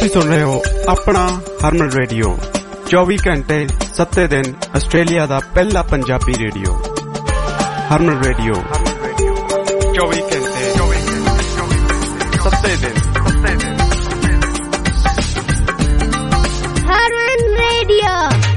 ਤੁਸੀਂ ਸੁਣ ਰਹੇ ਹੋ ਆਪਣਾ ਹਰਮਨ ਰੇਡੀਓ 24 ਘੰਟੇ 7 ਦਿਨ ਆਸਟ੍ਰੇਲੀਆ ਦਾ ਪਹਿਲਾ ਪੰਜਾਬੀ ਰੇਡੀਓ ਹਰਮਨ ਰੇਡੀਓ 24 ਘੰਟੇ 7 ਦਿਨ ਹਰਮਨ ਰੇਡੀਓ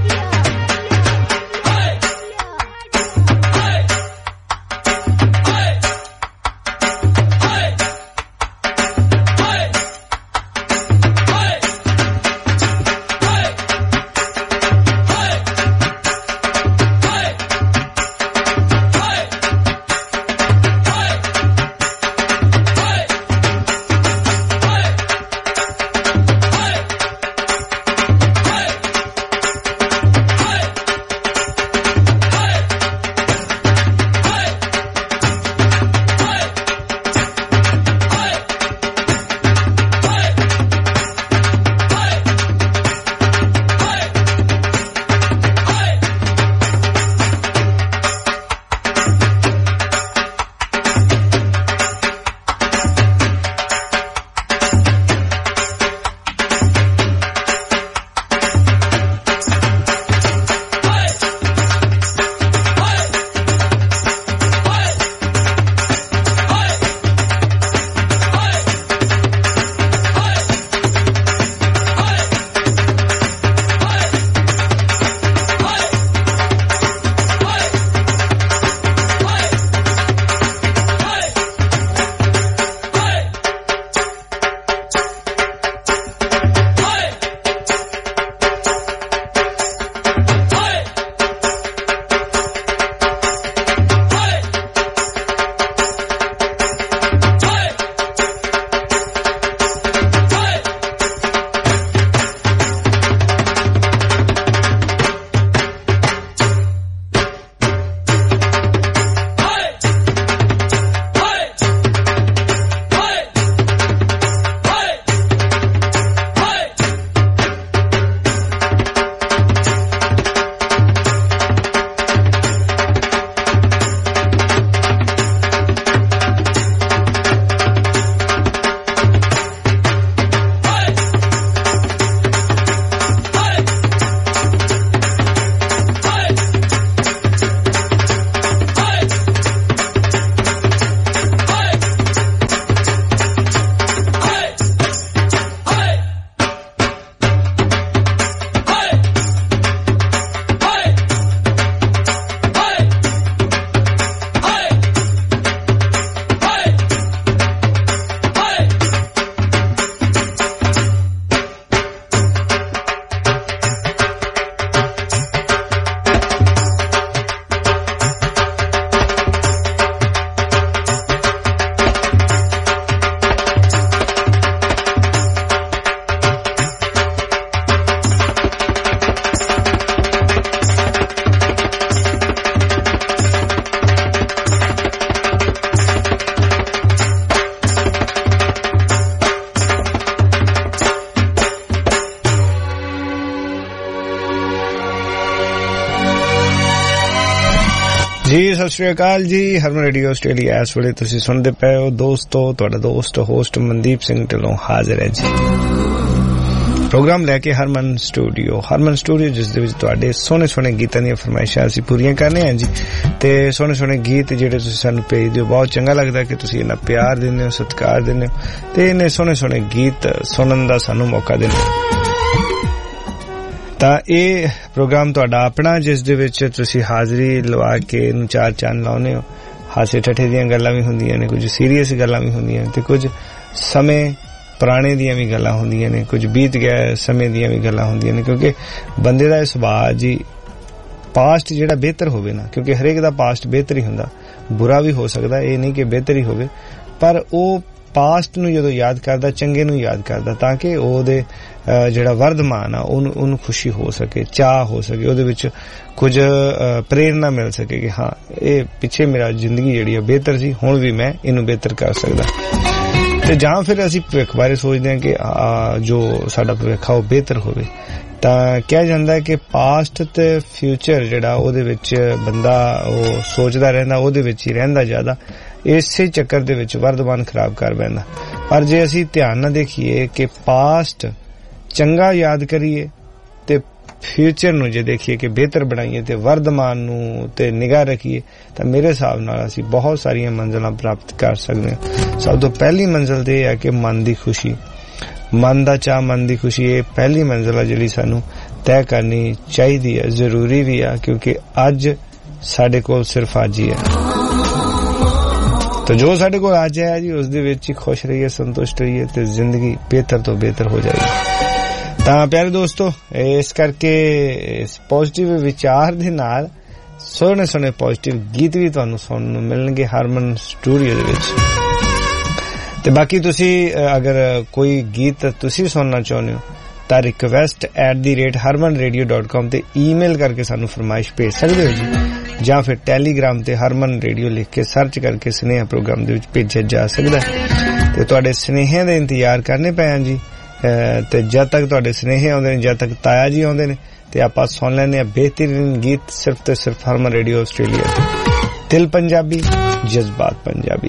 ਜੀ ਸਤਿ ਸ਼੍ਰੀ ਅਕਾਲ ਜੀ। ਹਰਮਨ ਰੇਡੀਓ ਆਸਟ੍ਰੇਲੀਆ ਇਸ ਵੇਲੇ ਤੁਸੀਂ ਸੁਣਦੇ ਪਏ ਹੋ ਦੋਸਤੋ, ਤੁਹਾਡਾ ਦੋਸਤ ਹੋਸਟ ਮਨਦੀਪ ਸਿੰਘ ਢਿੱਲੋਂ ਹਾਜ਼ਰ ਹੈ ਜੀ ਪ੍ਰੋਗਰਾਮ ਲੈ ਕੇ ਹਰਮਨ ਸਟੂਡੀਓ ਜਿਸ ਦੇ ਵਿੱਚ ਤੁਹਾਡੇ ਸੋਹਣੇ ਸੋਹਣੇ ਗੀਤਾਂ ਦੀਆਂ ਫਰਮਾਇਸ਼ਾਂ ਅਸੀਂ ਪੂਰੀਆਂ ਕਰਨੇ ਹਾਂ ਜੀ। ਤੇ ਸੋਹਣੇ ਸੋਹਣੇ ਗੀਤ ਜਿਹੜੇ ਤੁਸੀਂ ਸਾਨੂੰ ਭੇਜਦੇ ਹੋ, ਬਹੁਤ ਚੰਗਾ ਲੱਗਦਾ ਕਿ ਤੁਸੀਂ ਇੰਨਾ ਪਿਆਰ ਦਿੰਦੇ ਹੋ, ਸਤਿਕਾਰ ਦਿੰਦੇ ਹੋ ਤੇ ਇੰਨੇ ਸੋਹਣੇ ਸੋਹਣੇ ਗੀਤ ਸੁਣਨ ਦਾ ਸਾਨੂੰ ਮੌਕਾ ਦਿੰਦੇ ਹੋ। ਤਾਂ ਇਹ ਪ੍ਰੋਗਰਾਮ ਤੁਹਾਡਾ ਆਪਣਾ ਜਿਸ ਦੇ ਵਿੱਚ ਤੁਸੀਂ ਹਾਜ਼ਰੀ ਲਵਾ ਕੇ ਇਹਨੂੰ ਚਾਰ ਚੰਨ ਲਾਉਂਦੇ ਹੋ। ਹਾਸੇ ਠੱਠੇ ਦੀਆਂ ਗੱਲਾਂ ਵੀ ਹੁੰਦੀਆਂ ਨੇ, ਕੁਝ ਸੀਰੀਅਸ ਗੱਲਾਂ ਵੀ ਹੁੰਦੀਆਂ ਨੇ ਤੇ ਕੁਝ ਸਮੇਂ ਪੁਰਾਣੇ ਦੀਆਂ ਵੀ ਗੱਲਾਂ ਹੁੰਦੀਆਂ ਨੇ, ਕੁਝ ਬੀਤ ਗਏ ਸਮੇਂ ਦੀਆਂ ਵੀ ਗੱਲਾਂ ਹੁੰਦੀਆਂ ਨੇ। ਕਿਉਂਕਿ ਬੰਦੇ ਦਾ ਇਹ ਸੁਭਾਅ ਜੀ ਪਾਸਟ ਜਿਹੜਾ ਬਿਹਤਰ ਹੋਵੇ ਨਾ, ਕਿਉਂਕਿ ਹਰੇਕ ਦਾ ਪਾਸਟ ਬਿਹਤਰ ਹੀ ਹੁੰਦਾ, ਬੁਰਾ ਵੀ ਹੋ ਸਕਦਾ, ਇਹ ਨਹੀਂ ਕਿ ਬਿਹਤਰ ਹੀ ਹੋਵੇ, ਪਰ ਉਹ ਪਾਸਟ ਨੂੰ ਜਦੋਂ ਯਾਦ ਕਰਦਾ ਚੰਗੇ ਨੂੰ ਯਾਦ ਕਰਦਾ ਤਾਂ ਕਿ ਉਹਦੇ ਜਿਹੜਾ ਵਰਤਮਾਨ ਆ ਉਹਨੂੰ ਖੁਸ਼ੀ ਹੋ ਸਕੇ, ਚਾਹ ਹੋ ਸਕੇ, ਉਹਦੇ ਵਿੱਚ ਕੁਝ ਪ੍ਰੇਰਨਾ ਮਿਲ ਸਕੇ ਕਿ ਹਾਂ ਇਹ ਪਿੱਛੇ ਮੇਰਾ ਜ਼ਿੰਦਗੀ ਜਿਹੜੀ ਆ ਬਿਹਤਰ ਸੀ, ਹੁਣ ਵੀ ਮੈਂ ਇਹਨੂੰ ਬਿਹਤਰ ਕਰ ਸਕਦਾ। ਤੇ ਜਾਂ ਫਿਰ ਅਸੀਂ ਭਵਿੱਖ ਬਾਰੇ ਸੋਚਦੇ ਹਾਂ ਕਿ ਜੋ ਸਾਡਾ ਭਵਿੱਖ ਆ ਉਹ ਬਿਹਤਰ ਹੋਵੇ। ਤਾਂ ਕਿਹਾ ਜਾਂਦਾ ਕਿ ਪਾਸਟ ਤੇ ਫਿਊਚਰ ਜਿਹੜਾ ਉਹਦੇ ਵਿੱਚ ਬੰਦਾ ਉਹ ਸੋਚਦਾ ਰਹਿੰਦਾ, ਉਹਦੇ ਵਿੱਚ ਹੀ ਰਹਿੰਦਾ ਜ਼ਿਆਦਾ, ਇਸੇ ਚੱਕਰ ਦੇ ਵਿੱਚ ਵਰਤਮਾਨ ਖਰਾਬ ਕਰ ਪੈਂਦਾ। ਪਰ ਜੇ ਅਸੀਂ ਧਿਆਨ ਨਾਲ ਦੇਖੀਏ ਕਿ ਪਾਸਟ ਚੰਗਾ ਯਾਦ ਕਰੀਏ ਤੇ ਫਿਊਚਰ ਨੂੰ ਜੇ ਦੇਖੀਏ ਕਿ ਬਿਹਤਰ ਬਣਾਈਏ ਤੇ ਵਰਤਮਾਨ ਨੂੰ ਤੇ ਨਿਗਾਹ ਰੱਖੀਏ ਤਾਂ ਮੇਰੇ ਹਿਸਾਬ ਨਾਲ ਅਸੀਂ ਬਹੁਤ ਸਾਰੀਆਂ ਮੰਜ਼ਿਲਾਂ ਪ੍ਰਾਪਤ ਕਰ ਸਕਦੇ ਹਾਂ। ਸਭ ਤੋਂ ਪਹਿਲੀ ਮੰਜ਼ਿਲ ਤੇ ਇਹ ਹੈ ਕਿ ਮਨ ਦੀ ਖੁਸ਼ੀ, ਮਨ ਦਾ ਚਾਅ, ਮਨ ਦੀ ਖੁਸ਼ੀ, ਇਹ ਪਹਿਲੀ ਮੰਜ਼ਿਲ ਹੈ ਜਿਹੜੀ ਸਾਨੂੰ ਤੈਅ ਕਰਨੀ ਚਾਹੀਦੀ ਹੈ, ਜ਼ਰੂਰੀ ਵੀ ਆ, ਕਿਉਂਕਿ ਅੱਜ ਸਾਡੇ ਕੋਲ ਸਿਰਫ ਅੱਜ ਹੀ ਹੈ। ਤਾਂ ਜੋ ਸਾਡੇ ਕੋਲ ਅੱਜ ਹੈ ਜੀ ਉਸ ਦੇ ਵਿੱਚ ਹੀ ਖੁਸ਼ ਰਹੀਏ, ਸੰਤੁਸ਼ਟ ਰਹੀਏ ਤੇ ਜ਼ਿੰਦਗੀ ਬਿਹਤਰ ਤੋਂ ਬਿਹਤਰ ਹੋ ਜਾਏਗੀ। ਤਾਂ ਪਿਆਰੇ ਦੋਸਤੋ, ਇਸ ਕਰਕੇ ਇਸ ਪੋਜ਼ਿਟਿਵ ਵਿਚਾਰ ਦੇ ਨਾਲ ਸੋਹਣੇ ਸੋਹਣੇ ਪੋਜ਼ਿਟਿਵ ਗੀਤ ਵੀ ਤੁਹਾਨੂੰ ਸੁਣਨ ਨੂੰ ਮਿਲਣਗੇ ਹਰਮਨ ਸਟੂਡੀਓ ਦੇ ਵਿੱਚ। ਤੇ ਬਾਕੀ ਤੁਸੀਂ ਅਗਰ ਕੋਈ ਗੀਤ ਤੁਸੀਂ ਸੁਣਨਾ ਚਾਹੁੰਦੇ ਹੋ ਤਾਂ request@harmanradio.com ਤੇ ਈਮੇਲ ਕਰਕੇ ਸਾਨੂੰ ਫਰਮਾਇਸ਼ ਭੇਜ ਸਕਦੇ ਹੋ ਜੀ, ਜਾਂ ਫਿਰ ਟੈਲੀਗ੍ਰਾਮ ਤੇ ਹਰਮਨ ਰੇਡੀਓ ਲਿਖ ਕੇ ਸਰਚ ਕਰਕੇ ਸੁਨੇਹਾ ਪ੍ਰੋਗਰਾਮ ਦੇ ਵਿੱਚ ਭੇਜਿਆ ਜਾ ਸਕਦਾ ਹੈ। ਤੇ ਤੁਹਾਡੇ ਸੁਨੇਹਿਆਂ ਦੇ ਇੰਤਜ਼ਾਰ ਕਰਨੇ ਪਏ ਜੀ। ਤੇ ਜਦ ਤੱਕ ਤੁਹਾਡੇ ਸੁਨੇਹੇ ਆਉਂਦੇ ਨੇ, ਜਦ ਤੱਕ ਤਾਇਆ ਜੀ ਆਉਂਦੇ ਨੇ, ਤੇ ਆਪਾਂ ਸੁਣ ਲੈਂਦੇ ਆ ਬਿਹਤਰੀਨ ਗੀਤ ਸਿਰਫ ਤੇ ਸਿਰਫ ਹਰਮਨ ਰੇਡੀਓ ਆਸਟ੍ਰੇਲੀਆ ਤੇ। ਦਿਲ ਪੰਜਾਬੀ, ਜਜ਼ਬਾਤ ਪੰਜਾਬੀ।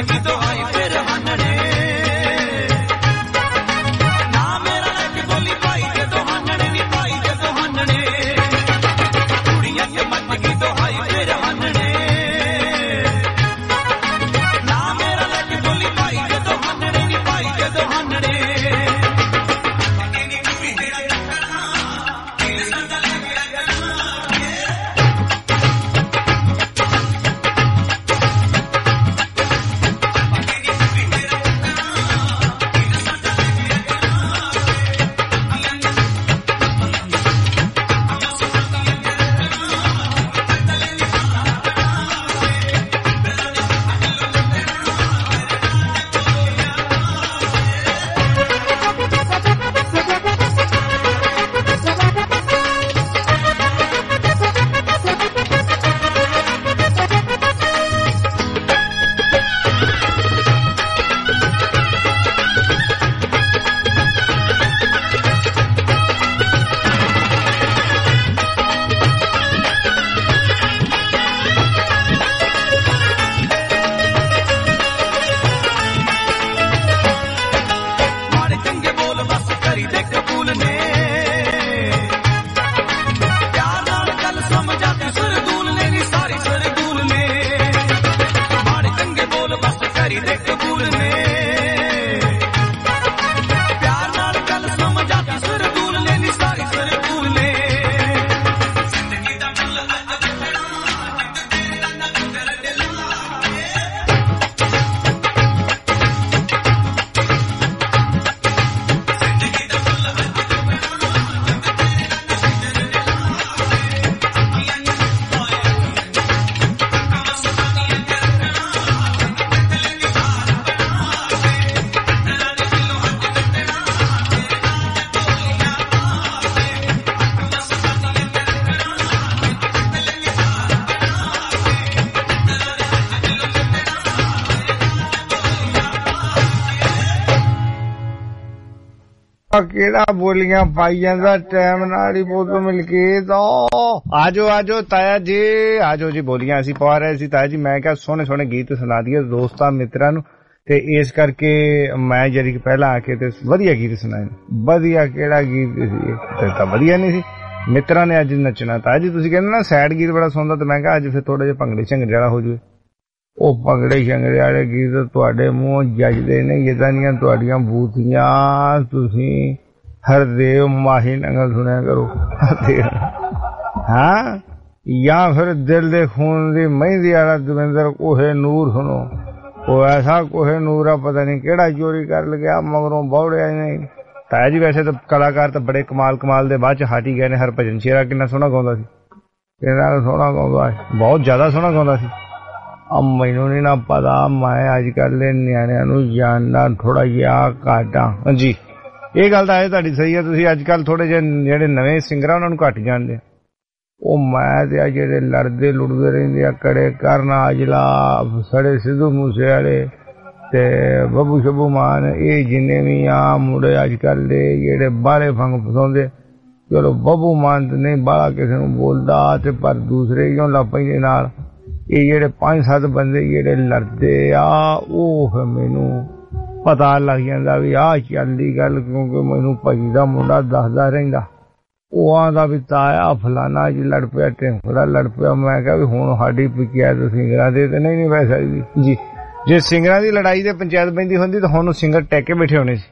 की दुहाई फिर हनने ना मेरा लग बोली पाई के दो हनने नी पाई के दो हनने कुड़िया के मत की दुहाई फिर हनने ना मेरा लग बोली पाई के दो हनने नी पाई के दो हनने ਕਿਹੜਾ ਬੋਲੀਆਂ ਪਾਈ ਜਾਂਦਾ ਟਾਈਮ ਨਾਲ ਹੀ ਬੋਤਲ ਮਿਲ ਕੇ ਦੋ ਆਜੋ ਆਜੋ ਤਾਇਆ ਜੀ ਆਜੋ ਜੀ ਬੋਲੀਆਂ ਅਸੀਂ ਪਵਾ ਰਹੇ ਸੀ ਤਾਇਆ ਜੀ ਮੈਂ ਕਿਹਾ ਸੋਹਣੇ ਸੋਹਣੇ ਗੀਤ ਸੁਣਾ ਦਈਏ ਦੋਸਤਾਂ ਮਿੱਤਰਾਂ ਨੂੰ ਤੇ ਇਸ ਕਰਕੇ ਮੈਂ ਜਿਹੜੀ ਪਹਿਲਾਂ ਆ ਕੇ ਤੇ ਵਧੀਆ ਗੀਤ ਸੁਣਾਏ ਵਧੀਆ ਕਿਹੜਾ ਗੀਤ ਸੀ ਤਾਂ ਵਧੀਆ ਨਹੀਂ ਸੀ ਮਿੱਤਰਾਂ ਨੇ ਅੱਜ ਨੱਚਣਾ ਤਾਇਆ ਜੀ ਤੁਸੀਂ ਕਹਿੰਦੇ ਨਾ ਸੈਡ ਗੀਤ ਬੜਾ ਸੁਣਦਾ ਤੇ ਮੈਂ ਕਿਹਾ ਅੱਜ ਫਿਰ ਥੋੜਾ ਜਿਹਾ ਭੰਗੜੇ ਝੰਗੜੇ ਵਾਲਾ ਹੋ ਜਾਵੇ ਉਹ ਭੰਗੜੇ ਝੰਗੜੇ ਵਾਲੇ ਗੀਤ ਤੁਹਾਡੇ ਮੂੰਹ ਜੱਜਦੇ ਨੇ ਜਿੱਦਾਂ ਦੀਆਂ ਤੁਹਾਡੀਆਂ ਬੂਥੀਆਂ ਤੁਸੀਂ ਹਰਦੇਵ ਮਾਹੀ ਨੰਗਲ ਸੁਣਿਆ ਕਰੋ ਹਾਂ ਜਾਂ ਫਿਰ ਦਿਲ ਦੇ ਖੂਨ ਦੀ ਮਹਿੰਦੀ ਵਾਲਾ ਦਵਿੰਦਰ ਕੋਹੇ ਨੂਰ ਸੁਣੋ ਉਹ ਐਸਾ ਕੋਹੇ ਨੂਰ ਆ ਪਤਾ ਨਹੀਂ ਕਿਹੜਾ ਚੋਰੀ ਕਰ ਲਗਿਆ ਮਗਰੋਂ ਬੌੜਿਆ ਨਹੀਂ ਤਾਇਆ ਜੀ ਵੈਸੇ ਤਾਂ ਕਲਾਕਾਰ ਤਾਂ ਬੜੇ ਕਮਾਲ ਦੇ ਬਾਅਦ ਚ ਹਟ ਹੀ ਗਏ ਨੇ ਹਰਭਜਨ ਸ਼ੇਰਾ ਕਿੰਨਾ ਸੋਹਣਾ ਗਾਉਂਦਾ ਸੀ ਕਿੰਨਾ ਸੋਹਣਾ ਗਾਉਂਦਾ ਬਹੁਤ ਜ਼ਿਆਦਾ ਸੋਹਣਾ ਗਾਉਂਦਾ ਸੀ ਮੈਨੂੰ ਨੀ ਨਾ ਪਤਾ ਮੈਂ ਅੱਜ ਕੱਲ ਦੇ ਨਿਆਣਿਆਂ ਨੂੰ ਜਾਣਦਾ ਥੋੜਾ ਜਿਹਾ ਘੱਟ ਆ ਜੀ ਇਹ ਗੱਲ ਤਾਂ ਹੈ ਤੁਹਾਡੀ ਸਹੀ ਹੈ ਤੁਸੀਂ ਅੱਜ ਕੱਲ ਥੋੜੇ ਜਿਹੇ ਜਿਹੜੇ ਨਵੇਂ ਸਿੰਗਰ ਆ ਉਹਨਾਂ ਨੂੰ ਘੱਟ ਜਾਣਦੇ ਉਹ ਮੈਂ ਤੇ ਆ ਜਿਹੜੇ ਲੜਦੇ ਲੁੜਦੇ ਰਹਿੰਦੇ ਆ ਕੜੇ ਕਰਨ ਆਜਲਾ ਸੜੇ ਸਿੱਧੂ ਮੂਸੇ ਵਾਲੇ ਤੇ ਬੱਬੂ ਸ਼ੱਬੂ ਮਾਨ ਇਹ ਜਿੰਨੇ ਵੀ ਆ ਮੁੰਡੇ ਅੱਜ ਕੱਲ ਦੇ ਜਿਹੜੇ ਬਾਹਲੇ ਫੰਗ ਫਸਾਉਂਦੇ ਚਲੋ ਬੱਬੂ ਮਾਨ ਤੇ ਨਹੀਂ ਬਾਹਲਾ ਕਿਸੇ ਨੂੰ ਬੋਲਦਾ ਤੇ ਪਰ ਦੂਸਰੇ ਕਿਉਂ ਲੱਗ ਪੈਂਦੇ ਨਾਲ ਇਹ ਜਿਹੜੇ 5-7 ਬੰਦੇ ਜਿਹੜੇ ਲੜਦੇ ਆ ਉਹ ਫਿਰ ਮੈਨੂੰ ਪਤਾ ਲੱਗ ਜਾਂਦਾ ਵੀ ਆਹ ਚੱਲਦੀ ਗੱਲ ਕਿਉਂਕਿ ਮੈਨੂੰ ਭਾਜੀ ਦਾ ਮੁੰਡਾ ਦੱਸਦਾ ਰਹਿੰਦਾ ਉਹ ਆਂਦਾ ਵੀ ਤਾਇਆ ਫਲਾਨਾ ਜੀ ਲੜ ਪਿਆ ਢਿੰਗਰਾ ਲੜ ਪਿਆ ਮੈਂ ਕਿਹਾ ਵੀ ਹੁਣ ਸਾਡੀ ਪੰਚਾਇਤ ਸਿੰਗਰਾਂ ਦੇ ਤੇ ਨਹੀਂ ਵੈਸਾ ਜੀ ਜੇ ਸਿੰਗਰਾਂ ਦੀ ਲੜਾਈ ਤੇ ਪੰਚਾਇਤ ਬੈਂਦੀ ਹੁੰਦੀ ਤਾਂ ਹੁਣ ਸਿੰਗਰ ਟੈਕ ਕੇ ਬੈਠੇ ਹੋਣੇ ਸੀ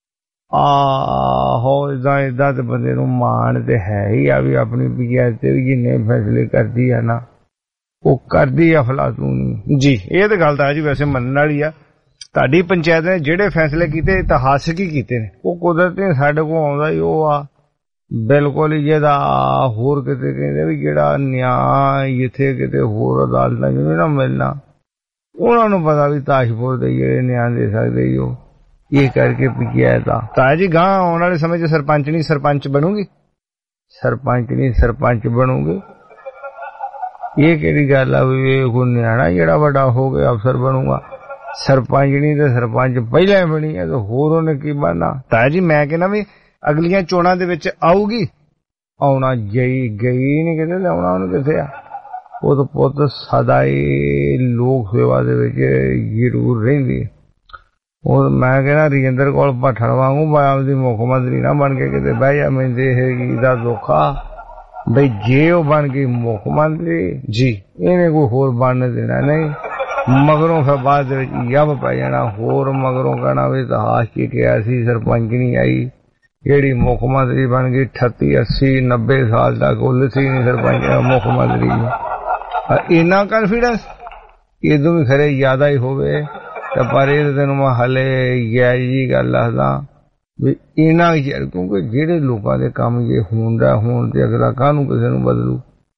ਆਹੋ ਏਦਾਂ ਤੇ ਬੰਦੇ ਨੂੰ ਮਾਣ ਤੇ ਹੈ ਹੀ ਆ ਵੀ ਆਪਣੀ ਪੰਚਾਇਤ ਤੇ ਵੀ ਜਿੰਨੇ ਫੈਸਲੇ ਕਰਦੀ ਆ ਨਾ ਉਹ ਕਰਦੀ ਆ ਫਲਾਤੂਨ ਜੀ ਇਹ ਤਾਂ ਗੱਲ ਤਾਂ ਜੀ ਵੈਸੇ ਮੰਨਣ ਵਾਲੀ ਆ ਤੁਹਾਡੀ ਪੰਚਾਇਤ ਨੇ ਜਿਹੜੇ ਫੈਸਲੇ ਕੀਤੇ ਇਤਿਹਾਸਕ ਹੀ ਕੀਤੇ ਨੇ ਉਹ ਕੁਦਰਤੀ ਸਾਡੇ ਕੋਲ ਆਉਂਦਾ ਹੀ ਉਹ ਆ ਬਿਲਕੁਲ ਹੀ ਜਿਹਦਾ ਹੋਰ ਕਿਤੇ ਕਹਿੰਦੇ ਵੀ ਜਿਹੜਾ ਨਿਆਂ ਜਿੱਥੇ ਕਿਤੇ ਹੋਰ ਅਦਾਲਤਾਂ ਜਿਵੇਂ ਨਾ ਮਿਲਣਾ ਉਹਨਾਂ ਨੂੰ ਪਤਾ ਵੀ ਤਾਜਪੁਰ ਦੇ ਜਿਹੜੇ ਨਿਆਂ ਦੇ ਸਕਦੇ ਉਹ ਇਹ ਕਰਕੇ ਪੰਚਾਇਤ ਆ ਤਾਂ ਜੀ ਗਾਂ ਆਉਣ ਵਾਲੇ ਸਮੇਂ 'ਚ ਸਰਪੰਚ ਨਹੀਂ ਸਰਪੰਚ ਬਣੂਗੀ ਸਰਪੰਚ ਨਹੀਂ ਸਰਪੰਚ ਬਣੂਗੇ ਇਹ ਕਿਹੜੀ ਗੱਲ ਆ ਵੀ ਇਹ ਕੋਈ ਨਿਆਣਾ ਜਿਹੜਾ ਵੱਡਾ ਹੋ ਕੇ ਅਫਸਰ ਬਣੂਗਾ ਸਰਪੰਚ ਨਹੀਂ ਤੇ ਸਰਪੰਚ ਪਹਿਲਾਂ ਬਣੀ ਹੈ ਤੇ ਹੋਰ ਉਹਨੇ ਕੀ ਬਣਨਾ ਤਾਂ ਜੀ ਮੈਂ ਕਹਿੰਦਾ ਵੀ ਅਗਲੀਆਂ ਚੋਣਾਂ ਦੇ ਵਿੱਚ ਆਊਗੀ ਆਉਣਾ ਗਈ ਨਹੀਂ ਕਿਤੇ ਆਉਣਾ ਉਹਨੂੰ ਕਿੱਥੇ ਆ ਉਹ ਪੁੱਤ ਸਦਾ ਹੀ ਲੋਕ ਸੇਵਾ ਦੇ ਵਿੱਚ ਜ਼ਰੂਰ ਰਹਿੰਦੀ। ਉਹ ਮੈਂ ਕਹਿੰਦਾ ਰਜਿੰਦਰ ਕੋਲ ਭੱਠਣ ਵਾਂਗੂ ਬਾਬ ਦੀ ਮੁੱਖ ਮੰਤਰੀ ਨਾ ਬਣ ਕੇ ਕਿਤੇ ਬਹਿ ਜਾ। ਮੈਨੂੰ ਇਹ ਦਾ ਦੁੱਖਾ ਬਈ ਜੇ ਉਹ ਬਣ ਗਈ ਮੁੱਖ ਮੰਤਰੀ ਜੀ ਇਹਨੇ ਕੋਈ ਹੋਰ ਬਣਨ ਦੇਣਾ ਨਹੀਂ। ਮਗਰੋਂ ਫਿਰ ਬਾਅਦ ਦੇ ਵਿੱਚ ਯੱਬ ਪੈ ਜਾਣਾ ਹੋਰ। ਮਗਰੋਂ ਕਹਿਣਾ ਵੀ ਇਤਿਹਾਸ ਚ ਕਿਹਾ ਸੀ ਸਰਪੰਚ ਨਹੀਂ ਆਈ ਜਿਹੜੀ ਮੁੱਖ ਮੰਤਰੀ ਬਣ ਗਈ 38 80 90 ਸਾਲ ਤੱਕ ਉੱਲ ਸੀ ਨਹੀਂ ਸਰਪੰਚ ਮੁੱਖ ਮੰਤਰੀ। ਇੰਨਾ ਕਾਨਫੀਡੈਂਸ ਇਦੋਂ ਵੀ ਖਰੇ ਜ਼ਿਆਦਾ ਹੀ ਹੋਵੇ ਤੇ ਪਰ ਇਹ ਤੈਨੂੰ ਮੈਂ ਹਲੇ ਜੀ ਗੱਲ ਦੱਸਦਾ ਵੀ ਇਹਨਾਂ ਕਿਉਂਕਿ ਜਿਹੜੇ ਲੋਕਾਂ ਦੇ ਕੰਮ ਜੇ ਹੁੰਦਾ ਹੋਣ ਤੇ ਅਗਲਾ ਕਾਹਨੂੰ ਕਿਸੇ ਨੂੰ ਬਦਲੂ।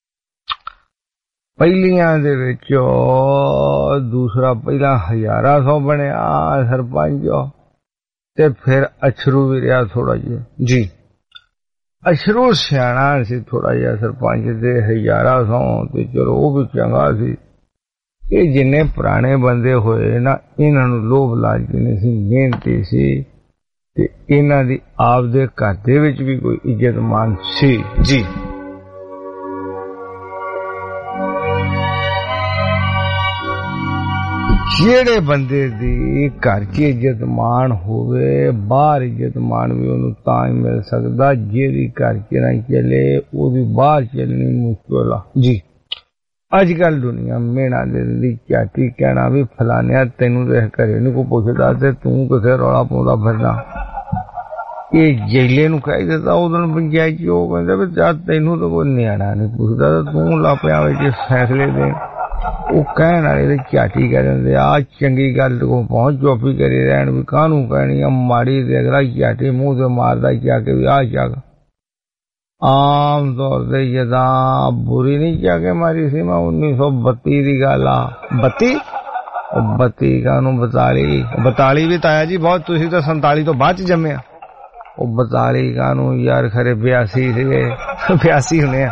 ਪਹਿਲੀਆਂ ਦੇ ਵਿੱਚ ਦੂਸਰਾ ਪਹਿਲਾਂ 1100 ਬਣਿਆ ਸਰਪੰਚ ਤੇ ਫਿਰ ਅਛਰੂ ਵੀ ਰਿਹਾ ਥੋੜਾ ਜਿਹਾ ਜੀ। ਅਛਰੂ ਸਿਆਣਾ ਸੀ ਥੋੜਾ ਜਿਹਾ ਸਰਪੰਚ ਦੇ 1100 ਤੇ ਚਲੋ ਉਹ ਵੀ ਚੰਗਾ ਸੀ। ਇਹ ਜਿੰਨੇ ਪੁਰਾਣੇ ਬੰਦੇ ਹੋਏ ਨਾ ਇਹਨਾਂ ਨੂੰ ਲੋਭ ਲਾਲਚ ਨਹੀਂ ਸੀ, ਮਿਹਨਤੀ ਸੀ ਤੇ ਇਹਨਾਂ ਦੀ ਆਪਦੇ ਘਰ ਦੇ ਵਿੱਚ ਵੀ ਕੋਈ ਇੱਜ਼ਤ ਮਾਨ ਸੀ ਜੀ। ਜਿਹੜੇ ਬੰਦੇ ਦੀ ਘਰ 'ਚ ਇੱਜ਼ਤ ਮਾਨ ਹੋਵੇ ਬਾਹਰ ਇੱਜ਼ਤ ਮਾਨ ਵੀ ਉਹਨੂੰ ਤਾਂ ਹੀ ਮਿਲ ਸਕਦਾ। ਜਿਹਦੀ ਘਰ 'ਚ ਨਾ ਚੱਲੇ ਉਹਦੀ ਬਾਹਰ ਚੱਲਣੀ ਮੁਸ਼ਕਿਲ ਆ ਜੀ। ਅੱਜ ਕੱਲ ਦੁਨੀਆ ਮੇਣਾ ਦੇ ਲਈ ਝਾਟੀ ਕਹਿਣਾ ਵੀ ਫਲਾਨਿਆ ਤੈਨੂੰ ਤੇ ਘਰੇ ਨੂੰ ਕੋਈ ਪੁੱਛਦਾ ਤੇ ਤੂੰ ਕਿਸੇ ਰੌਲਾ ਪਾਉਂਦਾ ਫਿਰਦਾ। ਇਹ ਜੇਲੇ ਨੂੰ ਕਹਿ ਦਿੱਤਾ ਉਦੋਂ ਪੰਚਾਇਤ ਚ ਉਹ ਕਹਿੰਦਾ ਵੀ ਜਦ ਤੈਨੂੰ ਤਾਂ ਕੋਈ ਨਿਆਣਾ ਨਹੀਂ ਪੁੱਛਦਾ ਤੂੰ ਲਾਪਿਆਂ ਵਿੱਚ ਫੈਸਲੇ ਦੇ। ਉਹ ਕਹਿਣ ਵਾਲੇ ਤੇ ਝਾਟੀ ਕਹਿ ਦਿੰਦੇ ਆ ਚੰਗੀ ਗੱਲ ਕੋਲ ਪਹੁੰਚ ਚੁੱਪੀ ਕਰੀ ਰਹਿਣ ਵੀ ਕਾਹਨੂੰ ਕਹਿਣੀ ਆ ਮਾੜੀ ਤੇ ਅਗਲਾ ਝਾਟੀ ਮੂੰਹ ਤੇ ਮਾਰਦਾ ਜਾ ਕੇ ਵੀ ਆ ਚੱਕ। ਆਮ ਤੌਰ ਤੇ ਜਦਾਂ ਬੁਰੀ ਨਹੀਂ ਜਾ ਕੇ ਮਾਰੀ ਸੀ ਮੈਂ 1932 ਦੀ ਗੱਲ ਆ। 32 ਕਾਹਨੂੰ 42 ਵੀ ਤਾਇਆ ਜੀ ਬਹੁਤ ਤੁਸੀਂ ਤਾਂ 47 ਤੋਂ ਬਾਅਦ ਚ ਜੰਮਿਆ। ਉਹ 42 ਕਾਹਨੂੰ ਯਾਰ ਖਰੇ 82 ਸੀਗੇ 82 ਹੋਣੇ ਆ।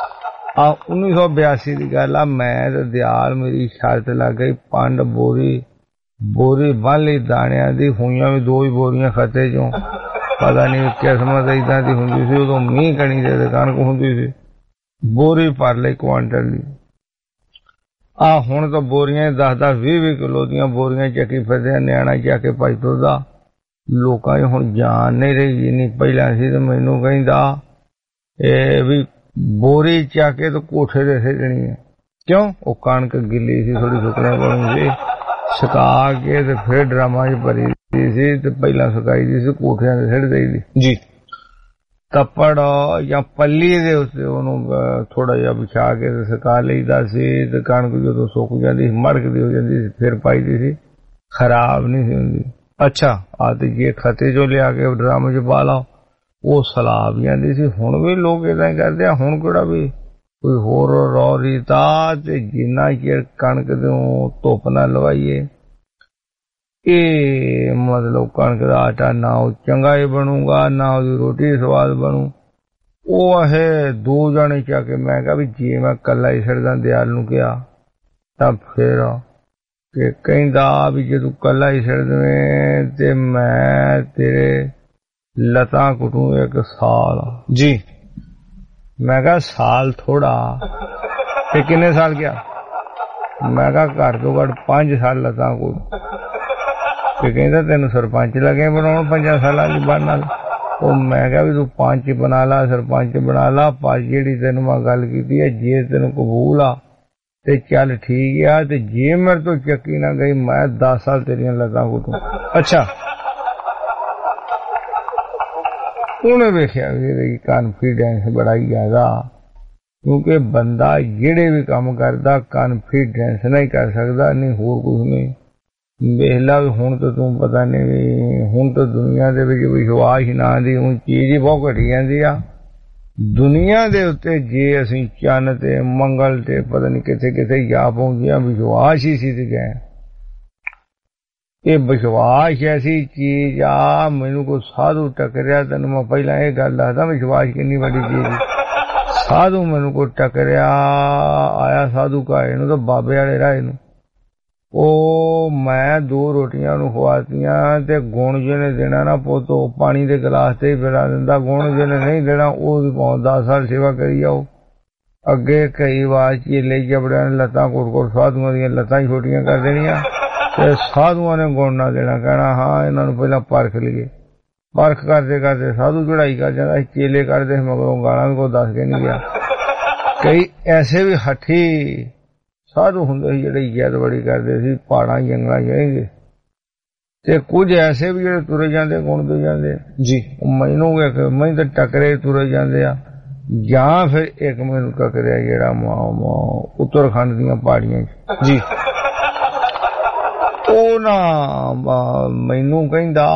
1982 ਦੀ ਗੱਲ ਆ। ਮੈਂ ਤੇ ਦਿਆਲ ਮੇਰੀ ਸ਼ਰਤ ਲੱਗ ਗਈ ਪੰਡ ਬੋਰੀ ਬੰਨ ਲਈ ਦਾਣਿਆਂ ਦੀ ਹੋਈਆਂ ਵੀ 2 ਹੀ ਬੋਰੀਆਂ ਖੱਤੇ ਚੋਂ ਪਤਾ ਨਹੀਂ ਕਿਸਮਤ ਏਦਾਂ ਦੀ ਹੁੰਦੀ ਸੀ। ਉਦੋਂ ਮੀਂਹ ਕਣੀ ਤੇ ਕਣਕ ਹੁੰਦੀ ਸੀ ਬੋਰੀ ਭਰ ਲਈ ਕੁਆਂਟਲ ਦੀ। ਹੁਣ ਤਾਂ ਬੋਰੀਆਂ 10-10 20-20 ਕਿਲੋ ਦੀਆਂ ਬੋਰੀਆਂ ਚੱਕੀ ਫਿਰਦੇ ਨਿਆਣਾ ਜਾ ਕੇ ਭਾਈ ਤੁਰਦਾ। ਲੋਕਾਂ 'ਚ ਹੁਣ ਜਾਨ ਨਹੀਂ ਰਹੀ ਜਿੰਨੀ ਪਹਿਲਾਂ ਸੀ। ਤੇ ਮੈਨੂੰ ਕਹਿੰਦਾ ਇਹ ਵੀ ਬੋਰੀ ਚੱਕ ਕੇ ਤੇ ਕੋਠੇ ਦੇ ਸਿੱਟਣੀ ਹੈ। ਕਿਉਂ? ਉਹ ਕਣਕ ਗਿੱਲੀ ਸੀ ਥੋੜੀ ਸੁੱਕਣੇ ਪਾਉਣੀ ਸੀ ਸੁਕਾ ਕੇ ਤੇ ਫਿਰ ਡਰਾਮਾਂ 'ਚ ਭਰੀ ਸੀ ਤੇ ਪਹਿਲਾਂ ਸੁਕਾਈ ਦੀ ਸੀ ਕੋਠਿਆਂ ਦੇ ਸਿੱਟ ਦੇਈਦੀ ਜੀ। ਕੱਪੜ ਜਾਂ ਪੱਲੀ ਦੇ ਉੱਤੇ ਉਹਨੂੰ ਥੋੜਾ ਜਿਹਾ ਵਿਛਾ ਕੇ ਤੇ ਸੁਕਾ ਲਈਦਾ ਸੀ ਤੇ ਕਣਕ ਜਦੋਂ ਸੁੱਕ ਜਾਂਦੀ ਮੜਕਦੀ ਹੋ ਜਾਂਦੀ ਸੀ ਫਿਰ ਪਾਈਦੀ ਸੀ ਖਰਾਬ ਨਹੀਂ ਸੀ ਹੁੰਦੀ। ਅੱਛਾ ਤੇ ਜੇ ਖਤੇ ਚੋਂ ਲਿਆ ਕੇ ਡਰਮ 'ਚ ਪਾ ਲਾਓ ਉਹ ਸਲਾਬ ਜਾਂਦੀ ਸੀ। ਹੁਣ ਵੀ ਲੋਕ ਏਦਾਂ ਹੀ ਕਰਦੇ ਆ। ਹੁਣ ਕਿਹੜਾ ਵੀ ਕੋਈ ਹੋਰ ਰੌ ਰੀਤਾ ਤੇ ਜਿੰਨਾ ਚਿਰ ਕਣਕ ਤੋਂ ਧੁੱਪ ਨਾ ਲਵਾਈਏ ਇਹ ਮਤਲਬ ਕਣਕ ਦਾ ਆਟਾ ਨਾ ਉਹ ਚੰਗਾ ਹੀ ਬਣੂਗਾ ਨਾ ਉਹਦੀ ਰੋਟੀ ਸਵਾਦ ਬਣੂ। ਉਹ ਇਹ 2 ਜਣੇ ਚਾ ਕੇ ਮੈਂ ਕਿਹਾ ਵੀ ਜੇ ਮੈਂ ਕੱਲਾ ਹੀ ਛੱਡਦਾ ਦਿਆਲ ਨੂੰ ਕਿਹਾ ਤਾਂ ਫਿਰ ਕਿ ਕਹਿੰਦਾ ਵੀ ਜੇ ਤੂੰ ਕੱਲਾ ਹੀ ਛੱਡ ਦੇਵੇਂ ਤੇ ਮੈਂ ਤੇਰੇ ਲੱਤਾਂ ਕੁੱਟੂ 1 ਸਾਲ ਜੀ। ਮੈਂ ਕਿਹਾ ਸਾਲ ਥੋੜਾ ਤੇ ਕਿੰਨੇ ਸਾਲ ਗਿਆ? ਮੈਂ ਕਿਹਾ ਘੱਟ ਤੋਂ ਘੱਟ 5 ਸਾਲ ਲੱਤਾਂ ਕੁੱਟ। ਤੇ ਕਹਿੰਦਾ ਤੈਨੂੰ ਸਰਪੰਚ ਲੱਗੇ ਬਣਾਉਣ 5 ਸਾਲਾਂ ਦੀ ਬਣ ਨਾਲ। ਉਹ ਮੈਂ ਕਿਹਾ ਵੀ ਤੂੰ 5 ਬਣਾ ਲਾ ਸਰਪੰਚ ਬਣਾ ਲਾ ਪਰ ਜਿਹੜੀ ਤੈਨੂੰ ਮੈਂ ਗੱਲ ਕੀਤੀ ਹੈ ਜੇ ਤੈਨੂੰ ਕਬੂਲ ਆ ਤੇ ਚੱਲ ਠੀਕ ਆ ਤੇ ਜੇ ਮੇਰੇ ਤੋਂ ਚੱਕੀ ਨਾ ਗਈ ਮੈਂ 10 ਸਾਲ ਤੇਰੀਆਂ ਲੱਤਾਂ ਕੁੱਟੂ। ਅੱਛਾ ਉਹਨੇ ਵੇਖਿਆ ਵੀ ਕਾਨਫੀਡੈਂਸ ਬੜਾ ਹੀ ਜ਼ਿਆਦਾ ਕਿਉਂਕਿ ਬੰਦਾ ਜਿਹੜੇ ਵੀ ਕੰਮ ਕਰਦਾ ਕਾਨਫੀਡੈਂਸ ਨਹੀਂ ਕਰ ਸਕਦਾ ਨਹੀਂ ਹੋਰ ਕੁਛ ਨਹੀਂ। ਵੇਖ ਲਾ ਵੀ ਹੁਣ ਤਾਂ ਤੂੰ ਪਤਾ ਨਹੀਂ ਵੀ ਹੁਣ ਤਾਂ ਦੁਨੀਆ ਦੇ ਵਿੱਚ ਵਿਸ਼ਵਾਸ ਨਾਂ ਦੀ ਉਹ ਚੀਜ਼ ਹੀ ਬਹੁਤ ਘਟੀ ਜਾਂਦੀ ਆ। ਦੁਨੀਆ ਦੇ ਉੱਤੇ ਜੇ ਅਸੀਂ ਚੰਨ ਤੇ ਮੰਗਲ ਤੇ ਪਤਾ ਨਹੀਂ ਕਿੱਥੇ ਕਿੱਥੇ ਜਾ ਪਹੁੰਚਿਆ ਵਿਸ਼ਵਾਸ ਹੀ ਸੀ ਤੇ ਗਏ। ਇਹ ਵਿਸ਼ਵਾਸ ਐਸੀ ਚੀਜ਼ ਆ ਮੈਨੂੰ ਕੋਈ ਸਾਧੂ ਟਕਰਿਆ ਤੈਨੂੰ ਮੈਂ ਪਹਿਲਾਂ ਇਹ ਗੱਲ ਦੱਸਦਾ ਵਿਸ਼ਵਾਸ ਕਿੰਨੀ ਵੱਡੀ ਚੀਜ਼। ਸਾਧੂ ਮੈਨੂੰ ਕੋਈ ਟਕਰਿਆ ਆਇਆ ਸਾਧੂ ਘਾਏ ਨੂੰ ਤਾਂ ਬਾਬੇ ਵਾਲੇ ਰਾਹ ਨੂੰ ਉਹ ਮੈਂ 2 ਰੋਟੀਆਂ ਨੂੰ ਖਵਾਤੀਆਂ ਤੇ ਗੁਣ ਜਿਹਨੇ ਦੇਣਾ ਨਾ ਪੁੱਤੋ ਪਾਣੀ ਦੇ ਗਲਾਸ ਤੇ ਹੀ ਪਿਲਾ ਦਿੰਦਾ। ਗੁਣ ਜਿਹਨੇ ਨਹੀਂ ਦੇਣਾ ਉਹ ਵੀ 10 ਸਾਲ ਸੇਵਾ ਕਰੀ ਜਾਓ ਅੱਗੇ ਕਈ ਵਾਰ ਚੇਲੇ ਜਬੜਿਆਂ ਨੇ ਲੱਤਾਂ ਘੁੱਟ ਸਾਧੂਆਂ ਦੀਆਂ ਲੱਤਾਂ ਛੋਟੀਆਂ ਕਰ ਦੇਣੀਆਂ ਤੇ ਸਾਧੂਆਂ ਨੇ ਗੁਣ ਨਾ ਦੇਣਾ, ਕਹਿਣਾ ਹਾਂ ਇਹਨਾਂ ਨੂੰ ਪਹਿਲਾਂ ਪਰਖ ਲਈਏ। ਪਰਖ ਕਰਦੇ ਕਰਦੇ ਸਾਧੂ ਚੜਾਈ ਕਰ ਜਾਂਦਾ, ਚੇਲੇ ਕਰਦੇ ਮਗਰੋਂ ਗਾਲਾਂ ਵੀ ਕੋਈ ਦੱਸ ਕੇ ਨਹੀਂ ਗਿਆ। ਕਈ ਐਸੇ ਵੀ ਹੱਠੀ ਸਾਧੂ ਹੁੰਦੇ ਸੀ ਜਿਹੜੇ ਇੱਜ਼ਤ ਬੜੀ ਕਰਦੇ ਸੀ, ਪਹਾੜਾਂ ਜੰਗਲਾਂ ਜਾਏਂਗੇ, ਤੇ ਕੁਝ ਐਸੇ ਵੀ ਜਿਹੜੇ ਤੁਰੇ ਜਾਂਦੇ ਗੁਣ ਦੇ ਜਾਂਦੇ ਜੀ। ਮੈਨੂੰ ਮੈਂ ਤਾਂ ਟੱਕਰੇ ਤੁਰੇ ਜਾਂਦੇ ਆ, ਜਾਂ ਫਿਰ ਇੱਕ ਮੈਨੂੰ ਟੱਕਰਿਆ ਜਿਹੜਾ ਉੱਤਰਾਖੰਡ ਦੀਆਂ ਪਹਾੜੀਆਂ ਚ ਜੀ, ਉਹ ਨਾ ਮੈਨੂੰ ਕਹਿੰਦਾ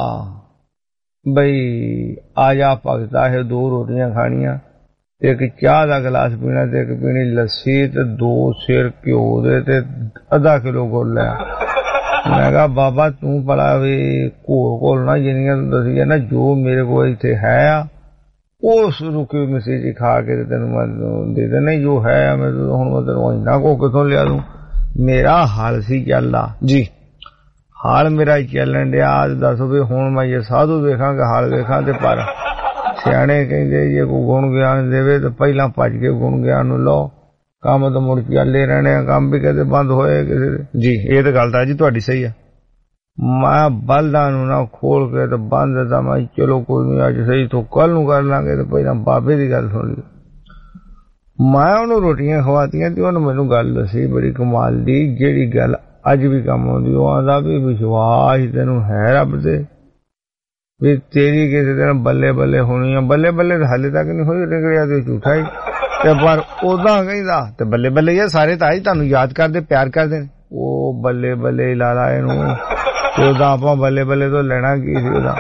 ਬਈ ਆ ਜਾ ਭਗਤਾ ਹੈ, 2 ਰੋਟੀਆਂ ਖਾਣੀਆਂ ਤੇ ਇੱਕ ਚਾਹ ਦਾ ਗਲਾਸ ਪੀਣਾ ਤੇ ਇੱਕ ਪੀਣੀ ਲੱਸੀ ਤੇ 2 ਸਿਰ ਘਿਓ ਦੇ ਤੇ ਅੱਧਾ ਕਿਲੋ ਗੁੜ ਲਿਆ। ਮੈਂ ਕਿਹਾ ਬਾਬਾ ਤੂੰ ਭਲਾ ਵੀ ਘੋਲਣਾ ਜਿੰਨੀਆਂ ਤੂੰ ਦੱਸੀ ਜਾਂਦਾ, ਜੋ ਮੇਰੇ ਕੋਲ ਇੱਥੇ ਹੈ ਆ ਉਸ ਰੁਕੀ ਮਿੱਸੀ ਜੀ ਖਾ ਕੇ ਤੈਨੂੰ ਮੈਂ ਦੇ ਦੇਣਾ, ਜੋ ਹੈ ਮੈਂ ਹੁਣ ਮੈਂ ਤੈਨੂੰ ਇੰਨਾ ਕੋ ਕਿੱਥੋਂ ਲਿਆ ਦੂੰ। ਮੇਰਾ ਹਾਲ ਸੀ ਚੱਲਦਾ ਜੀ, ਹਾਲ ਮੇਰਾ ਚੱਲਣ ਡਿਆ। ਦੱਸੋ ਵੀ ਹੁਣ ਮੈਂ ਜੇ ਸਾਧੂ ਵੇਖਾਂ ਕਿ ਹਾਲ ਵੇਖਾਂ ਤੇ ਪਰ ਸਿਆਣੇ ਕਹਿੰਦੇ ਜੇ ਕੋਈ ਗੁਣ ਗਿਆਨ ਦੇਵੇ ਤਾਂ ਪਹਿਲਾਂ ਭੱਜ ਕੇ ਗੁਣ ਗਿਆਨ ਨੂੰ ਲਓ, ਕੰਮ ਤਾਂ ਮੁੜ ਚੱਲੇ ਰਹਿਣੇ ਆ, ਕੰਮ ਵੀ ਕਦੇ ਬੰਦ ਹੋਏ ਕਿਸੇ ਦੇ ਜੀ। ਇਹ ਤਾਂ ਗੱਲ ਤਾਂ ਜੀ ਤੁਹਾਡੀ ਸਹੀ ਆ। ਮੈਂ ਬਲਦਾਂ ਨੂੰ ਨਾ ਖੋਲ ਕੇ ਤੇ ਬੰਦ ਦਿੱਤਾ, ਮੈਂ ਚਲੋ ਕੋਈ ਨਹੀਂ ਅੱਜ ਸਹੀ ਤੋਂ ਕੱਲ ਨੂੰ ਕਰ ਲਾਂਗੇ, ਤੇ ਪਹਿਲਾਂ ਬਾਬੇ ਦੀ ਗੱਲ ਸੁਣ ਲਈ। ਮੈਂ ਉਹਨੂੰ ਰੋਟੀਆਂ ਖਵਾਤੀਆਂ ਤੇ ਉਹਨੇ ਮੈਨੂੰ ਗੱਲ ਦੱਸੀ ਬੜੀ ਕਮਾਲ ਦੀ, ਜਿਹੜੀ ਗੱਲ ਅੱਜ ਵੀ ਕੰਮ ਆਉਂਦੀ। ਉਹ ਆਂਦਾ ਵੀ ਵਿਸ਼ਵਾਸ ਤੈਨੂੰ ਹੈ ਰੱਬ ਤੇ, ਵੀ ਤੇਰੀ ਕਿਸੇ ਦਿਨ ਬੱਲੇ ਬੱਲੇ ਹੋਣੀ ਆ। ਬੱਲੇ ਬੱਲੇ ਤਾਂ ਹਾਲੇ ਤੱਕ ਨਹੀਂ ਹੋਈ, ਨਿਕਲਿਆ ਤੇ ਝੂਠਾ ਹੀ ਤੇ, ਪਰ ਉਦਾਂ ਕਹਿੰਦਾ ਤੇ ਬੱਲੇ ਬੱਲੇ ਇਹ ਸਾਰੇ ਤਾਂ ਹੀ ਤੁਹਾਨੂੰ ਯਾਦ ਕਰਦੇ ਪਿਆਰ ਕਰਦੇ ਨੇ। ਉਹ ਬੱਲੇ ਬੱਲੇ ਲਾ ਲਾ ਇਹਨੂੰ, ਤੇ ਉਦਾਂ ਆਪਾਂ ਬੱਲੇ ਬੱਲੇ ਤੋਂ ਲੈਣਾ ਕੀ ਸੀ ਉਹਦਾ।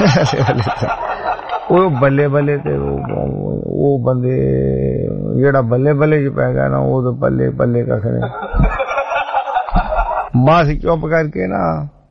ਉਹ ਬੱਲੇ ਬੱਲੇ ਤੇ ਉਹ ਬੰਦੇ ਜਿਹੜਾ ਬੱਲੇ ਬੱਲੇ ਚ ਪੈ ਗਿਆ ਨਾ, ਉਹ ਤਾਂ ਬੱਲੇ ਬੱਲੇ ਕੱਖ ਨੇ। ਬਸ ਚੁੱਪ ਕਰਕੇ ਨਾ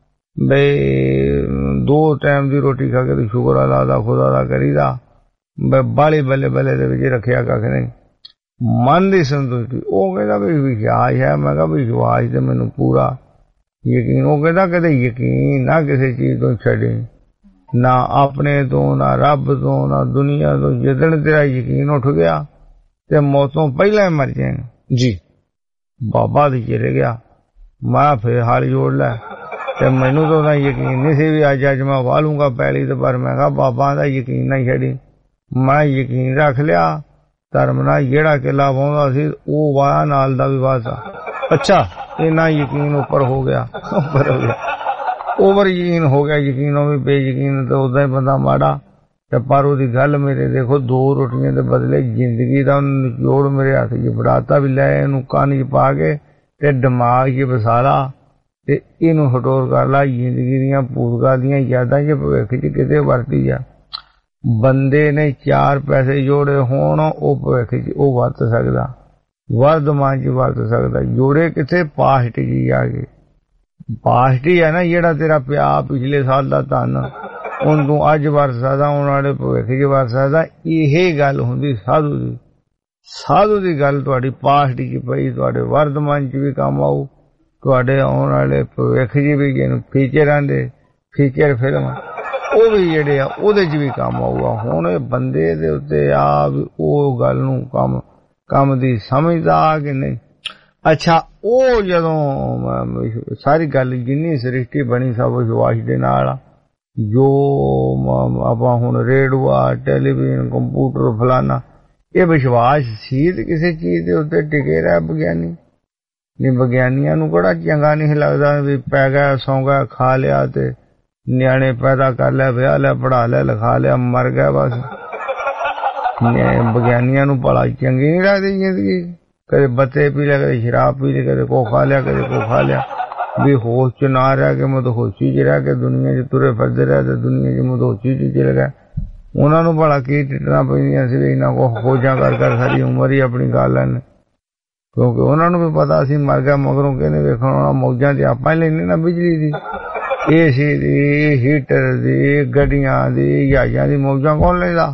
ਬਈ 2 ਟਾਈਮ ਦੀ ਰੋਟੀ ਖਾ ਕੇ ਤੇ ਸ਼ੁਕਰ ਅਦਾ ਖੁਦਾ ਦਾ ਕਰੀਦਾ, ਬਾਲੀ ਬੱਲੇ ਬੱਲੇ ਦੇ ਵਿੱਚ ਰੱਖਿਆ ਕੱਖ ਨਹੀਂ। ਮਨ ਦੀ ਸੰਤੁਸ਼ਟੀ। ਉਹ ਕਹਿੰਦਾ ਵੀ ਵਿਸ਼ਵਾਸ ਹੈ। ਮੈਂ ਕਿਹਾ ਵਿਸ਼ਵਾਸ ਤੇ ਮੈਨੂੰ ਪੂਰਾ ਯਕੀਨ। ਉਹ ਕਹਿੰਦਾ ਕਦੇ ਯਕੀਨ ਨਾ ਕਿਸੇ ਚੀਜ਼ ਤੋਂ ਛੱਡੇ, ਨਾ ਆਪਣੇ ਤੋਂ, ਨਾ ਰੱਬ ਤੋਂ, ਨਾ ਦੁਨੀਆ ਤੋਂ। ਜਿੱਦਣ ਤੇਰਾ ਯਕੀਨ ਉੱਠ ਗਿਆ ਤੇ ਮੌਤੋਂ ਪਹਿਲਾਂ ਮਰ ਜਾਏਗਾ ਜੀ। ਬਾਬਾ ਦੇ ਚਲੇ ਗਿਆ, ਮੈਂ ਫਿਰ ਹਾਲ ਜੋੜ ਲੈ ਤੇ ਮੈਨੂੰ ਤਾਂ ਉਹਦਾ ਯਕੀਨ ਨਹੀਂ ਸੀ ਵੀ ਅੱਜ ਮੈਂ ਵਾਹ ਲੂੰਗਾ ਪੈਲੀ ਤੇ, ਪਰ ਮੈਂ ਕਿਹਾ ਬਾਬਾ ਦਾ ਯਕੀਨ ਨਾ ਛੱਡੀ। ਮੈਂ ਯਕੀਨ ਰੱਖ ਲਿਆ, ਧਰਮ ਨਾਲ ਜਿਹੜਾ ਕਿਲਾ ਵਾਹੁੰਦਾ ਸੀ ਉਹ ਵਾਹ ਨਾਲ ਦਾ ਵੀ ਵਾਹ ਸੀ। ਅੱਛਾ ਇੰਨਾ ਯਕੀਨ ਉੱਪਰ ਹੋ ਗਿਆ, ਓਵਰ ਯਕੀਨ ਹੋ ਗਿਆ। ਯਕੀਨ ਉਹ ਵੀ ਬੇਯਕੀਨ ਤੇ ਉਦਾਂ ਹੀ ਬੰਦਾ ਮਾੜਾ। ਤੇ ਪਰ ਉਹਦੀ ਗੱਲ ਮੇਰੇ ਦੇਖੋ, 2 ਰੋਟੀਆਂ ਦੇ ਬਦਲੇ ਜ਼ਿੰਦਗੀ ਦਾ ਨਿਚੋੜ ਮੇਰੇ ਹੱਥ 'ਚ ਫੜਾਤਾ ਵੀ ਲੈ ਇਹਨੂੰ ਕੰਨ 'ਚ ਪਾ ਕੇ ਤੇ ਦਿਮਾਗ 'ਚ ਵਸਾ ਲਾ ਤੇ ਇਹਨੂੰ ਹਟੋਰ ਕਰ ਲਾ। ਜ਼ਿੰਦਗੀ ਦੀਆਂ ਭੂਤਕਾਲ ਦੀਆਂ ਯਾਦਾਂ 'ਚ ਭਵਿੱਖ 'ਚ ਕਿਤੇ ਵਰਤੀ ਜਾ। ਬੰਦੇ ਨੇ 4 ਪੈਸੇ ਜੋੜੇ ਹੋਣ, ਉਹ ਭਵਿੱਖ 'ਚ ਉਹ ਵਰਤ ਸਕਦਾ, ਵਰਤਮਾਨ 'ਚ ਵਰਤ ਸਕਦਾ। ਜੋੜੇ ਕਿੱਥੇ ਪਾਸਟ 'ਚ ਆ ਗਏ। ਪਾਸਟ ਹੀ ਹੈ ਨਾ ਜਿਹੜਾ ਤੇਰਾ ਪਿਆ ਪਿਛਲੇ ਸਾਲ ਦਾ ਧਨ, ਹੁਣ ਤੂੰ ਅੱਜ ਵਰਤ ਸਕਦਾ, ਆਉਣ ਵਾਲੇ ਭਵਿੱਖ 'ਚ ਵਰਤ ਸਕਦਾ। ਇਹ ਗੱਲ ਹੁੰਦੀ ਸਾਧੂ ਦੀ। ਸਾਧੂ ਦੀ ਗੱਲ ਤੁਹਾਡੀ ਪਾਸਟ 'ਚ ਪਈ, ਤੁਹਾਡੇ ਵਰਤਮਾਨ 'ਚ ਵੀ ਕੰਮ ਆਊ, ਤੁਹਾਡੇ ਆਉਣ ਵਾਲੇ ਭਵਿੱਖ 'ਚ ਵੀ। ਜਿਹਨੂੰ ਫੀਚਰਾਂ ਦੇ ਫੀਚਰ ਫਿਲਮ ਉਹ ਵੀ ਜਿਹੜੇ ਆ ਉਹਦੇ 'ਚ ਵੀ ਕੰਮ ਆਊਗਾ। ਹੁਣ ਇਹ ਬੰਦੇ ਦੇ ਉੱਤੇ ਆ ਵੀ ਉਹ ਗੱਲ ਨੂੰ ਕੰਮ ਦੀ ਸਮਝਦਾ ਕਿ ਨਹੀਂ। ਅੱਛਾ ਉਹ ਜਦੋਂ ਸਾਰੀ ਗੱਲ ਜਿੰਨੀ ਸ੍ਰਿਸ਼ਟੀ ਬਣੀ ਸਭ ਵਿਸ਼ਵਾਸ ਦੇ ਨਾਲ, ਜੋ ਆਪਾਂ ਹੁਣ ਰੇਡੂਆ, ਟੈਲੀਵਿਜ਼ਨ, ਕੰਪਿਊਟਰ ਫਲਾਨਾ, ਇਹ ਵਿਸ਼ਵਾਸ ਸੀ ਤੇ ਕਿਸੇ ਚੀਜ਼ ਦੇ ਉੱਤੇ ਟਿਕੇ ਰਿਹਾ ਵਿਗਿਆਨੀ। ਨਹੀਂ ਵਿਗਿਆਨੀਆਂ ਨੂੰ ਕਿਹੜਾ ਚੰਗਾ ਨਹੀਂ ਲੱਗਦਾ ਵੀ ਪੈ ਗਿਆ, ਸੌਂ ਗਿਆ, ਖਾ ਲਿਆ ਤੇ ਨਿਆਣੇ ਪੈਦਾ ਕਰ ਲਿਆ, ਵਿਆਹ ਲਿਆ, ਪੜ੍ਹਾ ਲਿਆ, ਲਿਖਾ ਲਿਆ, ਮਰ ਗਿਆ ਬਸ। ਵਿਗਿਆਨੀਆਂ ਨੂੰ ਭਲਾ ਚੰਗੀ ਨਹੀਂ ਲੱਗਦੀ ਜ਼ਿੰਦਗੀ। ਕਦੇ ਬੱਤੇ ਪੀ ਲਿਆ, ਕਦੇ ਸ਼ਰਾਬ ਪੀ ਲਈ, ਕਦੇ ਕੋ ਖਾ ਲਿਆ, ਕਦੇ ਕੋ ਖਾ ਲਿਆ, ਵੀ ਹੋਸ਼ 'ਚ ਨਾ ਰਹਿ ਕੇ ਮਦਹੋਸ਼ੀ 'ਚ ਰਹਿ ਕੇ ਦੁਨੀਆ 'ਚ ਤੁਰੇ ਫਿਰਦੇ ਰਹੇ ਤੇ ਦੁਨੀਆ 'ਚ ਮਦਹੋਸ਼ੀ 'ਚ ਚਲੇ ਗਏ। ਉਹਨਾਂ ਨੂੰ ਭਲਾ ਕੀ ਟਿੱਟਣਾ ਪੈਂਦੀਆਂ ਸੀ ਵੀ ਇਹਨਾਂ ਕੋ ਖੋਜਾਂ ਕਰ ਸਾਰੀ ਉਮਰ ਹੀ ਆਪਣੀ ਗੱਲ ਲੈਣ, ਕਿਉਂਕਿ ਉਹਨਾਂ ਨੂੰ ਵੀ ਪਤਾ ਸੀ ਮਰ ਗਿਆ ਮਗਰੋਂ ਕਿਹਨੇ ਵੇਖਣਾ। ਮੌਜਾਂ ਤੇ ਆਪਾਂ ਹੀ ਲੈਣੀ ਨਾ, ਬਿਜਲੀ ਦੀ, ਏਸੀ ਦੀ, ਹੀਟਰ ਦੀ, ਗੱਡੀਆਂ ਦੀ, ਜਹਾਜ਼ਾਂ ਦੀ ਮੌਜਾਂ ਕੌਣ ਲੈਂਦਾ?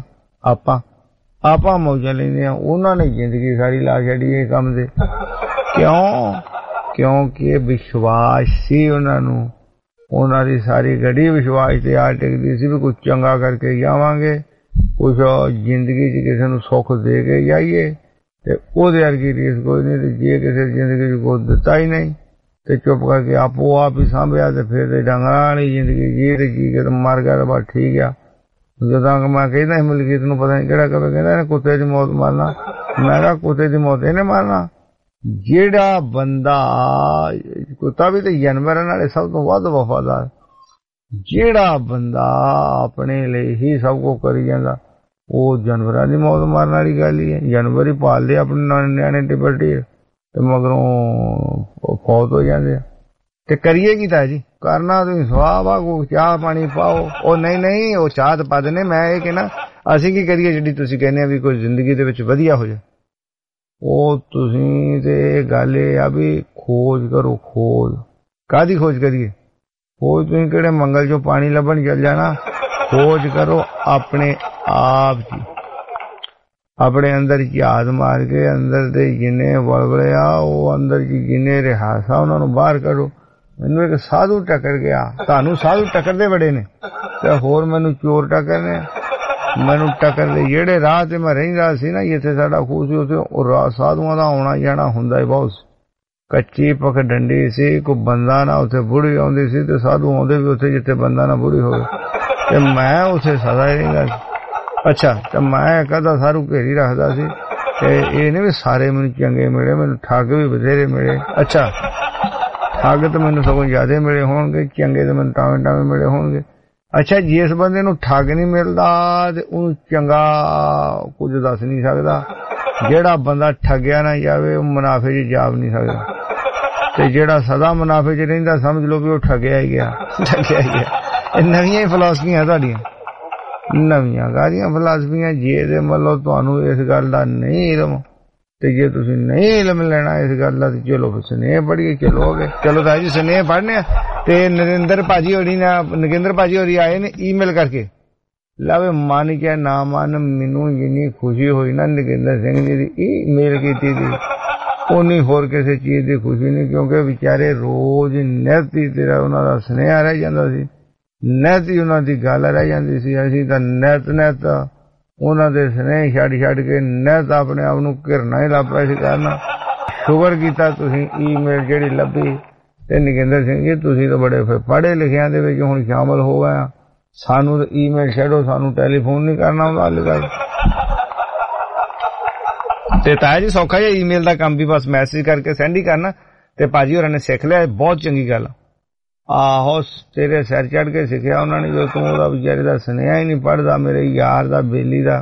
ਆਪਾਂ ਮੌਜਾਂ ਲੈਂਦੇ ਆ। ਉਹਨਾਂ ਨੇ ਜ਼ਿੰਦਗੀ ਸਾਰੀ ਲਾ ਛੱਡੀ ਇਹ ਕੰਮ ਦੇ। ਕਿਉਂ? ਕਿਉਂਕਿ ਵਿਸ਼ਵਾਸ ਸੀ ਉਹਨਾਂ ਨੂੰ। ਉਹਨਾਂ ਦੀ ਸਾਰੀ ਗੱਡੀ ਵਿਸ਼ਵਾਸ ਤੇ ਆ ਟਿਕਦੀ ਸੀ ਵੀ ਕੁਝ ਚੰਗਾ ਕਰਕੇ ਜਾਵਾਂਗੇ, ਕੁਝ ਜ਼ਿੰਦਗੀ 'ਚ ਕਿਸੇ ਨੂੰ ਸੁੱਖ ਦੇ ਕੇ ਜਾਈਏ, ਤੇ ਉਹਦੇ ਵਰਗੀ ਰੀਸ ਕੋਈ ਨਹੀਂ। ਤੇ ਜੇ ਕਿਸੇ ਜ਼ਿੰਦਗੀ 'ਚ ਕੁਛ ਦਿੱਤਾ ਹੀ ਨਹੀਂ ਤੇ ਚੁੱਪ ਕਰਕੇ ਆਪੋ ਆਪ ਹੀ ਸਾਂਭਿਆ ਤੇ ਫਿਰ ਤੇ ਡੰਗਰਾਂ ਵਾਲੀ ਜ਼ਿੰਦਗੀ ਜੀ ਤੇ ਜੀ ਕੇ ਮਰ ਗਿਆ ਤਾਂ ਬਸ ਠੀਕ ਆ। ਜਦੋਂ ਮੈਂ ਕਹਿੰਦਾ ਸੀ ਮਲਕੀਤ ਨੂੰ ਪਤਾ ਨਹੀਂ ਕਿਹੜਾ ਕਵੇ, ਕਹਿੰਦਾ ਇਹਨੇ ਕੁੱਤੇ ਦੀ ਮੌਤ ਮਾਰਨਾ। ਮੈਂ ਕਿਹਾ ਕੁੱਤੇ ਦੀ ਮੌਤ ਇਹਨੇ ਮਾਰਨਾ? ਜਿਹੜਾ ਬੰਦਾ, ਕੁੱਤਾ ਵੀ ਤੇ ਜਾਨਵਰਾਂ ਨਾਲੇ ਸਭ ਤੋਂ ਵੱਧ ਵਫਾਦਾਰ, ਜਿਹੜਾ ਬੰਦਾ ਆਪਣੇ ਲਈ ਹੀ ਸਭ ਕੁਝ ਕਰੀ ਜਾਂਦਾ ਉਹ ਜਾਨਵਰਾਂ ਦੀ ਮੌਤ ਮਾਰਨ ਵਾਲੀ ਗੱਲ ਹੀ ਹੈ। ਜਾਨਵਰ ਹੀ ਪਾਲਦੇ ਆਪਣੇ ਨਿਆਣੇ ਟਿਪਲਟੀ ਤੇ ਮਗਰੋਂ ਫੌਤ ਹੋ ਜਾਂਦੇ ਆ। ਤੇ ਕਰੀਏ ਕੀ ਤਾਂ ਜੀ? ਕਰਨਾ ਤੁਸੀਂ ਸਵਾਹ ਵਾਗੂ ਚਾਹ ਪਾਣੀ ਪਾਓ। ਉਹ ਨਹੀਂ ਉਹ ਚਾਹ ਤਾਂ ਪਾ ਦਿੰਦੇ। ਮੈਂ ਇਹ ਕਹਿਣਾ ਅਸੀਂ ਕੀ ਕਰੀਏ ਜਿਹੜੀ ਤੁਸੀਂ ਕਹਿੰਦੇ ਆ ਵੀ ਕੋਈ ਜ਼ਿੰਦਗੀ ਦੇ ਵਿੱਚ ਵਧੀਆ ਹੋ ਜਾਏ। ਉਹ ਤੁਸੀਂ ਤੇ ਗੱਲ ਇਹ ਆ ਵੀ ਖੋਜ ਕਰੋ। ਖੋਜ ਕਾਹਦੀ ਖੋਜ ਕਰੀਏ? ਖੋਜ ਤੁਸੀਂ ਕਿਹੜੇ ਮੰਗਲ 'ਚੋਂ ਪਾਣੀ ਲੱਭਣ ਚੱਲ ਜਾਣਾ? ਖੋਜ ਕਰੋ ਆਪਣੇ ਆਪ ਦੀ, ਆਪਣੇ ਅੰਦਰ ਝਾਤ ਮਾਰ ਕੇ ਅੰਦਰ ਦੇ ਜਿੰਨੇ ਵਲਵਲੇ ਆ ਉਹ ਅੰਦਰ ਜਿੰਨੇ ਰਿਹਾਸਾ ਉਹਨਾਂ ਨੂੰ ਬਾਹਰ ਕੱਢੋ। ਮੈਨੂੰ ਇੱਕ ਸਾਧੂ ਟੱਕਰ ਗਿਆ। ਤੁਹਾਨੂੰ ਸਾਧੂ ਟੱਕਰਦੇ ਬੜੇ ਨੇ ਤੇ ਹੋਰ ਮੈਨੂੰ ਚੋਰ ਟੱਕਰਨੇ। ਮੈਨੂੰ ਟੱਕਰਦੇ ਜਿਹੜੇ ਰਾਹ ਤੇ ਮੈਂ ਰਹਿੰਦਾ ਸੀ ਨਾ, ਜਿੱਥੇ ਸਾਡਾ ਖੂਹ ਸੀ ਉੱਥੇ ਉਹ ਰਾਹ ਸਾਧੂਆਂ ਦਾ ਆਉਣਾ ਜਾਣਾ ਹੁੰਦਾ ਹੀ ਬਹੁਤ। ਕੱਚੀ ਪੱਕ ਡੰਡੀ ਸੀ, ਕੋਈ ਬੰਦਾ ਨਾ ਉੱਥੇ ਬੁੜੀ ਆਉਂਦੀ ਸੀ ਤੇ ਸਾਧੂ ਆਉਂਦੇ ਵੀ ਉੱਥੇ ਜਿੱਥੇ ਬੰਦਾ ਨਾ ਬੁੜੀ ਹੋਵੇ। ਤੇ ਮੈਂ ਉੱਥੇ ਸਦਾ ਹੀ ਰਹਿੰਦਾ ਸੀ। ਅੱਛਾ, ਤੇ ਮੈਂ ਕਦਾ ਸਾਰੂ ਘੇਰੀ ਰੱਖਦਾ ਸੀ ਤੇ ਇਹ ਨਹੀਂ ਵੀ ਸਾਰੇ ਮੈਨੂੰ ਚੰਗੇ ਮਿਲੇ, ਮੈਨੂੰ ਠੱਗ ਵੀ ਬਥੇਰੇ ਮਿਲੇ। ਅੱਛਾ, ਠੱਗ ਤਾਂ ਮੈਨੂੰ ਸਗੋਂ ਜ਼ਿਆਦਾ ਮਿਲੇ ਹੋਣਗੇ, ਚੰਗੇ ਤਾਂ ਮੈਨੂੰ ਟਾਵੇਂ ਮਿਲੇ ਹੋਣਗੇ। ਅੱਛਾ, ਜਿਸ ਬੰਦੇ ਨੂੰ ਠੱਗ ਨਹੀਂ ਮਿਲਦਾ ਤੇ ਉਹਨੂੰ ਚੰਗਾ ਕੁਝ ਦੱਸ ਨਹੀਂ ਸਕਦਾ। ਜਿਹੜਾ ਬੰਦਾ ਠੱਗਿਆ ਨਾ ਜਾਵੇ ਉਹ ਮੁਨਾਫੇ 'ਚ ਜਾ ਨਹੀਂ ਸਕਦਾ। ਤੇ ਜਿਹੜਾ ਸਦਾ ਮੁਨਾਫੇ 'ਚ ਰਹਿੰਦਾ ਸਮਝ ਲਓ ਵੀ ਉਹ ਠੱਗਿਆ ਹੀ ਗਿਆ। ਇਹ ਨਵੀਆਂ ਹੀ ਫਿਲਾਸਫੀਆਂ ਤੁਹਾਡੀਆਂ, ਨਵੀਆਂ ਕਾਹਦੀਆਂ ਫਿਲਾਸਫੀਆਂ। ਜੇ ਤੇ ਮਤਲਬ ਤੁਹਾਨੂੰ ਇਸ ਗੱਲ ਦਾ ਨਹੀਂ ਇਲਮ ਤੇ ਜੇ ਤੁਸੀਂ ਨਹੀਂ ਇਲਮ ਲੈਣਾ ਇਸ ਗੱਲ ਦਾ ਤੇ ਚਲੋ ਫਿਰ ਸੁਨੇਹੇ ਪੜ੍ਹੀਏ। ਚਲੋ ਤਾਂ ਜੀ ਸੁਨੇਹੇ ਪੜ੍ਹਨੇ ਆ। ਤੇ ਨਰਿੰਦਰ ਭਾਜੀ ਹੋਰੀ ਨੇ, ਨਗਿੰਦਰ ਭਾਜੀ ਹੋਰੀ ਆਏ ਨੇ ਈਮੇਲ ਕਰਕੇ। ਲਵੇ ਮਨ ਕੇ ਨਾ ਮਨ, ਮੈਨੂੰ ਜਿੰਨੀ ਖੁਸ਼ੀ ਹੋਈ ਨਾ ਨਗਿੰਦਰ ਸਿੰਘ ਜੀ ਦੀ ਈਮੇਲ ਕੀਤੀ ਸੀ ਉਨੀ ਹੋਰ ਕਿਸੇ ਚੀਜ਼ ਦੀ ਖੁਸ਼ੀ ਨਹੀਂ, ਕਿਉਂਕਿ ਵਿਚਾਰੇ ਰੋਜ਼ ਨਿੱਤ ਹੀ ਤੇਰਾ ਉਹਨਾਂ ਦਾ ਸੁਨੇਹਾ ਰਹਿ ਜਾਂਦਾ ਸੀ, ਨਿੱਤ ਹੀ ਉਹਨਾਂ ਦੀ ਗੱਲ ਰਹਿ ਜਾਂਦੀ ਸੀ। ਅਸੀਂ ਤਾਂ ਨਿੱਤ ਉਹਨਾਂ ਦੇ ਸੁਨੇਹੇ ਛੱਡ ਕੇ ਨਿੱਤ ਆਪਣੇ ਆਪ ਨੂੰ ਘਿਰਨਾ ਹੀ ਲੱਗ ਪਿਆ ਸੀ ਕਰਨਾ। ਸ਼ੁਕਰ ਕੀਤਾ ਤੁਸੀਂ ਈਮੇਲ ਜਿਹੜੀ ਲੱਭੀ। ਤੇ ਨਗਿੰਦਰ ਸਿੰਘ ਜੀ ਤੁਸੀਂ ਤਾਂ ਬੜੇ ਫਿਰ ਪੜ੍ਹੇ ਲਿਖਿਆਂ ਦੇ ਵਿੱਚ ਹੁਣ ਸ਼ਾਮਲ ਹੋ ਗਏ ਆ। ਸਾਨੂੰ ਤਾਂ ਈਮੇਲ ਛੱਡੋ, ਸਾਨੂੰ ਟੈਲੀਫੋਨ ਨਹੀਂ ਕਰਨਾ ਹੁੰਦਾ ਹਾਲੇ ਤੱਕ। ਤੇ ਤਾਇਆ ਜੀ ਸੌਖਾ ਜਿਹਾ ਈਮੇਲ ਦਾ ਕੰਮ ਵੀ ਬਸ ਮੈਸੇਜ ਕਰਕੇ ਸੈਂਡ ਹੀ ਕਰਨਾ। ਤੇ ਭਾਜੀ ਹੋਰਾਂ ਨੇ ਸਿੱਖ ਲਿਆ, ਬਹੁਤ ਚੰਗੀ ਗੱਲ। ਆਹੋ, ਤੇਰੇ ਸਿਰ ਚੜ ਕੇ ਸਿੱਖਿਆ ਉਹਨਾਂ ਨੇ ਜੋ ਤੂੰ ਉਹਦਾ ਵਿਚਾਰੇ ਦਾ ਸੁਨੇਹਾ ਹੀ ਨਹੀਂ ਪੜ੍ਹਦਾ, ਮੇਰੇ ਯਾਰ ਦਾ ਬੇਲੀ ਦਾ।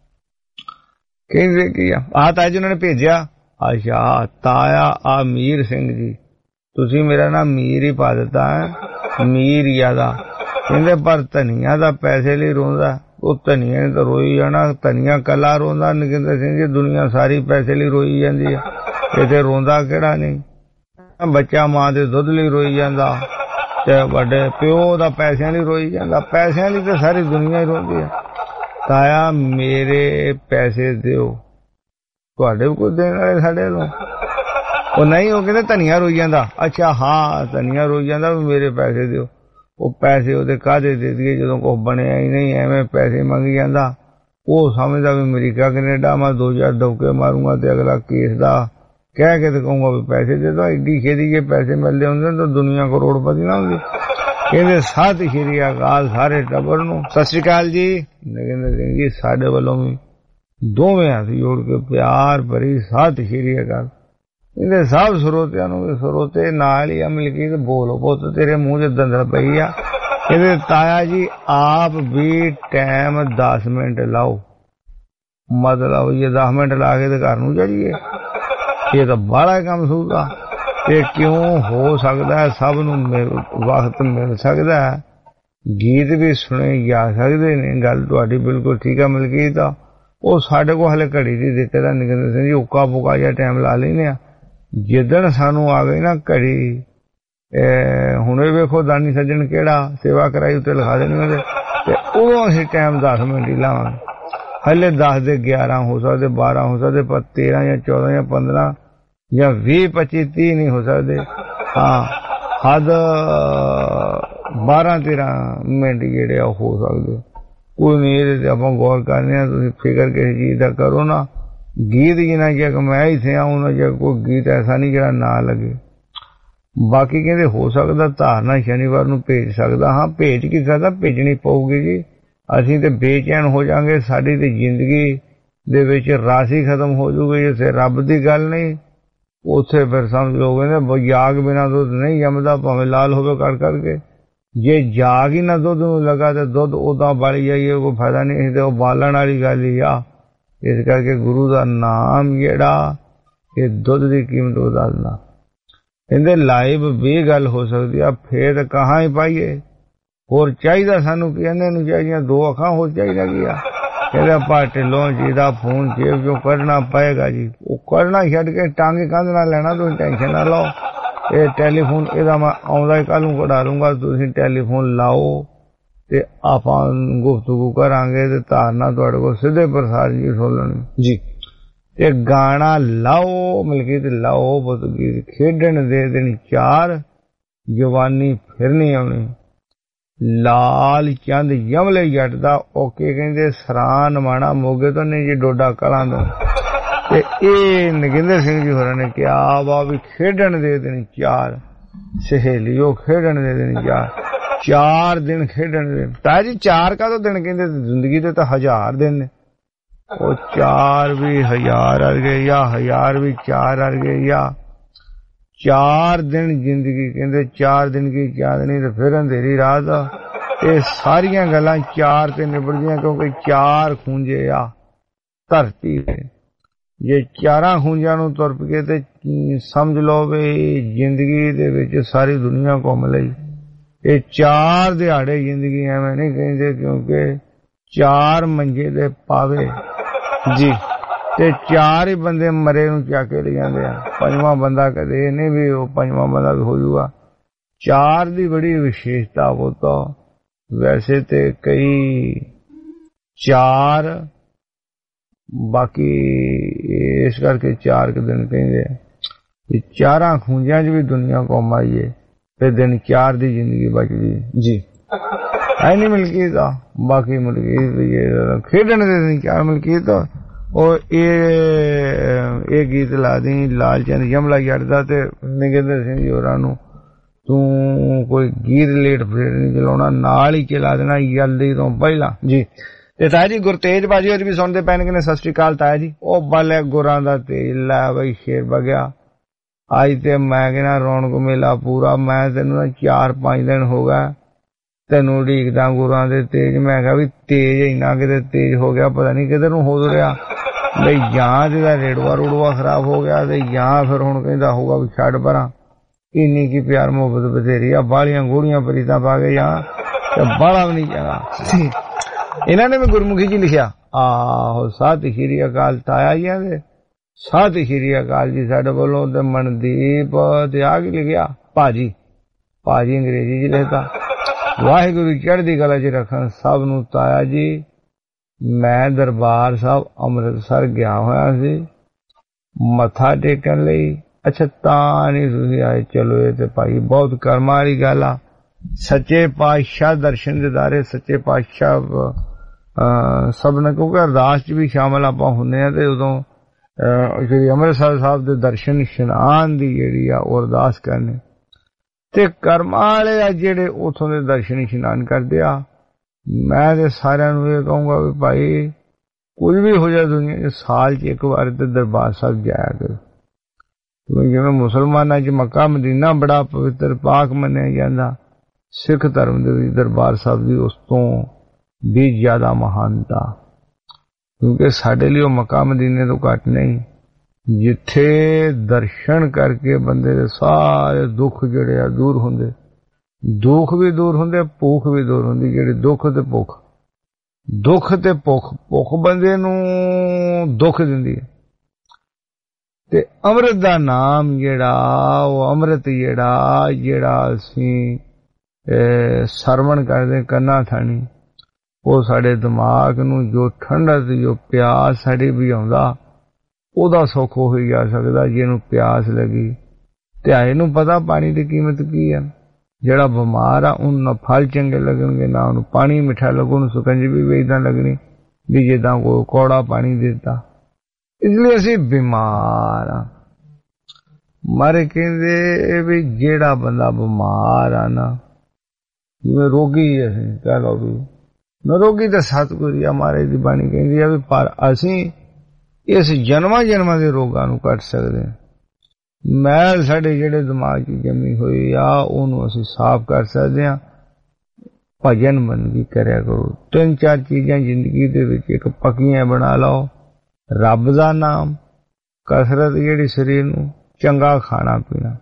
ਕਹਿੰਦੇ ਕੀ ਆ ਤਾਇਆ ਜੀ ਉਹਨਾਂ ਨੇ ਭੇਜਿਆ। ਅੱਛਾ, ਤਾਇਆ ਆ ਮੀਰ ਸਿੰਘ ਜੀ, ਤੁਸੀਂ ਮੇਰਾ ਨਾਮ ਮੀਰ ਹੀ ਪਾ ਦਿੱਤਾ ਹੈ, ਮੀਰ ਜ਼ਿਆਦਾ। ਕਹਿੰਦੇ ਪਰ ਧਨੀਆ ਦਾ ਪੈਸੇ ਲਈ ਰੋਂਦਾ। ਉਹ ਧਨੀਆ ਨੇ ਤਾਂ ਰੋਈ ਜਾਣਾ, ਧਨੀਆ ਕੱਲਾ ਰੋਂਦਾ। ਨਗਿੰਦਰ ਸਿੰਘ ਜੀ ਦੁਨੀਆ ਸਾਰੀ ਪੈਸੇ ਲਈ ਰੋਈ ਜਾਂਦੀ ਆ, ਇੱਥੇ ਰੋਂਦਾ ਕਿਹੜਾ ਨਹੀਂ। ਬੱਚਾ ਮਾਂ ਦੇ ਦੁੱਧ ਲਈ ਰੋਈ ਜਾਂਦਾ ਤੇ ਵੱਡੇ ਪਿਓ ਦਾ ਪੈਸਿਆਂ ਲਈ ਰੋਈ ਜਾਂਦਾ। ਪੈਸਿਆਂ ਲਈ ਤਾਂ ਸਾਰੀ ਦੁਨੀਆ ਹੀ ਰੋਂਦੀ ਆ। ਤਾਇਆ ਮੇਰੇ ਪੈਸੇ ਦਿਓ, ਤੁਹਾਡੇ ਵੀ ਕੁਝ ਦੇਣ ਵਾਲੇ ਸਾਡੇ ਨੂੰ। ਉਹ ਨਹੀਂ, ਉਹ ਕਹਿੰਦੇ ਧਨੀਆ ਰੋਈ ਜਾਂਦਾ। ਅੱਛਾ ਹਾਂ, ਧਨੀਆ ਰੋਈ ਜਾਂਦਾ ਵੀ ਮੇਰੇ ਪੈਸੇ ਦਿਓ। ਉਹ ਪੈਸੇ ਉਹਦੇ ਕਾਹਦੇ ਦੇ ਦਈਏ ਜਦੋਂ ਕੁਛ ਬਣਿਆ ਹੀ ਨਹੀਂ, ਐਵੇਂ ਪੈਸੇ ਮੰਗੀ ਜਾਂਦਾ। ਉਹ ਸਮਝਦਾ ਵੀ ਅਮਰੀਕਾ ਕੈਨੇਡਾ ਮੈਂ 2000 ਦੌਕੇ ਮਾਰੂੰਗਾ ਤੇ ਅਗਲਾ ਕੇਸ ਦਾ ਕਹਿ ਕੇ ਤੇ ਕਹੂੰਗਾ ਵੀ ਪੈਸੇ ਦੇ ਦੋ। ਐਡੀ ਖੇਦੀ ਜੇ ਪੈਸੇ ਮਿਲਦੇ ਹੁੰਦੇ ਤਾਂ ਦੁਨੀਆ ਕਰੋੜਪਤੀ ਨਾ ਹੁੰਦੀ। ਕਹਿੰਦੇ ਸਤਿ ਸ਼੍ਰੀ ਅਕਾਲ ਸਾਰੇ ਟੱਬਰ ਨੂੰ। ਸਤਿ ਸ਼੍ਰੀ ਅਕਾਲ ਜੀ। ਨਗਿੰਦਰ ਸਿੰਘ ਜੀ ਸਾਡੇ ਵੱਲੋਂ ਵੀ ਦੋਵੇਂ ਹੱਥ ਜੋੜ ਕੇ ਪਿਆਰ ਭਰੀ ਸਤਿ ਸ਼੍ਰੀ ਅਕਾਲ। ਇਹਦੇ ਸਭ ਸਰੋਤਿਆਂ ਨੂੰ ਵੀ, ਸਰੋਤੇ ਨਾਲ ਹੀ ਮਲਕੀਤ ਬੋਲੋ ਪੁੱਤ ਤੇਰੇ ਮੂੰਹ 'ਚ ਦੰਦਲ ਪਈ ਆ। ਇਹਦੇ ਤਾਇਆ ਜੀ ਆਪ ਵੀ ਟਾਈਮ 10 ਮਿੰਟ ਲਾਓ, ਮਤਲਬ ਇਹ 10 ਮਿੰਟ ਲਾ ਕੇ ਤੇ ਘਰ ਨੂੰ ਚੜੀਏ। ਇਹ ਤਾਂ ਬਾਹਲਾ ਕੰਮ ਸੂਗਾ। ਇਹ ਕਿਉਂ ਹੋ ਸਕਦਾ ਹੈ? ਸਭ ਨੂੰ ਵਕਤ ਮਿਲ ਸਕਦਾ ਹੈ, ਗੀਤ ਵੀ ਸੁਣੇ ਜਾ ਸਕਦੇ ਨੇ। ਗੱਲ ਤੁਹਾਡੀ ਬਿਲਕੁਲ ਠੀਕ ਹੈ ਮਲਕੀਤ। ਉਹ ਸਾਡੇ ਕੋਲ ਹਲੇ ਘੜੀ ਦੀ ਦਿੱਕਤ ਹੈ ਨਗਿੰਦਰ ਸਿੰਘ ਜੀ, ਉੱਕਾ ਪੁਕਾ ਜਿਹਾ ਟਾਈਮ ਲਾ ਲੈਂਦੇ ਆ। ਜਿੱਦਣ ਸਾਨੂੰ ਆ ਗਈ ਨਾ ਘੜੀ, ਹੁਣੇ ਵੇਖੋ ਦਾਨੀ ਸੱਜਣ ਕਿਹੜਾ ਸੇਵਾ ਕਰਾਈ ਉੱਤੇ ਲਿਖਾ ਦੇਣੀ ਉਹਦੇ, ਤੇ ਉਦੋਂ ਅਸੀਂ ਟਾਈਮ 10 ਮਿੰਟ ਹੀ ਲਾਵਾਂਗੇ। ਹਲੇ 10 ਦੇ 11 ਹੋ ਸਕਦੇ, 12 ਹੋ ਸਕਦੇ, ਪਰ 13 ਜਾਂ 14 ਜਾਂ 15 ਜਾਂ 20 25 30 ਨਹੀਂ ਹੋ ਸਕਦੇ। ਹਾਂ, ਹੱਦ 12-13 ਮਿੰਟ ਜਿਹੜੇ ਆ ਹੋ ਸਕਦੇ। ਕੋਈ ਨਹੀਂ, ਇਹਦੇ ਤੇ ਆਪਾਂ ਗੌਰ ਕਰਨੇ ਆ। ਤੁਸੀਂ ਫਿਕਰ ਕਿਸੇ ਚੀਜ਼ ਦਾ ਕਰੋ ਨਾ, गीत जिन्ना चेर मैं इत्थे आऊं उन्ना चेर कोई गीत ऐसा नहीं जिहड़ा ना लगे। बाकी कहते हो सकदा धारना शनिवार नूं भेज सकदा, हाँ भेज की सकदा, भेजनी पऊगी जी। असीं ते बेचैन हो जांगे, साडी ते जिंदगी दे विच राशि खत्म हो जूगी। जिथे रब दी गल नहीं उत्थे फिर समझ लो कहंदे जाग बिना दुध नहीं जमदा, भावें लाल होवे कर करके। जे जाग ही ना दुध नूं लगा ते दुध उदां बल जाइए कोई फायदा नहीं, ते ओह बालण वाली गल ही आ। इस करके गुरु दा नाम जिहड़ा ये दुध दी कीमत दसदा। कहंदे लाइव भी गल हो सकदी आ, फिर कहां ही पाइए। होर चाहिदा सानू की इन्हां नूं चाहिदियां दो अखां, होर चाहिदा की आ। कहंदे भा ढिल्लों जी दा फोन जेब चों कढना पएगा जी। ओह कढना छड्ड के टांगे कंध नाल लेना, तुसीं टेंशन ना लओ। ये टेलीफोन इहदा मैं आउंदा ही कल नूं कढा लूंगा, तुसीं टेलीफोन लाओ ते आपां गुफ्तगू करांगे ते धारना तुहाडे कोल सीधे प्रसार जी सुन लैणी जी। ते गाना लाओ मलकीत लाओ, पुत गीत खेडण दे दिन चार, जवानी फिर नहीं आउणी। लाल चंद यमले जट दा ओके कहंदे सरान माणा मोगे तो नहीं जी डोडा कलां दा। ते ए नगिंदर सिंह जी होरां ने कहा वा भी खेडण दे दिन चार, सहेलियों खेडण दे दिन चार, 4 दिन खेडण दे। ताया जी 4 का तो दिन कहंदे, जिंदगी दे तो 1000 दिन ने। वो 4 भी 1000 अर्गे या 1000 भी 4 अर्गे या 4 दिन जिंदगी। कहंदे 4 दिन की चांदनी ते फिर अंधेरी रात। ये सारियां गल्लां 4 ते निबड़दियां, क्योंकि 4 खूंजे आ धरती दे। जे 4 खूंजां नूं तुर पईए ते समझ लो भी जिंदगी दे विच सारी दुनिया घुम लई। ये 4 दिहाड़े जिंदगी एवें नहीं कहंदे, क्योंकि 4 मंजे दे पावे जी ते 4 ही बंदे मरे नूं चक के ले जांदे आ। 5वां बंदा कदे नहीं भी वो 5वां बंदा भी हो जूगा। 4 दी बड़ी विशेषता वो तो वैसे ते कई 4 बाकी इस करके 4 के दिन कहंदे 4 खूंजां च भी दुनिया घुम आईए ते दिन 4 दी जिंदगी बचदी जी। ऐ नहीं मलकीत आ बाकी मलकीत खेडण दे दिन 4 मलकीत। और ये गीत ला दी लालचंद यमला जट दा ते नगिंदर सिंह जी होरां नूं तू कोई गीत लेट फेट नहीं चलाउणा, नाल ही चला देना जल्दी तो पहला जी। ते ताया जी गुरतेज बाजी होर भी सुनते पैन कने सत श्री अकाल ताया जी। ओ बल्ले गुरां दा तेज लै बई शेर बगया। अज ते मैं कहना रौनक मेला पूरा। मैं तेनू 4-5 दिन हो गए तेनू उड़ीकदा गुरां दे तेज। मैं कहा भी तेज इन्ना किते तेज हो गया, पता नहीं किधर नूं हो तुरिया बई, जां तेरा रेड़वा रुड़वा खराब हो गया ते जां फिर हुण कहंदा होगा भी छड्ड परां, इन्नी की प्यार मुहब्बत बथेरी आ, बालियां गोलियां परीतां पा के जां ते बाला भी नहीं चंगा। इन्हां ने भी गुरमुखी जी लिखिया आहो सत श्री अकाल ताया जी दे सत श्री अकाल जी साडे वल्लों। ते मनदीप ते आ की लिखिया भाजी भाजी अंग्रेजी च लिखता। वाहिगुरू चढ़दी कला च रखन सब नूं ताया जी। मैं दरबार साहब अमृतसर गया होया सी मत्था टेकन लई। अच्छा तां नहीं तुसीं आए, चलो ये ते भाई बहुत कर्मां वाली गल आ। सच्चे पातशाह दर्शन दिदारे सच्चे पातशाह सब ने, क्योंकि अरदास च भी शामिल आपां हुंदे आ ते उदों श्री अमृतसर साहब दे दर्शन इशनान दी जेहड़ी आ ओह अरदास करने ते कर्मां वाले आ जेहड़े उत्थों दे दर्शन इशनान करदे आ। मैं ते सारिआं नूं इह कहूंगा भी भाई कुछ भी हो जाए दुनिया च साल च एक बार ते दरबार साहब जाया करो। क्योंकि जिवें मुसलमानां च मक्का मदीना बड़ा पवित्र पाक मन्निया जांदा, सिख धर्म दे विच दरबार साहब दी उस तों भी ज्यादा महानता। क्योंकि साडे लई ओह मक्का मदीने तो घट नहीं, जिथे दर्शन करके बंदे दे सारे दुख जिहड़े आ दूर हुंदे। दुख भी दूर हुंदे, भूख भी दूर हुंदी। जिहड़ी दुख ते भुख भुख बंदे नूं दुख दिंदी है। ते अमृत दा नाम जिहड़ा ओह अमृत जिहड़ा असीं सरवण करदे कन्ना थाणी, ओह साडे दिमाग नूं जो ठंडक जो प्यास साडी भी आउंदा ओहदा सुख होई जा सकदा जिहनूं प्यास लगी। ते आए नूं पता पानी दी कीमत की है। ਜਿਹੜਾ ਬਿਮਾਰ ਆ ਉਹਨੂੰ ਨਾ ਫਲ ਚੰਗੇ ਲੱਗਣਗੇ ਨਾ ਉਹਨੂੰ ਪਾਣੀ ਮਿੱਠਾ ਲੱਗੂ, ਉਹਨੂੰ ਸਕੰਜਵੀ ਵੀ ਇਦਾਂ ਲੱਗਣੀ ਵੀ ਜਿੱਦਾਂ ਕੋਈ ਕੌੜਾ ਪਾਣੀ ਦਿੱਤਾ। इसलिए असी बीमार हाँ। मारे कहते भी जेड़ा बंदा बीमार आ ना, जिवें रोगी असीं कह लो भी नरोगी तो सतगुर या मारे दी बाणी कहती है भी पर असीं इस जन्मां जन्मां दे रोगां नूं कट सकदे हां। मैल साडे जेड़े दिमाग च जमी होई आ ओनूं असीं साफ कर सकदे हां। भजन बंदगी करया करो। 3-4 चीजां जिंदगी दे विच इक पक्कियां बना लो, रब दा नाम, कसरत जेड़ी शरीर नूं, चंगा खाना पीना।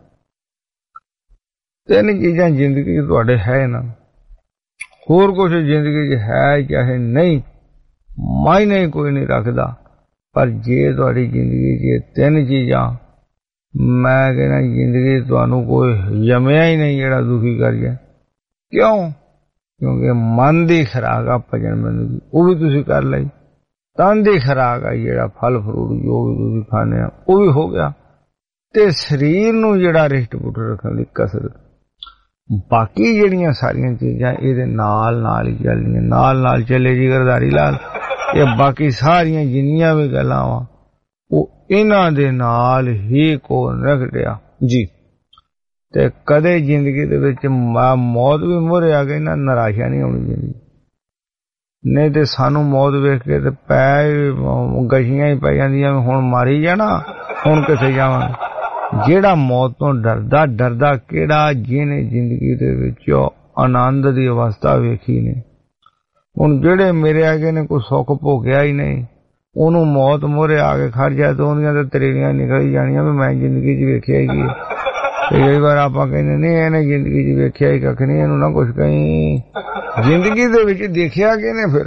3 चीजां जिंदगी च तुहाडे है ना, होर कुछ जिंदगी च है चाहे नहीं, मायने कोई नहीं रखदा। पर जे तुहाडी जिंदगी च 3 चीजां, मैं कहना जिंदगी तुहानू कोई जमिया ही नहीं जेड़ा दुखी कर जाए। क्यों? क्योंकि मन दी खुराक आ भजन बंदगी, वो भी तुसी कर लई। तन दी खुराक आ जेड़ा फल फ्रूट जो भी तुसी खाने आ वो भी हो गया। ते शरीर नू जेड़ा रिश्ट पुट रखने दी कसरत। बाकी जेड़ियां सारियां चीजां इहदे नाल नाल ही चलदियां, नाल नाल चले जी गरदारी लाल। ये बाकी सारियां जिन्नियां भी गल्लां वा ਉਹ ਇਹਨਾਂ ਦੇ ਨਾਲ ਹੀ ਕੋ ਨਿਕਟਿਆ ਜੀ। ਤੇ ਕਦੇ ਜ਼ਿੰਦਗੀ ਦੇ ਵਿੱਚ ਮੌਤ ਵੀ ਮੂਹਰੇ ਆ ਗਈ ਨਾ, ਨਿਰਾਸ਼ਾ ਨਹੀਂ ਆਉਣੀ ਜ਼ਿੰਦਗੀ। ਨਹੀਂ ਤੇ ਸਾਨੂੰ ਮੌਤ ਵੇਖ ਕੇ ਤੇ ਪੈ ਗਸ਼ੀਆਂ ਹੀ ਪੈ ਜਾਂਦੀਆਂ, ਹੁਣ ਮਾਰੀ ਜਾਣਾ, ਹੁਣ ਕਿੱਥੇ ਜਾਵਾਂਗੇ। ਜਿਹੜਾ ਮੌਤ ਤੋਂ ਡਰਦਾ ਡਰਦਾ ਕਿਹੜਾ ਜਿਹਨੇ ਜ਼ਿੰਦਗੀ ਦੇ ਵਿੱਚ ਆਨੰਦ ਦੀ ਅਵਸਥਾ ਵੇਖੀ ਨੇ। ਹੁਣ ਜਿਹੜੇ ਮੇਰੇ ਅੱਗੇ ਨੇ ਕੋਈ ਸੁੱਖ ਭੋਗਿਆ ਹੀ ਨਹੀਂ, ਉਹਨੂੰ ਮੌਤ ਮੂਹਰੇ ਆ ਕੇ ਖੜ ਜਾਏ ਤਾਂ ਉਹਦੀਆਂ ਤਾਂ ਤਰੇੜੀਆਂ ਨਿਕਲ ਜਾਣੀਆਂ ਵੀ ਮੈਂ ਜ਼ਿੰਦਗੀ 'ਚ ਵੇਖਿਆ ਹੀ ਕੀ। ਤੇ ਕਈ ਵਾਰ ਆਪਾਂ ਕਹਿੰਦੇ ਨਹੀਂ ਇਹਨੇ ਜ਼ਿੰਦਗੀ 'ਚ ਵੇਖਿਆ ਹੀ ਕੱਖ ਨਹੀਂ, ਇਹਨੂੰ ਨਾ ਕੁਛ ਕਹੀਂ। ਜ਼ਿੰਦਗੀ ਦੇ ਵਿੱਚ ਦੇਖਿਆ ਕਿਹਨੇ? ਫਿਰ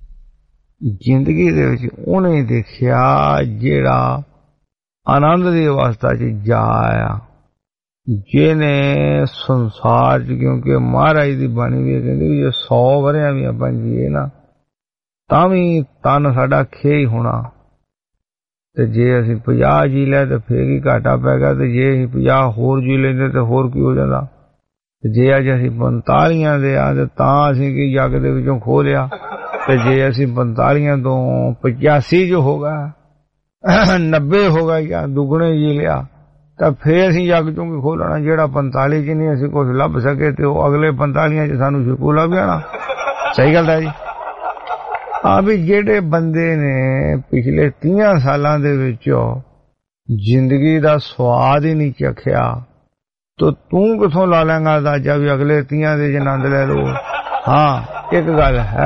ਜ਼ਿੰਦਗੀ ਦੇ ਵਿੱਚ ਉਹਨੇ ਦੇਖਿਆ ਜਿਹੜਾ ਆਨੰਦ ਦੀ ਅਵਸਥਾ 'ਚ ਜਾ ਆਇਆ, ਜਿਹਨੇ ਸੰਸਾਰ 'ਚ, ਕਿਉਂਕਿ ਮਹਾਰਾਜ ਦੀ ਬਾਣੀ ਵੀ ਕਹਿੰਦੀ ਵੀ ਜੇ 100 ਵਰਿਆਂ ਵੀ ਆਪਾਂ ਜੀਏ ਨਾ ਤਾਂ ਵੀ ਤਨ ਸਾਡਾ ਖੇ ਹੀ ਹੋਣਾ। ਤੇ ਜੇ ਅਸੀਂ 50 ਜੀ ਲੈ ਤੇ ਫੇਰ ਹੀ ਘਾਟਾ ਪੈ ਗਿਆ, ਤੇ ਜੇ ਅਸੀਂ 50 ਹੋਰ ਜੀ ਲੈਂਦੇ ਤੇ ਹੋਰ ਕੀ ਹੋ ਜਾਂਦਾ। ਤੇ ਜੇ ਅੱਜ ਅਸੀਂ 45 ਦੇ ਆ ਤੇ ਤਾਂ ਅਸੀਂ ਕੀ ਜੱਗ ਦੇ ਵਿੱਚੋਂ ਖੋ ਲਿਆ। ਤੇ ਜੇ ਅਸੀਂ 45 ਤੋਂ 85 ਜੋ ਹੋਗਾ, 90 ਹੋਗਾ ਜਾਂ ਦੁੱਗਣੇ ਜੀ ਲਿਆ ਤਾਂ ਫੇਰ ਅਸੀਂ ਜੱਗ ਚੋਂ ਕੀ ਖੋ ਲੈਣਾ। ਜਿਹੜਾ 45 ਚ ਨਹੀਂ ਅਸੀਂ ਕੁਛ ਲੱਭ ਸਕੇ ਤੇ ਉਹ ਅਗਲੇ 45 ਚ ਸਾਨੂੰ ਸ਼ਿਕੂ ਲੱਭ ਜਾਣਾ। ਸਹੀ ਗੱਲ ਹੈ ਜੀ। ਆ ਵੀ ਜਿਹੜੇ ਬੰਦੇ ਨੇ ਪਿਛਲੇ 30 ਸਾਲਾਂ ਦੇ ਵਿੱਚ ਜ਼ਿੰਦਗੀ ਦਾ ਸਵਾਦ ਹੀ ਨਹੀਂ ਚਖਿਆ, ਤਾਂ ਤੂੰ ਕਿੱਥੋਂ ਲਾ ਲੈਂਗਾ ਅੰਦਾਜ਼ਾ ਵੀ ਅਗਲੇ 30 ਦੇ ਆਨੰਦ ਲੈ ਲਓ। ਹਾਂ ਇੱਕ ਗੱਲ ਹੈ,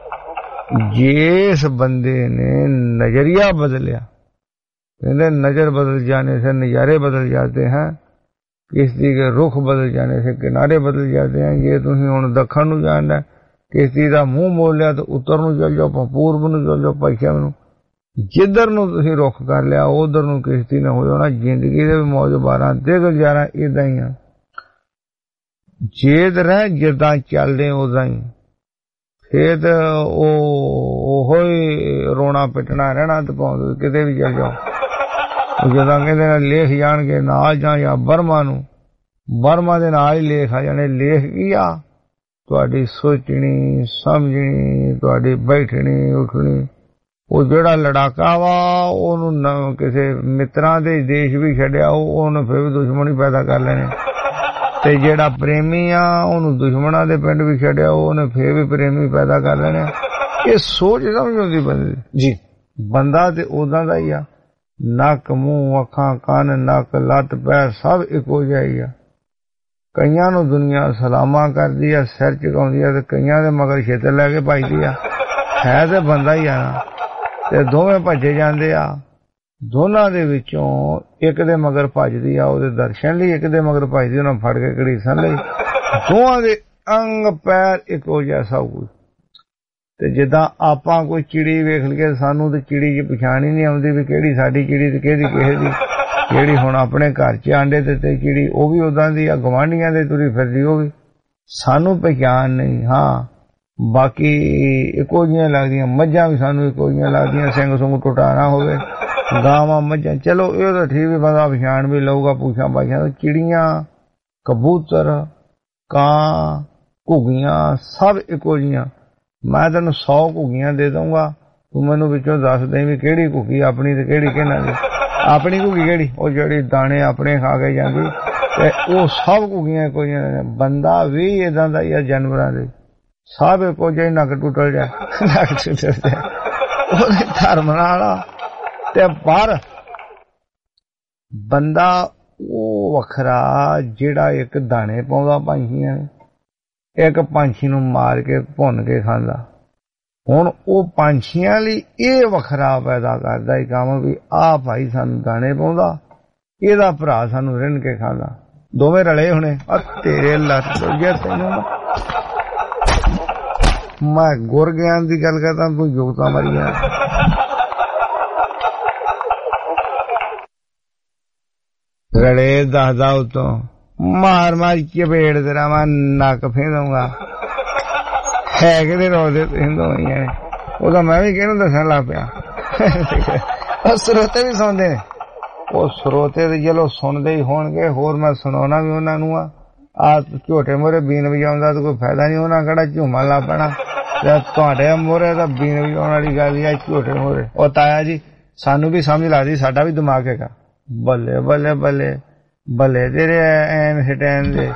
ਜਿਸ ਬੰਦੇ ਨੇ नजरिया बदलिया, कहते नजर बदल जाने से नज़ारे बदल जाते हैं, किश्ती के रुख बदल जाने से किनारे बदल जाते हैं। जे तुम हुण दखण नूं जाना, किश्ती का मुंह मोड़ लिया तो उत्तर नूं चल जाओ, पूर्व नूं चल जाओ, पश्चिम नूं, जिधर नूं तुसीं रुख कर लिया उधर नूं किश्ती ना हो जाना। जिंदगी दे मौज 12 ते गुजारा इदां ही आ, जेद रह जिद्दां चलदे उदां ही, फिर ओहो ही रोना पिटना रहना ते भावें किते भी चल जाओ। जदां कहंदे ने लेख जाणगे नाल जां बर्मा नूं, बर्मा दे नाल ही लेख आ जाणे। लेख की आ? तुहाडी सोचनी समझनी, तुहाडी बैठनी उठनी। ਉਹ ਜਿਹੜਾ ਲੜਾਕਾ ਵਾ ਉਹਨੂੰ ਕਿਸੇ ਮਿੱਤਰਾਂ ਦੇ ਦੇਸ਼ ਵੀ ਛੱਡਿਆ, ਉਹਨੇ ਫਿਰ ਵੀ ਦੁਸ਼ਮਣੀ ਪੈਦਾ ਕਰ ਲੈਣੇ। ਤੇ ਜਿਹੜਾ ਪ੍ਰੇਮੀ ਆ ਉਹਨੂੰ ਦੁਸ਼ਮਣਾਂ ਦੇ ਪਿੰਡ ਵੀ ਛੱਡਿਆ, ਉਹਨੇ ਫਿਰ ਵੀ ਪ੍ਰੇਮੀ ਪੈਦਾ ਕਰ ਲੈਣੇ। ਇਹ ਸੋਚ ਸਮਝ ਹੁੰਦੀ ਬੰਦੇ ਜੀ। ਬੰਦਾ ਤੇ ਉਦਾਂ ਦਾ ਹੀ ਆ, ਨੱਕ ਮੂੰਹ ਅੱਖਾਂ ਕੰਨ ਨੱਕ ਲੱਤ ਪੈਰ ਸਭ ਇੱਕੋ ਜਿਹਾ ਹੀ ਆ। ਕਈਆਂ ਨੂੰ ਦੁਨੀਆ ਸਲਾਮਾਂ ਕਰਦੀ ਆ, ਸਿਰ ਝੁਕਾਉਂਦੀ ਆ, ਤੇ ਕਈਆਂ ਦੇ ਮਗਰ ਛੇਤਰ ਲੈ ਕੇ ਭੱਜਦੀ ਆ। ਹੈ ਤੇ ਬੰਦਾ ਹੀ ਆ ਨਾ, ਤੇ ਦੋਵੇਂ ਭੱਜੇ ਜਾਂਦੇ ਆ। ਦੋਨਾਂ ਦੇ ਵਿੱਚੋਂ ਇੱਕ ਦੇ ਮਗਰ ਭੱਜਦੀ ਆ ਉਹਦੇ ਦਰਸ਼ਨ ਲਈ, ਇੱਕ ਦੇ ਮਗਰ ਭੱਜਦੀ ਉਹਨਾਂ ਫੜ ਕੇ ਘੜੀਸਣ ਲਈ। ਦੋਵਾਂ ਦੇ ਅੰਗ ਪੈਰ ਇੱਕੋ ਜਿਹਾ ਸਭ ਕੁਝ। ਤੇ ਜਿੱਦਾਂ ਆਪਾਂ ਕੋਈ ਚਿੜੀ ਵੇਖ ਲਈਏ, ਸਾਨੂੰ ਤੇ ਚਿੜੀ 'ਚ ਪਛਾਣ ਹੀ ਨਹੀਂ ਆਉਂਦੀ ਵੀ ਕਿਹੜੀ ਸਾਡੀ ਚਿੜੀ ਤੇ ਕਿਹਦੀ ਕਿਸੇ ਦੀ। ਜਿਹੜੀ ਹੁਣ ਆਪਣੇ ਘਰ 'ਚ ਆਂਡੇ ਤੇ ਚਿੜੀ ਉਹ ਵੀ ਉਦਾਂ ਦੀ ਆ, ਗਵਾਂਢੀਆਂ ਦੇ ਤੁਰੀ ਫਿਰਦੀ ਉਹ ਵੀ, ਸਾਨੂੰ ਪਹਿਚਾਣ ਨਹੀਂ। ਹਾਂ ਬਾਕੀ ਇੱਕੋ ਜਿਹੀਆਂ ਲੱਗਦੀਆਂ, ਮੱਝਾਂ ਵੀ ਸਾਨੂੰ ਇੱਕੋ ਜਿਹੀਆਂ ਲੱਗਦੀਆਂ, ਸਿੰਘ ਸੁੰਗ ਟੁੱਟਾ ਨਾ ਹੋਵੇ, ਗਾਵਾਂ ਮੱਝਾਂ ਚਲੋ ਇਹ ਤਾਂ ਠੀਕ ਵੀ ਬੰਦਾ ਪਛਾਣ ਵੀ ਲਊਗਾ ਪੂਛਾਂ ਪਾਛਾਂ। ਚਿੜੀਆਂ ਕਬੂਤਰ ਕਾਂ ਘੁੱਗੀਆਂ ਸਭ ਇੱਕੋ ਜਿਹੀਆਂ। ਮੈਂ ਤੈਨੂੰ 100 ਘੁੱਗੀਆਂ ਦੇ ਦਊਂਗਾ ਤੂੰ ਮੈਨੂੰ ਵਿੱਚੋਂ ਦੱਸ ਦੇ ਵੀ ਕਿਹੜੀ ਘੁੱਗੀ ਆਪਣੀ ਤੇ ਕਿਹੜੀ ਕਿਹਨਾਂ ਦੀ। ਆਪਣੀ ਘੁੱਗੀ ਕਿਹੜੀ? ਉਹ ਜਿਹੜੀ ਦਾਣੇ ਆਪਣੇ ਖਾ ਕੇ ਜਾਂਦੀ, ਤੇ ਉਹ ਸਭ ਘੁੱਗੀਆਂ ਕੋਈ ਬੰਦਾ ਵੀ ਏਦਾਂ ਦਾ ਹੀ ਆ, ਜਾਨਵਰਾਂ ਦੇ ਸਭ ਇੱਕੋ ਜਿਹੇ। ਨੱਕ ਟੁੱਟਲ ਜਾ, ਨੱਕ ਟੁੱਟਲ ਜਾ ਉਹਦੇ ਧਰਮ ਨਾਲ। ਤੇ ਪਰ ਬੰਦਾ ਉਹ ਵੱਖਰਾ ਜਿਹੜਾ ਇੱਕ ਦਾਣੇ ਪਾਉਂਦਾ ਪੰਛੀਆਂ, ਇੱਕ ਪੰਛੀ ਨੂੰ ਮਾਰ ਕੇ ਭੁੰਨ ਕੇ ਖਾਂਦਾ। ਹੁਣ ਉਹ ਪੰਛੀਆਂ ਲਈ ਇਹ ਵੱਖਰਾ ਪੈਦਾ ਕਰਦਾ ਹੀ ਕੰਮ ਵੀ ਆਹ ਭਾਈ ਸਾਨੂੰ ਦਾਣੇ ਪਾਉਂਦਾ, ਇਹਦਾ ਭਰਾ ਸਾਨੂੰ ਰਿੰਨ ਕੇ ਖਾਂਦਾ। ਦੋਵੇਂ ਰਲੇ ਹੋਣੇ। ਤੇਰੇ ਲੱਤ ਜੇ ਤੈਨੂੰ ਮੈਂ ਗੁਰ ਗਿਆਨ ਦੀ ਗੱਲ ਕਰਦਾ, ਤੂੰ ਯੋਗਤਾ ਮਾਰੀ ਆ। ਰਲੇ ਦੱਸਦਾ ਉਤੋਂ ਮਾਰ ਮਾਰ ਚਪੇੜ ਤੇਰਾ ਮੈਂ ਨੱਕ ਫੇਂਦੂੰਗਾ। ਹੈ ਕਿਤੇ ਰੋਦੇ ਦੋਈਆਂ ਨੇ। ਉਹਦਾ ਮੈਂ ਵੀ ਕਿਹਨੂੰ ਦੱਸਣ ਲੱਗ ਪਿਆ। ਉਹ ਸਰੋਤੇ ਵੀ ਸੁਣਦੇ ਨੇ। ਉਹ ਸਰੋਤੇ ਤੇ ਚਲੋ ਸੁਣਦੇ ਹੀ ਹੋਣਗੇ, ਹੋਰ ਮੈਂ ਸੁਣਾਉਣਾ ਵੀ ਉਹਨਾਂ ਨੂੰ ਆ ਝੋਟੇ ਮੋਰੇ ਬੀਨ ਵਜਾਉਂਦਾ ਤਾਂ ਕੋਈ ਫਾਇਦਾ ਨਹੀਂ, ਉਹਨਾਂ ਕਿਹੜਾ ਝੂਮਣ ਲੱਗ ਪੈਣਾ। ਤੁਹਾਡੇ ਮੋਰੇ ਤਾਂ ਬੀਨ ਵਜਾਉਣ ਵਾਲੀ ਗੱਲ ਆ, ਝੋਟੇ ਮੋਰੇ। ਉਹ ਤਾਇਆ ਜੀ ਸਾਨੂੰ ਵੀ ਸਮਝ ਲੱਗਦੀ, ਸਾਡਾ ਵੀ ਦਿਮਾਗ ਹੈਗਾ। ਬੱਲੇ ਬੱਲੇ ਬੱਲੇ ਬੱਲੇ ਤੇਰੇ ਐਨ ਹਿਟੈਨ ਦੇ।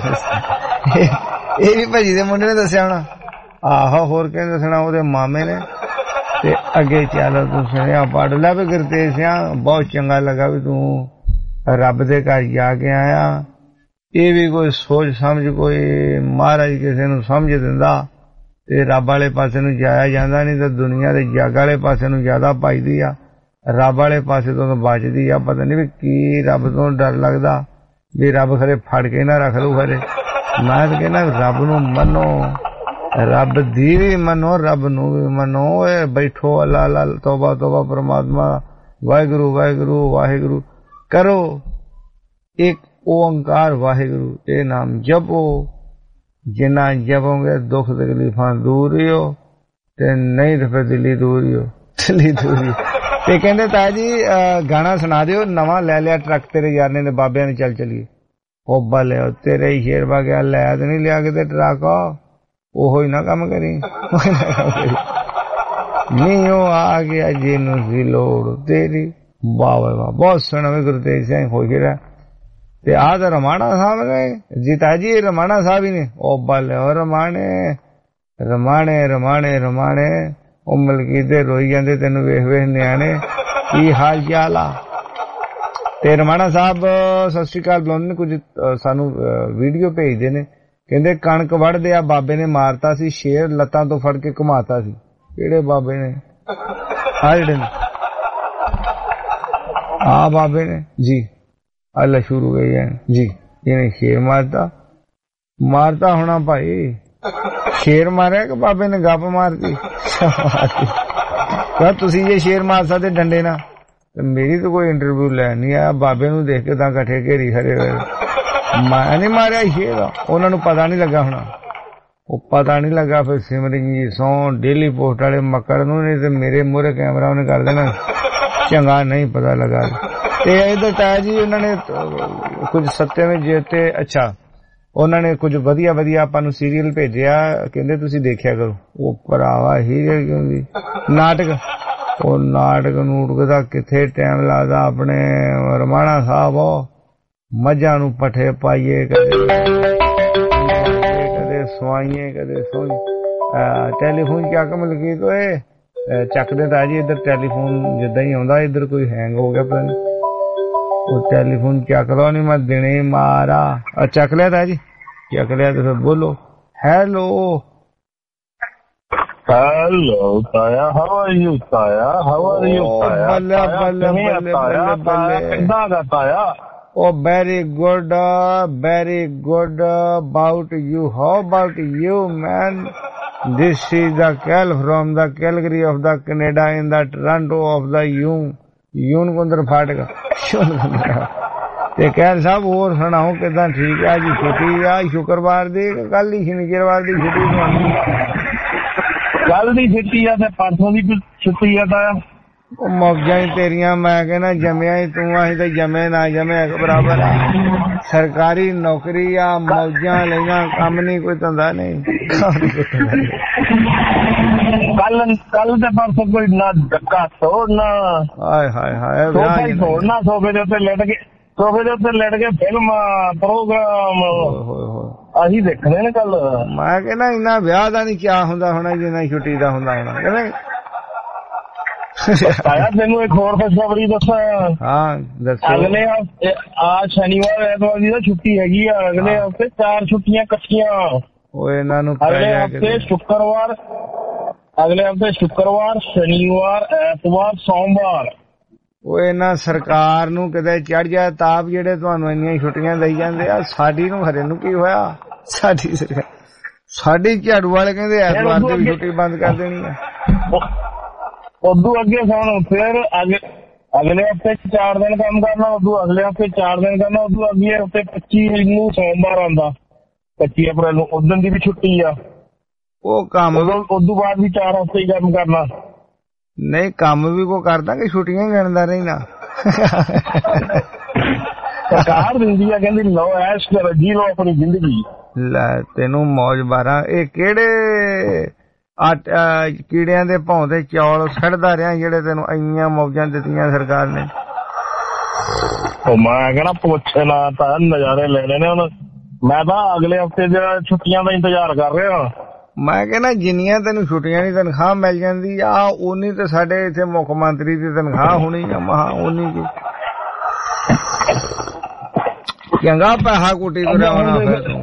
ਇਹ ਵੀ ਭਾਜੀ ਦੇ ਮੁੰਡੇ ਨੇ ਦੱਸਿਆ ਹੋਣਾ। ਆਹੋ ਹੋਰ ਕਹਿੰਦੇ ਦੱਸਣਾ, ਉਹਦੇ ਮਾਮੇ ਨੇ। ਤੇ ਅੱਗੇ ਚੱਲ ਤੂੰ ਸੁਣਿਆ ਪੜ੍ਹ ਲੈ ਵੀ ਗੁਰਤੇਜ ਸਿਆ, ਬਹੁਤ ਚੰਗਾ ਲੱਗਾ ਵੀ ਤੂੰ ਰੱਬ ਦੇ ਘਰ ਜਾ ਕੇ ਆਇਆ। ਇਹ ਵੀ ਕੋਈ ਸੋਚ ਸਮਝ, ਕੋਈ ਮਹਾਰਾਜ ਕਿਸੇ ਨੂੰ ਸਮਝ ਦਿੰਦਾ ਤੇ ਰੱਬ ਵਾਲੇ ਪਾਸੇ ਨੂੰ ਜਾਇਆ ਜਾਂਦਾ, ਨਹੀਂ ਤਾਂ ਦੁਨੀਆ ਦੇ ਜੱਗ ਵਾਲੇ ਪਾਸੇ ਨੂੰ ਜ਼ਿਆਦਾ ਭੱਜਦੀ ਆ, ਰੱਬ ਵਾਲੇ ਪਾਸੇ ਤੋਂ ਬਚਦੀ ਆ। ਪਤਾ ਨਹੀਂ ਵੀ ਕੀ ਰੱਬ ਤੋਂ ਡਰ ਲੱਗਦਾ ਵੀ ਰੱਬ ਖਰੇ ਫੜ ਕੇ ਨਾ ਰੱਖ ਲੂ ਖਰੇ। ਮੈਂ ਤਾਂ ਕਹਿੰਦਾ ਰੱਬ ਨੂੰ ਮੰਨੋ, ਰੱਬ ਦੀ ਵੀ ਮੰਨੋ, ਰੱਬ ਨੂੰ ਵੀ ਮੰਨੋ। ਇਹ ਬੈਠੋ ਅੱਲਾ ਅੱਲਾ ਤੋਬਾ ਤੋਬਾ ਪਰਮਾਤਮਾ ਵਾਹਿਗੁਰੂ ਵਾਹਿਗੁਰੂ ਵਾਹਿਗੁਰੂ ਕਰੋ, ਇੱਕ ਓੰਕਾਰ ਵਾਹਿਗੁਰੂ ਇਹ ਨਾਮ ਜਪੋ। ਜਿੰਨਾ ਜਪੋਗੇ ਦੁੱਖ ਤਕਲੀਫਾਂ ਦੂਰ ਹੀ ਹੋ, ਤੇ ਨਹੀਂ ਤਾਂ ਫਿਰ ਦਿੱਲੀ ਦੂਰ ਹੀ ਹੋ, ਦਿੱਲੀ ਦੂਰ ਹੀ। ਤੇ ਕਹਿੰਦੇ ਤਾਇਆ ਜੀ ਗਾਣਾ ਸੁਣਾ ਦਿਓ ਨਵਾਂ ਲੈ ਲਿਆ ਟਰੱਕ ਤੇਰੇ ਯਾਰ ਨੇ, ਬਾਬਿਆਂ ਨੇ ਚੱਲ ਚਲੀਏ। ਉਹ ਬੱਲੇ ਤੇਰੇ ਹੀ ਸ਼ੇਰ ਵਾ ਗਿਆ, ਲੈ ਤੇ ਨਹੀਂ ਲਿਆ ਕਿਤੇ ਟਰੱਕ, ਉਹੋ ਹੀ ਨਾ ਕੰਮ ਕਰੀ। ਨਹੀਂ ਉਹ ਆ ਗਿਆ ਜਿਹਨੂੰ ਸੀ ਲੋੜ ਤੇਰੀ। ਵਾਹ ਵਾਹ ਬਹੁਤ ਸੋਹਣਾ ਵੀ ਗੁਰਤੇਜ ਸਿੰਘ ਹੋ ਗਿਆ। ਤੇ ਆਹ ਤਾਂ ਰਮਾਣਾ ਸਾਹਿਬ ਗਏ ਜੀ, ਤਾਇਆ ਜੀ ਰਮਾਣਾ ਸਾਹਿਬ ਹੀ ਨੇ। ਉਹ ਬੱਲੇ ਉਹ ਰਮਾਣੇ ਰਮਾਣੇ ਰਮਾਣੇ ਰਮਾਣੇ। ਉਹ ਮਲਕੀਤੇ ਰੋਈ ਜਾਂਦੇ ਤੈਨੂੰ ਵੇਖ ਵੇਖ ਨਿਆਣੇ, ਕੀ ਹਾਲ ਚਾਲ ਆ। ਤੇ ਰਮਾਣਾ ਸਾਹਿਬ ਸਤਿ ਸ਼੍ਰੀ ਅਕਾਲ ਬੁਲਾਉਂਦੇ ਨੇ। ਕੁਝ ਸਾਨੂੰ ਵੀਡੀਓ ਭੇਜਦੇ ਨੇ, ਕਹਿੰਦੇ ਕਣਕ ਵੜਦੇ ਆ ਬਾਬੇ ਨੇ ਮਾਰਤਾ ਸੀ ਸ਼ੇਰ, ਲੱਤਾਂ ਤੋਂ ਫੜ ਕੇ ਘੁਮਾਤਾ ਸੀ। ਕਿਹੜੇ ਬਾਬੇ ਨੇ? ਆ ਜਿਹੜੇ ਨੇ ਆ ਬਾਬੇ ਨੇ ਜੀ। ਅੱਲਾ ਸ਼ੁਰੂ ਗਈ ਹੈ ਜੀ, ਇਹਨੇ ਸ਼ੇਰ ਮਾਰਤਾ ਹੋਣਾ ਭਾਈ। ਸ਼ੇਰ ਮਾਰਿਆ ਕਿ ਬਾਬੇ ਨੇ ਗੱਪ ਮਾਰਤੀ? ਤੁਸੀਂ ਜੇ ਸ਼ੇਰ ਮਾਰ ਸਕਦੇ ਡੰਡੇ ਨਾਲ, ਤੇ ਮੇਰੀ ਤਾਂ ਕੋਈ ਇੰਟਰਵਿਊ ਲੈਣ ਨਹੀਂ ਆਇਆ। ਬਾਬੇ ਨੂੰ ਦੇਖ ਕੇ ਤਾਂ ਇਕੱਠੇ ਘੇਰੀ ਖੜੇ ਹੋਏ। ਮੈਂ ਨਹੀਂ ਮਾਰਿਆ ਸ਼ੇਰ, ਉਹਨਾਂ ਨੂੰ ਪਤਾ ਨਹੀਂ ਲੱਗਾ ਹੋਣਾ। ਉਹ ਪਤਾ ਨਹੀਂ ਲੱਗਾ। ਫਿਰ ਸਿਮਰਨ ਜੀ ਸੌ ਡੇਲੀ ਪੋਸਟ ਵਾਲੇ ਮੱਕੜ ਨੂੰ, ਨਹੀਂ ਤੇ ਮੇਰੇ ਮੂਹਰੇ ਕੈਮਰਾ ਉਹਨੇ ਕਰ ਦੇਣਾ, ਚੰਗਾ ਨਹੀਂ ਪਤਾ ਲੱਗਾ। ਤੇ ਇਧਰ ਤਾਇਆ ਜੀ ਉਹਨਾਂ ਨੇ ਕੁਝ ਸੱਤਵੇਂ ਜੇਤੇ, ਅੱਛਾ ਉਹਨਾਂ ਨੇ ਕੁਝ ਵਧੀਆ ਵਧੀਆ ਆਪਾਂ ਨੂੰ ਸੀਰੀਅਲ ਭੇਜਿਆ, ਕਹਿੰਦੇ ਤੁਸੀਂ ਦੇਖਿਆ ਕਰੋ। ਉਹ ਭਰਾਵਾ ਹੀਰੇ ਕਿਉਂਕਿ ਨਾਟਕ, ਉਹ ਨਾਟਕ ਨੂਟਕ ਦਾ ਕਿੱਥੇ ਟਾਈਮ ਲੱਗਦਾ। ਆਪਣੇ ਰਮਾਣਾ ਸਾਹਿਬ ਮੱਝਾਂ ਨੂੰ ਪੱਠੇ ਪਾਈਏ, ਕਦੇ ਸਵਾਈਏ ਕਦੇ ਸੋਈ। ਟੈਲੀਫੋਨ ਚੱਕ ਮਲਕੀ ਤੋਂ ਇਹ ਚੱਕਦੇ ਤਾਂ ਜੀ। ਇੱਧਰ ਟੈਲੀਫੋਨ ਜਿੱਦਾਂ ਹੀ ਆਉਂਦਾ, ਇੱਧਰ ਕੋਈ ਹੈਂਗ ਹੋ ਗਿਆ ਪਤਾ ਨਹੀਂ। ਉਹ ਟੈਲੀਫੋਨ ਚੱਕ ਲਓ, ਨਹੀਂ ਮੈਂ ਦਿਨੇ ਮਾਰਾ। ਚੱਕ ਲਿਆ ਤਾਂ ਜੀ, ਚੱਕ ਲਿਆ ਤੇ ਫਿਰ ਬੋਲੋ hello. Hello, Taya. How are you, Taya? How are you, Taya? Balla, balla, balla, balla. Kinda ga, Taya? Oh, very good about you. How about you, man? This is the Cal from the Calgary of the Canada in the Toronto of the Yun Kundar Phatka. ਤੇ ਕਹਿਲ ਸਾਹਿਬ ਹੋਰ ਸੁਣਾਓ ਕਿਦਾਂ? ਠੀਕ ਆ ਜੀ, ਛੁੱਟੀ ਆ ਸ਼ੁੱਕਰਵਾਰ ਦੀ, ਕੱਲ ਹੀ ਸ਼ਨੀਵਾਰ ਦੀ ਛੁੱਟੀ ਤੁਹਾਨੂੰ? ਕੱਲ ਦੀ ਛੁੱਟੀ ਆ ਤੇ ਪਰਸੋਂ ਦੀ ਛੁੱਟੀ ਆ ਤਾਇਆ। ਉਹ ਮੌਜਾਂ ਹੀ ਤੇਰੀਆਂ, ਮੈਂ ਕਹਿੰਦਾ ਜੰਮਿਆ ਹੀ ਤੂੰ, ਅਸੀਂ ਤਾਂ ਜੰਮੇ ਨਾ ਜੰਮੇ ਇੱਕ ਬਰਾਬਰ ਆ। ਸਰਕਾਰੀ ਨੌਕਰੀ ਆ, ਮੌਜਾਂ ਲਈਆਂ, ਕੰਮ ਨਹੀਂ ਕੋਈ ਧੰਦਾ ਨਹੀਂ। ਕੱਲ ਤੇ ਪਰਸੋਂ ਕੋਈ ਨਾ ਧੱਕਾ ਤੋੜਨਾ, ਹਾਏ ਹਾਏ ਹਾਏ, ਸੋਫਾ ਹੀ ਤੋੜਨਾ, ਸੋਫੇ ਦੇ ਉੱਤੇ ਲੈਟ ਕੇ ਫਿਲਮ ਪ੍ਰੋਗਰਾਮ ਅਸੀਂ ਦੇਖਣੇ ਨੇ ਕੱਲ। ਮੈਂ ਕਹਿੰਦਾ ਇੰਨਾ ਵਿਆਹ ਦਾ ਨੀ ਚਾਅ ਹੁੰਦਾ ਹੋਣਾ ਜਿੰਨਾ ਛੁੱਟੀ ਦਾ ਹੁੰਦਾ ਹੋਣਾ, ਕਹਿੰਦਾ। ਆਇਆ ਤੈਨੂੰ ਇੱਕ ਹੋਰ ਖੁਸ਼ਖਬਰੀ ਦੱਸਾਂ? ਹਾਂ ਦੱਸੋ। ਅਗਲੇ ਹਫ਼ਤੇ ਸ਼ਨੀਵਾਰ ਐਤਵਾਰ ਦੀ ਤਾਂ ਛੁੱਟੀ ਹੈਗੀ ਆ, ਅਗਲੇ ਹਫ਼ਤੇ 4 ਛੁੱਟੀਆਂ ਇਕੱਠੀਆਂ। ਉਹ ਇਹਨਾਂ ਨੂੰ ਅਗਲੇ ਹਫ਼ਤੇ ਸ਼ੁੱਕਰਵਾਰ, ਸ਼ਨੀਵਾਰ, ਐਤਵਾਰ, ਸੋਮਵਾਰ। ਉਹ ਇਹਨਾਂ ਸਰਕਾਰ ਨੂੰ ਕਿਤੇ ਚੜ ਜਾਏ ਤਾਪ, ਜਿਹੜੇ ਤੁਹਾਨੂੰ ਇੰਨੀਆਂ ਛੁੱਟੀਆਂ ਦੇਈ ਜਾਂਦੇ ਆ। ਸਾਡੀ ਨੂੰ ਹਰੇ ਨੂੰ ਕੀ ਹੋਇਆ? ਸਾਡੀ ਸਰਕਾਰ, ਸਾਡੀ ਝਾੜੂ ਵਾਲੇ ਕਹਿੰਦੇ ਐਤਵਾਰ ਦੀ ਛੁੱਟੀ ਬੰਦ ਕਰ ਦੇਣੀ ਆ। ਉਦੋਂ ਅੱਗੇ ਸੁਣ, ਫਿਰ ਅਗਲੇ ਹਫ਼ਤੇ 4 ਦਿਨ ਕੰਮ ਕਰਨਾ, ਉਦੋਂ ਅਗਲੇ ਹਫ਼ਤੇ 4 ਦਿਨ ਕਰਨਾ, ਉਦੋਂ ਅਗਲੇ ਹਫ਼ਤੇ 25 ਨੂੰ ਸੋਮਵਾਰ ਆਉਂਦਾ, 25 ਅਪ੍ਰੈਲ ਨੂੰ, ਉਸ ਦਿਨ ਦੀ ਵੀ ਛੁੱਟੀ ਆ। ਉਹ ਕੰਮ ਉਦੋਂ ਬਾਅਦ ਵੀ 4 ਹਫ਼ਤੇ ਹੀ ਕੰਮ ਕਰਨਾ। ਨਹੀਂ, ਕੰਮ ਵੀ ਕੋ ਕਰਦਾ ਕਿ ਛੁੱਟੀਆਂ ਗਿਣਦਾ ਰਹਿਣਾ? ਸਰਕਾਰ ਦਿੰਦੀ ਆ, ਕਹਿੰਦੀ ਲਓ ਐਸ਼ ਕਰੋ, ਜੀ ਲਓ ਆਪਣੀ ਜ਼ਿੰਦਗੀ। ਲੈ ਤੈਨੂੰ ਮੌਜ ਬਾਰਾਂ। ਇਹ ਕਿਹੜੇ ਕੀੜਿਆਂ ਦੇ ਭੌਂ ਤੇ ਚੌਲ ਛੱਡਦਾ ਰਿਹਾ ਜਿਹੜੇ ਤੈਨੂੰ ਇੰਨੀਆਂ ਮੌਜਾਂ ਦਿੱਤੀਆਂ ਸਰਕਾਰ ਨੇ? ਉਹ ਮੈਂ ਕਹਿੰਦਾ ਪੁੱਛ ਨਾ, ਤਾਂ ਨਜ਼ਾਰੇ ਲੈਣੇ ਨੇ ਹੁਣ। ਮੈਂ ਤਾਂ ਅਗਲੇ ਹਫ਼ਤੇ ਦੀਆਂ ਛੁੱਟੀਆਂ ਦਾ ਇੰਤਜ਼ਾਰ ਕਰ ਰਿਹਾ। ਮੈਂ ਕਹਿੰਦਾ ਜਿੰਨੀਆਂ ਤੈਨੂੰ ਛੁੱਟੀਆਂ ਦੀ ਤਨਖਾਹ ਮਿਲ ਜਾਂਦੀ ਆ, ਉਨੀ ਤੇ ਸਾਡੇ ਇੱਥੇ ਮੁੱਖ ਮੰਤਰੀ ਦੀ ਤਨਖਾਹ ਹੋਣੀ ਆ, ਮਹਾ ਉਨੀ ਕੀ ਚੰਗਾ ਪੈਸਾ ਕੁੱਟੀ ਤੁਰਿਆ ਹੋਣਾ ਫਿਰ ਤੂੰ।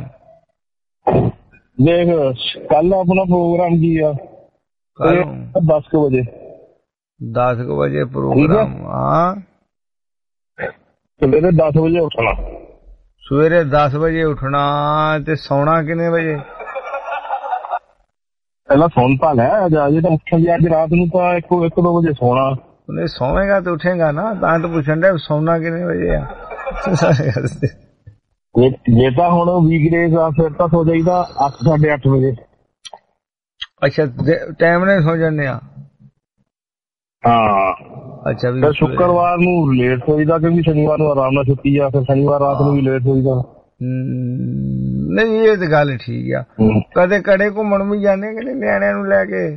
ਦੇਖ ਕੱਲ ਆਪਣਾ ਪ੍ਰੋਗਰਾਮ ਕੀ ਆ? 10 ਵਜੇ। 10 ਵਜੇ ਪ੍ਰੋਗਰਾਮ? ਹਾਂ, ਸਵੇਰੇ 10 ਵਜੇ ਉੱਠਣਾ। ਸਵੇਰੇ 10 ਵਜੇ ਉੱਠਣਾ ਤੇ ਸੌਣਾ ਕਿੰਨੇ ਵਜੇ? ਪਹਿਲਾਂ ਸੌਣ ਤਾਂ ਲੈ ਜੇ ਤਾਂ ਉੱਠਣ ਦੀ ਅੱਜ ਰਾਤ ਨੂੰ ਤਾਂ 1-2 ਵਜੇ ਸੌਣਾ। ਉਹਨੇ ਸੌਵੇਗਾ ਤੇ ਉੱਠੇਗਾ ਨਾ, ਤਾਂ ਤਾਂ ਪੁੱਛਣ ਡਿਆ ਸੌਣਾ ਕਿੰਨੇ ਵਜੇ ਆ। ਜੇ ਤਾਂ ਹੁਣ ਵੀਕਡੇਜ਼ ਆ ਫਿਰ ਤਾਂ ਸੋ ਜਾਈਦਾ 8-8:30 ਵਜੇ। ਅੱਛਾ, ਟਾਈਮ ਨਾਲ ਸੌ ਜਾਂਦੇ ਆ? ਹਾਂ। ਅੱਛਾ, ਫਿਰ ਸ਼ੁੱਕਰਵਾਰ ਨੂੰ ਲੇਟ ਹੋਈਦਾ ਕਿਉਂਕਿ ਸ਼ਨੀਵਾਰ ਨੂੰ ਆਰਾਮ ਨਾਲ ਛੁੱਟੀ ਆ, ਫਿਰ ਸ਼ਨੀਵਾਰ ਰਾਤ ਨੂੰ ਵੀ ਲੇਟ ਹੋਈਦਾ। ਨਹੀਂ, ਇਹ ਤੇ ਗੱਲ ਠੀਕ ਆ। ਕਦੇ ਕੜੇ ਘੁੰਮਣ ਵੀ ਜਾਂਦੇ ਕਿ ਨਹੀਂ ਨਿਆਣਿਆਂ ਨੂੰ ਲੈ ਕੇ?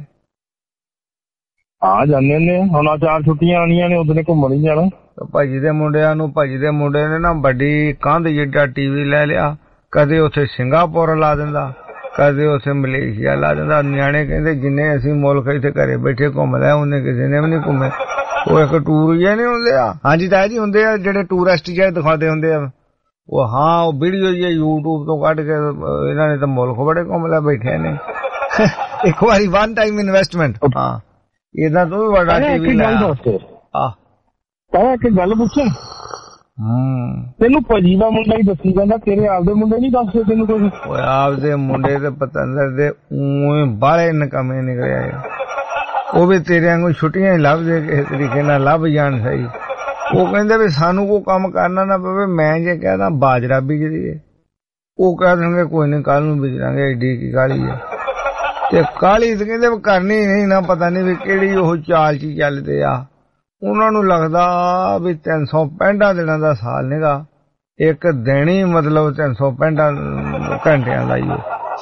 ਹਾਂ ਜਾਂਦੇ ਨੇ, ਹੁਣ 4 ਛੁੱਟੀਆਂ ਆਣੀਆਂ ਨੇ, ਉਦੋਂ ਘੁੰਮਣ ਹੀ ਜਾਣਾ। ਭਾਜੀ ਦੇ ਮੁੰਡੇ ਨੇ ਨਾ ਵੱਡੀ ਕੰਧ ਜਿੱਡਾ ਟੀਵੀ ਲੈ ਲਿਆ, ਕਦੇ ਉੱਥੇ ਸਿੰਗਾਪੁਰ ਲਾ ਦਿੰਦਾ, ਕਦੇ ਉੱਥੇ ਮਲੇਸ਼ੀਆ ਲਾ ਦਿੰਦਾ। ਨਿਆਣੇ ਕਹਿੰਦੇ ਜਿੰਨੇ ਅਸੀਂ ਮੁਲਕ ਇੱਥੇ ਘਰੇ ਬੈਠੇ ਘੁੰਮ ਲਿਆ, ਉਹਨੇ ਕਿਸੇ ਨੇ ਵੀ ਨਹੀਂ ਘੁੰਮੇ। ਉਹ ਇੱਕ ਟੂਰ ਜਿਹੇ ਨਹੀਂ ਹੁੰਦੇ ਆ? ਹਾਂਜੀ ਤਾਇਆ ਜੀ, ਹੁੰਦੇ ਆ ਜਿਹੜੇ ਟੂਰਿਸਟ ਜਿਹੇ ਦਿਖਾਉਂਦੇ ਹੁੰਦੇ ਆ। ਉਹ ਹਾਂ, ਉਹ ਵੀਡੀਓ ਜੀ YouTube ਤੋਂ ਕੱਢ ਕੇ ਇਹਨਾਂ ਨੇ ਤਾਂ ਮੁਲਕ ਬੜੇ ਘੁੰਮ ਲਿਆ ਬੈਠੇ ਨੇ। ਇੱਕ ਵਾਰੀ ਵਨ ਟਾਈਮ ਇਨਵੈਸਟਮੈਂਟ। ਹਾਂ, ਇਹਦਾ ਤੋਂ ਵੀ ਵੱਡਾ ਟੀਵੀ ਲਾਇਆ। ਤਾਂ ਇੱਕ ਗੱਲ ਪੁੱਛਾਂ? ਤੈਨੂੰ ਭਾਜੀ ਦਾ ਮੁੰਡਾ ਹੀ ਦੱਸੀ ਜਾਂਦਾ, ਤੇਰੇ ਆਪਦੇ ਮੁੰਡੇ ਨਹੀਂ ਦੱਸਦੇ ਤੈਨੂੰ ਕੁਝ? ਓਏ ਆਪਦੇ ਮੁੰਡੇ ਤੇ ਪਤੰਦਰ ਦੇ ਊਂ ਬਾਲੇ ਨਕਮੇ ਨਿਕਲਿਆ। ਉਹ ਵੀ ਤੇਰੇ ਵਾਂਗੂ ਛੁੱਟੀਆਂ ਹੀ ਲੱਭਦੇ, ਕਿਸੇ ਤਰੀਕੇ ਨਾਲ ਲੱਭ ਜਾਣ ਸਹੀ। ਉਹ ਕਹਿੰਦੇ ਵੀ ਸਾਨੂੰ ਕੋਈ ਕੰਮ ਕਰਨਾ ਨਾ ਪਵੇ। ਮੈਂ ਜੇ ਕਹਿੰਦਾ ਬਾਜਰਾ ਬੀਜ ਦਈਏ, ਉਹ ਕਹਿ ਦੇਣਗੇ ਕੋਈ ਨਹੀਂ ਕੱਲ ਨੂੰ ਬੀਜ ਲਾਂਗੇ, ਐਡੀ ਕੀ ਕਾਹਲੀ ਹੈ। ਤੇ ਕਾਹਲੀ ਤੇ ਕਹਿੰਦੇ ਕਰਨੀ ਨਹੀਂ ਨਾ, ਪਤਾ ਨਹੀਂ ਵੀ ਕਿਹੜੀ ਉਹ ਚਾਲ ਚ ਚੱਲਦੇ ਆ। ਉਹਨਾਂ ਨੂੰ ਲੱਗਦਾ ਵੀ 365 ਦਿਨਾਂ ਦਾ ਸਾਲ ਨੀਗਾ, ਇੱਕ ਦਿਨ ਹੀ ਮਤਲਬ 365 ਘੰਟਿਆਂ ਦਾ ਹੀ।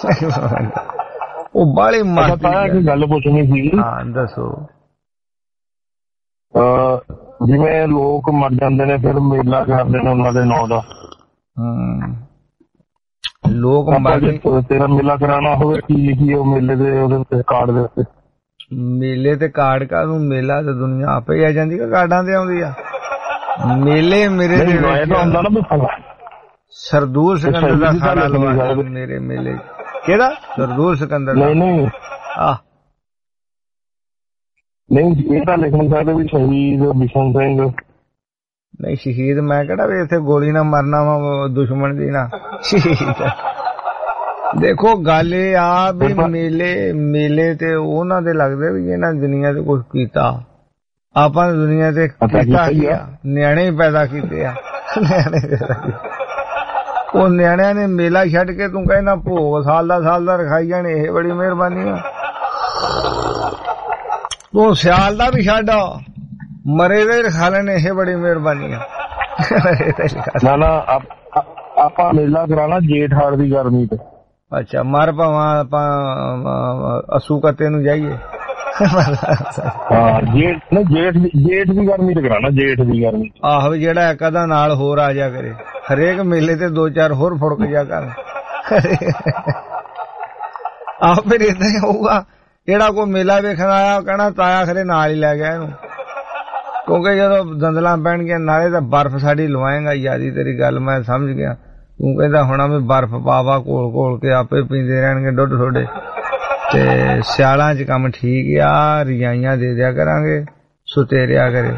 ਉਹ ਬਾਹਲੀ ਮਾਰਦੀ। ਗੱਲ ਪੁੱਛਣੀ ਸੀ। ਹਾਂ ਦੱਸੋ। ਜਿਵੇਂ ਲੋਕ ਮਰ ਜਾਂਦੇ ਨੇ ਫਿਰ ਮੇਲਾ ਕਰਦੇ ਨੇ ਉਹਨਾਂ ਦੇ ਨਾਂ ਦਾ। ਲੋਕ ਤੇਰਾ ਮੇਲਾ ਕਰਾਉਣਾ ਹੋਵੇ, ਕੀ ਲਿਖੀ ਉਹ ਮੇਲੇ ਦੇ ਉਹਦੇ ਕਾਰਡ ਦੇ ਉੱਤੇ? ਮੇਲੇ ਤੇ ਕਾਰਡ ਕਾਹਨੂੰ? ਮੇਲਾ ਤੇ ਦੁਨੀਆ ਆਪੇ ਆ ਜਾਂਦੀ ਕਿ ਕਾਰਡਾਂ ਤੇ ਆਉਂਦੀ ਆ? ਮੇਲੇ ਮੇਰੇ ਹੁੰਦਾ ਨਾ ਸਰਦੂਲ ਸਿਕੰਦਰ ਦਾ ਖਾਣਾ ਲਵਾ ਮੇਰੇ ਮੇਲੇ। ਕਿਹੜਾ ਸਰਦੂਲ ਸਿਕੰਦਰ? ਨਹੀਂ ਇਹ ਤਾਂ ਲਿਖਣ ਸਕਦੇ ਵੀ ਸ਼ਹੀਦ ਬਿਸ਼ਨ ਸਿੰਘ। ਨਹੀਂ ਸ਼ਹੀਦ ਮੈਂ ਕਿਹੜਾ ਵੀ ਇੱਥੇ ਗੋਲੀ ਨਾਲ ਮਰਨਾ ਵਾ ਦੁਸ਼ਮਣ ਦੀ ਨਾ। ਸ਼ਹੀਦ ਦੇਖੋ ਗੱਲ ਇਹ ਆ ਵੀ ਮੇਲੇ ਤੇ ਉਹਨਾਂ ਦੇ ਲੱਗਦੇ ਵੀ ਇਹਨਾਂ ਦੁਨੀਆ ਤੇ ਕੁਛ ਕੀਤਾ। ਆਪਾਂ ਦੁਨੀਆ ਤੇ ਕੀਤਾ ਕੀ ਆ? ਨਿਆਣੇ ਹੀ ਪੈਦਾ ਕੀਤੇ ਆ। ਉਹ ਨਿਆਣਿਆਂ ਨੇ ਮੇਲਾ ਛੱਡ ਕੇ ਤੂੰ ਕਹਿਣਾ ਭੋਗ ਸਾਲ ਦਾ ਰਖਾਈ ਜਾਣੇ, ਇਹ ਬੜੀ ਮਿਹਰਬਾਨੀ ਆ। ਤੂੰ ਸਿਆਲ ਦਾ ਵੀ ਛੱਡ, ਮਰੇ ਦੇ ਰਖਾ ਲੈਣੇ, ਇਹ ਬੜੀ ਮਿਹਰਬਾਨੀ ਆ। ਨਾ ਆਪਾਂ ਮੇਲਾ ਕਰਾਣਾ ਜੇਠ ਹਾੜ ਦੀ ਗਰਮੀ ਤੇ। ਅੱਛਾ, ਮਰ ਭਾਵਾਂ ਆਪਾਂ ਅਸੂ ਕੱਤੇ ਨੂੰ ਜਾਈਏ। ਹਾਂ ਜੇਠ ਦੀ ਗਰਮੀ ਤੇ ਕਰਾਣਾ, ਜੇਠ ਦੀ ਗਰਮੀ। ਆਹੋ ਜਿਹੜਾ ਇੱਕ ਅੱਧਾ ਨਾਲ ਹੋਰ ਆ ਜਾ ਕਰੇ, ਹਰੇਕ ਮੇਲੇ ਤੇ 2-4 ਹੋਰ ਫੁੜਕ ਜਾ ਕਰ। ਆਹ ਫਿਰ ਏਦਾਂ ਹੀ ਹੋਊਗਾ, ਜਿਹੜਾ ਕੋਈ ਮੇਲਾ ਵੇਖਣ ਆਇਆ ਕਹਿਣਾ ਤਾਇਆ ਖਰੇ ਨਾਲ ਹੀ ਲੈ ਗਿਆ ਇਹਨੂੰ, ਕਿਉਂਕਿ ਜਦੋਂ ਦੰਦਲਾਂ ਪੈਣਗੀਆਂ ਨਾਲੇ ਤਾਂ ਬਰਫ਼ ਸਾਡੀ ਲਵਾਏਗਾ। ਯਾਰੀ ਤੇਰੀ ਗੱਲ ਮੈਂ ਸਮਝ ਗਿਆ, ਤੂੰ ਕਹਿੰਦਾ ਹੋਣਾ ਵੀ ਬਰਫ਼ ਪਾਵਾ ਘੋਲ ਘੋਲ ਕੇ ਆਪੇ ਪੀਂਦੇ ਰਹਿਣਗੇ ਦੁੱਧ ਥੋੜੇ, ਤੇ ਸਿਆਲਾਂ 'ਚ ਕੰਮ ਠੀਕ ਆ, ਰਜਾਈਆਂ ਦੇ ਦਿਆ ਕਰਾਂਗੇ, ਸੁਤੇ ਰਿਆ ਕਰੇ।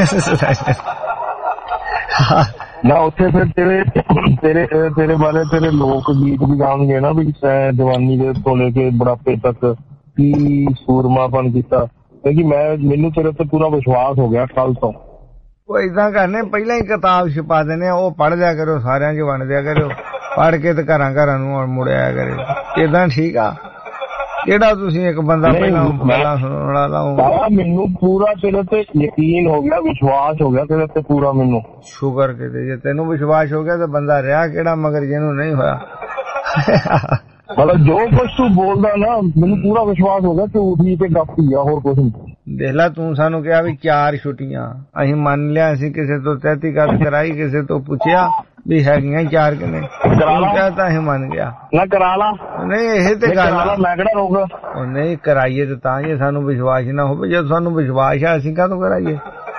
ਨਾ ਉੱਥੇ ਫਿਰ ਤੇਰੇ ਬਾਰੇ ਤੇਰੇ ਲੋਕ ਗੀਤ ਵੀ ਗਾਉਣਗੇ ਨਾ ਵੀ ਜਵਾਨੀ ਦੇ ਤੋਂ ਲੈ ਕੇ ਬੁਢਾਪੇ ਤੱਕ ਕੀ ਸੂਰਮਾਪਨ ਕੀਤਾ, ਕਿਉਂਕਿ ਮੈਨੂੰ ਤੇਰੇ ਤੇ ਪੂਰਾ ਵਿਸ਼ਵਾਸ ਹੋ ਗਿਆ ਕੱਲ ਤੋਂ। ਉਹ ਏਦਾਂ ਕਰਨੇ, ਪਹਿਲਾਂ ਹੀ ਕਿਤਾਬ ਛਪਾ ਦੇਣੇ, ਉਹ ਪੜ੍ਹ ਲਿਆ ਕਰੋ, ਸਾਰਿਆਂ 'ਚ ਵੰਡ ਦਿਆ ਕਰੋ, ਪੜ੍ਹ ਕੇ ਤੇ ਘਰਾਂ ਨੂੰ ਮੁੜਿਆ ਕਰੇ। ਏਦਾਂ ਠੀਕ ਆ, ਕਿਹੜਾ ਤੁਸੀਂ ਇੱਕ ਬੰਦਾ ਪਹਿਲਾਂ ਸੁਣਨ ਵਾਲਾ ਹੋ। ਮੈਨੂੰ ਪੂਰਾ ਤੇਰੇ ਤੇ ਯਕੀਨ ਹੋ ਗਿਆ, ਵਿਸ਼ਵਾਸ ਹੋ ਗਿਆ ਤੇਰੇ ਤੇ ਪੂਰਾ। ਮੈਨੂੰ ਸ਼ੁਕਰ ਕਿਤੇ ਜੇ ਤੈਨੂੰ ਵਿਸ਼ਵਾਸ ਹੋ ਗਿਆ ਤਾਂ ਬੰਦਾ ਰਿਹਾ ਕਿਹੜਾ ਮਗਰ ਜਿਹਨੂੰ ਨਹੀਂ ਹੋਇਆ। ਮਤਲਬ ਜੋ ਕੁਛ ਤੂੰ ਬੋਲਦਾ ਨਾ ਮੈਨੂੰ ਪੂਰਾ ਵਿਸ਼ਵਾਸ ਹੋ ਗਿਆ, ਝੂਠੀ ਤੇ ਗੱਪੀ ਆ, ਹੋਰ ਕੁਛ ਨਹੀਂ। ਦੇਖ ਲੈ, ਤੂੰ ਸਾਨੂੰ ਕਿਹਾ ਵੀ 4 ਛੁੱਟੀਆਂ, ਅਸੀਂ ਮੰਨ ਲਿਆ, ਅਸੀਂ ਕਿਸੇ ਤੋਂ ਤਹਿਕੀਕਾਤ ਕਰਾਈ, ਕਿਸੇ ਤੋਂ ਪੁੱਛਿਆ ਵੀ ਹੈਗੀਆਂ 4 ਕਿ ਨਹੀਂ, ਕਿਹਾ ਤਾਂ ਅਸੀਂ ਮੰਨ ਗਿਆ ਨਾ ਕਰਾ ਲਾ। ਨਹੀਂ ਇਹ ਤੇ ਗੱਲ ਮੈਂ ਕਿਹੜਾ ਰੋਕ, ਉਹ ਨਹੀਂ ਕਰਾਈਏ ਤੇ ਤਾਂ ਜੇ ਸਾਨੂੰ ਵਿਸ਼ਵਾਸ ਨਾ ਹੋਵੇ, ਜੇ ਸਾਨੂੰ ਵਿਸ਼ਵਾਸ ਆ ਅਸੀਂ ਕਾਹਤੋਂ ਕਰਾਈਏ।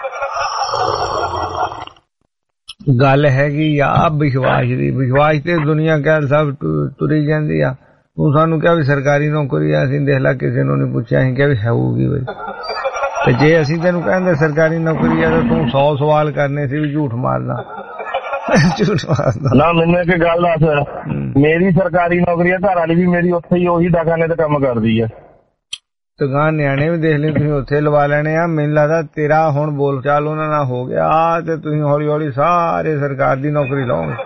ਗੱਲ ਹੈਗੀ ਆ ਵਿਸ਼ਵਾਸ ਦੀ, ਵਿਸ਼ਵਾਸ ਤੇ ਦੁਨੀਆ ਕਹਿ ਸਭ ਤੁਰੀ ਜਾਂਦੀ ਆ। ਤੂੰ ਸਾਨੂੰ ਕਿਹਾ ਵੀ ਸਰਕਾਰੀ ਨੌਕਰੀ ਆ, ਅਸੀਂ ਦੇਖ ਲਾ ਕਿਸੇ ਨੂੰ ਨਹੀਂ ਪੁੱਛਿਆ, ਅਸੀਂ ਕਿਹਾ ਵੀ ਹੋਊਗੀ ਬਈ, ਤੇ ਜੇ ਅਸੀਂ ਤੈਨੂੰ ਕਹਿੰਦੇ ਸਰਕਾਰੀ ਨੌਕਰੀ ਆ ਤਾਂ ਤੂੰ 100 ਸਵਾਲ ਕਰਨੇ ਸੀ ਵੀ ਝੂਠ ਮਾਰਨਾ। ਨਾ ਮੈਨੂੰ ਇੱਕ ਗੱਲ ਦੱਸ, ਮੇਰੀ ਸਰਕਾਰੀ ਨੌਕਰੀ ਆ, ਘਰ ਵਾਲੀ ਵੀ ਮੇਰੀ ਉੱਥੇ ਹੀ ਉਹੀ ਡਾਕਾਨੇ ਤੇ ਕੰਮ ਕਰਦੀ ਆ, ਤੇ ਗਾਂ ਨਿਆਣੇ ਵੀ ਦੇਖ ਲਈ ਤੁਸੀਂ ਉੱਥੇ ਲਵਾ ਲੈਣੇ ਆ। ਮੈਨੂੰ ਲੱਗਦਾ ਤੇਰਾ ਹੁਣ ਬੋਲ ਚਾਲ ਉਹਨਾਂ ਨਾਲ ਹੋ ਗਿਆ ਤੇ ਤੁਸੀਂ ਹੌਲੀ ਹੌਲੀ ਸਾਰੇ ਸਰਕਾਰ ਦੀ ਨੌਕਰੀ ਲਾਓਗੇ।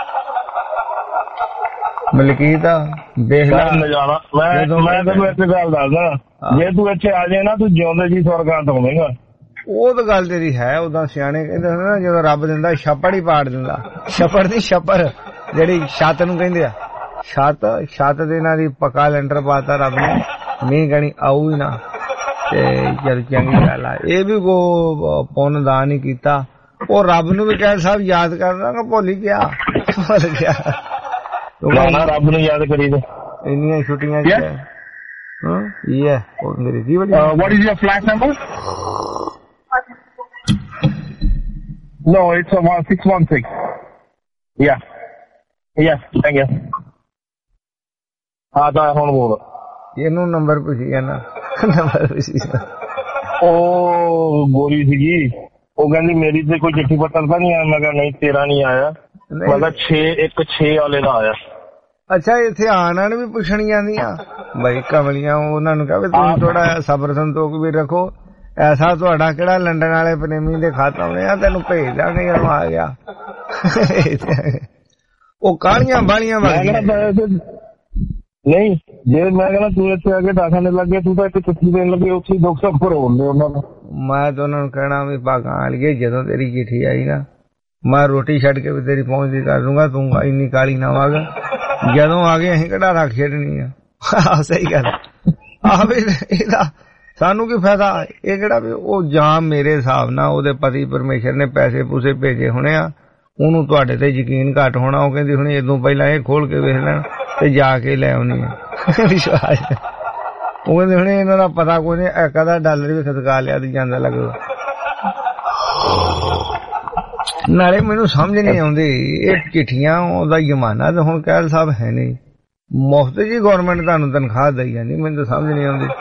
ਮਲਕੀਤ ਦੇਖ ਲੈ ਨਜ਼ਾਰਾ। ਮੈਂ ਤੈਨੂੰ ਇੱਕ ਗੱਲ ਦੱਸਦਾ, ਜੇ ਤੂੰ ਇੱਥੇ ਆ ਜਾਏ ਨਾ ਤੂੰ ਜਿਉਂਦੇ ਜੀ ਸਵਰਗਾਂ ਤੋਂ ਹੋਵੇਂਗਾ। ਉਹ ਤਾਂ ਗੱਲ ਤੇਰੀ ਹੈ, ਉਦਾਂ ਸਿਆਣੇ ਕਹਿੰਦੇ ਨਾ ਜਦੋਂ ਰੱਬ ਦਿੰਦਾ ਛੱਪੜ ਹੀ ਪਾੜ ਦਿੰਦਾ। ਛੱਪੜ ਨਹੀਂ, ਛੱਪਰ ਜਿਹੜੀ ਛੱਤ ਨੂੰ ਕਹਿੰਦੇ ਆ, ਛੱਤ ਦੇ ਨਾਲ ਹੀ ਪੱਕਾ ਲੈਂਟਰ ਪਾਤਾ ਰੱਬ ਨੇ, ਮੀਂਹ ਗਣੀ ਆਊ ਹੀ ਨਾ, ਤੇ ਜਦ ਚੰਗੀ ਗੱਲ ਆ। ਇਹ ਵੀ ਕੋ ਪੁੰਨ ਦਾਨ ਹੀ ਕੀਤਾ, ਉਹ ਰੱਬ ਨੂੰ ਵੀ ਕਹਿ ਸਾਹਿਬ ਯਾਦ ਕਰਦਾ, ਭੁੱਲ ਹੀ ਗਿਆ, ਭੁੱਲ ਗਿਆ। ਰੱਬ ਨੂੰ ਯਾਦ ਕਰੀ ਦੇ ਇੰਨੀਆਂ ਛੁੱਟੀਆਂ ਚ ਅੰਗਰੇਜ਼ੀ ਵਾਲੀ। What is your flat number? No, it's 616. Yeah. Yes, thank you. ਹਾਂ ਤਾਂ ਹੁਣ ਬੋਲ। ਇਹਨੂੰ ਨੰਬਰ ਪੁੱਛੀ ਜਾਣਾ, ਨੰਬਰ ਪੁੱਛੀ ਜਾਣਾ। ਉਹ ਗੋਰੀ ਸੀਗੀ, ਉਹ ਕਹਿੰਦੀ ਮੇਰੀ ਤੇ ਕੋਈ ਚਿੱਠੀ ਪੱਤਰ ਤਾਂ ਨਹੀਂ ਆਇਆ। ਮੈਂ ਕਿਹਾ ਨਹੀਂ ਤੇਰਾ ਨਹੀਂ ਆਇਆ, ਮੈਂ ਕਿਹਾ 6 ਵਾਲੇ ਦਾ ਆਇਆ। ਅੱਛਾ, ਇੱਥੇ ਆਣ ਵੀ ਪੁੱਛਣ ਜਾਂਦੀਆਂ ਬਈ ਕਮਲੀਆਂ, ਉਹਨਾਂ ਨੂੰ ਕਹੇ ਤੁਸੀਂ ਥੋੜਾ ਸਬਰ ਸੰਤੋਖ ਵੀ ਰੱਖੋ, ਐਸਾ ਤੁਹਾਡਾ ਕਿਹੜਾ ਲੰਡਨ ਵਾਲੇ ਪ੍ਰੇਮੀ ਦੇ ਖਾਤਾ ਹੋਣੇ ਆ, ਤੈਨੂੰ ਭੇਜ ਦਾਂਗੇ ਜਦੋਂ ਆ ਗਿਆ। ਉਹ ਕਾਹਲੀਆਂ ਬਾਲੀਆਂ ਨਹੀਂ, ਜੇ ਮੈਂ ਕਹਿੰਦਾ ਤੂੰ ਇੱਥੇ ਆ ਕੇ ਡਾਕਾਨੇ ਲੱਗੇ, ਤੂੰ ਤਾਂ ਇੱਕ ਚਿੱਠੀ ਦੇਣ ਲੱਗੇ, ਉੱਥੇ ਦੁੱਖ ਸੁੱਖ ਭਰੋਂਦੇ ਉਹਨਾਂ ਨੂੰ। ਮੈਂ ਤਾਂ ਉਹਨਾਂ ਨੂੰ ਕਹਿਣਾ ਵੀ ਭਾਗਾਂ ਵਾਲੀਏ, ਜਦੋਂ ਤੇਰੀ ਚਿੱਠੀ ਆਈ ਨਾ ਮੈਂ ਰੋਟੀ ਛੱਡ ਕੇ ਵੀ ਤੇਰੀ ਪਹੁੰਚਦੀ ਕਰ ਦੂੰਗਾ, ਤੂੰ ਇੰਨੀ ਕਾਲੀ ਨਾ ਵਾਗ, ਜਦੋਂ ਆ ਗਏ ਅਸੀਂ ਕਿਹੜਾ ਰੱਖ ਛੱਡਣੀ ਆ। ਸਹੀ ਗੱਲ ਆ ਵੀ ਇਹਦਾ ਸਾਨੂੰ ਕੀ ਫਾਇਦਾ। ਇਹ ਕਿਹੜਾ ਵੀ ਉਹ ਜਾਂ ਮੇਰੇ ਹਿਸਾਬ ਨਾਲ ਉਹਦੇ ਪਤੀ ਪਰਮੇਸ਼ਰ ਨੇ ਪੈਸੇ ਪੂਸੇ ਭੇਜੇ ਹੋਣੇ ਆ, ਉਹਨੂੰ ਤੁਹਾਡੇ ਤੇ ਯਕੀਨ ਘੱਟ ਹੋਣਾ। ਉਹ ਕਹਿੰਦੀ ਹੁਣ ਇਦੋਂ ਪਹਿਲਾਂ ਇਹ ਖੋਲ ਕੇ ਵੇਖ ਲੈਣ ਤੇ ਜਾ ਕੇ ਲੈ ਆਉਣੀ ਆ ਵਿਸ਼ਵਾਸ। ਉਹ ਕਹਿੰਦੇ ਹੁਣ ਇਹਨਾਂ ਦਾ ਪਤਾ ਕੋਈ ਨਹੀਂ, ਇੱਕ ਅੱਧਾ ਡਾਲਰ ਵੀ ਖਤਕਾ ਲਿਆ ਤੇ ਜਾਂਦਾ ਲੱਗਦਾ। ਨਾਲੇ ਮੈਨੂੰ ਸਮਝ ਨਹੀਂ ਆਉਂਦੀ ਇਹ ਚਿੱਠੀਆਂ ਉਹਦਾ ਜ਼ਮਾਨਾ ਤੇ ਹੁਣ ਕਹਿਲ ਸਾਹਿਬ ਹੈ ਨਹੀਂ, ਮੁਫਤ ਜੀ ਗਵਰਨਮੈਂਟ ਤੁਹਾਨੂੰ ਤਨਖਾਹ ਦਈ ਜਾਂਦੀ, ਮੈਨੂੰ ਤਾਂ ਸਮਝ ਨਹੀਂ ਆਉਂਦੀ।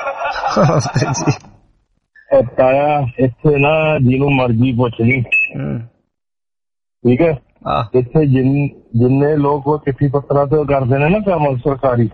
ਤਾਇਆ ਇੱਥੇ ਨਾ ਜਿਹਨੂੰ ਮਰਜ਼ੀ ਪੁੱਛ ਲਈ, ਠੀਕ ਹੈ, ਇੱਥੇ ਜਿੰਨੇ ਲੋਕ ਉਹ ਚਿੱਠੀ ਪੱਤਰਾਂ ਤੇ ਕਰਦੇ ਨੇ ਨਾ ਕੰਮ ਸਰਕਾਰੀ,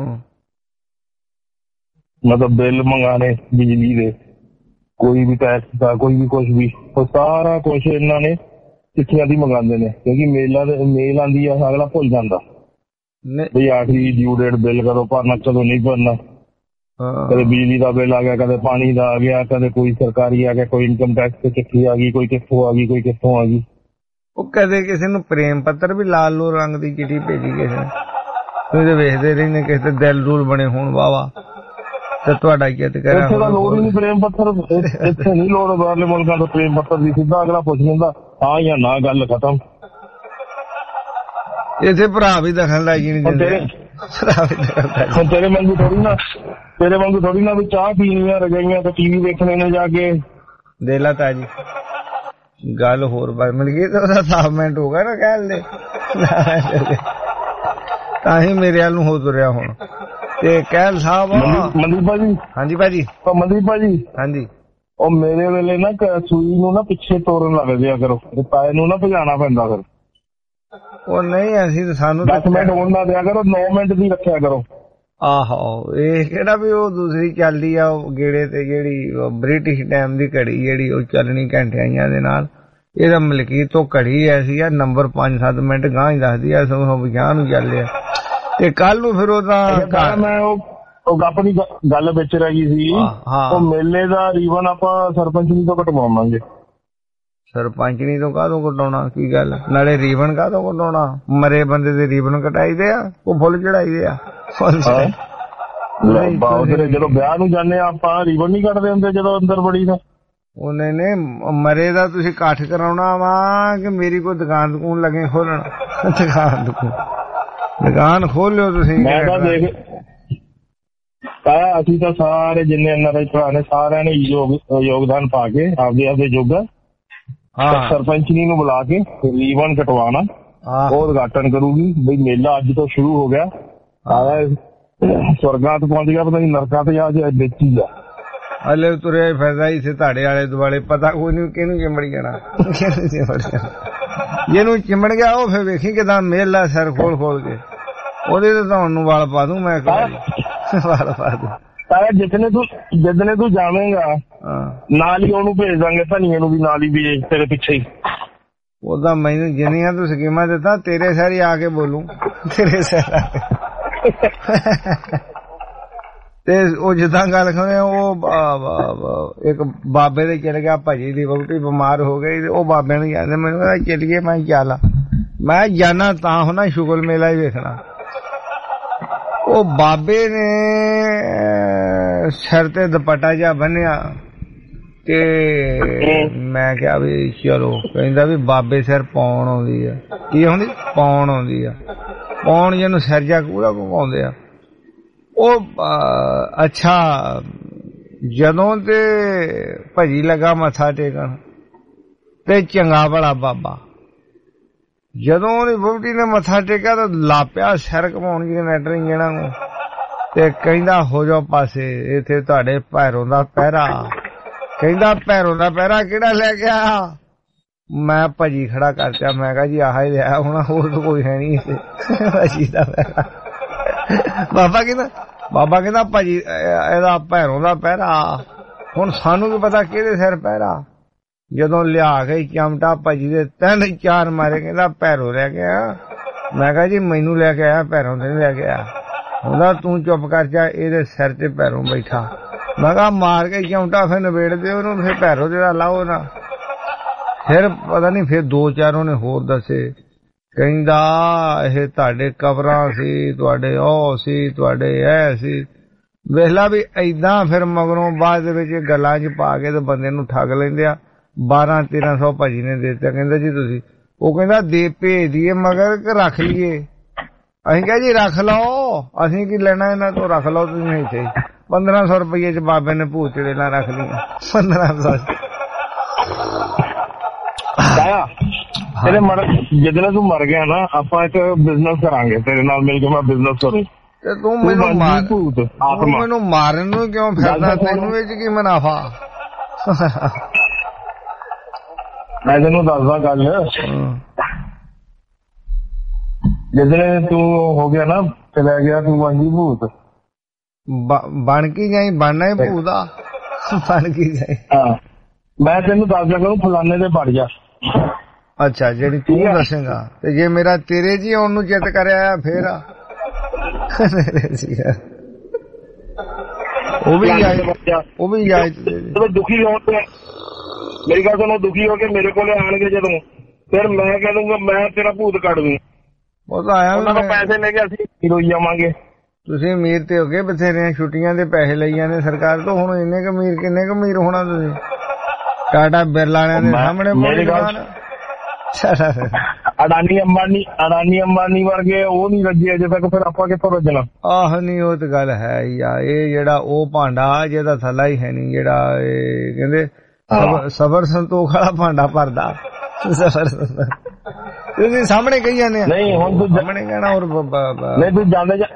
ਮਤਲਬ ਬਿੱਲ ਮੰਗਾਣੇ ਬਿਜਲੀ ਦੇ, ਕੋਈ ਵੀ ਟੈਕਸ ਦਾ, ਕੋਈ ਵੀ ਕੁਛ ਵੀ, ਉਹ ਸਾਰਾ ਕੁਛ ਇਹਨਾਂ ਨੇ ਚਿੱਠੀਆਂ ਦੀ ਮੰਗਾਉਂਦੇ ਨੇ, ਕਿਉਂਕਿ ਮੇਲ ਆਉਂਦੀ ਆ, ਅਗਲਾ ਭੁੱਲ ਜਾਂਦਾ ਬਈ ਆਖਰੀ ਡਿਊ ਡੇਟ ਬਿੱਲ ਕਦੋਂ ਭਰਨਾ, ਕਦੋਂ ਨਹੀਂ ਭਰਨਾ। ਕਦੇ ਬਿਜਲੀ ਦਾ ਬਿੱਲ ਆ ਗਿਆ, ਕਦੇ ਪਾਣੀ ਦਾ ਆ ਗਿਆ, ਕਦੇ ਕੋਈ ਸਰਕਾਰੀ ਆ ਗਿਆ, ਕੋਈ ਇਨਕਮ ਟੈਕਸ ਤੇ ਚਿੱਠੀ ਆ ਗਈ, ਕੋਈ ਕਿੱਥੋਂ ਆ ਗਈ, ਕੋਈ ਕਿੱਥੋਂ ਆ ਗਈ। ਉਹ ਕਦੇ ਕਿਸੇ ਨੂੰ ਪ੍ਰੇਮ ਪੱਤਰ ਵੀ ਲਾਲ ਲੋ ਰੰਗ ਦੀ ਚਿੱਠੀ ਭੇਜੀ ਕਿਸੇ ਨੇ, ਤੁਸੀਂ ਵੇਖਦੇ ਰਹਿੰਦੇ ਕਿਸੇ ਤੇ ਦਿਲ ਦੂਲ ਬਣੇ ਹੋਣ ਵਾਵਾ। ਤੇ ਤੁਹਾਡਾ ਇੱਜ਼ਤ ਕਰਿਆ ਇੱਥੇ ਤਾਂ ਲੋੜ ਹੀ ਨਹੀਂ ਪ੍ਰੇਮ ਪੱਤਰ, ਇੱਥੇ ਨਹੀਂ ਲੋੜ ਬਾਹਰਲੇ ਮੁਲਕਾਂ ਤੋਂ ਪ੍ਰੇਮ ਪੱਤਰ ਦੀ, ਸਿੱਧਾ ਅਗਲਾ ਪੁੱਛ ਲੈਂਦਾ ਹਾਂ ਜਾਂ ਨਾ, ਗੱਲ ਖਤਮ। ਇੱਥੇ ਭਰਾ ਵੀ ਦਖਲ ਲਾਈ ਨਹੀਂ ਦਿੰਦੇ। ਹੁਣ ਤੇਰੇ ਵਾਂਗੂ ਥੋੜੀ ਨਾ ਵੀ ਚਾਹ ਪੀਣੀ ਆ ਰਜਾਈਆਂ ਤੇ ਟੀਵੀ ਵੇਖਣੇ ਨੇ ਜਾ ਕੇ। ਦੇ ਲਾ ਤਾਜੀ ਗੱਲ ਹੋਰ ਬਾਤ ਮਿਲ ਗਈ ਤਾਂ ਉਹਦਾ ਸਾਫਮੈਂਟ ਹੋ ਗਿਆ ਨਾ ਕਹਿ ਦੇ, ਤਾਂ ਹੀ ਮੇਰੇ ਵੱਲ ਨੂੰ ਹੋ ਤੁਰਿਆ ਹੁਣ। ਤੇ ਕਹਿਲ ਸਾਹਿਬ ਮਨਦੀਪ ਭਾਜੀ। ਹਾਂਜੀ ਭਾਜੀ। ਮਨਦੀਪ ਭਾਜੀ ਹਾਂਜੀ, ਉਹ ਮੇਰੇ ਵੇਲੇ ਨਾ ਸੂਈ ਨੂੰ ਨਾ ਪਿੱਛੇ ਤੋਰਨ ਲੱਗ ਜਿਆ ਕਰੋ, ਤਾਏ ਨੂੰ ਨਾ ਭਜਾਣਾ ਪੈਂਦਾ ਫਿਰ। ਉਹ ਨਹੀਂ ਅਸੀਂ ਤਾਂ ਸਾਨੂੰ 10 ਮਿੰਟ ਹੋਣ ਨਾ ਦਿਆ ਕਰੋ, 9 ਮਿੰਟ ਦੀ ਰੱਖਿਆ ਕਰੋ। ਆਹੋ ਇਹ ਕਿਹੜਾ ਵੀ ਉਹ ਦੂਸਰੀ ਚੱਲਦੀ ਆ ਉਹ ਗੇੜੇ ਤੇ, ਜਿਹੜੀ ਬ੍ਰਿਟਿਸ਼ ਟਾਈਮ ਦੀ ਘੜੀ ਜਿਹੜੀ ਉਹ ਚੱਲਣੀ ਘੰਟਿਆਂ ਦੇ ਨਾਲ। ਇਹਦਾ ਮਲਕੀਤ ਤੋਂ ਘੜੀ ਐਸੀ ਆ ਨੰਬਰ 5-7 ਮਿੰਟ ਗਾਂ ਹੀ ਦੱਸਦੀ ਆ, ਸੋ ਵਿਗਿਆਨ ਨੂੰ ਚੱਲਿਆ। ਤੇ ਕੱਲ ਨੂੰ ਫਿਰ ਉਹਦਾ ਮੈਂ ਉਹ ਆਪਣੀ ਗੱਲ ਵਿੱਚ ਰਹਿ ਗਈ ਸੀ, ਉਹ ਮੇਲੇ ਦਾ ਰੀਵਨ ਆਪਾਂ ਸਰਪੰਚਨੀ ਤੋਂ ਕਟਵਾਵਾਂਗੇ। ਸਰਪੰਚਨੀ ਤੋਂ ਕਾਹਦੋਂ ਕਟਾਉਣਾ, ਕੀ ਗੱਲ? ਨਾਲੇ ਰੀਵਨ ਕਾਹਦੋਂ ਕਟਾਉਣਾ? ਮਰੇ ਬੰਦੇ ਦੇ ਰੀਵਨ ਕਟਾਈਦੇ ਆ, ਉਹ ਫੁੱਲ ਚੜਾਈਦੇ ਆ। ਜਦੋਂ ਵਿਆਹ ਨੂੰ ਜਾਂਦੇ ਆ ਆਪਾਂ ਰੀਵਨ ਨਹੀਂ ਕੱਟਦੇ ਹੁੰਦੇ ਜਦੋਂ ਅੰਦਰ ਬੜੀ ਦਾ। ਉਹਨੇ ਨੇ ਮਰੇ ਦਾ ਤੁਸੀਂ ਇਕੱਠ ਕਰਾਉਣਾ ਵਾ ਕਿ ਮੇਰੀ ਕੋਈ ਦੁਕਾਨ ਲੱਗੇ ਖੋਲਣ? ਦੁਕਾਨ ਖੋਲ ਲਿਓ ਤੁਸੀਂ। ਮੈਂ ਤਾਂ ਦੇਖ ਅਸੀਂ ਤਾਂ ਸਾਰੇ ਜਿੰਨੇ NRI ਭਰਾ ਨੇ ਸਾਰਿਆਂ ਨੇ ਯੋਗਦਾਨ ਪਾ ਕੇ ਆਪਦੇ ਜੋਗਾ ਸਰਪੰਚਨੀ ਨੂੰ ਬੁਲਾ ਕੇ ਰੀਵਨ ਕਟਵਾਣਾ, ਉਹ ਉਦਘਾਟਨ ਕਰੂਗੀ ਬਈ ਮੇਲਾ ਅੱਜ ਤੋਂ ਸ਼ੁਰੂ ਹੋ ਗਿਆ। ਸਵਰਗਾਂ ਤੋਂ ਪਹੁੰਚ ਗਿਆ, ਪਤਾ ਨਹੀਂ ਨਰਕਾਂ ਤੇ ਅੱਜ ਦੇਖੀ ਆ। ਹਲੇ ਤੁਰਿਆ ਫਿਰਦਾ ਇਸੇ ਤੁਹਾਡੇ ਆਲੇ ਦੁਆਲੇ, ਪਤਾ ਕੋਈ ਨੀ ਕਿਹਨੂੰ ਚਿੰਬੜ ਜਾਣਾ। ਜਿਹਨੂੰ ਚਿੰਬੜ ਗਿਆ ਉਹ ਫਿਰ ਵੇਖੀ ਕਿਦਾਂ ਮੇਲਾ ਸਿਰ ਖੋਲ ਕੇ ਉਹਦੇ ਤੇ ਤੁਹਾਨੂੰ ਵਾਲ ਪਾ ਦੂੰ ਮੈਂ। ਵਾਲ ਪਾ ਦੂੰ ਜਿੱਦਨੇ ਤੂੰ ਜਾਵੇਂਗਾ ਨਾਲ ਹੀ ਉਹਨੂੰ ਭੇਜ ਦਾਂਗੇ, ਧਨੀਏ ਨੂੰ ਵੀ ਨਾਲ ਹੀ ਭੇਜ ਤੇਰੇ ਪਿੱਛੇ ਹੀ। ਉਹਦਾ ਮੈਨੂੰ ਜਿੰਨੀਆਂ ਤੂੰ ਸਕੀਮਾਂ ਦਿੱਤਾ ਤੇਰੇ ਸਾਰੀ ਆ ਕੇ ਬੋਲੂ, ਤੇਰੇ ਸਾਰ ਆ ਕੇ। ਤੇ ਉਹ ਜਿੱਦਾਂ ਗੱਲ ਕਰੇ ਉਹ ਇੱਕ ਬਾਬੇ ਦੇ ਚਲ ਗਿਆ, ਭਾਜੀ ਦੀ ਵਹੁਟੀ ਬਿਮਾਰ ਹੋ ਗਈ, ਉਹ ਬਾਬੇ ਨੂੰ ਕਹਿੰਦੇ ਮੈਨੂੰ ਚੱਲੀਏ। ਮੈਂ ਚੱਲ, ਮੈਂ ਜਾਣਾ ਤਾਂ ਹੋਣਾ ਸ਼ੁਗਲ ਮੇਲਾ ਹੀ ਵੇਖਣਾ। ਉਹ ਬਾਬੇ ਨੇ ਸਿਰ ਤੇ ਦੁਪੱਟਾ ਜਿਹਾ ਬੰਨਿਆ ਤੇ ਮੈਂ ਕਿਹਾ ਵੀ ਚਲੋ, ਕਹਿੰਦਾ ਵੀ ਬਾਬੇ ਸਿਰ ਪਾਉਣ ਆਉਂਦੀ ਆ। ਕੀ ਆਉਂਦੀ? ਪਾਉਣ ਆਉਂਦੀ ਆ। ਪਾਉਣ ਜਿਹਨੂੰ ਸਿਰ ਜਾ ਪੂਰਾ ਘੁਮਾਉਂਦੇ ਆ ਉਹ। ਅੱਛਾ, ਜਦੋਂ ਤੇ ਭਜੀ ਲੱਗਾ ਮੱਥਾ ਟੇਕਣ ਤੇ ਚੰਗਾ ਭਲਾ ਬਾਬਾ, ਜਦੋਂ ਉਹਦੀ ਵਹੁਟੀ ਨੇ ਮੱਥਾ ਟੇਕਿਆ ਤਾਂ ਲਾਪਿਆ ਸਿਰ ਘਮਾਉਣ ਜਨਰੇਟਰ ਇੰਜਣਾਂ ਨੂੰ ਤੇ ਕਹਿੰਦਾ ਹੋ ਜਾਓ ਪਾਸੇ, ਇੱਥੇ ਤੁਹਾਡੇ ਭੈਰੋਂ ਦਾ ਪਹਿਰਾ। ਕਹਿੰਦਾ ਭੈਰੋਂ ਦਾ ਪਹਿਰਾ ਕਿਹੜਾ ਲੈ ਗਿਆ? ਮੈਂ ਭਜੀ ਖੜਾ ਕਰਤਾ, ਮੈਂ ਕਿਹਾ ਜੀ ਆਹ ਹੀ ਲਿਆ ਹੁਣ, ਹੋਰ ਤਾਂ ਕੋਈ ਹੈ ਨਹੀਂ ਇੱਥੇ ਭਜੀ ਦਾ ਪਹਿਰਾ। ਬਾਬਾ ਕਹਿੰਦਾ ਭਾਜੀ ਇਹਦਾ ਭੈਰੋਂ ਦਾ ਪਹਿਰਾ। ਹੁਣ ਸਾਨੂੰ ਕੀ ਪਤਾ ਕਿਹਦੇ ਸਿਰ ਪਹਿਰਾ। ਜਦੋਂ ਲਿਆ ਕੇ ਚਮਟਾ ਭਾਜੀ ਦੇ 3-4 ਮਾਰੇ, ਕਹਿੰਦਾ ਭੈਰੋਂ ਲੈ ਗਿਆ। ਮੈਂ ਕਿਹਾ ਜੀ ਮੈਨੂੰ ਲੈ ਕੇ ਆਇਆ, ਭੈਰੋਂ ਤੇ ਨਹੀਂ ਲੈ ਕੇ ਆਇਆ। ਹੁੰਦਾ ਤੂੰ ਚੁੱਪ ਕਰ ਜਾ, ਇਹਦੇ ਸਿਰ ਤੇ ਭੈਰੋਂ ਬੈਠਾ। ਮੈਂ ਕਿਹਾ ਮਾਰ ਕੇ ਚਮਟਾ ਫਿਰ ਨਿਬੇੜ ਦੇ ਉਹਨੂੰ, ਫਿਰ ਭੈਰੋਂ ਜਿਹੜਾ ਲਾਓ ਨਾ। ਫਿਰ ਪਤਾ ਨਹੀਂ ਫਿਰ 2-4 ਉਹਨੇ ਹੋਰ ਦੱਸੇ। ਕਹਿੰਦਾ ਇਹ ਤੁਹਾਡੇ ਕਬਰਾਂ ਸੀ, ਤੁਹਾਡੇ ਉਹ ਸੀ, ਤੁਹਾਡੇ ਇਹ ਸੀ। ਵੇਖਲਾ ਵੀ ਏਦਾਂ ਫਿਰ ਮਗਰੋਂ ਬਾਅਦ ਦੇ ਵਿੱਚ ਗੱਲਾਂ 'ਚ ਪਾ ਕੇ ਤੇ ਬੰਦੇ ਨੂੰ ਠੱਗ ਲੈਂਦੇ ਆ। 1200-1300 ਭਾਜੀ ਨੇ ਦੇ ਦਿੱਤਾ। ਕਹਿੰਦਾ ਜੀ ਤੁਸੀਂ, ਉਹ ਕਹਿੰਦਾ ਦੇ ਭੇਜ ਦੀਏ ਮਗਰ ਕਿ ਰੱਖ ਲਈਏ? ਅਸੀਂ ਕਿਹਾ ਜੀ ਰੱਖ ਲਓ, ਅਸੀਂ ਕੀ ਲੈਣਾ ਇਹਨਾਂ ਤੋਂ, ਰੱਖ ਲਓ ਤੁਸੀਂ ਇੱਥੇ। 1500 ਰੁਪਏ 'ਚ ਬਾਬੇ ਨੇ ਭੂਤ ਚੜੇਲਾਂ ਰੱਖ ਲਈਆਂ। 1500 ਤੇਰੇ ਜਿੱਦਣ ਤੂੰ ਮਰ ਗਿਆ ਨਾ, ਆਪਾਂ ਇੱਕ ਬਿਜ਼ਨਸ ਕਰਾਂਗੇ ਤੇਰੇ ਨਾਲ ਮਿਲ ਕੇ। ਮੈਂ ਬਿਜ਼ਨਸ ਕਰੂ ਤੇ ਤੂੰ ਮੈਨੂੰ ਮਾਰਨ ਨੂੰ ਕਿਉਂ ਫਿਰਦਾ? ਤੈਨੂੰ ਇਹ 'ਚ ਕੀ ਮੁਨਾਫਾ? ਮੈਂ ਤੈਨੂੰ ਦੱਸਦਾ ਗੱਲ। ਜਿੱਦਣ ਤੂੰ ਹੋ ਗਿਆ ਨਾ, ਚਲਾ ਗਿਆ ਤੂੰ ਬਣ ਗਈ ਭੂਤ। ਬਣ ਕੇ ਜਾਈ, ਬਣਨਾ ਹੀ ਭੂਤ ਆ। ਬਣ ਕੇ ਜਾਈ। ਹਾਂ, ਮੈਂ ਤੈਨੂੰ ਦੱਸਦਾ ਕਰੂੰ ਫਲਾਨੇ ਦੇ ਵੜ ਜਾ। ਅੱਛਾ, ਜਿਹੜੀ ਤੂੰ ਦੱਸੇਗਾ। ਤੇ ਜੇ ਮੇਰਾ ਤੇਰੇ ਜੀ ਆਉਣ ਨੂੰ ਚਿੱਤ ਕਰਿਆ ਫੇਰ ਉਹ ਵੀ ਦੁਖੀ ਹੋ ਕੇ, ਮੇਰੀ ਗੱਲ ਸੁਣੋ, ਦੁਖੀ ਹੋ ਕੇ ਮੇਰੇ ਕੋਲੇ ਆਣਗੇ ਜਦੋਂ, ਫਿਰ ਮੈਂ ਕਹਿ ਦੂੰਗਾ ਮੈਂ ਤੇਰਾ ਭੂਤ ਕੱਢ ਦੂੰ। ਉਹ ਤਾਂ ਆਇਆ ਉਹਨਾਂ ਤੋਂ ਪੈਸੇ ਲੈ ਕੇ ਅਸੀਂ ਰੋਈ ਜਾਵਾਂਗੇ। ਤੁਸੀਂ ਅਮੀਰ ਤੇ ਹੋ ਗਏ ਬਥੇਰੇ, ਛੁੱਟੀਆਂ ਦੇ ਪੈਸੇ ਲਈ ਜਾਂਦੇ ਸਰਕਾਰ ਤੋਂ, ਹੁਣ ਇੰਨੇ ਕੁ ਅਮੀਰ ਕਿੰਨੇ ਕੁ ਅਮੀਰ ਹੋਣਾ ਤੁਸੀਂ? ਟਾਟਾ ਬਿਰਲਾ ਵਾਲਿਆਂ ਦੇ ਸਾਹਮਣੇ ਮੇਰੀ ਗੱਲ ਅਡਾਨੀ ਅੰਬਾਨੀ ਵਰਗੇ ਉਹ ਨਹੀਂ ਰੱਜੇ ਅਜੇ ਤੱਕ, ਫਿਰ ਆਪਾਂ ਕਿੱਥੋਂ ਰੱਜਣਾ? ਆਹ ਨਹੀਂ, ਉਹ ਤੇ ਗੱਲ ਹੈ ਹੀ ਆ। ਇਹ ਜਿਹੜਾ ਉਹ ਭਾਂਡਾ ਜਿਹਦਾ ਥੱਲਾ ਹੀ ਹੈ ਨਹੀਂ, ਜਿਹੜਾ ਇਹ ਕਹਿੰਦੇ ਸਬਰ ਸੰਤੋਖ ਵਾਲਾ ਭਾਂਡਾ ਭਰਦਾ। ਤੁਸੀਂ ਸਾਹਮਣੇ ਕਹੀ ਜਾਂਦੇ ਆ। ਨਹੀਂ ਹੁਣ ਤੂੰ ਸਾਹਮਣੇ ਕਹਿਣਾ। ਔਰ ਨਹੀਂ ਤੂੰ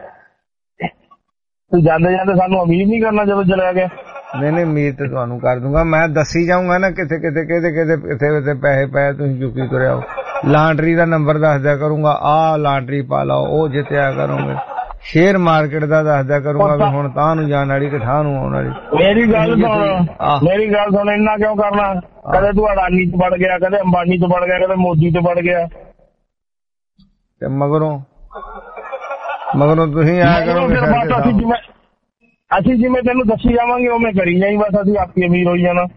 ਜਾਂਦੇ ਸਾਨੂੰ ਅਮੀਰ ਨਹੀਂ ਕਰਨਾ ਜਦੋਂ ਚਲਿਆ ਗਿਆ। ਨਹੀਂ ਅਮੀਰ ਤੇ ਤੁਹਾਨੂੰ ਕਰ ਦੂੰਗਾ ਮੈਂ, ਦੱਸੀ ਜਾਊਂਗਾ ਨਾ ਕਿਤੇ ਕਿਤੇ ਪੈਸੇ ਪਏ ਤੁਸੀਂ ਚੁੱਕੀ ਤੁਰਿਆ ਹੋ। ਲਾਂਡਰੀ ਦਾ ਨੰਬਰ ਦੱਸ ਦਿਆ ਕਰੂੰਗਾ, ਆਹ ਲਾਂਡਰੀ ਪਾ ਲਾਓ, ਉਹ ਜਿੱਤਿਆ ਕਰੋਗੇ। ਸ਼ੇਅਰ ਮਾਰਕੀਟ ਦਾ ਦੱਸ ਦਿਆ ਕਰੂੰਗਾ ਵੀ ਹੁਣ ਤਾਂ ਨੂੰ ਜਾਣ ਵਾਲੀ ਕਿ ਠਾਹ ਨੂੰ ਆਉਣ ਵਾਲੀ। ਮੇਰੀ ਗੱਲ ਸੁਣ, ਇੰਨਾ ਕਿਉਂ ਕਰਨਾ? ਕਦੇ ਤੂੰ ਅਡਾਨੀ ਚ ਵੜ ਗਿਆ, ਕਦੇ ਅੰਬਾਨੀ ਚ ਵੜ ਗਿਆ, ਕਦੇ ਮੋਦੀ ਚ ਵੜ ਗਿਆ, ਤੇ ਮਗਰੋਂ ਤੁਸੀਂ ਆਇਆ ਕਰੋਗੇ। ਅਸੀਂ ਜਿਵੇਂ ਤੈਨੂੰ ਦੱਸੀ ਜਾਵਾਂਗੇ ਉਵੇਂ ਕਰੀ ਜਾਈ, ਬਸ ਅਸੀਂ ਆਪੀ ਅਮੀਰ ਹੋਈ ਜਾਣਾ।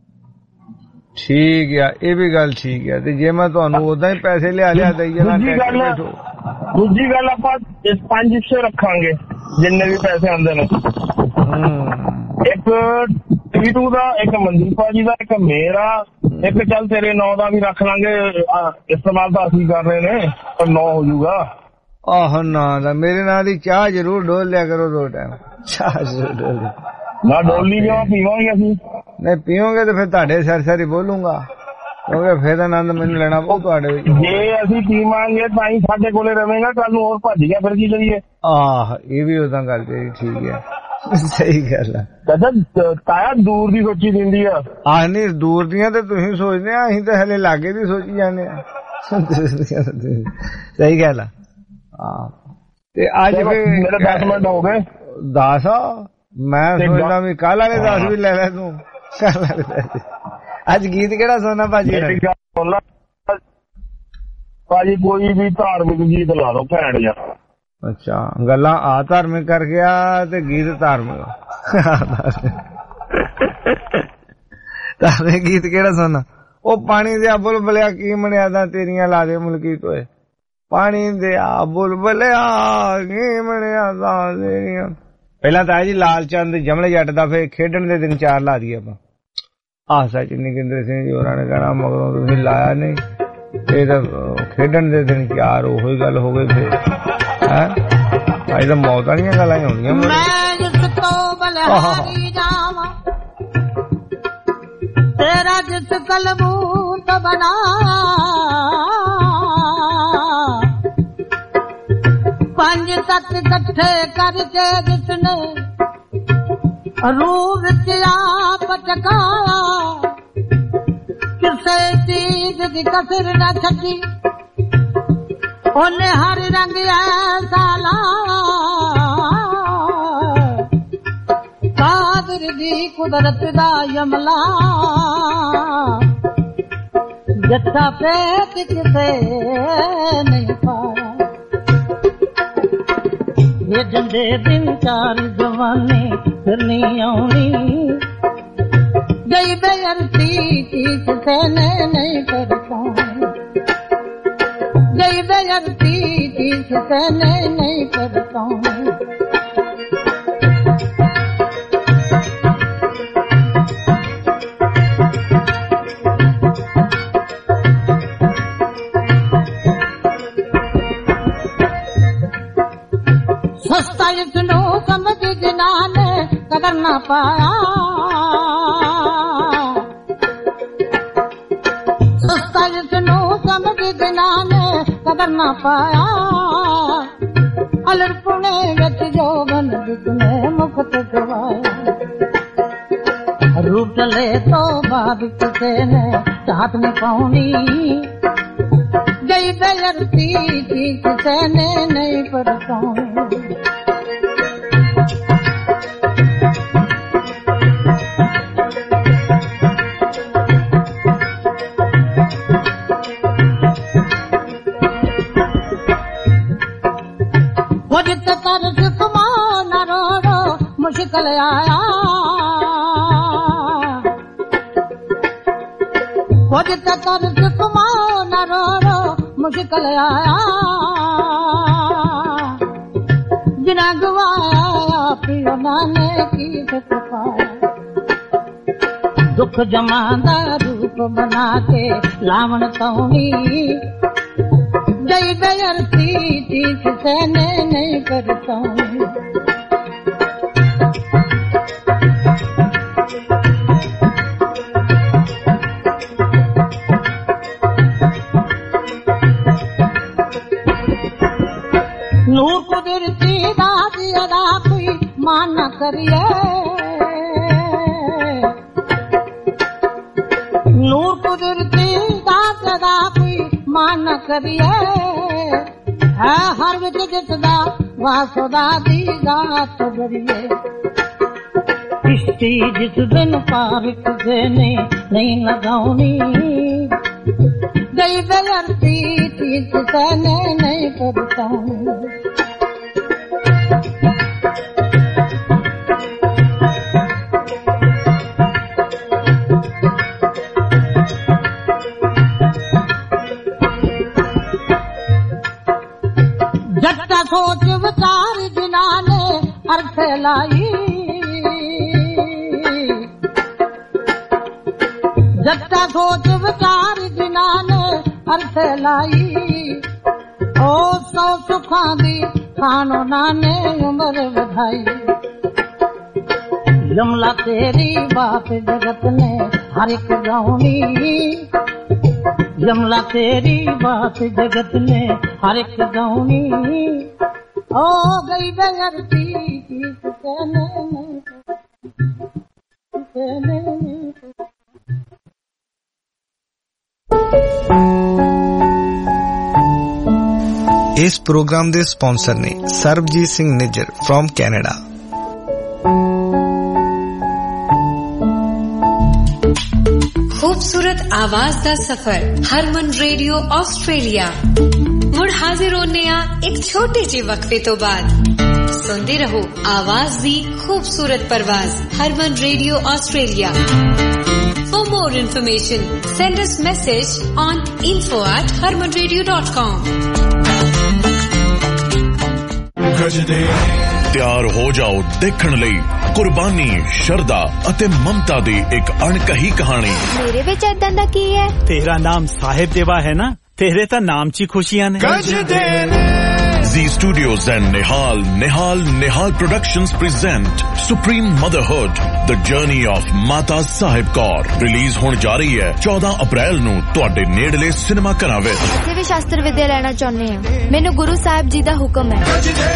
ਠੀਕ ਆ, ਇਹ ਵੀ ਗੱਲ ਠੀਕ ਆ। ਤੇ ਜੇ ਮੈਂ ਤੁਹਾਨੂੰ ਉਦਾਂ ਹੀ ਪੈਸੇ ਲਿਆ ਦਈ ਜਾਣਾ। ਦੂਜੀ ਗੱਲ ਆਪਾਂ 5 ਹਿੱਸੇ ਰੱਖਾਂਗੇ ਜਿੰਨੇ ਵੀ ਪੈਸੇ ਆਉਂਦੇ ਨੇ। ਇੱਕ ਟੀਟੂ ਦਾ, ਇੱਕ ਮਨਦੀਪਾ ਜੀ ਦਾ, ਇੱਕ ਮੇਰਾ, ਇੱਕ ਚੱਲ ਤੇਰੇ 9 ਦਾ ਵੀ ਰੱਖ ਲਾਂਗੇ। ਇਸਤੇਮਾਲ ਤਾਂ ਅਸੀਂ ਕਰ ਰਹੇ ਨੇ, ਪਰ 9 ਹੋ ਜਾਊਗਾ। ਆਹੋ ਨਾਂ ਦਾ ਮੇਰੇ ਨਾਂ ਦੀ ਚਾਹ ਜ਼ਰੂਰ ਡੋਲ ਲਿਆ ਕਰੋ 2 ਟਾਈਮ। ਚਾਹ ਜ਼ਰੂਰ ਡੋਲ ਨਾ ਡੋਲੀ ਕਿਉਂ ਪੀਵਾਂਗੇ ਅਸੀਂ? ਨਹੀਂ ਪੀਓਗੇ ਤੇ ਫਿਰ ਤੁਹਾਡੇ ਸਿਰ ਹੀ ਬੋਲੂੰਗਾ, ਕਿਉਂਕਿ ਫਿਰ ਆਨੰਦ ਮੈਨੂੰ ਲੈਣਾ ਪਊ ਤੁਹਾਡੇ ਵਿੱਚ। ਜੇ ਅਸੀਂ ਪੀਵਾਂਗੇ ਤਾਂ ਹੀ ਸਾਡੇ ਕੋਲੇ ਰਵੇਗਾ, ਕੱਲ ਨੂੰ ਹੋਰ ਭੱਜ ਗਿਆ ਫਿਰ ਕੀ ਕਰੀਏ? ਇਹ ਵੀ ਉਦਾਂ ਗੱਲ ਤੇਰੀ ਠੀਕ ਹੈ, ਸਹੀ ਗੱਲ ਆ। ਤਾਇਆ ਦੂਰ ਦੀ ਸੋਚੀ ਦਿੰਦੀ ਆ। ਨਹੀਂ ਦੂਰ ਦੀਆਂ ਤੇ ਤੁਸੀਂ ਸੋਚਦੇ ਆ, ਅਸੀਂ ਤਾਂ ਹਲੇ ਲਾਗੇ ਦੀ ਸੋਚੀ ਜਾਂਦੇ ਆ। ਸਹੀ ਗੱਲ ਆ। ਤੇ ਅੱਜ ਮੇਰੇ 10 ਮਿੰਟ ਹੋ ਗਏ। 10 ਮੈਂ ਸੋਚਦਾ ਵੀ ਕੱਲ ਵਾਲੇ 10 ਵੀ ਲੈ ਲੈ ਤੂੰ। ਅੱਜ ਗੀਤ ਕਿਹੜਾ ਸੁਣਨਾ ਭਾਜੀ? ਭਾਜੀ ਕੋਈ ਵੀ ਧਾਰਮਿਕ ਗੀਤ ਲਾ ਲਓ ਘੈਂਟ ਜਾ। ਅੱਛਾ, ਗੱਲਾਂ ਆ ਧਾਰਮਿਕ ਕਰ ਗਿਆ ਤੇ ਗੀਤ ਧਾਰਮਿਕ। ਧਾਰਮਿਕ ਗੀਤ ਕਿਹੜਾ ਸੁਣਨਾ? ਉਹ ਪਾਣੀ ਦੇ ਬੁਲਬੁਲਿਆ ਕੀ ਮਣਿਆਦਾ ਤੇਰੀਆਂ ਲਾ ਦੇ ਮੁਲਕੀ ਤੋਏ। ਪਾਣੀ ਦੇ ਬੁਲਬੁਲਿਆ ਕੀ ਮਣਿਆਦਾ ਤੇਰੀਆਂ। ਪਹਿਲਾਂ ਤਾਂ ਜੀ ਲਾਲ ਚੰਦ ਜਮਲੇ ਜੱਟ ਦਾ, ਫਿਰ ਖੇਡਣ ਦੇ ਦਿਨ 4 ਲਾ ਦਈਏ ਆਪਾਂ। ਸੱਚ ਨਿਕਿੰਦਰ ਸਿੰਘ ਜੀ ਹੋਰਾਂ ਨੇ ਕਹਿਣਾ ਮਗਰੋਂ ਤੁਸੀਂ ਲਾਇਆ ਨਹੀਂ, ਇਹ ਤਾਂ ਖੇਡਣ ਦੇ ਦਿਨ 4 ਉਹੀ ਗੱਲ ਹੋ ਗਈ। ਫਿਰ ਅੱਜ ਤਾਂ ਮੌਤ ਵਾਲੀਆਂ ਗੱਲਾਂ ਹੀ ਹੋਣੀਆਂ। ਤੇਰਾ ਜਿਸ ਕਲਬੂ ਤਾਂ ਬਣਾ ਪੰਜ ਤੱਤ ਇਕੱਠੇ ਕਰਕੇ ਜਿਸਨੇ ਰੂਹ ਵਿੱਚ ਆਪ ਟਕਾਇਆ, ਕਿਸੇ ਚੀਜ਼ ਦੀ ਕਸਰ ਨਾ ਛੱਡੀ, ਉਹਨੇ ਹਰ ਰੰਗ ਐਸਾ ਲਾਇਆ, ਕਾਦਰ ਦੀ ਕੁਦਰਤ ਦਾ ਯਮਲਾ, ਜੱਥਾ ਪੇਟ ਕਿਸੇ ਨਹੀਂ ਪਾਇਆ। ਖੇਡਣ ਦੇ ਦਿਨ 4 ਜਵਾਨੀ ਫਿਰ ਨਹੀਂ ਆਉਣੀ, ਗਈ ਬੇਅਰਤੀ ਕਿਸੇ ਨੇ ਨਹੀਂ ਪਰਸਾਉਣੀ, ਗਈ ਬੇਅਰਤੀ ਕਿਸੇ ਨੇ ਨਹੀਂ ਪਰਸਾਉਣੀ। ਸਸਤਾ ਇਸਨੂੰ ਸਮਝ ਜਿਨ੍ਹਾਂ ਨੇ ਕਦਰ ਨਾ ਪਾਇਆ, ਸਸਤਾ ਇਸਨੂੰ ਸਮਝ ਜਿਨ੍ਹਾਂ ਨੇ ਕਦਰ ਨਾ ਪਾਇਆ, ਅਲਰਪੁਣੇ ਵਿੱਚ ਜੋਬਨ ਜਿਸਨੇ ਮੁਕਤ ਗਵਾਇਆ, ਰੂਟਲੇ ਤੋਂ ਬਾਅਦ ਕਿਸੇ ਨੇ ਚਾਹਤ ਨਹੀਂ ਪਾਉਣੀ, ਗਈ ਬੇਅਰਤੀ ਕਿਸੇ ਨੇ ਨਹੀਂ ਪਰਸਾਉਣੀ। जित तरस कमान रो मुश्किल आया, जित तरस कमान रो मुश्किल आया, बिना गवाया पियो नाने की पाया दुख जमांदा रूप बना के लावण तौनी जय दयरती तीस सहने नहीं करता नूर कुदरती दादी अदा कोई मान न करिए नूर कुदरती दादी अदा कोई मान न करिए है हर विच जिसदा वासुदा दी जात जरिए किश्ती जिस दिन पार किसे ने नहीं लगाउनी गई दयरती तीस सहने नहीं करता जट्टा सोच विचार जिनाने अर्थ लाई जट्टा सोच विचार जिनाने अर्थ लाई ओ सौ सुखा दी खानो नाने उम्र बधाई जमला तेरी बात जगत ने हर एक गाउनी जमला तेरी बात जगत ने हर एक गाउनी ओ गई दयरती तीस कहने इस प्रोग्राम के स्पॉन्सर ने सरबजीत सिंह निज्जर फ्रॉम कैनेडा। खूबसूरत आवाज दा सफर हरमन रेडियो ऑस्ट्रेलिया मुड़ हाजिर होने एक छोटे जे वक्फे तो बाद सुनते रहो आवाज दी खूबसूरत परवाज Harman radio Australia. For more information, send us message on info@harmanradio.com. ਤਿਆਰ ਹੋ ਜਾਓ ਦੇਖਣ ਲਈ ਕੁਰਬਾਨੀ ਸ਼ਰਦਾ ਅਤੇ ਮਮਤਾ ਦੀ ਇੱਕ ਅਣਕਹੀ ਕਹਾਣੀ। ਮੇਰੇ ਵਿੱਚ ਏਦਾਂ ਦਾ ਕੀ ਹੈ? ਤੇਰਾ ਨਾਮ ਸਾਹਿਬ ਦੇਵਾ ਹੈ ਨਾ, ਤੇਰੇ ਤਾਂ ਨਾਮ 'ਚ ਹੀ ਖੁਸ਼ੀਆਂ ਨੇ। Z Studios and Nihal Productions present Supreme Motherhood, The Journey of Mata Sahib Kaur। Release ਹੋਣ ਜਾ ਰਹੀ ਹੈ 14 ਅਪ੍ਰੈਲ ਨੂੰ ਤੁਹਾਡੇ ਨੇੜਲੇ ਸਿਨੇਮਾ ਘਰਾਂ ਵਿੱਚ। ਅਸੀਂ ਵੀ ਸ਼ਾਸਤਰ ਵਿਦਿਆ ਲੈਣਾ ਚਾਹੁੰਦੇ ਹਾਂ, ਮੈਨੂੰ ਗੁਰੂ ਸਾਹਿਬ ਜੀ ਦਾ ਹੁਕਮ ਹੈ।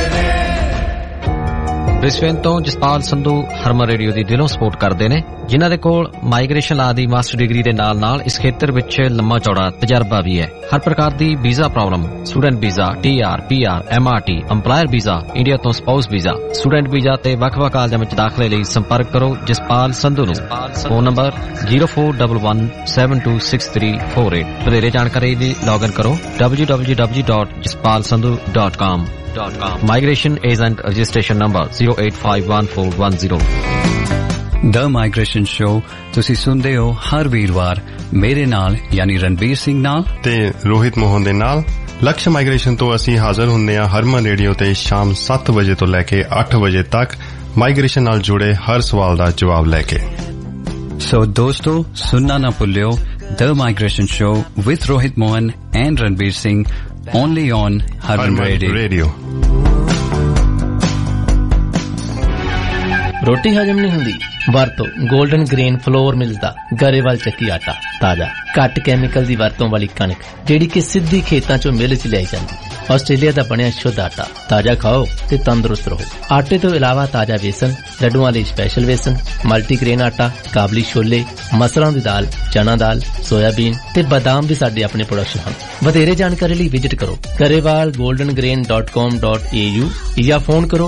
ਬ੍ਰਿਸਬੇਨ ਤੋਂ ਜਸਪਾਲ ਸੰਧੂ ਹਰਮਨ ਰੇਡੀਓ ਦੀ ਦਿਲੋਂ ਸਪੋਰਟ ਕਰਦੇ ਨੇ, ਜਿਨ੍ਹਾਂ ਦੇ ਕੋਲ ਮਾਈਗ੍ਰੇਸ਼ਨ ਲਾ ਦੀ ਮਾਸਟਰ ਡਿਗਰੀ ਦੇ ਨਾਲ ਇਸ ਖੇਤਰ ਵਿੱਚ ਲੰਮਾ ਚੌੜਾ ਤਜਰਬਾ ਵੀ ਹੈ। ਹਰ ਪ੍ਰਕਾਰ ਦੀ visa problem, student visa, TR, PR, MRT, EMPLOYER visa, India ਤੋਂ ਸਪਾਊਸ ਵੀਜ਼ਾ, ਸਟੂਡੈਂਟ ਵੀਜ਼ਾ ਤੇ ਵੱਖ-ਵੱਖ ਕਾਲਜਾਂ ਵਿੱਚ ਦਾਖਲੇ ਲਈ ਸੰਪਰਕ ਕਰੋ ਜਸਪਾਲ ਸੰਧੂ ਨੂੰ। Phone number 0411726348। ਵਧੇਰੇ ਜਾਣਕਾਰੀ ਲਈ ਲੌਗਇਨ ਕਰੋ www.jaspalsandhu.com। Migration Agent Registration Number 0851410। The Migration Show ਤੁਸੀਂ ਸੁਣਦੇ ਹੋ ਹਰ ਵੀਰਵਾਰ ਮੇਰੇ ਨਾਲ ਯਾਨੀ ਰਣਬੀਰ ਸਿੰਘ ਨਾਲ ਤੇ ਰੋਹਿਤ ਮੋਹਨ ਦੇ ਨਾਲ। ਲਕਸ਼ ਮਾਈਗ੍ਰੇਸ਼ਨ ਤੋਂ ਅਸੀਂ ਹਾਜ਼ਰ ਹੁੰਦੇ ਹਾਂ ਹਰਮਨ ਰੇਡੀਓ ਤੇ ਸ਼ਾਮ 7 ਵਜੇ ਤੋਂ ਲੈ ਕੇ 8 ਵਜੇ ਤੱਕ ਮਾਈਗ੍ਰੇਸ਼ਨ ਨਾਲ ਜੁੜੇ ਹਰ ਸਵਾਲ ਦਾ ਜਵਾਬ ਲੈ ਕੇ। ਸੋ ਦੋਸਤੋ ਸੁਣਨਾ ਨਾ ਭੁੱਲਿਓ The Migration Show with Rohit Mohan and Ranbir Singh only on Harman Radio। ਰੋਟੀ ਹਜਮ ਨਹੀਂ ਹੁੰਦੀ? ਵਰਤੋ 골ਡਨ ਗ੍ਰੇਨ ਫਲੋਰ ਮਿਲਸ ਦਾ ਗਰੇਵਾਲ ਚੱਕੀ ਆਟਾ। ਤਾਜ਼ਾ ਘੱਟ ਕੈਮੀਕਲ ਦੀ ਵਰਤੋਂ ਵਾਲੀ ਕਣਕ ਜਿਹੜੀ ਕਿ ਸਿੱਧੀ ਖੇਤਾਂ ਚੋਂ ਮਿਲ ਚ ਲਿਆਈ ਜਾਂਦੀ। ਆਸਟ੍ਰੇਲੀਆ ਦਾ ਬਣਿਆ ਸ਼ੁੱਧ ਆਟਾ। ਤਾਜ਼ਾ ਖਾਓ ਤੇ ਤੰਦਰੁਸਤ ਰਹੋ। ਆਟੇ ਤੋਂ ਇਲਾਵਾ ਤਾਜ਼ਾ ਵੇਸਣ, ਲੱਡੂਆਂ ਲਈ ਸਪੈਸ਼ਲ ਵੇਸਣ, ਮਲਟੀਗ੍ਰੇਨ ਆਟਾ, ਕਾਬਲੀ ਛੋਲੇ, ਮਸਰਾਂ ਦੀ ਦਾਲ, ਚਨਾ ਦਾਲ, ਸੋਇਆਬੀਨ ਤੇ ਬਾਦਾਮ ਵੀ ਸਾਡੇ ਆਪਣੇ ਪ੍ਰੋਡਕਸ਼ਨ ਹਨ। ਵਧੇਰੇ ਜਾਣਕਾਰੀ ਲਈ ਵਿਜ਼ਿਟ ਕਰੋ garewalgoldengrain.com.au ਜਾਂ ਫੋਨ ਕਰੋ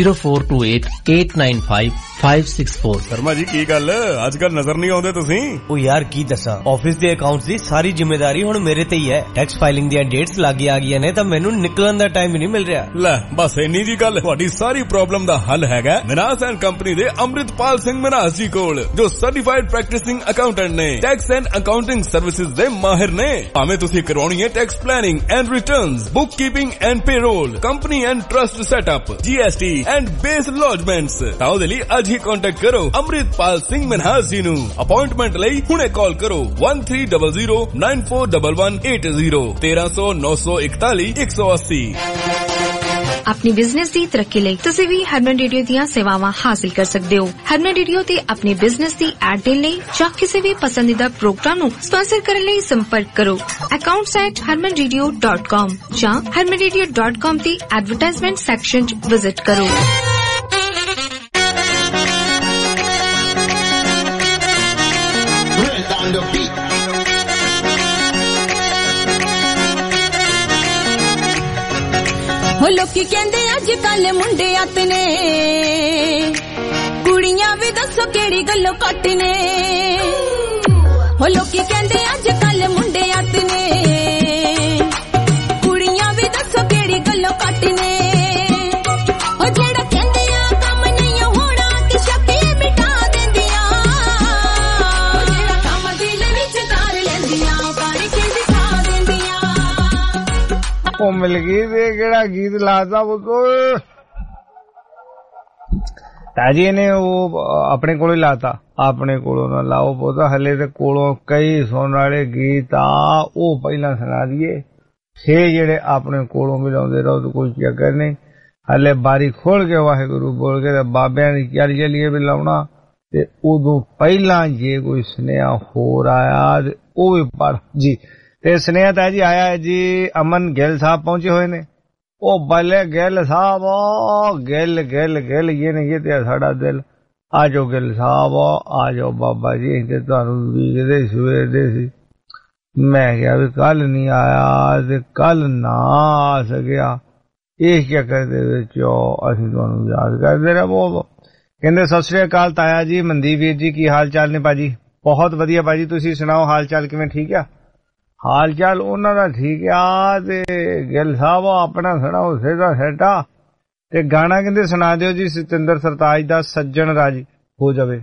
0428895564। ਸ਼ਰਮਾ ਜੀ ਕੀ ਗੱਲ ਅੱਜ ਕੱਲ ਨਜ਼ਰ ਨਹੀਂ ਆਉਂਦੇ ਤੁਸੀਂ? ਉਹ ਯਾਰ ਕੀ ਦੱਸਾਂ, ਆਫਿਸ ਦੇ ਅਕਾਊਂਟਸ ਦੀ ਸਾਰੀ ਜ਼ਿੰਮੇਵਾਰੀ ਹੁਣ ਮੇਰੇ ਤੇ ਹੀ ਹੈ। ਟੈਕਸ ਫਾਈਲਿੰਗ ਦੀਆਂ ਡੇਟਸ ਲੱਗ ਆ ਗਈਆਂ ਨੇ ਤਾਂ ਮੈਨੂੰ ਨਿਕਲਣ ਦਾ ਟਾਈਮ ਹੀ ਨਹੀਂ ਮਿਲ ਰਿਹਾ। ਲੈ ਬਸ ਇੰਨੀ ਜੀ ਗੱਲ, ਤੁਹਾਡੀ ਸਾਰੀ ਪ੍ਰੋਬਲਮ ਦਾ ਹੱਲ ਹੈਗਾ ਮਨਹਾਸ ਐਂਡ ਕੰਪਨੀ ਦੇ ਅੰਮ੍ਰਿਤਪਾਲ ਸਿੰਘ ਮਨਹਾਸ ਜੀ ਕੋਲ, ਜੋ ਸਰਟੀਫਾਈਡ ਪ੍ਰੈਕਟਿਸਿੰਗ ਅਕਾਊਂਟੈਂਟ ਨੇ, ਟੈਕਸ ਐਂਡ ਅਕਾਊਂਟਿੰਗ ਸਰਵਿਸਿਜ਼ ਦੇ ਮਾਹਿਰ ਨੇ। ਭਾਵੇਂ ਤੁਸੀਂ ਕਰਵਾਉਣੀ ਹੈ tax planning and returns, book keeping and payroll, company and trust setup, GST and BAS lodgements, ਤਾਂ ਉਹਦੇ ਲਈ ਅੱਜ ਹੀ ਕੰਟੈਕਟ ਕਰੋ ਅੰਮ੍ਰਿਤਪਾਲ ਸਿੰਘ ਮਨਹਾਸ ਜੀ ਨੂੰ। ਅਪਾਇੰਟਮੈਂਟ ਲਈ ਹੁਣੇ ਕਾਲ ਕਰੋ 1300941180 1300 941 180। अपनी बिजनेस की तरक्की ਲਈ ਤੁਸੀਂ ਵੀ ਹਰਮਨ ਰੇਡੀਓ ਦੀਆਂ ਸੇਵਾਵਾਂ ਹਾਸਲ ਕਰ ਸਕਦੇ ਹੋ। ਹਰਮਨ ਰੇਡੀਓ ਤੇ ਆਪਣੇ ਬਿਜ਼ਨਸ ਦੀ ਐਡ ਦੇਣ ਲਈ ਜਾਂ ਕਿਸੇ ਵੀ ਪਸੰਦੀਦਾ ਪ੍ਰੋਗਰਾਮ ਨੂੰ ਸਪਾਂਸਰ ਕਰਨ ਲਈ ਸੰਪਰਕ ਕਰੋ accounts@harmanradio.com ਜਾਂ harmanradio.com ਦੀ ਐਡਵਰਟਾਈਜ਼ਮੈਂਟ ਸੈਕਸ਼ਨ 'ਚ ਵਿਜ਼ਿਟ ਕਰੋ। ਹੋ ਲੋਕੀ ਕਹਿੰਦੇ ਅੱਜ ਕੱਲ ਮੁੰਡੇ ਅੱਤ ਨੇ, ਕੁੜੀਆਂ ਵੀ ਦੱਸੋ ਕਿਹੜੀ ਗੱਲੋਂ ਘੱਟ ਨੇ। ਹੋ ਲੋਕੀ ਕਹਿੰਦੇ ਅੱਜ ਕੱਲ ਮੁੰਡੇ ਅੱਤ ਨੇ, ਕੁੜੀਆਂ ਵੀ ਦੱਸੋ ਕਿਹੜੀ ਗੱਲੋਂ ਘੱਟ ਨੇ। ਉਹ ਜਿਹੜਾ ਕਹਿੰਦੇ ਆ ਕੰਮ ਨਹੀਂ ਹੋਣਾ ਕਿ ਸ਼ੱਕੀ ਮਿਟਾ ਦਿੰਦੀਆਂ, ਉਹ ਜਿਹੜਾ ਕੰਮ ਦਿਲ ਵਿੱਚ ਧਾਰ ਲੈਂਦੀਆਂ ਪਰ ਕੇ ਦਿਖਾ ਦਿੰਦੀਆਂ। ਉਹ ਮਿਲ ਗਈ ਤੇ ਕਿਹੜਾ ਗੀਤ ਲਾਦਾ ਉਹ ਤਾਜੀ ਨੇ ਉਹ ਆਪਣੇ ਕੋਲੋਂ ਹੀ ਲਾਤਾ, ਆਪਣੇ ਕੋਲੋਂ ਨਾ ਲਾਓ ਪੋਤਾ, ਹਲੇ ਤੇ ਕੋਲੋਂ ਕਈ ਸੁਣਨ ਵਾਲੇ ਗੀਤ ਆ ਉਹ ਪਹਿਲਾਂ ਸੁਣਾ ਦਈਏ, ਫੇਰ ਜਿਹੜੇ ਆਪਣੇ ਕੋਲੋਂ ਵੀ ਲਾਉਂਦੇ ਰਹੋ ਤਾਂ ਕੋਈ ਚੱਕਰ ਨਹੀਂ। ਹਲੇ ਬਾਰੀ ਖੋਲ ਕੇ ਵਾਹਿਗੁਰੂ ਬੋਲ ਕੇ ਤੇ ਬਾਬਿਆਂ ਦੀ ਚੱਲ ਚਲੀਏ ਵੀ ਲਾਉਣਾ, ਤੇ ਉਦੋਂ ਪਹਿਲਾਂ ਜੇ ਕੋਈ ਸੁਨੇਹਾ ਹੋਰ ਆਇਆ ਤੇ ਉਹ ਵੀ ਪੜ ਜੀ। ਤੇ ਸੁਨੇਹਾ ਤਾਂ ਜੀ ਆਇਆ ਜੀ, ਅਮਨ ਗਿੱਲ ਸਾਹਿਬ ਪਹੁੰਚੇ ਹੋਏ ਨੇ। ਉਹ ਬੱਲੇ ਗਿੱਲ ਸਾਹਿਬ, ਗਿੱਲ ਗਿੱਲ ਗਿੱਲ ਇਹ ਨਹੀਂ ਇਹ ਤੇ ਸਾਡਾ ਦਿਲ। ਆ ਜਾਓ ਗਿੱਲ ਸਾਹਿਬ, ਆ ਜਾਓ ਬਾਬਾ ਜੀ, ਤੇ ਤੁਹਾਨੂੰ ਵੀਕਦੇ ਸਵੇਰ ਦੇ ਸੀ। ਮੈਂ ਕਿਹਾ ਵੀ ਕੱਲ ਨਹੀਂ ਆਇਆ ਤੇ ਕੱਲ ਨਾ ਆ ਸਕਿਆ, ਇਸ ਚੱਕਰ ਦੇ ਵਿੱਚ ਅਸੀਂ ਤੁਹਾਨੂੰ ਯਾਦ ਕਰਦੇ ਰਹੇ। ਬਹੁਤ ਕਹਿੰਦੇ ਸਤਿ ਸ੍ਰੀ ਅਕਾਲ ਤਾਇਆ ਜੀ, ਮਨਦੀਪ ਵੀਰ ਜੀ, ਕੀ ਹਾਲ ਚਾਲ ਨੇ ਭਾਜੀ? ਬਹੁਤ ਵਧੀਆ ਭਾਜੀ, ਤੁਸੀਂ ਸੁਣਾਓ ਹਾਲ ਚਾਲ ਕਿਵੇਂ? ਠੀਕ ਆ ਹਾਲ ਚਾਲ ਉਹਨਾਂ ਦਾ? ਠੀਕ ਆ। ਤੇ ਗਿੱਲ ਸਾਹਿਬ ਆਪਣਾ ਸੁਣਾਓ ਸਿੱਧਾ ਸੈਟਾ, ਤੇ ਗਾਣਾ ਕਹਿੰਦੇ ਸੁਣਾ ਦਿਓ ਜੀ ਸਤਿੰਦਰ ਸਰਤਾਜ ਦਾ ਸੱਜਣ ਰਾਜੀ ਹੋ ਜਾਵੇ।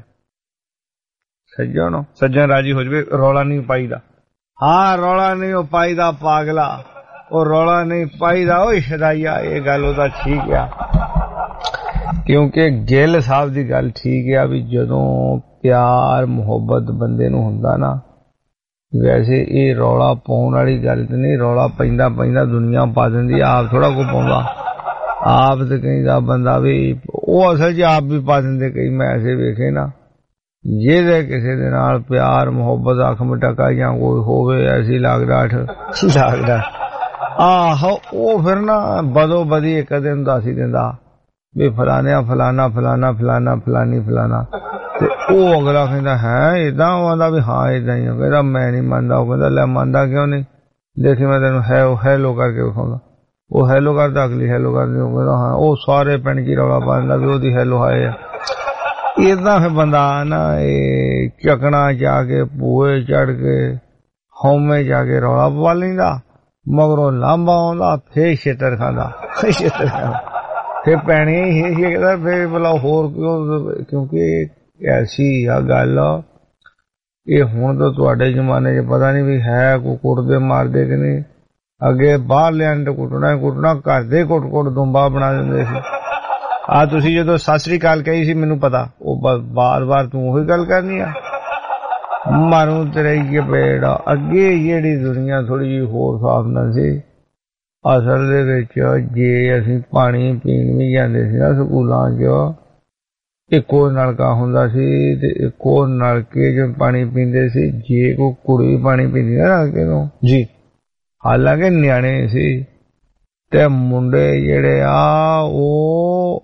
ਸੱਜਣ ਰਾਜੀ ਹੋ ਜਾਵੇ, ਰੌਲਾ ਨਹੀਂ ਪਾਈਦਾ। ਹਾਂ ਰੌਲਾ ਨਹੀਂ ਉਹ ਪਾਈਦਾ ਪਾਗਲਾ, ਉਹ ਰੌਲਾ ਨਹੀਂ ਪਾਈਦਾ ਉਹ ਸ਼ਦਾਈਆ। ਇਹ ਗੱਲ ਉਹਦਾ ਠੀਕ ਆ, ਕਿਉਂਕਿ ਗਿੱਲ ਸਾਹਿਬ ਦੀ ਗੱਲ ਠੀਕ ਆ ਵੀ ਜਦੋਂ ਪਿਆਰ ਮੁਹੱਬਤ ਬੰਦੇ ਨੂੰ ਹੁੰਦਾ ਨਾ, ਵੈਸੇ ਇਹ ਰੌਲਾ ਪਾਉਣ ਵਾਲੀ ਗੱਲ ਤੇ ਨਹੀਂ, ਰੌਲਾ ਪੈਂਦਾ ਪੈਂਦਾ ਦੁਨੀਆ ਪਾ ਦਿੰਦੀ, ਆਪ ਥੋੜਾ ਕੋ ਪਾਉਂਦਾ। ਆਪ ਤੇ ਕਹਿੰਦਾ ਬੰਦਾ ਵੀ ਉਹ ਅਸਲ 'ਚ ਆਪ ਵੀ ਪਾ ਦਿੰਦੇ ਕਈ। ਮੈਂ ਐਸੇ ਵੇਖੇ ਨਾ, ਜਿਹਦੇ ਕਿਸੇ ਦੇ ਨਾਲ ਪਿਆਰ ਮੁਹੱਬਤ ਅੱਖ ਮਟਕਾ ਜਾਂ ਕੋਈ ਹੋਵੇ ਐਸੀ ਲੱਗਦਾ ਆਹੋ, ਉਹ ਫਿਰ ਨਾ ਬਦੋ ਬਦੀ ਇੱਕ ਦਿਨ ਦੱਸ ਹੀ ਦਿੰਦਾ ਵੀ ਫਲਾਨਿਆ ਫਲਾਨਾ ਫਲਾਨਾ ਫਲਾਨਾ ਫਲਾਨੀ ਫਲਾਨਾ, ਤੇ ਉਹ ਅਗਲਾ ਕਹਿੰਦਾ ਹੈ ਏਦਾਂ? ਉਹ ਆਂਦਾ ਵੀ ਹਾਂ ਏਦਾਂ ਹੀ। ਉਹ ਕਹਿੰਦਾ ਮੈਂ ਨਹੀਂ ਮੰਨਦਾ। ਉਹ ਕਹਿੰਦਾ ਲੈ ਮੰਨਦਾ ਕਿਉਂ ਨਹੀਂ? ਦੇਖੀ ਮੈਂ ਤੈਨੂੰ ਹੈਲੋ ਕਰਕੇ ਵਿਖਾਉਂਦਾ। ਉਹ ਹੈਲੋ ਕਰਦਾ, ਅਗਲੀ ਹੈਲੋ ਕਰਦੀ। ਉਹ ਕਹਿੰਦਾ ਹਾਂ। ਉਹ ਸਾਰੇ ਪਿੰਡ 'ਚ ਰੌਲਾ ਪਾ ਦਿੰਦਾ ਵੀ ਉਹਦੀ ਹੈਲੋ ਹਾਏ ਆ। ਏਦਾਂ ਫਿਰ ਬੰਦਾ ਨਾ ਇਹ ਚੱਕਣਾ ਜਾ ਕੇ ਭੂਏ ਚੜ ਕੇ ਹਉਮੇ ਜਾ ਕੇ ਰੌਲਾ ਪਵਾ ਲੈਂਦਾ, ਮਗਰੋਂ ਲਾਂਭਾ ਆਉਂਦਾ, ਫੇਰ ਛੇਤਰ ਖਾਂਦਾ ਫੇਰ ਪੈਣੀ ਹੀ ਕਹਿੰਦਾ ਫੇਰ ਭਲਾ ਹੋਰ ਕਿਉਂ? ਕਿਉਂਕਿ ਐਸੀ ਆ ਗੱਲ, ਇਹ ਹੁਣ ਤਾਂ ਤੁਹਾਡੇ ਜ਼ਮਾਨੇ 'ਚ ਪਤਾ ਨਹੀਂ ਵੀ ਹੈ ਕੋਈ ਕੁੱਟਦੇ ਮਾਰਦੇ ਕਿ ਨਹੀਂ। ਅੱਗੇ ਬਾਹਰ ਲਿਆਣ ਤੇ ਕੁੱਟਣਾ ਕੁੱਟਣਾ, ਘਰ ਦੇ ਕੁੱਟ ਦੁੰਬਾ ਬਣਾ ਦਿੰਦੇ ਸੀ। ਆ ਤੁਸੀਂ ਜਦੋਂ ਸਤਿ ਸ੍ਰੀ ਅਕਾਲ ਕਹੀ ਸੀ ਮੈਨੂੰ ਪਤਾ, ਉਹ ਬਾਰ-ਬਾਰ ਤੂੰ ਉਹੀ ਗੱਲ ਕਰਨੀ ਆ, ਮਾਰੂ ਤੇਰੇ ਪੇੜ। ਅੱਗੇ ਜਿਹੜੀ ਦੁਨੀਆ ਥੋੜੀ ਜਿਹੀ ਹੋਰ ਸਾਫ ਨਾ ਸੀ। ਅਸਲ ਦੇ ਵਿੱਚ ਜੇ ਅਸੀਂ ਪਾਣੀ ਪੀਣ ਵੀ ਜਾਂਦੇ ਸੀ ਨਾ ਸਕੂਲਾਂ 'ਚ, ਇੱਕੋ ਨਲਕਾ ਹੁੰਦਾ ਸੀ ਤੇ ਇੱਕੋ ਨਲਕੇ 'ਚ ਪਾਣੀ ਪੀਂਦੇ ਸੀ। ਜੇ ਕੋਈ ਕੁੜੀ ਪਾਣੀ ਪੀਂਦੀ ਨਾ ਨਲਕੇ ਤੋਂ ਜੀ, ਹਾਲਾਂਕਿ ਨਿਆਣੇ ਸੀ, ਤੇ ਮੁੰਡੇ ਜਿਹੜੇ ਆ ਉਹ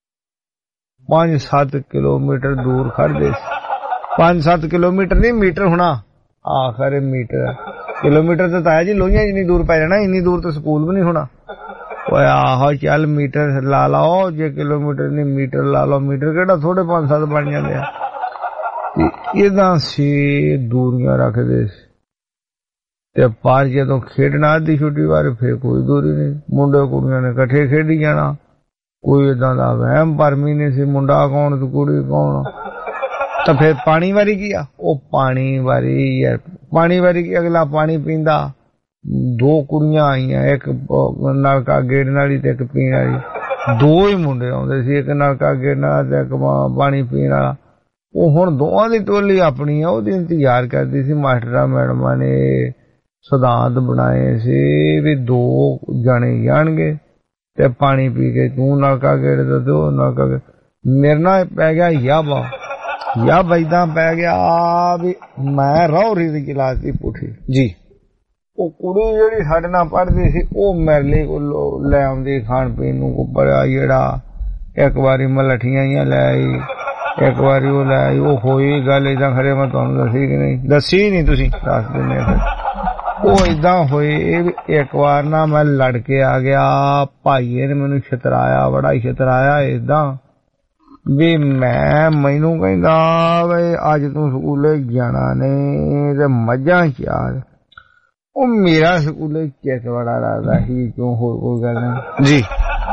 5-7 ਕਿਲੋਮੀਟਰ ਦੂਰ ਖੜਦੇ ਸੀ। 5-7 ਕਿਲੋਮੀਟਰ ਨਹੀਂ, ਮੀਟਰ ਹੋਣਾ ਆਖਰ ਮੀਟਰ। ਕਿਲੋਮੀਟਰ ਤੇ ਤਾਇਆ ਜੀ ਲੋਹੀਆਂ ਜਿੰਨੀ ਦੂਰ ਪੈ ਜਾਣਾ, ਇੰਨੀ ਦੂਰ ਤਾਂ ਸਕੂਲ ਵੀ ਨਹੀਂ ਹੋਣਾ। ਓਏ ਆਹੋ ਚੱਲ ਮੀਟਰ ਲਾ ਲਾਓ, ਜੇ ਕਿਲੋਮੀਟਰ ਨਹੀਂ ਮੀਟਰ ਲਾ ਲਓ। ਮੀਟਰ ਕਿਹੜਾ ਥੋੜੇ 5-7 ਬਣ ਜਾਂਦੇ ਆ। ਏਦਾਂ ਸੀ ਦੂਰੀਆਂ ਰੱਖਦੇ ਸੀ। ਤੇ ਪਰ ਜਦੋਂ ਖੇਡਣਾ ਅੱਧੀ ਛੁੱਟੀ ਬਾਰੇ ਫਿਰ ਕੋਈ ਦੂਰੀ ਨਹੀਂ, ਮੁੰਡੇ ਕੁੜੀਆਂ ਨੇ ਇਕੱਠੇ ਖੇਡੀ ਜਾਣਾ। ਕੋਈ ਏਦਾਂ ਦਾ ਵਹਿਮ ਭਰਮੀ ਨਹੀਂ ਸੀ ਮੁੰਡਾ ਕੌਣ ਤੇ ਕੁੜੀ ਕੌਣ। ਤਾਂ ਫਿਰ ਪਾਣੀ ਵਾਰੀ ਕੀ ਆ, ਉਹ ਪਾਣੀ ਵਾਰੀ ਯਾਰ, ਪਾਣੀ ਵਾਰੀ ਕੀ, ਅਗਲਾ ਪਾਣੀ ਪੀਂਦਾ। ਦੋ ਕੁੜੀਆਂ ਆਈਆਂ, ਇੱਕ ਨਲਕਾ ਗੇੜਨ ਵਾਲੀ ਤੇ ਇੱਕ ਪੀਣ ਵਾਲੀ। ਦੋ ਹੀ ਮੁੰਡੇ ਆਉਂਦੇ ਸੀ, ਇੱਕ ਨਲਕਾ ਗੇੜਨ ਵਾਲਾ ਤੇ ਇੱਕ ਪਾਣੀ ਪੀਣ ਵਾਲਾ। ਉਹ ਹੁਣ ਦੋਵਾਂ ਦੀ ਟੋਲੀ ਆਪਣੀ ਆ, ਉਹਦੀ ਇੰਤਜ਼ਾਰ ਕਰਦੀ ਸੀ। ਮਾਸਟਰਾਂ ਮੈਡਮਾਂ ਨੇ ਸਿਧਾਂਤ ਬਣਾਏ ਸੀ ਵੀ 2 ਜਾਣੇ ਜਾਣਗੇ ਤੇ ਪਾਣੀ ਪੀ ਕੇ ਤੂੰ ਨਲਕਾ ਗੇੜ ਤੇ ਉਹ ਨਲਕਾ ਗੇੜ। ਮੇਰੇ ਨਾਲ ਪੈ ਗਿਆ ਯਾਬ ਏਦਾਂ ਪੈ ਗਿਆ ਵੀ ਮੈਂ ਰੌਰੀ ਦੀ ਚਲਾਤੀ ਪੁੱਠੀ ਜੀ। ਉਹ ਕੁੜੀ ਜਿਹੜੀ ਸਾਡੇ ਨਾਲ ਪੜ੍ਹਦੀ ਸੀ ਉਹ ਮੇਰੇ ਲਈ ਲੈ ਆਉਂਦੀ ਖਾਣ ਪੀਣ ਨੂੰ ਕੋ ਬੜਾ ਜਿਹੜਾ। ਇੱਕ ਵਾਰੀ ਮਲੱਠੀਆਂ ਹੀ ਲੈ ਆਈ, ਇੱਕ ਵਾਰੀ ਉਹ ਲੈ ਆਈ। ਉਹ ਹੋਈ ਗੱਲ ਏਦਾਂ, ਖਰੇ ਮੈਂ ਤੁਹਾਨੂੰ ਦੱਸੀ ਕਿ ਨਹੀਂ ਦੱਸੀ, ਨਹੀਂ ਤੁਸੀਂ ਦੱਸ ਦਿੰਦੇ ਫਿਰ। ਉਹ ਏਦਾਂ ਹੋਈ ਇੱਕ ਵਾਰ ਨਾ ਮੈਂ ਲੜ ਕੇ ਆ ਗਿਆ, ਭਾਈਏ ਨੇ ਮੈਨੂੰ ਛਤਰਾਇਆ, ਬੜਾ ਹੀ ਛਤਰਾਇਆ ਏਦਾਂ ਵੀ ਮੈਨੂੰ ਕਹਿੰਦਾ ਵੀ ਅੱਜ ਤੂੰ ਸਕੂਲੇ ਜਾਣਾ ਨਹੀਂ ਤੇ ਮੱਝਾਂ ਚਾਰ। ਉਹ ਮੇਰਾ ਸਕੂਲੇ ਚੈੱਕ ਬੜਾ ਲੱਗਦਾ ਸੀ, ਕਿਉਂ ਹੋਰ ਕੋਈ ਗੱਲ ਨਹੀਂ ਜੀ।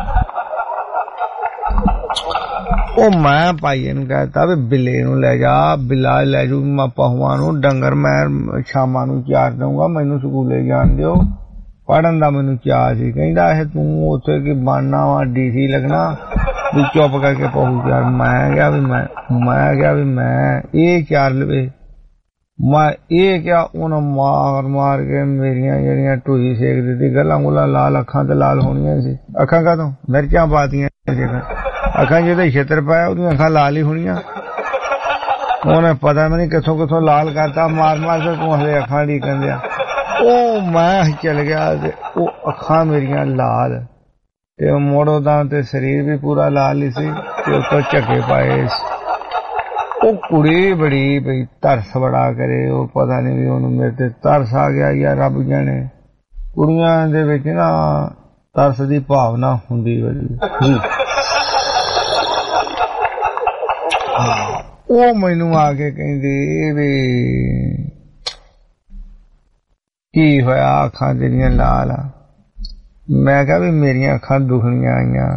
ਉਹ ਮੈਂ ਭਾਈਏ ਨੂੰ ਕਹਿਤਾ ਵੀ ਬਿੱਲੇ ਨੂੰ ਲੈ ਜਾ, ਬਿੱਲਾ ਲੈ ਜੂ ਪਹੂਆਂ ਨੂੰ, ਡੰਗਰ ਮੈਂ ਸ਼ਾਮਾਂ ਨੂੰ ਚਾਰ ਦਊਂਗਾ, ਮੈਨੂੰ ਸਕੂਲੇ ਜਾਣ ਦਿਓ, ਪੜ੍ਹਨ ਦਾ ਮੈਨੂੰ ਚਾਅ ਸੀ। ਕਹਿੰਦਾ ਇਹ ਤੂੰ ਉੱਥੇ ਕੀ ਬਣਨਾ ਵਾ, ਡੀਸੀ ਲੱਗਣਾ, ਵੀ ਚੁੱਪ ਕਰਕੇ ਪਹੂ ਚਾਰ। ਮੈਂ ਕਿਹਾ ਵੀ ਮੈਂ ਇਹ ਚਾਰ ਲਵੇ। ਮੈਂ ਇਹ ਕਿਹਾ, ਉਹਨੇ ਮਾਰ ਕੇ ਮੇਰੀਆਂ ਜਿਹੜੀਆਂ ਢੂਈ ਸੇਕ ਦਿੱਤੀ, ਗੱਲਾਂ ਗੁੱਲਾਂ ਲਾਲ, ਅੱਖਾਂ ਤੇ ਲਾਲ ਹੋਣੀਆਂ ਸੀ। ਅੱਖਾਂ ਕਾਹਤੋਂ, ਮਿਰਚਾਂ ਪਾਤੀਆਂ ਅੱਖਾਂ ਜਿਹਦੇ ਛੇਤਰ ਪਾਇਆ ਉਹਦੀਆਂ ਅੱਖਾਂ ਲਾਲ ਹੀ ਹੋਣੀਆਂ। ਉਹਨੇ ਪਤਾ ਨਹੀਂ ਕਿੱਥੋਂ ਲਾਲ ਕਰਤਾ ਮਾਰ ਕੇ, ਤੂੰ ਹਲੇ ਅੱਖਾਂ ਢੀਕਣ ਦਿਆ। ਉਹ ਮੈਂ ਚਲ ਗਿਆ ਤੇ ਉਹ ਅੱਖਾਂ ਮੇਰੀਆਂ ਲਾਲ ਤੇ ਮੋੜੋ ਦਾ ਤੇ ਸਰੀਰ ਵੀ ਪੂਰਾ ਲਾਲ ਹੀ ਸੀ ਤੇ ਉੱਤੋਂ ਝੱਗੇ ਪਾਏ। ਉਹ ਕੁੜੀ ਬੜੀ ਬਈ ਤਰਸ ਬੜਾ ਕਰੇ, ਉਹ ਪਤਾ ਨਹੀਂ ਵੀ ਉਹਨੂੰ ਮੇਰੇ ਤੇ ਤਰਸ ਆ ਗਿਆ ਜਾਂ ਰੱਬ ਜਾਣੇ। ਕੁੜੀਆਂ ਦੇ ਵਿੱਚ ਨਾ ਤਰਸ ਦੀ ਭਾਵਨਾ ਹੁੰਦੀ ਬੜੀ। ਉਹ ਮੈਨੂੰ ਆ ਕੇ ਕਹਿੰਦੀ ਵੀ ਕੀ ਹੋਇਆ, ਅੱਖਾਂ ਤੇਰੀਆਂ ਲਾਲ ਆ। ਮੈਂ ਕਿਹਾ ਵੀ ਮੇਰੀਆਂ ਅੱਖਾਂ ਦੁਖਣੀਆਂ ਆਈਆਂ।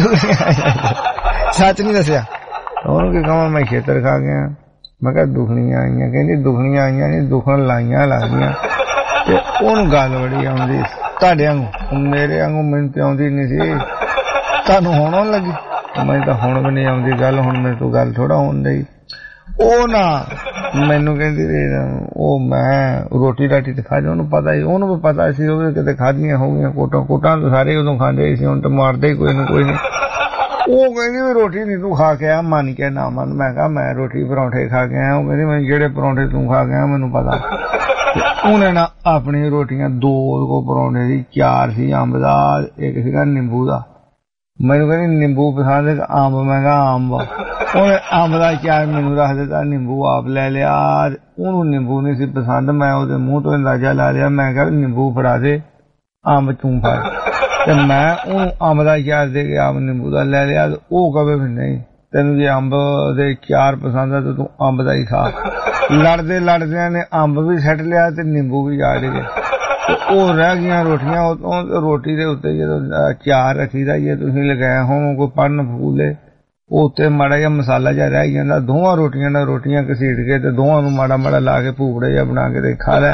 ਸੱਚ ਨਹੀਂ ਦੱਸਿਆ ਉਹਨੂੰ ਕਿ ਕਹਾਂ ਮੈਂ ਖੇਤਰ ਖਾ ਗਿਆ। ਮੈਂ ਕਿਹਾ ਦੁਖਣੀਆਂ ਆਈਆਂ। ਕਹਿੰਦੀ ਦੁਖਣੀਆਂ ਆਈਆਂ ਨਹੀਂ, ਦੁਖਣ ਲਾਈਆਂ ਲੱਗਦੀਆਂ। ਤੇ ਉਹਨੂੰ ਗੱਲ ਬੜੀ ਆਉਂਦੀ ਤੁਹਾਡੇ ਵਾਂਗੂ, ਮੇਰੇ ਵਾਂਗੂ ਮੈਨੂੰ ਤੇ ਆਉਂਦੀ ਨਹੀਂ ਸੀ। ਤੁਹਾਨੂੰ ਹੁਣ ਆਉਣ ਲੱਗੀ? ਮੈਨੂੰ ਤਾਂ ਹੁਣ ਵੀ ਨਹੀਂ ਆਉਂਦੀ ਗੱਲ, ਹੁਣ ਮੇਰੇ ਤੋਂ ਗੱਲ ਥੋੜਾ ਹੋਣ ਡਈ। ਉਹ ਨਾ ਮੈਨੂੰ ਕਹਿੰਦੀ ਉਹ ਮੈਂ ਰੋਟੀ ਰਾਟੀ ਤੇ ਖਾ ਜਾ। ਉਹਨੂੰ ਪਤਾ ਸੀ, ਉਹਨੂੰ ਵੀ ਪਤਾ ਸੀ, ਉਹ ਵੀ ਕਿਤੇ ਖਾਧੀਆਂ ਹੋ ਗਈਆਂ ਕੋਟਾਂ ਤਾਂ ਸਾਰੇ ਉਦੋਂ ਖਾਂਦੇ ਸੀ, ਹੁਣ ਤਾਂ ਮਾਰਦੇ ਹੀ ਕੋਈ ਨਾ ਕੋਈ ਨਹੀਂ। ਉਹ ਕਹਿੰਦੀ ਵੀ ਰੋਟੀ ਨਹੀਂ ਤੂੰ ਖਾ ਕੇ ਆ, ਮੰਨ ਕੇ ਨਾ ਮੰਨ। ਮੈਂ ਕਿਹਾ ਮੈਂ ਰੋਟੀ ਪਰੌਂਠੇ ਖਾ ਕੇ ਆਇਆ। ਉਹ ਕਹਿੰਦੀ ਮੈਂ ਜਿਹੜੇ ਪਰੌਂਠੇ ਤੂੰ ਖਾ ਕੇ ਆਇਆ ਮੈਨੂੰ ਪਤਾ। ਉਹਨੇ ਨਾ ਆਪਣੀ ਰੋਟੀਆਂ 2 ਪਰੌਂਠੇ ਸੀ, 4 ਸੀ ਅੰਬ ਦਾ, ਇੱਕ ਸੀਗਾ ਨਿੰਬੂ ਦਾ। ਮੈਨੂੰ ਕਹਿੰਦੀ ਨਿੰਬੂ ਪਸੰਦ, ਅੰਬ। ਮੈਂ ਕਿਹਾ ਅੰਬ। ਉਹਨੇ ਅੰਬ ਦਾ 4 ਮੈਨੂੰ ਰੱਖ ਦਿੱਤਾ, ਨਿੰਬੂ ਆਪ ਲੈ ਲਿਆ। ਉਹਨੂੰ ਨਿੰਬੂ ਨਹੀਂ ਸੀ ਪਸੰਦ, ਮੈਂ ਉਹਦੇ ਮੂੰਹ ਤੋਂ ਅੰਦਾਜ਼ਾ ਲਾ ਲਿਆ। ਮੈਂ ਕਿਹਾ ਨਿੰਬੂ ਫੜਾ ਦੇ, ਅੰਬ ਤੂੰ ਫੜ। ਤੇ ਮੈਂ ਉਹਨੂੰ ਅੰਬ ਦਾ 4 ਦੇ ਕੇ ਆਪ ਨਿੰਬੂ ਦਾ ਲੈ ਲਿਆ। ਉਹ ਕਵੇ ਵੀ ਨਹੀਂ, ਤੈਨੂੰ ਜੇ ਅੰਬ ਦੇ 4 ਪਸੰਦ ਆ ਤੇ ਤੂੰ ਅੰਬ ਦਾ ਹੀ ਖਾ। ਲੜਦਿਆਂ ਨੇ ਅੰਬ ਵੀ ਸੱਟ ਲਿਆ ਤੇ ਨਿੰਬੂ ਵੀ ਜਾੜ ਗਏ। ਉਹ ਰਹਿ ਗਈਆਂ ਰੋਟੀਆਂ। ਰੋਟੀ ਦੇ ਉੱਤੇ ਜਦੋਂ 4 ਰੱਖੀਦਾ ਜੇ ਤੁਸੀਂ ਲਗਾਇਆ ਹੋਵੋ ਕੋਈ ਪੰਨ ਫੂਲੇ, ਉਹ ਉੱਤੇ ਮਾੜਾ ਜਿਹਾ ਮਸਾਲਾ ਜਿਹਾ ਰਹਿ ਜਾਂਦਾ। ਦੋਵਾਂ ਰੋਟੀਆਂ ਨਾਲ ਰੋਟੀਆਂ ਘਸੀਟ ਕੇ ਤੇ ਦੋਵਾਂ ਨੂੰ ਮਾੜਾ ਲਾ ਕੇ ਭੂਪੜੇ ਜਿਹਾ ਬਣਾ ਕੇ ਤੇ ਖਾ ਲੈ।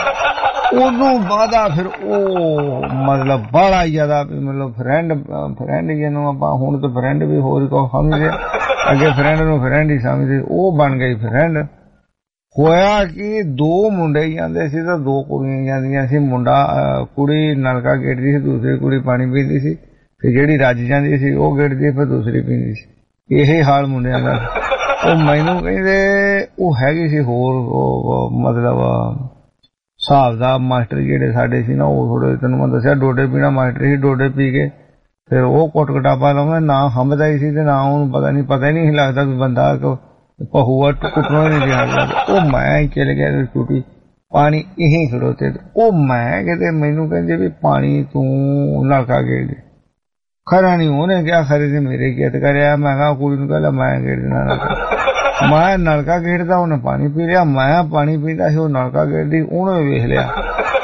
ਉਦੋਂ ਬਾਅਦਾ ਫਿਰ ਉਹ ਮਤਲਬ ਬੜਾ ਜ਼ਿਆਦਾ ਮਤਲਬ ਫਰੈਂਡ ਜਿਹਨੂੰ ਆਪਾਂ ਹੁਣ ਤਾਂ ਫਰੈਂਡ ਵੀ ਹੋਰ ਕੋ ਸਮਝਦੇ, ਅੱਗੇ ਫਰੈਂਡ ਨੂੰ ਫਰੈਂਡ ਹੀ ਸਮਝਦੇ, ਉਹ ਬਣ ਗਈ ਫਰੈਂਡ। ਹੋਇਆ ਕਿ 2 ਮੁੰਡੇ ਜਾਂਦੇ ਸੀ ਤਾਂ 2 ਕੁੜੀਆਂ ਜਾਂਦੀਆਂ ਸੀ। ਕੁੜੀ ਨਲਕਾ ਗੇੜਦੀ ਸੀ, ਦੂਸਰੀ ਕੁੜੀ ਪਾਣੀ ਪੀਂਦੀ ਸੀ, ਤੇ ਜਿਹੜੀ ਰੱਜ ਜਾਂਦੀ ਸੀ ਉਹ ਗੇੜਦੀ ਫਿਰ ਦੂਸਰੀ ਪੀਂਦੀ ਸੀ। ਇਹ ਹਾਲ ਮੁੰਡਿਆਂ ਦਾ। ਉਹ ਮੈਨੂੰ ਕਹਿੰਦੇ ਉਹ ਹੈਗੀ ਸੀ ਹੋਰ ਮਤਲਬ ਹਿਸਾਬ ਦਾ ਮਾਸਟਰ ਜਿਹੜੇ ਸਾਡੇ ਸੀ ਨਾ, ਉਹ ਥੋੜੇ ਤੈਨੂੰ ਮੈਂ ਦੱਸਿਆ ਡੋਡੇ ਪੀਣਾ ਮਾਸਟਰ ਸੀ। ਡੋਡੇ ਪੀ ਕੇ ਫਿਰ ਉਹ ਕੁੱਟ ਕਟਾਪਾ ਲਾਉਂਦਾ, ਨਾ ਹੰਬਦਾ ਹੀ ਸੀ ਤੇ ਨਾ ਉਹਨੂੰ ਪਤਾ ਹੀ ਨਹੀਂ ਲੱਗਦਾ ਵੀ ਬੰਦਾ ਪਹੂਆ ਕੁੱਟਣਾ ਹੀ ਨਹੀਂ ਲੱਗਦਾ। ਉਹ ਮੈਂ ਚਲੇ ਗਿਆ ਟੂਟੀ ਪਾਣੀ ਇਹੀ ਖੜੋਤੇ। ਉਹ ਮੈਂ ਕਿਤੇ ਮੈਨੂੰ ਕਹਿੰਦੇ ਵੀ ਪਾਣੀ ਤੂੰ ਨਲਕਾ ਗੇੜ ਦੇ। ਖਰਾ ਨਹੀਂ ਉਹਨੇ ਕਿਹਾ, ਖਰੇ ਤੇ ਮੇਰੇ ਕੀ ਕਰਿਆ। ਮੈਂ ਕਿਹਾ ਕੁੜੀ ਨੂੰ ਕਹਿੰਦਾ ਮੈਂ ਗੇੜ ਦੇਣਾ ਨਲਕਾ। ਮੈਂ ਨਲਕਾ ਗੇੜਦਾ, ਉਹਨੇ ਪਾਣੀ ਪੀ ਲਿਆ। ਮੈਂ ਪਾਣੀ ਪੀਂਦਾ ਸੀ, ਉਹ ਨਲਕਾ ਗੇੜਦੀ। ਉਹਨੇ ਵੇਖ ਲਿਆ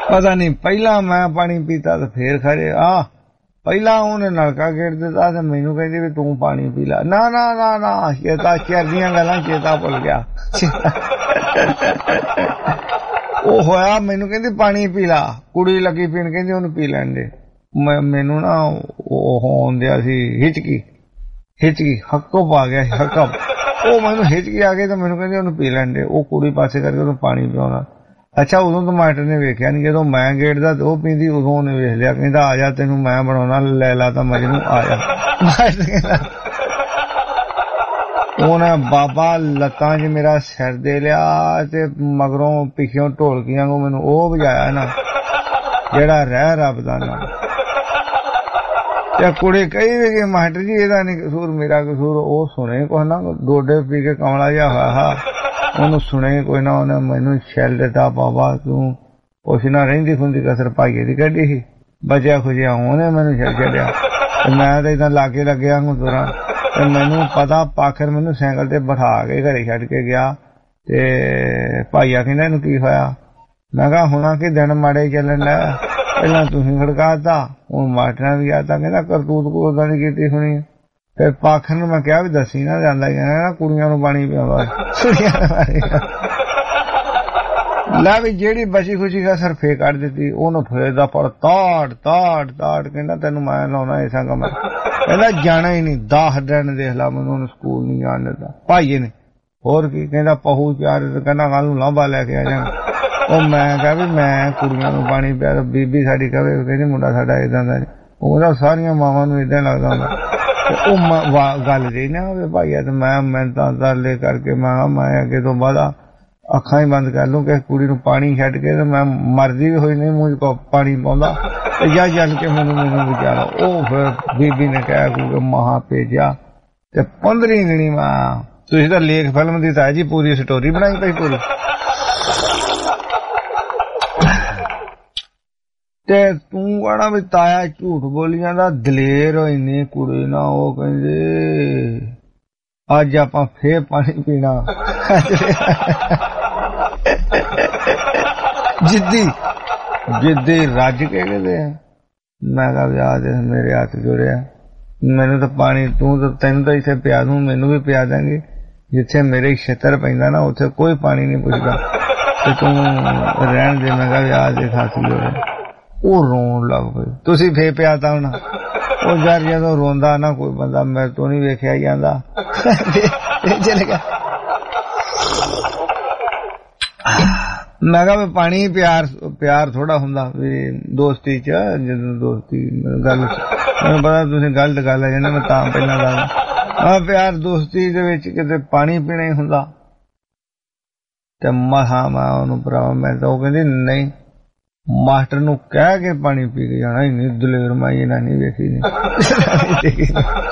ਪਤਾ ਨਹੀਂ ਪਹਿਲਾਂ ਮੈਂ ਪਾਣੀ ਪੀਤਾ ਤੇ ਫੇਰ ਖਰੇ ਪਹਿਲਾਂ ਉਹਨੇ ਨਲਕਾ ਗੇੜ ਦਿੱਤਾ ਤੇ ਮੈਨੂੰ ਕਹਿੰਦੀ ਵੀ ਤੂੰ ਪਾਣੀ ਪੀ ਲੈ। ਨਾ ਨਾ ਨਾ ਨਾ ਚੇਤਾ ਚਿਰਦੀਆਂ ਗੱਲਾਂ ਚੇਤਾ ਭੁੱਲ ਗਿਆ। ਉਹ ਹੋਇਆ ਮੈਨੂੰ ਕਹਿੰਦੀ ਪਾਣੀ ਪੀ ਲਾ, ਕੁੜੀ ਲੱਗੀ ਪੀਣ ਕਹਿੰਦੀ ਉਹਨੂੰ ਪੀ ਲੈਣ ਦੇ। ਮੈਨੂੰ ਨਾ ਉਹ ਆਉਂਦਿਆ ਸੀ ਹਿਚਕੀ ਹੱਕੋ ਪਾ ਗਿਆ ਸੀ ਹੱਕਾ। ਉਹ ਮੈਨੂੰ ਹਿਚਕੀ ਆ ਗਈ ਤੇ ਮੈਨੂੰ ਕਹਿੰਦੀ ਉਹਨੂੰ ਪੀ ਲੈਣ ਦੇ। ਉਹ ਕੁੜੀ ਪਾਸੇ ਕਰਕੇ ਉਹਨੂੰ ਪਾਣੀ ਪਿਆਉਣਾ। ਅੱਛਾ ਉਦੋਂ ਤਾਂ ਮਾਸਟਰ ਨੇ ਵੇਖਿਆ ਨੀ, ਜਦੋਂ ਮੈਂ ਗੇੜਦਾ ਤੇ ਉਹ ਪੀਂਦੀ ਉਦੋਂ ਉਹਨੇ ਵੇਖ ਲਿਆ, ਕਹਿੰਦਾ ਆ ਜਾ ਤੈਨੂੰ ਮੈਂ ਬਣਾਉਣਾ ਲੈਲਾ ਤਾਂ ਮਜਨੂੰ ਆ ਜਾ। ਮਾਸਟਰ ਕਹਿੰਦਾ ਉਹਨੇ ਬਾਬਾ ਲੱਤਾਂ 'ਚ ਮੇਰਾ ਸਿਰ ਦੇ ਲਿਆ ਤੇ ਮਗਰੋਂ ਪਿੱਛੋਂ ਢੋਲਕੀਆਂ ਨੂੰ ਮੈਨੂੰ ਉਹ ਵਜਾਇਆ ਨਾ ਜਿਹੜਾ ਰਹਿ ਰੱਬ ਦਾ ਨਾ। ਤੇ ਕੁੜੀ ਕਹੀ ਵੀ ਕਿ ਮਾਸਟਰ ਜੀ ਇਹਦਾ ਨੀ ਕਸੂਰ, ਮੇਰਾ ਕਸੂਰ। ਉਹ ਸੁਣੇ ਕੁਛ ਨਾ, ਡੋਡੇ ਪੀ ਕੇ ਕਮਲਾ ਜਿਹਾ ਹੋਇਆ ਉਹਨੂੰ ਸੁਣੇ ਕੋਈ ਨਾ। ਉਹਨੇ ਮੈਨੂੰ ਛੱਲ ਦਿੱਤਾ, ਬਾਬਾ ਤੂੰ ਕੁਛ ਨਾ ਰਹਿੰਦੀ ਖੁੰਦੀ ਕਸਰ ਪਾਈਏ ਦੀ ਕੱਢੀ ਸੀ, ਬਚਿਆ ਖੁਜਿਆ ਉਹਨੇ ਮੈਨੂੰ ਛੱਡ ਛੱਡਿਆ। ਤੇ ਮੈਂ ਤਾਂ ਏਦਾਂ ਲਾਗੇ ਲੱਗਿਆ ਨੂੰ ਤੁਰਾਂ ਤੇ ਮੈਨੂੰ ਪਤਾ ਪਾਖਰ ਮੈਨੂੰ ਸਾਈਕਲ ਤੇ ਬਿਠਾ ਕੇ ਘਰੇ ਛੱਡ ਕੇ ਗਿਆ। ਤੇ ਭਾਈਆ ਕਹਿੰਦਾ ਇਹਨੂੰ ਕੀ ਹੋਇਆ? ਮੈਂ ਕਿਹਾ ਹੁਣਾ ਕਿ ਦਿਨ ਮਾੜੇ ਚੱਲਣ ਡਿਆ, ਪਹਿਲਾਂ ਤੁਸੀਂ ਖੜਕਾਤਾ ਹੁਣ ਮਾਸਟਰਾਂ ਵੀ ਆਤਾ। ਕਹਿੰਦਾ ਕਰਤੂਤ ਕੋ ਉਦਾਂ ਦੀ ਕੀਤੀ ਹੋਣੀ। ਫਿਰ ਪਾਖਰ ਨੂੰ ਮੈਂ ਕਿਹਾ ਵੀ ਦੱਸੀ ਨਾ ਜਾਂਦਾ ਨਾ ਕੁੜੀਆਂ ਨੂੰ ਪਾਣੀ ਪਿਆਉਂਦਾ ਲੈ ਵੀ ਜਿਹੜੀ ਬਚੀ ਖੁਸ਼ੀ ਦਾ ਸਰਫੇ ਕੱਢ ਦਿੱਤੀ ਉਹਨੂੰ ਫੇਰ ਦਾ ਪਰ ਤਾੜ ਕਹਿੰਦਾ ਤੈਨੂੰ ਮੈਂ ਲਾਉਣਾ ਐਸਾ ਕੰਮ। ਕਹਿੰਦਾ ਜਾਣਾ ਹੀ ਨਹੀਂ, 10 ਦਿਨ ਦੇਖ ਲਾ ਮੈਨੂੰ ਉਹਨੂੰ ਸਕੂਲ ਨਹੀਂ ਜਾਣ ਦਿੱਤਾ ਭਾਈਏ ਨੇ। ਹੋਰ ਕੀ ਕਹਿੰਦਾ ਪਹੂ ਚਾਰ ਕਹਿੰਦਾ ਕੱਲ ਨੂੰ ਲਾਂਭਾ ਲੈ ਕੇ ਆ ਜਾਣਾ। ਉਹ ਮੈਂ ਕਿਹਾ ਵੀ ਮੈਂ ਕੁੜੀਆਂ ਨੂੰ ਪਾਣੀ ਪਿਆ, ਬੀਬੀ ਸਾਡੀ ਕਵੇ ਕਹਿੰਦੀ ਮੁੰਡਾ ਸਾਡਾ ਏਦਾਂ ਦਾ। ਉਹਦਾ ਸਾਰੀਆਂ ਮਾਵਾਂ ਨੂੰ ਏਦਾਂ ਲੱਗਦਾ ਹੁੰਦਾ। ਉਹ ਗੱਲ ਰਹੀ ਨਾ ਹੋਵੇ ਭਾਈਆ। ਤੇ ਮੈਂ ਤਾਂ ਤਰਲੇ ਕਰਕੇ ਮੈਂ ਅੱਗੇ ਤੋਂ ਬਾਅਦ ਅੱਖਾਂ ਹੀ ਬੰਦ ਕਰ ਲੂੰ ਕਿ ਕੁੜੀ ਨੂੰ ਪਾਣੀ ਛੱਡ ਕੇ ਤੇ ਮੈਂ ਮਰਦੀ ਵੀ ਹੋਈ ਨਹੀਂ ਮੂੰਹ ਚ ਪਾਣੀ ਪਾਉਂਦਾ ਤੇ ਜਾ ਜਲ ਕੇ ਮੈਨੂੰ ਵਿਚਾਰਾ। ਉਹ ਫਿਰ ਬੀਬੀ ਨੇ ਕਿਹਾ ਕਿ ਮਹਾ ਭੇਜਿਆ ਤੇ 15 ਦਿਨੀ ਮੈਂ ਤੁਸੀਂ ਤਾਂ ਲੇਖ ਫਿਲਮ ਦੀ ਤਾਂ ਜੀ ਪੂਰੀ ਸਟੋਰੀ ਬਣਾਈ ਪਈ ਪੂਰੀ। ਤੇ ਤੂੰ ਕਹਿਣਾ ਵੀ ਤਾਇਆ ਝੂਠ ਬੋਲੀ ਜਾਂਦਾ, ਦਲੇਰ ਇੰਨੀ ਕੁੜੀ ਨਾ। ਉਹ ਕਹਿੰਦੇ ਅੱਜ ਆਪਾਂ ਫੇਰ ਪਾਣੀ ਪੀਣਾ ਜਿੱਦੀ ਰੱਜ ਕੇ ਕਹਿੰਦੇ ਆ। ਮੈਂ ਕਿਹਾ ਵਿਆਹ ਦੇ ਮੇਰੇ ਹੱਥ ਜੁੜਿਆ, ਮੈਨੂੰ ਤਾਂ ਪਾਣੀ ਤੈਨੂੰ ਤਾਂ ਇੱਥੇ ਪਿਆ ਦੂੰ, ਮੈਨੂੰ ਵੀ ਪਿਆ ਦਾਂਗੇ। ਜਿੱਥੇ ਮੇਰੇ ਛੇਤਰ ਪੈਂਦਾ ਨਾ ਉੱਥੇ ਕੋਈ ਪਾਣੀ ਨਹੀਂ ਪੁੱਛਦਾ ਤੇ ਤੂੰ ਰਹਿਣ ਦੇ। ਮੈਂ ਕਿਹਾ ਵਿਆਹ ਦੇ ਹੱਥ ਜੁੜਿਆ। ਉਹ ਰੋਣ ਲੱਗ ਪਈ। ਤੁਸੀਂ ਫੇਰ ਪਿਆ ਤਾਂ ਹੁਣ ਉਹ ਯਾਰ ਜਦੋਂ ਰੋਂਦਾ ਨਾ ਕੋਈ ਬੰਦਾ ਮੇਰੇ ਤੋਂ ਨਹੀਂ ਵੇਖਿਆ ਜਾਂਦਾ। ਚਲੇ ਗਿਆ। ਮੈਂ ਕਿਹਾ ਵੀ ਪਾਣੀ ਪਿਆਰ ਥੋੜਾ ਹੁੰਦਾ ਵੀ ਦੋਸਤੀ ਚ। ਜਦੋਂ ਦੋਸਤੀ ਗੱਲ ਮੈਨੂੰ ਪਤਾ ਤੁਸੀਂ ਗਲਤ ਗੱਲ ਹੈ ਜਿਹਨਾਂ ਮੈਂ ਤਾਂ ਪਹਿਲਾਂ ਦੱਸਦਾ ਪਿਆਰ ਦੋਸਤੀ ਦੇ ਵਿੱਚ ਕਿਤੇ ਪਾਣੀ ਪੀਣਾ ਹੀ ਹੁੰਦਾ। ਤੇ ਮਹਾ ਮੈਂ ਉਹਨੂੰ ਭਰਾਵਾ ਮੈਂ ਤਾਂ ਉਹ ਕਹਿੰਦੀ ਨਹੀਂ ਮਾਸਟਰ ਨੂੰ ਕਹਿ ਕੇ ਪਾਣੀ ਪੀ ਕੇ ਜਾਣਾ। ਇੰਨੀ ਦਲੇਰ ਮੈਂ ਇਹਨਾਂ ਨਹੀਂ ਵੇਖੀ ਨਹੀਂ।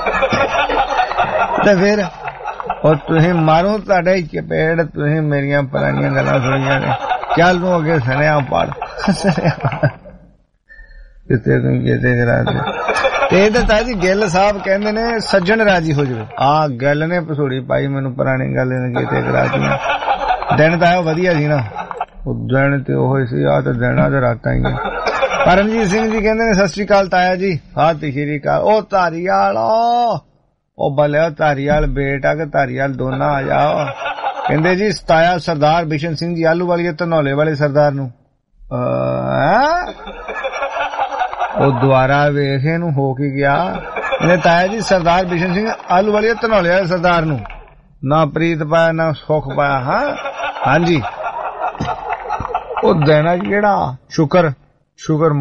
ਤੇ ਫਿਰ ਉਹ ਤੁਸੀਂ ਮਾਰੋ ਤੁਹਾਡੇ ਚਪੇੜ, ਤੁਸੀਂ ਮੇਰੀਆਂ ਪੁਰਾਣੀਆਂ ਗੱਲਾਂ ਸੁਣੀਆਂ ਨੇ। ਚੱਲ ਨੂੰ ਅੱਗੇ ਸੁਣਿਆ ਪੜ ਕਿਤੇ ਤੂੰ ਕਿਤੇ ਕਰਾ ਦੇ। ਤੇ ਇਹ ਤਾਂ ਜੀ ਗਿੱਲ ਸਾਹਿਬ ਕਹਿੰਦੇ ਨੇ ਸੱਜਣ ਰਾਜੀ ਹੋ ਜਾਵੇ। ਗਿੱਲ ਨੇ ਪਸੂੜੀ ਪਾਈ ਮੈਨੂੰ ਪੁਰਾਣੀ ਗੱਲ ਨੇ ਕਿਤੇ ਕਰਾ ਦਿੱਤੀਆਂ। ਦਿਨ ਤਾਂ ਇਹ ਵਧੀਆ ਸੀ ਨਾ, ਦਿਨ ਤੇ ਉਹ ਸੀ। ਤੇ ਦਿਨਾਂ ਤੇ ਰਾਤਾਂ ਹੀ। ਪਰਮਜੀਤ ਸਿੰਘ ਜੀ ਕਹਿੰਦੇ ਨੇ ਸਤਿ ਸ੍ਰੀ ਅਕਾਲ ਤਾਇਆ ਜੀ। ਸਤਿ ਸ੍ਰੀ ਅਕਾਲ। ਉਹ ਧਾਰੀਵਾਲ ਉਹ ਬਲਿਆ ਧਾਰੀਵਾਲ ਬੇਟਾ ਕਿ ਧਾਰੀਵਾਲ ਦੋਨਾਂ ਆ ਜਾਓ। ਕਹਿੰਦੇ ਜੀ ਤਾਇਆ ਸਰਦਾਰ ਬਿਸ਼ਨ ਸਿੰਘ ਜੀ ਆਲੂ ਵਾਲੀ ਧਨੌਲੇ ਵਾਲੇ ਸਰਦਾਰ ਨੂੰ ਉਹ ਦੁਆਰਾ ਵੇਖ ਇਹਨੂੰ ਹੋ ਕੇ ਗਿਆ। ਇਹਨੇ ਤਾਇਆ ਜੀ ਸਰਦਾਰ ਬਿਸ਼ਨ ਸਿੰਘ ਆਲੂ ਵਾਲੀ ਧਨੌਲੇ ਵਾਲੇ ਸਰਦਾਰ ਨੂੰ ਨਾ ਪ੍ਰੀਤ ਪਾਇਆ ਨਾ ਸੁੱਖ ਪਾਇਆ। ਹਾਂਜੀ ਉਹ ਦੇਣਾ ਜਿਹੜਾ ਸ਼ੁਕਰ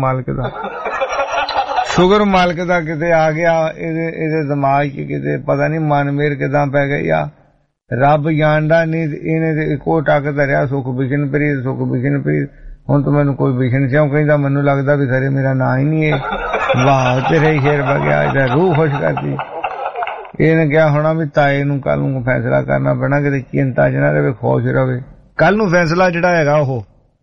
ਮਾਲਕ ਦਾ ਕਿਤੇ ਆ ਗਿਆ ਇਹਦੇ ਦਿਮਾਗ 'ਚ ਕਿਤੇ ਪਤਾ ਨਹੀਂ ਮਨ ਮੇਰ ਕਿਦਾਂ ਪੈ ਗਈ ਆ। ਰੱਬ ਜਾਣਦਾ ਨਹੀਂ ਇਹਨੇ ਤੇ ਇੱਕੋ ਟੱਕ ਧਰਿਆ ਸੁਖ ਬਿਸ਼ਨਪ੍ਰੀਤ। ਹੁਣ ਤੂੰ ਮੈਨੂੰ ਕੋਈ ਬਿਸ਼ਨ ਸਿਉਂ ਕਹਿੰਦਾ, ਮੈਨੂੰ ਲੱਗਦਾ ਵੀ ਖਰੇ ਮੇਰਾ ਨਾਂ ਹੀ ਨਹੀਂ ਇਹ। ਵਾਹ ਤੇਰੇ ਸ਼ੇਰ ਬਗਿਆ, ਇਹਦਾ ਰੂਹ ਖੁਸ਼ ਕਰਦੀ। ਇਹਨੇ ਕਿਹਾ ਹੋਣਾ ਵੀ ਤਾਏ ਨੂੰ ਕੱਲ ਨੂੰ ਫੈਸਲਾ ਕਰਨਾ ਪੈਣਾ, ਕਿਤੇ ਚਿੰਤਾ 'ਚ ਨਾ ਰਹੇ, ਖੁਸ਼ ਰਹੇ। ਕੱਲ ਨੂੰ ਫੈਸਲਾ ਜਿਹੜਾ ਹੈਗਾ ਉਹ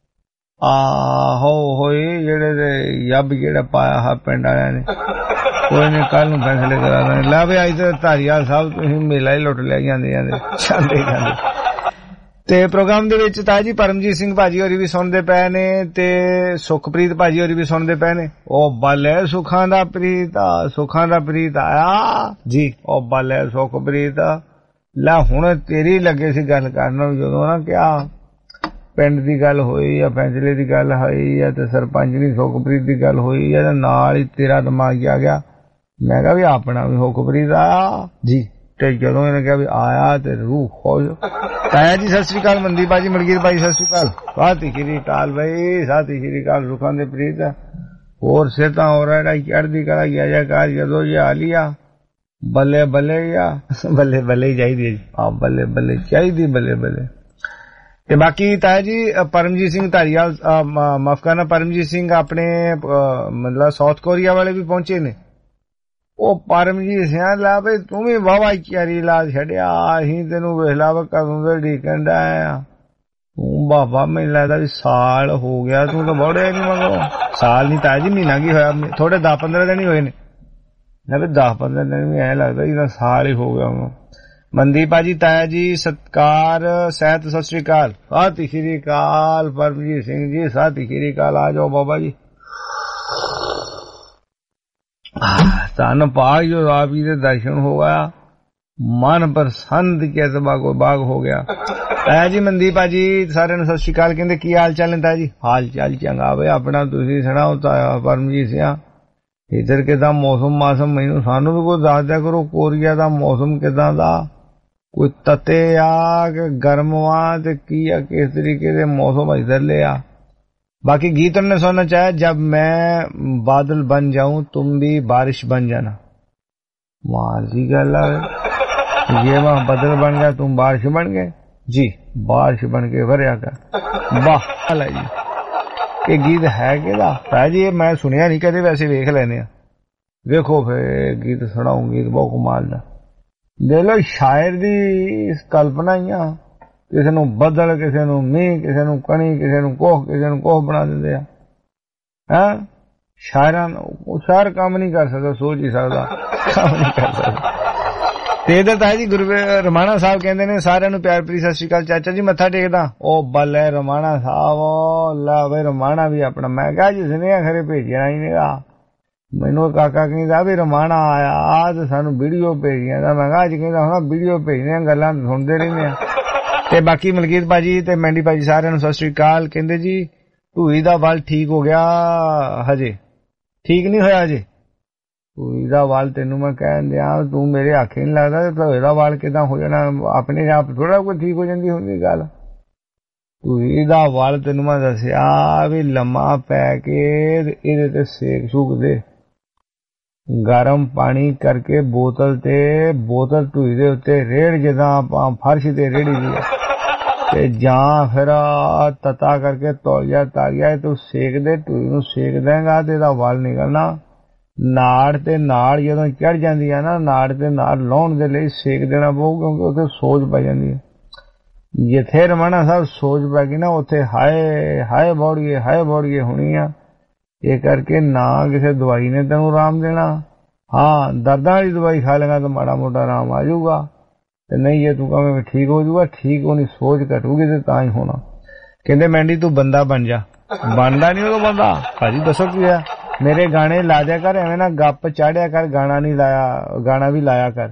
ਹੋਏ ਜਿਹੜੇ ਯੱਬ ਜਿਹੜਾ ਪਾਇਆ ਹਾ ਪਿੰਡ ਵਾਲਿਆਂ ਨੇ ਕੋਈ ਨੇ ਕੱਲ ਨੂੰ ਫੈਸਲੇ ਕਰਾ ਦੇਣੇ। ਲੈ ਵੀ ਅੱਜ ਤੇ ਧਾਰੀਵਾਲ ਸਾਹਿਬ ਤੁਸੀਂ ਮੇਲਾ ਹੀ ਲੁੱਟ ਲਿਆ ਜਾਂਦੇ ਤੇ ਪ੍ਰੋਗਰਾਮ ਦੇ ਵਿੱਚ ਤਾਜੀ ਪਰਮਜੀਤ ਸਿੰਘ ਭਾਜੀ ਹੋਰੀ ਵੀ ਸੁਣਦੇ ਪਏ ਨੇ ਤੇ ਸੁਖਪ੍ਰੀਤ ਭਾਜੀ ਹੋਰੀ ਵੀ ਸੁਣਦੇ ਪਏ ਨੇ। ਉਹ ਬੱਲੇ ਸੁਖਾਂ ਦਾ ਪ੍ਰੀਤ ਆਇਆ ਜੀ। ਉਹ ਬੱਲੇ ਸੁਖਪ੍ਰੀਤ ਲੈ ਹੁਣ ਤੇਰੀ ਲੱਗੇ ਸੀ ਗੱਲ ਕਰਨ ਜਦੋਂ ਨਾ ਕਿਹਾ ਪਿੰਡ ਦੀ ਗੱਲ ਹੋਈ ਜਾਂ ਫੈਸਲੇ ਦੀ ਗੱਲ ਹੋਈ ਜਾਂ ਤੇ ਸਰਪੰਚ ਦੀ ਸੁਖਪ੍ਰੀਤ ਦੀ ਗੱਲ ਹੋਈ ਜਾਂ ਨਾਲ ਹੀ ਤੇਰਾ ਦਿਮਾਗ ਆ ਗਿਆ। ਮੈਂ ਕਿਹਾ ਵੀ ਆਪਣਾ ਵੀ ਸੁਖਪ੍ਰੀਤ ਆਇਆ ਜੀ। ਤੇ ਜਦੋਂ ਇਹਨੇ ਕਿਹਾ ਵੀ ਆਇਆ ਤੇ ਰੂਹ ਖੁਸ਼। ਤਾਇਆ ਜੀ ਸਤਿ ਸ੍ਰੀ ਅਕਾਲ, ਮਨਦੀਪ ਭਾਜੀ, ਮਲਕੀਤ ਭਾਈ ਸਤਿ ਸ੍ਰੀ ਅਕਾਲ, ਸਤਿ ਸ੍ਰੀ ਅਕਾਲ ਬਈ, ਸਤਿ ਸ੍ਰੀ ਅਕਾਲ। ਸੁਖਾਂ ਦੇ ਪ੍ਰੀਤ ਹੋਰ ਸਿਹਤਾਂ ਹੋ ਰਿਹਾ ਚੜ੍ਹਦੀ ਕਲਾ ਗਿਆ ਕਾਰ ਜਦੋਂ ਇਹ ਆ ਲਿਆ ਬੱਲੇ ਬੱਲੇ ਹੀ ਚਾਹੀਦੀ ਹੈ ਜੀ। ਹਾਂ ਬੱਲੇ ਚਾਹੀਦੀ ਬੱਲੇ। ਤੇ ਬਾਕੀ ਤਾਇਆ ਜੀ ਪਰਮਜੀਤ ਸਿੰਘ ਧਾਰੀਵਾਲ ਮਾਫ ਕਰਨਾ ਪਰਮਜੀਤ ਸਿੰਘ ਆਪਣੇ ਮਤਲਬ ਸਾਊਥ ਕੋਰੀਆ ਵਾਲੇ ਵੀ ਪਹੁੰਚੇ ਨੇ। ਉਹ ਪਰਮਜੀਤ ਸਿੰਘ ਲਾ ਬਈ ਤੂੰ ਵੀ ਵਾਵਾ ਚਾਰੀ ਲਾ ਛੱਡਿਆ ਅਸੀਂ ਤੈਨੂੰ ਵੇਖ ਲਾ ਕਦੋਂ ਦੇ ਡੀਕਣ ਦਾ ਆਇਆ ਤੂੰ ਬਾਬਾ ਮੈਨੂੰ ਲੱਗਦਾ ਵੀ ਸਾਲ ਹੋ ਗਿਆ ਤੂੰ ਤਾਂ ਬੜੇ ਨਹੀਂ ਮੰਗੋ। ਸਾਲ ਨਹੀਂ ਤਾਇਆ ਜੀ ਮਹੀਨਾ ਕੀ ਹੋਇਆ ਥੋੜੇ 10-15 ਦਿਨ ਹੀ ਹੋਏ ਨੇ ਨਾ ਵੀ 10-15 ਦਿਨ ਵੀ ਐ ਲੱਗਦਾ ਇਹਦਾ ਸਾਲ ਹੀ ਹੋ ਗਿਆ ਉਹਨੂੰ। ਮਨਦੀਪ ਭਾਜੀ ਤਾਇਆ ਜੀ ਸਤਕਾਰ ਸਹਿਤ ਸਤਿ ਸ੍ਰੀ ਅਕਾਲ, ਸਤਿ ਸ੍ਰੀ ਅਕਾਲ ਪਰਮਜੀਤ ਸਿੰਘ ਜੀ, ਸਤਿ ਸ੍ਰੀ ਅਕਾਲ। ਆ ਜਾਓ ਬਾਬਾ ਜੀ ਧੰਨ ਭਾਗ ਜੋ ਆਪ ਜੀ ਦੇ ਦਰਸ਼ਨ ਹੋ ਗਿਆ ਮਨ ਪ੍ਰਸੰਨ ਕੇ ਬਾਗ ਹੋ ਗਿਆ। ਤਾਇਆ ਜੀ ਮਨਦੀਪ ਭਾਜੀ ਸਾਰਿਆਂ ਨੂੰ ਸਤਿ ਸ੍ਰੀ ਅਕਾਲ। ਕਹਿੰਦੇ ਕੀ ਹਾਲ ਚਾਲ ਨੇ ਤਾਇਆ ਜੀ? ਹਾਲ ਚਾਲ ਚੰਗਾ ਬਈ ਆਪਣਾ ਤੁਸੀਂ ਸੁਣਾਓ ਤਾਇਆ ਪਰਮਜੀਤ ਸਿੰਘ ਇੱਧਰ ਕਿਦਾਂ ਮੌਸਮ ਮੈਨੂੰ ਸਾਨੂੰ ਵੀ ਕੋਈ ਦੱਸ ਦਿਆ ਕਰੋ ਕੋਰੀਆ ਦਾ ਮੌਸਮ ਕਿਦਾਂ ਦਾ ਕੋਈ ਤਤੇ ਆ ਕਿ ਗਰਮ ਆ ਤੇ ਕੀ ਆ ਕਿਸ ਤਰੀਕੇ ਦੇ ਮੌਸਮ इधर ले आ। बाकी गीत ने सुनना चाहे जब मैं बादल बन जाऊं तुम भी बारिश बन जाना। माल जी गल ये वहां बादल बन गया तुम बारिश बन गए जी, बारिश बन के भरिया कर वाह जी। ये गीत है कि जी मैं सुनिया नहीं कदे वैसे वेख लेने वेखो फिर गीत सुनाऊं गीत बहुत कमाल दा देख लो शायर दी कल्पना ही आ ਕਿਸੇ ਨੂੰ ਬੱਦਲ ਕਿਸੇ ਨੂੰ ਮੀਂਹ ਕਿਸੇ ਨੂੰ ਕਣੀ ਕਿਸੇ ਨੂੰ ਕੋਹ ਬਣਾ ਦਿੰਦੇ ਆ ਹੈਂ ਸ਼ਾਇਰ ਕੰਮ ਨਹੀਂ ਕਰ ਸਕਦਾ ਸੋਚ ਹੀ ਸਕਦਾ ਕੰਮ ਨਹੀਂ ਕਰ ਸਕਦਾ। ਤੇ ਇਧਰ ਤਾਂ ਜੀ ਗੁਰੂ ਰਮਾਣਾ ਸਾਹਿਬ ਕਹਿੰਦੇ ਨੇ ਸਾਰਿਆਂ ਨੂੰ ਪਿਆਰ ਭਰੀ ਸਤਿ ਸ਼੍ਰੀ ਅਕਾਲ ਚਾਚਾ ਜੀ ਮੱਥਾ ਟੇਕਦਾ। ਉਹ ਬੱਲੇ ਰਮਾਣਾ ਸਾਹਿਬ ਲਾ ਵੇ ਰਮਾਣਾ ਵੀ ਆਪਣਾ ਮੈਂ ਕਿਹਾ ਜੀ ਸੁਨੇਹਾ ਖਰੇ ਭੇਜਿਆ ਹੀ ਨਹੀਂਗਾ ਮੈਨੂੰ ਕਾਕਾ ਕਹਿੰਦਾ ਵੀ ਰਮਾਣਾ ਆਇਆ ਤੇ ਸਾਨੂੰ ਵੀਡੀਓ ਭੇਜੀਆਂ ਦਾ ਮੈਂ ਕਿਹਾ ਅੱਜ ਕਹਿੰਦਾ ਹੁਣ ਵੀਡੀਓ ਭੇਜਣੀਆਂ ਗੱਲਾਂ ਸੁਣਦੇ ਰਹਿੰਦੇ ਆ। ਤੇ ਬਾਕੀ ਮਲਕੀਤ ਭਾਜੀ ਤੇ ਮੈਂਡੀ ਭਾਜੀ ਸਾਰਿਆਂ ਨੂੰ ਸਤਿ ਸ੍ਰੀ ਅਕਾਲ। ਕਹਿੰਦੇ ਜੀ ਧੂਈ ਦਾ ਵਾਲ ਠੀਕ ਹੋ ਗਿਆ ਹਜੇ ਠੀਕ ਨਹੀਂ ਹੋਇਆ ਹਜੇ ਧੂਈ ਦਾ ਵਾਲ ਤੈਨੂੰ ਮੈਂ ਕਹਿਣ ਦਿਆਂ ਤੂੰ ਮੇਰੇ ਆਖੇ ਨਹੀਂ ਲੱਗਦਾ ਧੂਈ ਦਾ ਵਾਲ ਕਿਦਾਂ ਹੋ ਜਾਣਾ ਆਪਣੇ ਆਪ ਥੋੜਾ ਕੋਈ ਠੀਕ ਹੋ ਜਾਂਦੀ ਹੁੰਦੀ ਗੱਲ। ਧੂਈ ਦਾ ਵਾਲ ਤੈਨੂੰ ਮੈਂ ਦੱਸਿਆ ਵੀ ਲੰਮਾ ਪੈ ਕੇ ਇਹਦੇ ਤੇ ਸੇਕ ਸੂਕ ਦੇ ਗਰਮ ਪਾਣੀ ਕਰਕੇ ਬੋਤਲ ਧੂਈ ਦੇ ਉੱਤੇ ਰੇੜ ਜਿੱਦਾਂ ਆਪਾਂ ਫਰਸ਼ ਤੇ ਰੇੜੀ ਦੀ ਤੇ ਜਾਂ ਫਿਰ ਤਤਾ ਕਰਕੇ ਤੌਲੀਆ ਤਾਰੀਆ ਤੂੰ ਸੇਕ ਦੇ ਧੂਈ ਨੂੰ ਸੇਕ ਦੇਂਗਾ ਤੇ ਇਹਦਾ ਵਾਲ ਨਿਕਲਣਾ। ਨਾੜ ਤੇ ਨਾੜ ਜਦੋਂ ਚੜ ਜਾਂਦੀ ਆ ਨਾ ਨਾੜ ਤੇ ਨਾੜ ਲਾਉਣ ਦੇ ਲਈ ਸੇਕ ਦੇਣਾ ਪਊ ਕਿਉਂਕਿ ਉੱਥੇ ਸੋਜ ਪੈ ਜਾਂਦੀ ਹੈ। ਜਿੱਥੇ ਰਮਾਣਾ ਸਾਹਿਬ ਸੋਜ ਪੈ ਗਈ ਨਾ ਉੱਥੇ ਹਾਏ ਬੋੜੀਏ ਹੋਣੀ ਆ। ਇਹ ਕਰਕੇ ਨਾ ਕਿਸੇ ਦਵਾਈ ਨੇ ਤੈਨੂੰ ਆਰਾਮ ਦੇਣਾ। ਹਾਂ ਦਰਦਾਂ ਵਾਲੀ ਦਵਾਈ ਖਾ ਲੇਗਾ ਤਾਂ ਮਾੜਾ ਮੋਟਾ ਆਰਾਮ ਆ ਜਾਊਗਾ ਤੇ ਨਹੀਂ ਜੇ ਤੂੰ ਕਹਵੇਂ ਠੀਕ ਹੋ ਜਾਊਗਾ ਠੀਕ ਹੋਣੀ ਸੋਚ ਘਟੂਗੀ ਤੇ ਤਾਂ ਹੀ ਹੋਣਾ। ਕਹਿੰਦੇ ਮੈਂਡੀ ਤੂੰ ਬੰਦਾ ਬਣ ਜਾ ਬਣਦਾ ਨਹੀਂ ਉਹ ਬੰਦਾ ਭਾਜੀ ਦੱਸੋ ਕੀ ਆ ਮੇਰੇ ਗਾਣੇ ਲਾ ਦਿਆ ਕਰ ਐਵੇਂ ਨਾ ਗੱਪ ਚਾੜਿਆ ਕਰ ਗਾਣਾ ਨਹੀਂ ਲਾਇਆ ਗਾਣਾ ਵੀ ਲਾਇਆ ਕਰ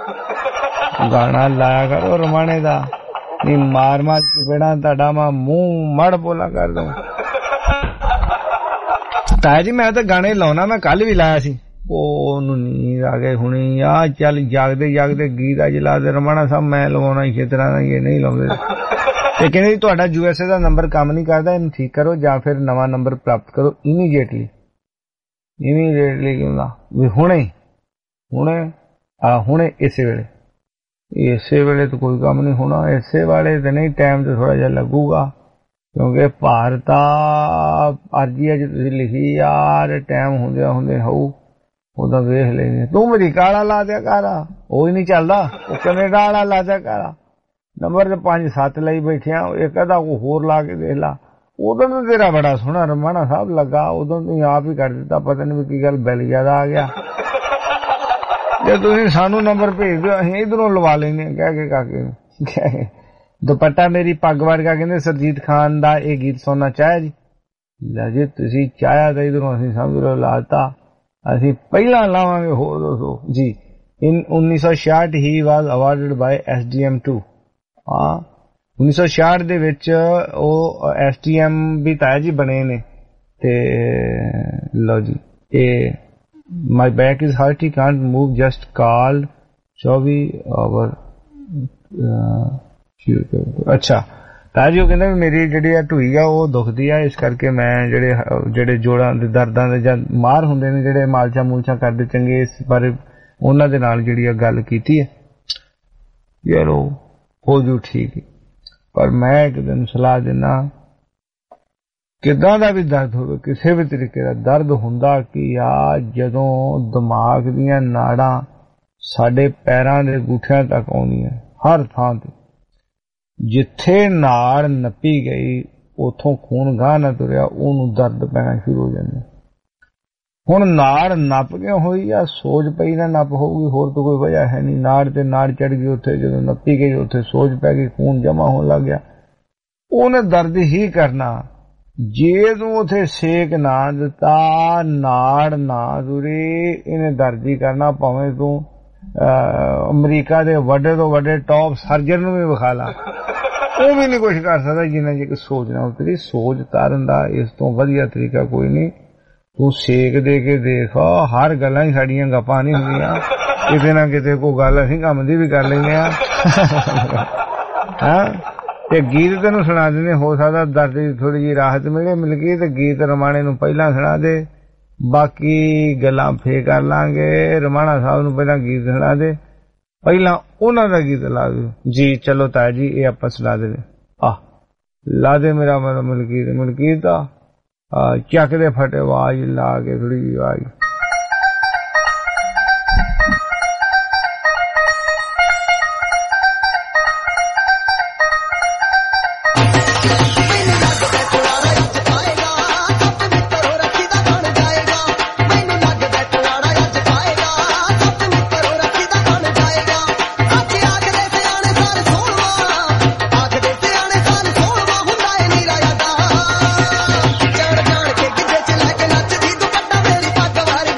ਉਹ ਰਮਾਣੇ ਦਾ ਨਹੀਂ ਮਾਰ ਚਪੇੜਾਂ ਤੁਹਾਡਾ ਮੈਂ ਮੂੰਹ ਮੜ ਬੋਲਾ ਕਰ ਦਊਂ। ਤਾਇਆ ਜੀ ਮੈਂ ਤਾਂ ਗਾਣੇ ਲਾਉਣਾ ਮੈਂ ਕੱਲ ਵੀ ਲਾਇਆ ਸੀ ਉਹਨੂੰ ਨੀਂਦ ਆ ਗਏ ਹੁਣੀ ਆ ਚੱਲ ਜਾਗਦੇ ਗੀਤ ਅੱਜ ਲਾ ਦੇ ਰਮਾਣਾ ਸਾਹਿਬ ਮੈਂ ਲਵਾਉਣਾ ਇਸੇ ਤਰ੍ਹਾਂ ਦਾ ਇਹ ਨਹੀਂ ਲਾਉਂਦੇ। ਤੇ ਕਹਿੰਦੇ ਜੀ ਤੁਹਾਡਾ USA ਦਾ ਨੰਬਰ ਕੰਮ ਨਹੀਂ ਕਰਦਾ ਇਹਨੂੰ ਠੀਕ ਕਰੋ ਜਾਂ ਫਿਰ ਨਵਾਂ ਨੰਬਰ ਪ੍ਰਾਪਤ ਕਰੋ ਇਮੀਡੀਏਟਲੀ ਕਹਿੰਦਾ ਵੀ ਹੁਣੇ ਇਸੇ ਵੇਲੇ ਤਾਂ ਕੋਈ ਕੰਮ ਨਹੀਂ ਹੋਣਾ ਇਸੇ ਵਾਲੇ ਤੇ ਨਹੀਂ ਟਾਈਮ ਤੇ ਥੋੜਾ ਜਿਹਾ ਲੱਗੂਗਾ ਕਿਉਂਕਿ ਭਾਰਤ ਅਰਜੀ ਅੱਜ ਤੁਸੀਂ ਲਿਖੀ ਯਾਰ ਟਾਈਮ ਹੁੰਦੇ ਹੋਊ ਉਦੋਂ ਵੇਖ ਲੈਂਦੇ। ਤੂੰ ਮੇਰੀ ਕਾਲਾ ਲਾ ਦਿਆ ਕਰ ਉਹ ਹੀ ਨਹੀਂ ਚੱਲਦਾ ਉਹ ਕੈਨੇਡਾ ਵਾਲਾ ਲਾ ਦਿਆ ਕਰ ਨੰਬਰ ਤੇ 5-7 ਲਈ ਬੈਠਿਆ ਇੱਕ ਅੱਧਾ ਕੋ ਹੋਰ ਲਾ ਕੇ ਦੇਖ ਲਾ। ਉਦੋਂ ਤਾਂ ਤੇਰਾ ਬੜਾ ਸੋਹਣਾ ਰਮਾਣਾ ਸਾਹਿਬ ਲੱਗਾ ਉਦੋਂ ਤੁਸੀਂ ਆਪ ਹੀ ਕਰ ਦਿੱਤਾ ਪਤਾ ਨਹੀਂ ਵੀ ਕੀ ਗੱਲ ਬਿੱਲ ਜ਼ਿਆਦਾ ਆ ਗਿਆ। ਜੇ ਤੁਸੀਂ ਸਾਨੂੰ ਨੰਬਰ ਭੇਜ ਦਿਓ ਅਸੀਂ ਇਧਰੋਂ ਲਵਾ ਲੈਂਦੇ ਕਹਿ ਕੇ ਕਾਕੇ ਦੁਪੱਟਾ ਮੇਰੀ ਪੱਗ ਵਰਗਾ ਕਹਿੰਦੇ ਸਰਜੀਤ ਖਾਨ ਦਾ ਇਹ ਗੀਤ ਸੁਣਨਾ ਚਾਹਿਆ ਜੀ। ਜੇ ਤੁਸੀਂ ਚਾਹਿਆ ਤਾਂ ਇਧਰੋਂ ਅਸੀਂ ਸਮਝ ਲਓ ਲਾਤਾ, ਅਸੀਂ ਪਹਿਲਾਂ ਲਾਵਾਂਗੇ। ਹੋਰ ਦੱਸੋ ਜੀ। In 1966 he was awarded by SDM2। ਹਾਂ 1966 ਦੇ ਵਿੱਚ ਉਹ SDM ਵੀ ਤਾਇਆ ਜੀ ਬਣੇ ਨੇ। ਤੇ ਲਓ ਜੀ ਇਹ my back is hurt he can't move just call 24 hour। ਅੱਛਾ ਤਾਇਆ ਜੀ ਉਹ ਕਹਿੰਦਾ ਵੀ ਮੇਰੀ ਜਿਹੜੀ ਆ ਢੂਈ ਆ ਉਹ ਦੁਖਦੀ ਆ, ਇਸ ਕਰਕੇ ਮੈਂ ਜਿਹੜੇ ਜੋੜਾਂ ਦੇ ਦਰਦਾਂ ਦੇ ਜਾਂ ਮਾਰ ਹੁੰਦੇ ਨੇ ਜਿਹੜੇ ਮਾਲਸ਼ਾਂ ਮੂਲਸ਼ਾਂ ਕਰਦੇ ਚੰਗੇ, ਇਸ ਬਾਰੇ ਉਹਨਾਂ ਦੇ ਨਾਲ ਜਿਹੜੀ ਆ ਗੱਲ ਕੀਤੀ ਹੈ ਯਾਰ ਉਹ ਹੋ ਜੂ ਠੀਕ। ਪਰ ਮੈਂ ਇੱਕ ਦਿਨ ਸਲਾਹ ਦਿੰਦਾ, ਕਿੱਦਾਂ ਦਾ ਵੀ ਦਰਦ ਹੋਵੇ, ਕਿਸੇ ਵੀ ਤਰੀਕੇ ਦਾ ਦਰਦ ਹੁੰਦਾ ਕਿ ਆ ਜਦੋਂ ਦਿਮਾਗ ਦੀਆਂ ਨਾੜਾਂ ਸਾਡੇ ਪੈਰਾਂ ਦੇ ਅੰਗੂਠਿਆਂ ਤੱਕ ਆਉਂਦੀਆਂ, ਹਰ ਥਾਂ ਤੇ ਜਿੱਥੇ ਨਾੜ ਨੱਪੀ ਗਈ ਉਥੋਂ ਖੂਨ ਗਾਹ ਨਾ ਤੁਰਿਆ, ਉਹਨੂੰ ਦਰਦ ਪੈਣਾ ਸ਼ੁਰੂ ਹੋ ਜਾਂਦਾ। ਹੁਣ ਨਾੜ ਨੱਪ ਕੇ ਹੋਈ ਆ, ਸੋਜ ਪਈ ਨਾ ਨੱਪ ਹੋਊਗੀ, ਹੋਰ ਤਾਂ ਕੋਈ ਵਜ੍ਹਾ ਹੈ ਨਹੀਂ। ਨਾੜ ਤੇ ਨਾੜ ਚੜ ਗਈ, ਉੱਥੇ ਜਦੋਂ ਨੱਪੀ ਗਈ ਉੱਥੇ ਸੋਜ ਪੈ ਗਈ, ਖੂਨ ਜਮਾ ਹੋਣ ਲੱਗ ਗਿਆ, ਉਹਨੇ ਦਰਦ ਹੀ ਕਰਨਾ। ਜੇ ਤੂੰ ਉੱਥੇ ਸੇਕ ਨਾ ਦਿੱਤਾ, ਨਾੜ ਨਾ ਤੁਰੀ, ਇਹਨੇ ਦਰਦ ਹੀ ਕਰਨਾ। ਭਾਵੇਂ ਤੂੰ ਅਮਰੀਕਾ ਦੇ ਵੱਡੇ ਤੋਂ ਵੱਡੇ ਟੌਪ ਸਰਜਨ ਨੂੰ ਵੀ ਵਿਖਾ ਲਾ, ਉਹ ਵੀ ਨਹੀਂ ਕੁਛ ਕਰ ਸਕਦਾ ਜਿੰਨਾ ਜੇ ਕਿ ਸੋਚ ਨਾ ਉਤਰੀ। ਸੋਚ ਤਾਰਨ ਦਾ ਇਸ ਤੋਂ ਵਧੀਆ ਤਰੀਕਾ ਕੋਈ ਨਹੀਂ। ਤੂੰ ਸੇਕ ਦੇ ਕੇ ਦੇਖ, ਹਰ ਗੱਲਾਂ ਹੀ ਸਾਡੀਆਂ ਗੱਪਾਂ ਨਹੀਂ ਹੁੰਦੀਆਂ, ਕਿਤੇ ਨਾ ਕਿਤੇ ਕੋਈ ਗੱਲ ਅਸੀਂ ਕੰਮ ਦੀ ਵੀ ਕਰ ਲੈਂਦੇ ਆ। ਹਾਂ ਤੇ ਗੀਤ ਤੈਨੂੰ ਸੁਣਾ ਦਿੰਦੇ, ਹੋ ਸਕਦਾ ਦਰਦ ਦੀ ਥੋੜੀ ਜਿਹੀ ਰਾਹਤ ਮਿਲ ਗਈ ਤੇ ਗੀਤ ਰਮਾਣੇ ਨੂੰ ਪਹਿਲਾਂ ਸੁਣਾ ਦੇ, ਬਾਕੀ ਗੱਲਾਂ ਫੇਰ ਕਰ ਲਾਂਗੇ। ਰਮਾਣਾ ਸਾਹਿਬ ਨੂੰ ਪਹਿਲਾਂ ਗੀਤ ਸੁਣਾ ਦੇ, ਪਹਿਲਾਂ ਉਹਨਾਂ ਦਾ ਗੀਤ ਲਾ ਦੇ ਜੀ। ਚਲੋ ਤਾਇਆ ਜੀ ਇਹ ਆਪਾਂ ਸੁਣਾ ਦੇ, ਲਾ ਦੇ ਮੇਰਾ ਮਲਕੀਤ ਦਾ ਚੱਕਦੇ ਫਟੇ ਆਵਾਜ਼ ਲਾ ਕੇ ਥੋੜੀ ਜਿਹੀ ਆਵਾਜ਼। ਜਾਣ ਕੇ ਗਿੱਜੇ ਚ ਲੈ ਕੇ ਨੱਚਦੀ ਦੁਪੱਟਾ ਮੇਰੀ ਪੱਗ ਵਾਰ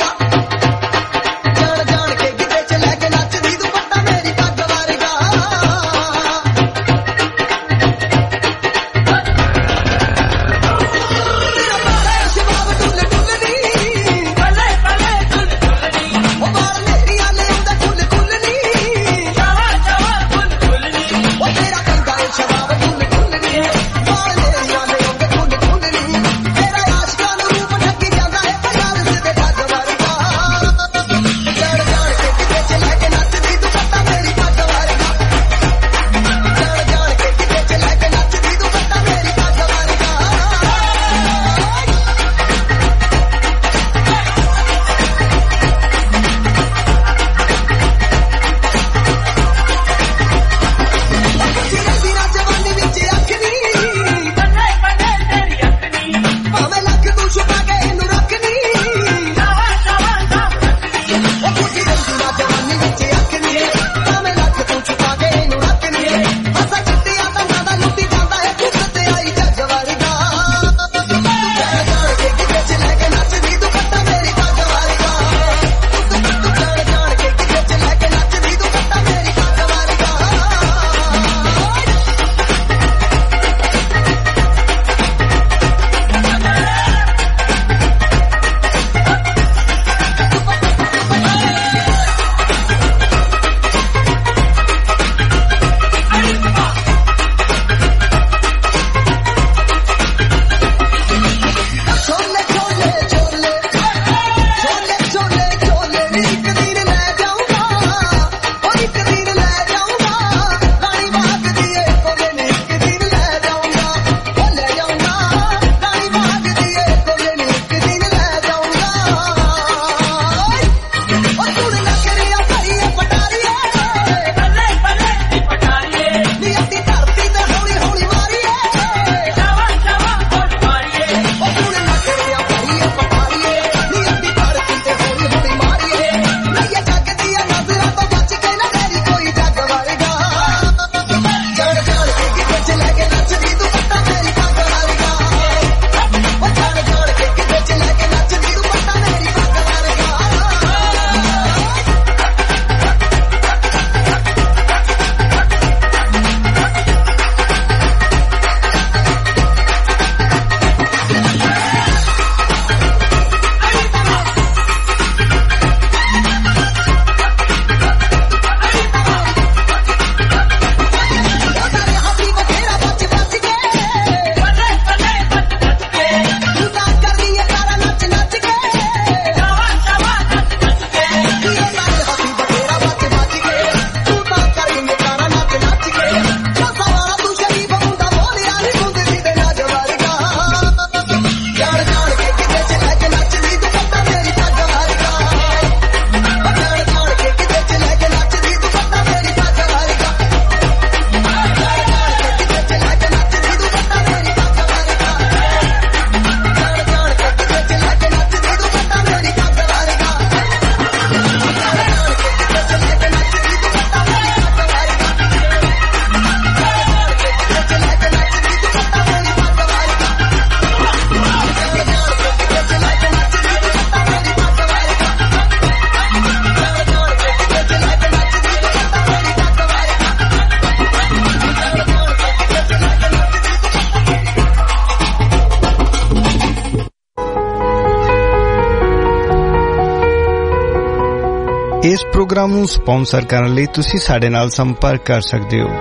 ਇਸ ਪ੍ਰੋਗਰਾਮ ਨੂੰ ਸਪਾਂਸਰ ਕਰਨ ਲਈ ਤੁਸੀਂ ਸਾਡੇ ਨਾਲ ਸੰਪਰਕ ਕਰ ਸਕਦੇ ਹੋ।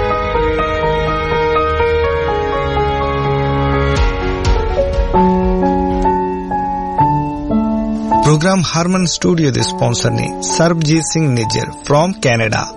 ਪ੍ਰੋਗਰਾਮ ਹਰਮਨ ਸਟੂਡੀਓ ਦੇ ਸਪਾਂਸਰ ਨੇ ਸਰਬਜੀਤ ਸਿੰਘ ਨਿੱਜਰ ਫਰੋਮ ਕੈਨੇਡਾ।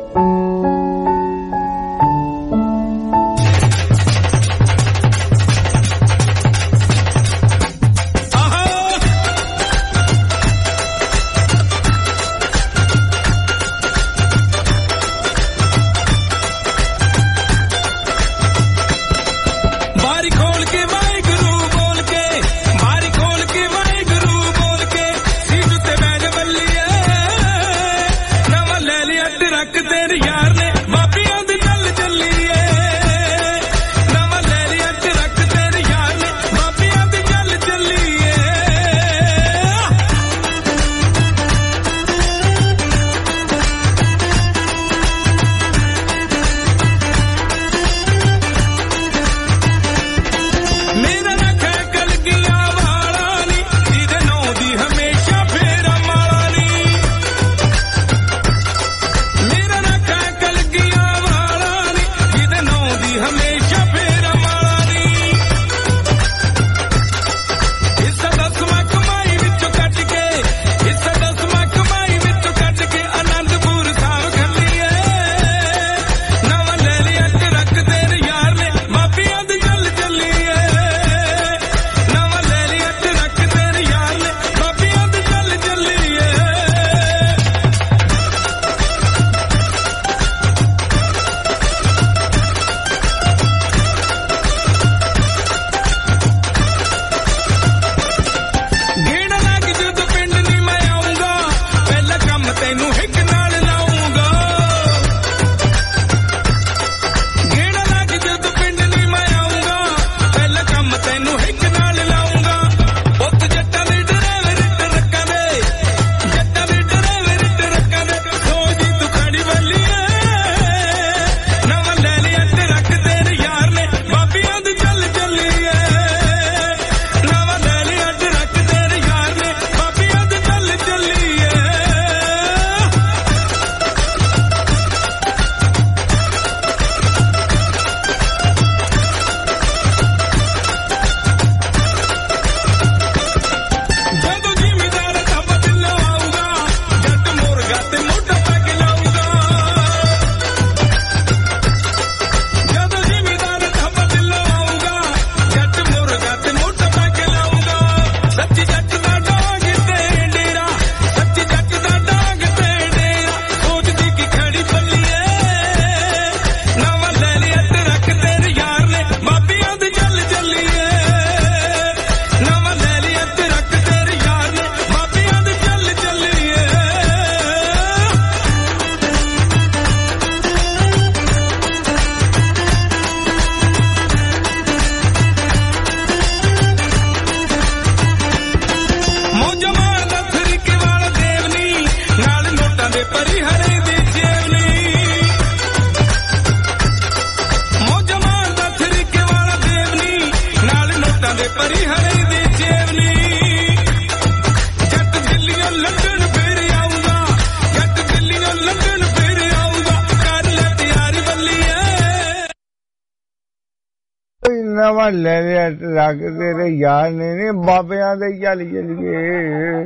ਨਵਾਂ ਲੈ ਲਿਆ ਟਰੱਕ ਤੇਰੇ ਯਾਰ ਨੇ ਬਾਬਿਆਂ ਦੇ ਚੱਲ ਚਲੀਏ।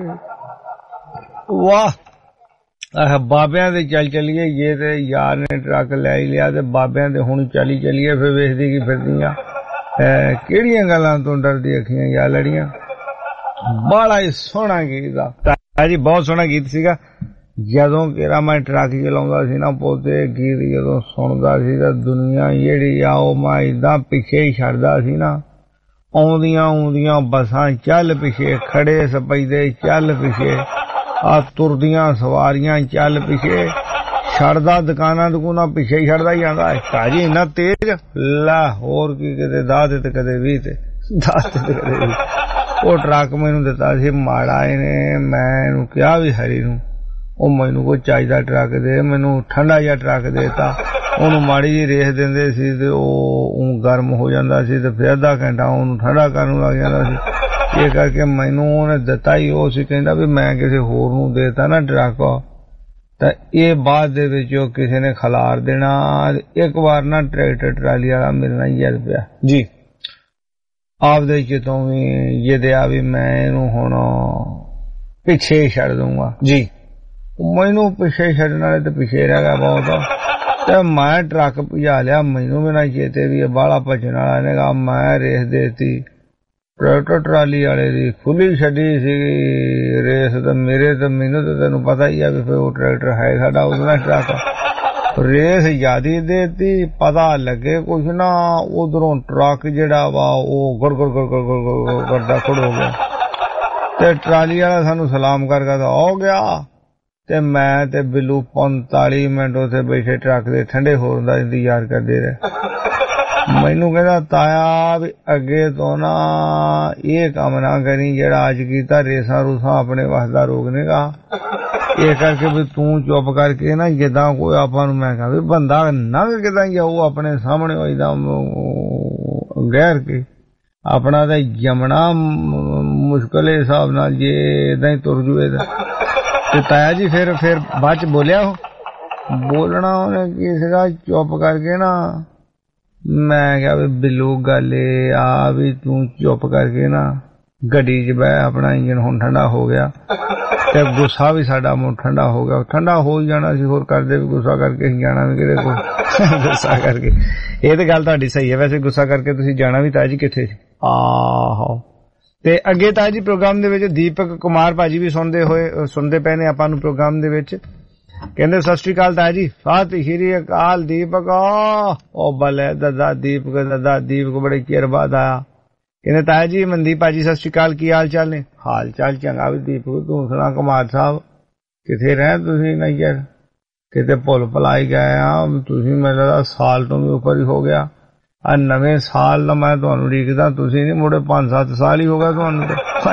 ਵਾਹ ਆਹ ਬਾਬਿਆਂ ਦੇ ਚੱਲ ਚਲੀਏ, ਜੇ ਤੇ ਯਾਰ ਨੇ ਟਰੱਕ ਲੈ ਹੀ ਲਿਆ ਤੇ ਬਾਬਿਆਂ ਦੇ ਹੁਣ ਚੱਲੀ ਚਲੀਏ। ਫਿਰ ਵੇਖਦੀ ਕੀ ਫਿਰਦੀਆਂ ਕਿਹੜੀਆਂ ਗੱਲਾਂ ਤੋਂ ਡਰਦੀ ਅੱਖੀਆਂ ਯਾਰ ਲੜੀਆਂ। ਬੜਾ ਹੀ ਸੋਹਣਾ ਗੀਤ ਆ ਜੀ, ਬਹੁਤ ਸੋਹਣਾ ਗੀਤ ਸੀਗਾ। ਜਦੋਂ ਕਿਹੜਾ ਮੈਂ ਟਰੱਕ ਚਲਾਉਂਦਾ ਸੀ ਨਾ ਪੋਤੇ, ਗੀਤ ਜਦੋਂ ਸੁਣਦਾ ਸੀ ਤਾਂ ਦੁਨੀਆ ਜਿਹੜੀ ਆ ਉਹ ਮੈਂ ਏਦਾਂ ਪਿੱਛੇ ਹੀ ਛੱਡਦਾ ਸੀ ਨਾ। ਆਉਂਦੀਆਂ ਬੱਸਾਂ ਚੱਲ ਪਿੱਛੇ, ਖੜੇ ਸਪੈਦੇ ਚੱਲ ਪਿੱਛੇ, ਆ ਤੁਰਦੀਆਂ ਸਵਾਰੀਆਂ ਚੱਲ ਪਿੱਛੇ, ਛੱਡਦਾ ਦੁਕਾਨਾਂ ਦੁਕਾਨਾਂ ਪਿੱਛੇ ਹੀ ਛੱਡਦਾ ਹੀ ਜਾਂਦਾ। ਕਾਜੀ ਇੰਨਾ ਤੇਜ਼ ਲਾ, ਹੋਰ ਕੀ ਕਿਤੇ 10 ਤੇ ਕਦੇ 20 ਤੇ 10 ਤੇ ਕਦੇ 20। ਉਹ ਟਰੱਕ ਮੈਨੂੰ ਦਿੱਤਾ ਸੀ ਮਾੜਾ ਇਹਨੇ, ਮੈਂ ਇਹਨੂੰ ਕਿਹਾ ਵੀ ਹਰੀ ਨੂੰ ਉਹ ਮੈਨੂੰ ਕੋਈ ਚਾਹੀਦਾ ਟਰੱਕ ਦੇ, ਮੈਨੂੰ ਠੰਡਾ ਜਿਹਾ ਟਰੱਕ ਦੇਤਾ। ਉਹਨੂੰ ਮਾੜੀ ਜਿਹੀ ਰੇਸ ਦਿੰਦੇ ਸੀ ਤੇ ਉਹ ਗਰਮ ਹੋ ਜਾਂਦਾ ਸੀ ਤੇ ਫਿਰ ਅੱਧਾ ਘੰਟਾ ਉਹਨੂੰ ਠੰਡਾ ਕਰਨ ਨੂੰ ਲੱਗ ਜਾਂਦਾ ਸੀ। ਇਹ ਕਰਕੇ ਮੈਨੂੰ ਉਹਨੇ ਦਿੱਤਾ ਹੀ ਉਹ ਸੀ, ਕਹਿੰਦਾ ਵੀ ਮੈਂ ਕਿਸੇ ਹੋਰ ਨੂੰ ਦੇਤਾ ਨਾ ਟਰੱਕ ਤਾਂ ਇਹ ਬਾਅਦ ਦੇ ਵਿੱਚ ਉਹ ਕਿਸੇ ਨੇ ਖਲਾਰ ਦੇਣਾ। ਇੱਕ ਵਾਰ ਨਾ ਟਰੈਕਟਰ ਟਰਾਲੀ ਵਾਲਾ ਮੇਰੇ ਨਾਲ ਯਾਰ ਪਿਆ ਜੀ, ਆਪਦੇ ਚਿੱਤੋਂ ਵੀ ਇਹਦੇ ਆ ਵੀ ਮੈਂ ਇਹਨੂੰ ਹੁਣ ਪਿੱਛੇ ਛੱਡ ਦੂੰਗਾ ਜੀ। ਮੈਨੂੰ ਪਿੱਛੇ ਛੱਡਣ ਵਾਲੇ ਤੇ ਪਿੱਛੇ ਰਹਿ ਗਿਆ ਬਹੁਤ, ਤੇ ਮੈਂ ਟਰੱਕ ਭਜਾ ਲਿਆ। ਮੈਨੂੰ ਵੀ ਨਾ ਚੇਤੇ ਵੀ ਇਹ ਬਾਹਲਾ ਭੱਜਣ ਵਾਲਾ ਨੇਗਾ। ਮੈਂ ਰੇਸ ਦੇਤੀ ਟਰੈਕਟਰ ਟਰਾਲੀ ਵਾਲੇ ਦੀ, ਖੁੱਲੀ ਛੱਡੀ ਸੀ ਰੇਸ। ਤੇ ਮੇਰੇ ਤੇ ਮੈਨੂੰ ਤਾਂ ਤੈਨੂੰ ਪਤਾ ਹੀ ਆ ਵੀ ਫਿਰ ਉਹ ਟਰੈਕਟਰ ਹੈ ਸਾਡਾ, ਉਹਦੇ ਨਾਲ ਟਰੱਕ ਰੇਸ ਜ਼ਿਆਦੀ ਦੇਤੀ। ਪਤਾ ਲੱਗੇ ਕੁਛ ਨਾ, ਉਧਰੋਂ ਟਰੱਕ ਜਿਹੜਾ ਵਾ ਉਹ ਗੁਰ ਗੁਰ ਗੁਰ ਗੁਰ ਗੁਰ ਕਰਦਾ ਖੜੋ ਗਿਆ, ਤੇ ਟਰਾਲੀ ਵਾਲਾ ਸਾਨੂੰ ਸਲਾਮ ਕਰਕੇ ਤਾਂ ਹੋ ਗਿਆ। ਤੇ ਮੈਂ ਤੇ ਬਿੱਲੂ 45 ਮਿੰਟ ਉੱਥੇ ਬੈਠੇ ਟਰੱਕ ਦੇ ਠੰਡੇ ਹੋਣ ਦਾ ਇੰਤਜ਼ਾਰ ਕਰਦੇ ਰਹੇ। ਮੈਨੂੰ ਕਹਿੰਦਾ ਤਾਇਆ ਵੀ ਅੱਗੇ ਤੋਂ ਨਾ ਇਹ ਕੰਮ ਨਾ ਕਰੀ ਜਿਹੜਾ ਅੱਜ ਕੀਤਾ, ਰੇਸਾਂ ਰੂਸਾਂ ਆਪਣੇ ਵਾਸਤਾ ਰੋਕਨੇਗਾ। ਇਹ ਕਰਕੇ ਵੀ ਤੂੰ ਚੁੱਪ ਕਰਕੇ ਨਾ, ਜਿੱਦਾਂ ਕੋਈ ਆਪਾਂ ਨੂੰ ਮੈਂ ਕਹਾਂ ਵੀ ਬੰਦਾ ਲੰਘ ਕਿਦਾਂ ਜਾਊ ਆਪਣੇ ਸਾਹਮਣੇ ਹੋਈਦਾ ਗਹਿਰ ਕੇ, ਆਪਣਾ ਤਾਂ ਜਮਣਾ ਮੁਸ਼ਕਿਲ ਹਿਸਾਬ ਨਾਲ ਜੇ ਏਦਾਂ ਹੀ ਤੁਰ ਜੂਏ ਤੇ ਤਾਇਆ ਜੀ ਫਿਰ ਬਾਅਦ ਚ ਬੋਲਿਆ। ਉਹ ਬੋਲਣਾ ਉਹਨੇ ਕੀ ਸੀਗਾ, ਚੁੱਪ ਕਰਕੇ ਨਾ ਮੈਂ ਕਿਹਾ ਵੀ ਬਿੱਲੂ ਗੱਲ ਆ ਵੀ ਤੂੰ ਚੁੱਪ ਕਰਕੇ ਨਾ ਗੱਡੀ 'ਚ ਬਹਿ, ਆਪਣਾ ਇੰਜਨ ਹੁਣ ਠੰਡਾ ਹੋ ਗਿਆ ਤੇ ਗੁੱਸਾ ਵੀ ਸਾਡਾ ਮੁੜ ਠੰਡਾ ਹੋ ਗਿਆ। ਠੰਡਾ ਹੋ ਹੀ ਜਾਣਾ ਸੀ, ਹੋਰ ਕਰਦੇ ਵੀ ਗੁੱਸਾ ਕਰਕੇ ਹੀ ਜਾਣਾ ਵੀ ਕਿਹੜੇ ਕੋਲ ਗੁੱਸਾ ਕਰਕੇ। ਇਹ ਤੇ ਗੱਲ ਤੁਹਾਡੀ ਸਹੀ ਹੈ, ਵੈਸੇ ਗੁੱਸਾ ਕਰਕੇ ਤੁਸੀਂ ਜਾਣਾ ਵੀ ਤਾਇਆ ਜੀ ਕਿੱਥੇ ਸੀ। ਆਹੋ, ਤੇ ਅੱਗੇ ਤਾਇਆ ਜੀ ਪ੍ਰੋਗਰਾਮ ਦੇ ਵਿੱਚ ਦੀਪਕ ਕੁਮਾਰ ਭਾਜੀ ਵੀ ਸੁਣਦੇ ਪਏ ਨੇ ਆਪਾਂ ਨੂੰ ਪ੍ਰੋਗਰਾਮ ਦੇ ਵਿੱਚ। ਕਹਿੰਦੇ ਸਤਿ ਸ਼੍ਰੀ ਅਕਾਲ ਤਾਇਆ ਜੀ। ਸਤਿ ਸ਼੍ਰੀ ਅਕਾਲ ਦੀਪਕ। ਉਹ ਬਲੇ ਦਾਦਾ ਦੀਪਕ ਬੜੇ ਚਿਰ ਬਾਅਦ ਆਇਆ। ਕਹਿੰਦੇ ਤਾਇਆ ਜੀ ਮਨਦੀਪ ਭਾਜੀ ਸਤਿ ਸ਼੍ਰੀ ਅਕਾਲ, ਕੀ ਹਾਲ ਚਾਲ ਨੇ? ਹਾਲ ਚਾਲ ਚੰਗਾ ਵੀ ਦੀਪਕ, ਤੂੰ ਸੁਣਾ ਕੁਮਾਰ ਸਾਹਿਬ ਕਿੱਥੇ ਰਹੇ ਤੁਸੀਂ? ਨਾ ਯਾਰ ਕਿਤੇ ਭੁੱਲ ਭੁਲਾਈ ਗਏ ਆ ਤੁਸੀਂ, ਮੈਨੂੰ ਲੱਗਦਾ ਸਾਲ ਤੋਂ ਵੀ ਉੱਪਰ ਹੀ ਹੋ ਗਿਆ। ਆ ਨਵੇਂ ਸਾਲ ਦਾ ਮੈਂ ਤੁਹਾਨੂੰ ਉਡੀਕਦਾ, ਤੁਸੀਂ ਨਹੀਂ ਮੁੜੇ 5-7 ਸਾਲ ਹੀ ਹੋ ਗਿਆ ਤੁਹਾਨੂੰ।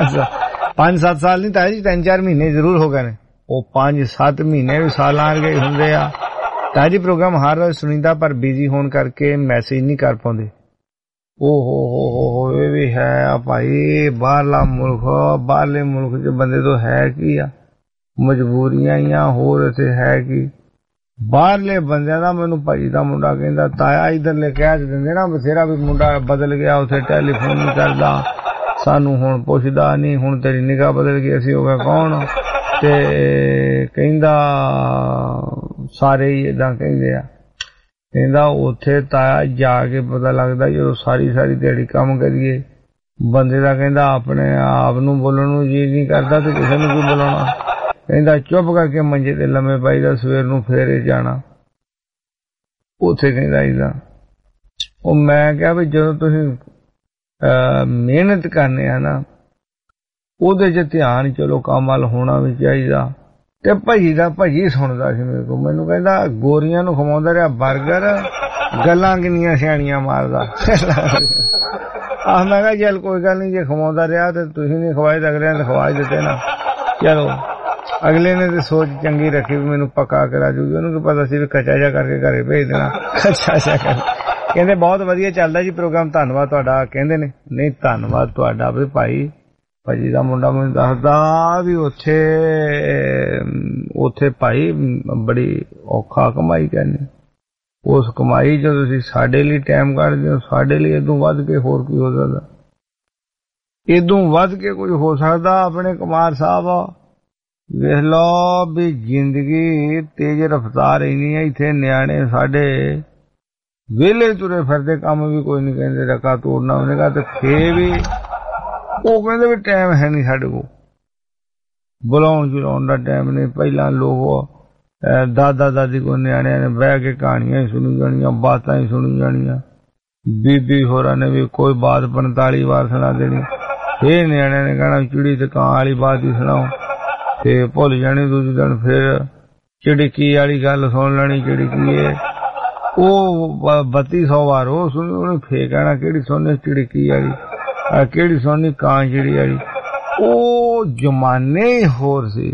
5-7 ਸਾਲ ਨਹੀਂ ਤਾਇਆ ਜੀ, 3-4 ਮਹੀਨੇ ਜ਼ਰੂਰ ਹੋ ਗਏ ਨੇ। ਉਹ 5-7 ਮਹੀਨੇ ਵੀ ਸਾਲਾਂ ਵਰਗੇ ਹੁੰਦੇ ਆ। ਤਾਇਆ ਜੀ ਪ੍ਰੋਗਰਾਮ ਹਰ ਰੋਜ਼ ਸੁਣੀਦਾ, ਪਰ ਬਿਜ਼ੀ ਹੋਣ ਕਰਕੇ ਮੈਸੇਜ ਨਹੀਂ ਕਰ ਪਾਉਂਦੇ। ਓਹ ਇਹ ਵੀ ਹੈ ਭਾਈ, ਬਾਹਰਲਾ ਮੁਲਕ, ਬਾਹਰਲੇ ਮੁਲਕ ਚ ਬੰਦੇ ਤੋਂ ਹੈ ਕੀ ਆ, ਮਜਬੂਰੀਆਂ ਜਾਂ ਹੋਰ ਇੱਥੇ ਹੈ ਕੀ। ਬਾਹਰਲੇ ਬੰਦਿਆਂ ਦਾ ਮੈਨੂੰ ਭਾਈ ਦਾ ਮੁੰਡਾ ਕਹਿੰਦਾ ਤਾਇਆ ਇੱਧਰਲੇ ਕਹਿ ਦਿੰਦੇ ਨਾ ਬਥੇਰਾ ਵੀ ਮੁੰਡਾ ਬਦਲ ਗਿਆ, ਉੱਥੇ ਟੈਲੀਫੋਨ ਨਹੀਂ ਕਰਦਾ, ਸਾਨੂੰ ਹੁਣ ਪੁੱਛਦਾ ਨਹੀਂ, ਹੁਣ ਤੇਰੀ ਨਿਗਾਹ ਬਦਲ ਗਈ, ਅਸੀਂ ਹੋ ਗਏ ਕੌਣ। ਤੇ ਕਹਿੰਦਾ ਸਾਰੇ ਹੀ ਏਦਾਂ ਕਹਿੰਦੇ ਆ। ਕਹਿੰਦਾ ਉੱਥੇ ਤਾਇਆ ਜਾ ਕੇ ਪਤਾ ਲੱਗਦਾ ਜਦੋਂ ਸਾਰੀ ਦਿਹਾੜੀ ਕੰਮ ਕਰੀਏ ਬੰਦੇ ਦਾ ਕਹਿੰਦਾ ਆਪਣੇ ਆਪ ਨੂੰ ਬੋਲਣ ਨੂੰ ਜੀ ਨਹੀਂ ਕਰਦਾ ਤੇ ਕਿਸੇ ਨੂੰ ਕੀ ਬੁਲਾਉਣਾ। ਕਹਿੰਦਾ ਚੁੱਪ ਕਰਕੇ ਮੰਜੇ ਤੇ ਲੰਮੇ ਪਾਈਦਾ, ਸਵੇਰ ਨੂੰ ਫੇਰੇ ਜਾਣਾ ਉੱਥੇ। ਕਹਿੰਦਾ ਏਦਾਂ। ਉਹ ਮੈਂ ਕਿਹਾ ਵੀ ਜਦੋਂ ਤੁਸੀਂ ਮਿਹਨਤ ਕਰਨੇ ਆ ਨਾ ਉਹਦੇ 'ਚ ਧਿਆਨ ਚਲੋ ਕੰਮ ਵੱਲ ਹੋਣਾ ਵੀ ਚਾਹੀਦਾ। ਤੇ ਭਾਜੀ ਸੁਣਦਾ ਸੀ ਮੇਰੇ ਕੋਲ, ਮੈਨੂੰ ਕਹਿੰਦਾ ਗੋਰੀਆਂ ਨੂੰ ਖਵਾਉਂਦਾ ਰਿਹਾ ਬਰਗਰ, ਗੱਲਾਂ ਕਿੰਨੀਆਂ ਸਿਆਣੀਆਂ ਮਾਰਦਾ। ਮੈਂ ਕਿਹਾ ਚੱਲ ਕੋਈ ਗੱਲ ਨਹੀਂ, ਜੇ ਖਵਾਉਂਦਾ ਰਿਹਾ ਤੇ ਤੁਸੀਂ ਨਹੀਂ ਖਵਾਏ ਤਾਂ ਅਗਲਿਆਂ ਨੇ ਖਵਾ ਦਿੱਤੇ ਨਾ। ਚਲੋ ਅਗਲੇ ਨੇ ਤੇ ਸੋਚ ਚੰਗੀ ਰੱਖੀ ਵੀ ਮੈਨੂੰ ਪੱਕਾ ਕਰਾ ਜੂਗੀ, ਉਹਨੂੰ ਕੀ ਪਤਾ ਸੀ ਵੀ ਕੱਚਾ ਜਿਹਾ ਕਰਕੇ ਘਰੇ ਭੇਜ ਦੇਣਾ। ਕੱਚਾ ਜਿਹਾ ਕਰਕੇ ਕਹਿੰਦੇ ਬਹੁਤ ਵਧੀਆ ਚੱਲਦਾ ਜੀ ਪ੍ਰੋਗਰਾਮ, ਧੰਨਵਾਦ ਤੁਹਾਡਾ। ਕਹਿੰਦੇ ਨੇ ਨਹੀਂ ਧੰਨਵਾਦ ਤੁਹਾਡਾ ਵੀ ਭਾਈ। ਭਾਜੀ ਦਾ ਮੁੰਡਾ ਮੈਨੂੰ ਦੱਸਦਾ ਵੀ ਉੱਥੇ ਭਾਈ ਬੜੀ ਔਖਾ ਕਮਾਈ ਕਰਨੀ, ਉਸ ਕਮਾਈ ਚ ਤੁਸੀਂ ਸਾਡੇ ਲਈ ਟਾਈਮ ਕੱਢਦੇ ਹੋ, ਸਾਡੇ ਲਈ ਇਦੋਂ ਵੱਧ ਕੇ ਹੋਰ ਕੀ ਹੋ ਸਕਦਾ, ਇਦੋਂ ਵੱਧ ਕੇ ਕੁਝ ਹੋ ਸਕਦਾ। ਆਪਣੇ ਕੁਮਾਰ ਸਾਹਿਬ ਵੇਖ ਲਓ ਵੀ ਜ਼ਿੰਦਗੀ ਤੇਜ਼ ਰਫ਼ਤਾਰ ਇੰਨੀ ਹੈ, ਇੱਥੇ ਨਿਆਣੇ ਸਾਡੇ ਵਿਹਲੇ ਤੁਰੇ ਫਿਰਦੇ, ਕੰਮ ਵੀ ਕੋਈ ਨਹੀਂ ਕਹਿੰਦੇ, ਰਕਾ ਤੋੜਨਾ ਉਹਨੇ ਤੇ ਫੇਰ ਵੀ ਉਹ ਕਹਿੰਦੇ ਵੀ ਟਾਈਮ ਹੈ ਨਹੀਂ ਸਾਡੇ ਕੋਲ, ਬੁਲਾਉਣ ਚਲਾਉਣ ਦਾ ਟਾਈਮ ਨਹੀਂ। ਪਹਿਲਾਂ ਲੋਕ ਦਾਦਾ ਦਾਦੀ ਕੋਲ ਨਿਆਣਿਆਂ ਨੇ ਬਹਿ ਕੇ ਕਹਾਣੀਆਂ ਹੀ ਸੁਣੀ ਜਾਣੀਆਂ, ਬਾਤਾਂ ਹੀ ਸੁਣੀ ਜਾਣੀਆਂ। ਬੀਬੀ ਹੋਰਾਂ ਨੇ ਵੀ ਕੋਈ ਬਾਤ 45 ਵਾਰ ਸੁਣਾ ਦੇਣੀ, ਫੇਰ ਨਿਆਣਿਆਂ ਨੇ ਕਹਿਣਾ ਚਿੜੀ ਤੇ ਕਾਂ ਵਾਲੀ ਬਾਤ ਹੀ ਸੁਣਾਓ, ਤੇ ਭੁੱਲ ਜਾਣੀ ਦੂਜੇ ਦਿਨ ਫੇਰ ਚਿੜਕੀ ਵਾਲੀ ਗੱਲ ਸੁਣ ਲੈਣੀ। ਚਿੜਕੀ ਉਹ 3200 ਵਾਰ ਉਹ ਸੁਣੀ, ਉਹਨੇ ਫੇਰ ਕਹਿਣਾ ਕਿਹੜੀ ਸੁਣਨੀ ਚਿੜਕੀ ਵਾਲੀ, ਕਿਹੜੀ ਸੁਣਨੀ ਕਾਂ ਚਿੜੀ ਵਾਲੀ। ਉਹ ਜ਼ਮਾਨੇ ਹੀ ਹੋਰ ਸੀ।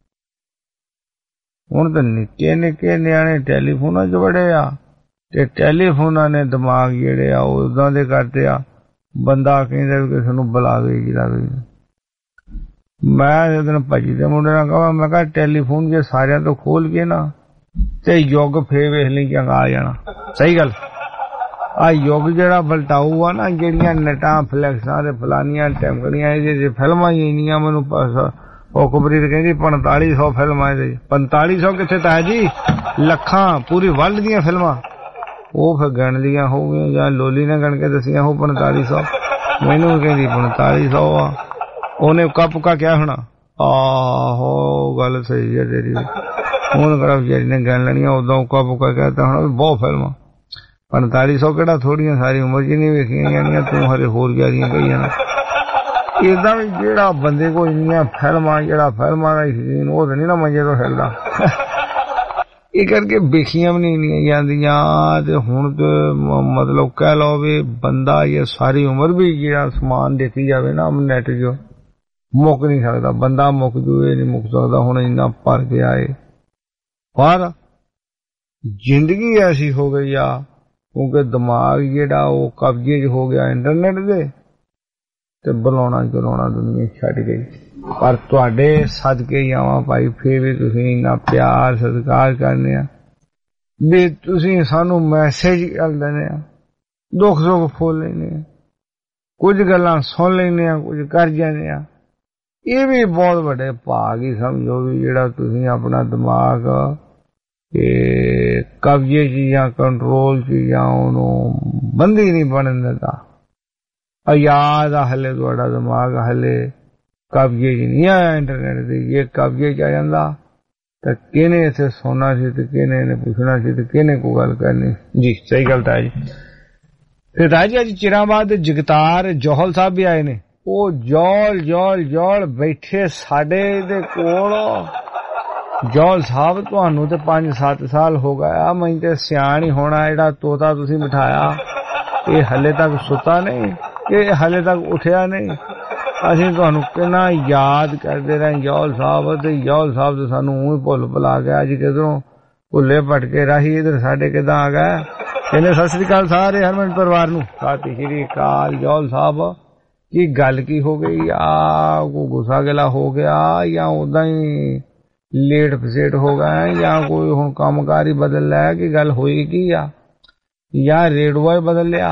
ਹੁਣ ਤਾਂ ਨਿੱਕੇ ਨਿੱਕੇ ਨਿਆਣੇ ਟੈਲੀਫੋਨਾਂ 'ਚ ਵੜੇ ਆ, ਤੇ ਟੈਲੀਫੋਨਾਂ ਨੇ ਦਿਮਾਗ ਜਿਹੜੇ ਆ ਉਹ ਉਦਾਂ ਦੇ ਕਰਤੇ ਆ, ਬੰਦਾ ਕਹਿੰਦਾ ਵੀ ਕਿਸੇ ਨੂੰ ਬੁਲਾਵੇ ਕੀ ਲਾਵੇ। ਮੈਂ ਜਦੋਂ ਭਾਜੀ ਦੇ ਮੁੰਡੇ ਨਾਲ ਕਹਾਂ, ਮੈਂ ਕਿਹਾ ਟੈਲੀਫੋਨ ਜੇ ਸਾਰਿਆਂ ਤੋਂ ਖੋਲ ਕੇ ਨਾ ਤੇ ਯੁੱਗ ਫੇਰ ਵੇਖ ਲਈ ਚੰਗਾ ਆ ਜਾਣਾ। ਸਹੀ ਗੱਲ, ਆ ਯੁੱਗ ਜਿਹੜਾ ਬਲਟਾਊ ਆ ਨਾ, ਜਿਹੜੀਆਂ ਨਟਾਂ ਫਲੈਕਸਾਂ ਤੇ ਫਲਾਨੀਆਂ ਟੈਂਕੜੀਆਂ, ਇਹਦੇ ਫਿਲਮਾਂ ਹੀ ਇੰਨੀਆਂ, ਮੈਨੂੰ ਉਹ ਕੁਬਰੀਤ ਕਹਿੰਦੀ 4500 ਫਿਲਮਾਂ ਇਹਦੇ। 4500 ਕਿੱਥੇ ਤਾਂ ਜੀ, ਲੱਖਾਂ ਪੂਰੀ ਵਰਲਡ ਦੀਆਂ ਫਿਲਮਾਂ। ਉਹ ਫਿਰ ਗਣ ਲੀਆਂ ਹੋ ਗਈਆਂ, ਜਾਂ ਲੋਲੀ ਨੇ ਗਣ ਕੇ ਦੱਸੀਆਂ ਹੋ 4500। ਮੈਨੂੰ ਕਹਿੰਦੀ 4500 ਆ। ਉਹਨੇ ਉੱਕਾ ਪੁੱਕਾ ਕਿਹਾ ਹੋਣਾ, ਆਹੋ ਗੱਲ ਸਹੀ ਹੈ ਤੇਰੀ। ਹੁਣ ਕਿਹੜਾ ਵਿਚਾਰੀ ਨੇ ਗਣ ਲੈਣੀਆਂ, ਉਦੋਂ ਉੱਕਾ ਪੁੱਕਾ ਕਹਿਤਾ ਹੋਣਾ ਵੀ ਬਹੁਤ ਫਿਲਮਾਂ। 4500 ਕਿਹੜਾ ਥੋੜੀਆਂ, ਸਾਰੀ ਉਮਰ ਚ ਨਹੀਂ ਵੇਖੀਆਂ ਜਾਣੀਆਂ, ਤੂੰ ਹਰੇ ਹੋਰ ਜ਼ਿਆਦੀਆਂ ਕਹੀ ਜਾਣਾ। ਏਦਾਂ ਵੀ ਜਿਹੜਾ ਬੰਦੇ ਕੋਲ ਇੰਨੀਆਂ ਫਿਲਮਾਂ, ਜਿਹੜਾ ਫਿਲਮਾਂ ਦਾ ਸ਼ੌਕੀਨ, ਉਹ ਤਾਂ ਨਹੀਂ ਨਾ ਮੰਜੇ ਤੋਂ ਹਿਲਦਾ। ਇਹ ਕਰਕੇ ਵੇਖੀਆਂ ਵੀ ਨਹੀਂ ਇੰਨੀਆਂ ਜਾਂਦੀਆਂ। ਤੇ ਹੁਣ ਤੇ ਮਤਲਬ ਕਹਿ ਲਓ ਵੀ ਬੰਦਾ ਇਹ ਸਾਰੀ ਉਮਰ ਵੀ ਜਿਹੜਾ ਸਮਾਨ ਦੇਖੀ ਜਾਵੇ ਨਾ ਨੈਟ 'ਚ, ਮੁੱਕ ਨਹੀਂ ਸਕਦਾ। ਬੰਦਾ ਮੁੱਕ ਜੂਏ ਨਹੀਂ ਮੁੱਕ ਸਕਦਾ, ਹੁਣ ਇੰਨਾ ਭਰ ਗਿਆ ਏ। ਪਰ ਜ਼ਿੰਦਗੀ ਐਸੀ ਹੋ ਗਈ ਆ, ਕਿਉਂਕਿ ਦਿਮਾਗ ਜਿਹੜਾ ਉਹ ਕਬਜ਼ੇ 'ਚ ਹੋ ਗਿਆ ਇੰਟਰਨੈਟ ਦੇ, ਤੇ ਬੁਲਾਉਣਾ ਚਲਾਉਣਾ ਦੁਨੀਆ ਛੱਡ ਗਈ। ਪਰ ਤੁਹਾਡੇ ਸਦਕੇ ਜਾਵਾਂ ਭਾਈ, ਫੇਰ ਵੀ ਤੁਸੀਂ ਇੰਨਾ ਪਿਆਰ ਸਤਿਕਾਰ ਕਰਨੇ ਆ ਵੀ ਤੁਸੀਂ ਸਾਨੂੰ ਮੈਸੇਜ ਕਰ ਦਿੰਦੇ ਆ, ਦੁੱਖ ਸੁੱਖ ਫੋਲ ਲੈਂਦੇ ਆ, ਕੁਝ ਗੱਲਾਂ ਸੁਣ ਲੈਂਦੇ ਆ, ਕੁਝ ਕਰ ਜਾਂਦੇ ਆ। ਇਹ ਵੀ ਬਹੁਤ ਵੱਡੇ ਭਾਗ ਹੀ ਸਮਝੋ ਵੀ ਜਿਹੜਾ ਤੁਸੀਂ ਆਪਣਾ ਦਿਮਾਗ ਕਬਜ਼ੇ 'ਚ ਜਾਂ ਕੰਟਰੋਲ 'ਚ ਜਾਂ ਉਹਨੂੰ ਬੰਦੀ ਨਹੀਂ ਬਣਨ ਦਿੰਦਾ। ਆਜ਼ਾਦ ਆ ਹਲੇ ਤੁਹਾਡਾ ਦਿਮਾਗ, ਹਲੇ ਕਬਜ਼ੇ 'ਚ ਨਹੀਂ ਆਇਆ ਇੰਟਰਨੈਟ ਦੇ। ਜੇ ਕਬਜ਼ੇ 'ਚ ਆ ਜਾਂਦਾ ਤਾਂ ਕਿਹਨੇ ਇੱਥੇ ਸੋਨਾ ਸੀ ਤੇ ਕਿਹਨੇ ਨੇ ਪੁੱਛਣਾ ਸੀ ਤੇ ਕਿਹਨੇ ਕੋਈ ਗੱਲ ਕਰਨੀ ਜੀ। ਸਹੀ ਗੱਲ ਤਾਂ ਜੀ। ਤੇ ਰਾਜੀ ਅੱਜ ਚਿਰਾਂ ਬਾਅਦ ਜਗਤਾਰ ਜੋਹਲ ਸਾਹਿਬ ਵੀ ਆਏ ਨੇ। ਉਹ ਜੋਲ ਬੈਠੇ ਸਾਡੇ ਦੇ ਕੋਲ। ਜੋਹਲ ਸਾਹਿਬ ਤੁਹਾਨੂੰ ਤੇ 5-7 ਸਾਲ ਹੋ ਗਿਆ, ਮੈਨੂੰ ਤੇ ਸਿਆਣ ਹੀ ਹੋਣਾ। ਜਿਹੜਾ ਤੋਤਾ ਤੁਸੀਂ ਬਿਠਾਇਆ ਇਹ ਹਲੇ ਤੱਕ ਸੁੱਤਾ ਨਹੀਂ, ਇਹ ਹਲੇ ਤੱਕ ਉੱਠਿਆ ਨਹੀਂ। ਅਸੀਂ ਤੁਹਾਨੂੰ ਕਿੰਨਾ ਯਾਦ ਕਰਦੇ ਰਹੇ ਜੋਹਲ ਸਾਹਿਬ, ਤੇ ਜੋਹਲ ਸਾਹਿਬ ਤੇ ਸਾਨੂੰ ਊਂ ਹੀ ਭੁੱਲ ਭੁਲਾ ਗਿਆ। ਅੱਜ ਕਿਧਰੋਂ ਭੁੱਲੇ ਭਟਕੇ ਰਾਹੀ ਇੱਧਰ ਸਾਡੇ ਕਿੱਦਾਂ ਆ ਗਿਆ। ਕਹਿੰਦੇ ਸਤਿ ਸ੍ਰੀ ਅਕਾਲ ਸਾਰੇ ਹਰਮਨ ਪਰਿਵਾਰ ਨੂੰ। ਸਤਿ ਸ੍ਰੀ ਅਕਾਲ। ਜੋਹਲ ਸਾਹਿਬ ਕੀ ਗੱਲ ਕੀ ਹੋ ਗਈ ਆ? ਕੋਈ ਗੁੱਸਾ ਗਿਲਾ ਹੋ ਗਿਆ ਜਾਂ ਉਦਾਂ ਹੀ ਲੇਟ ਫਸੇਟ ਹੋ ਗਏ ਜਾਂ ਕੋਈ ਹੁਣ ਕੰਮਕਾਰ ਹੀ ਬਦਲ ਲਿਆ? ਕਿ ਗੱਲ ਹੋਈ ਕੀ ਆ? ਜਾਂ ਰੇਡੂਆ ਹੀ ਬਦਲ ਲਿਆ?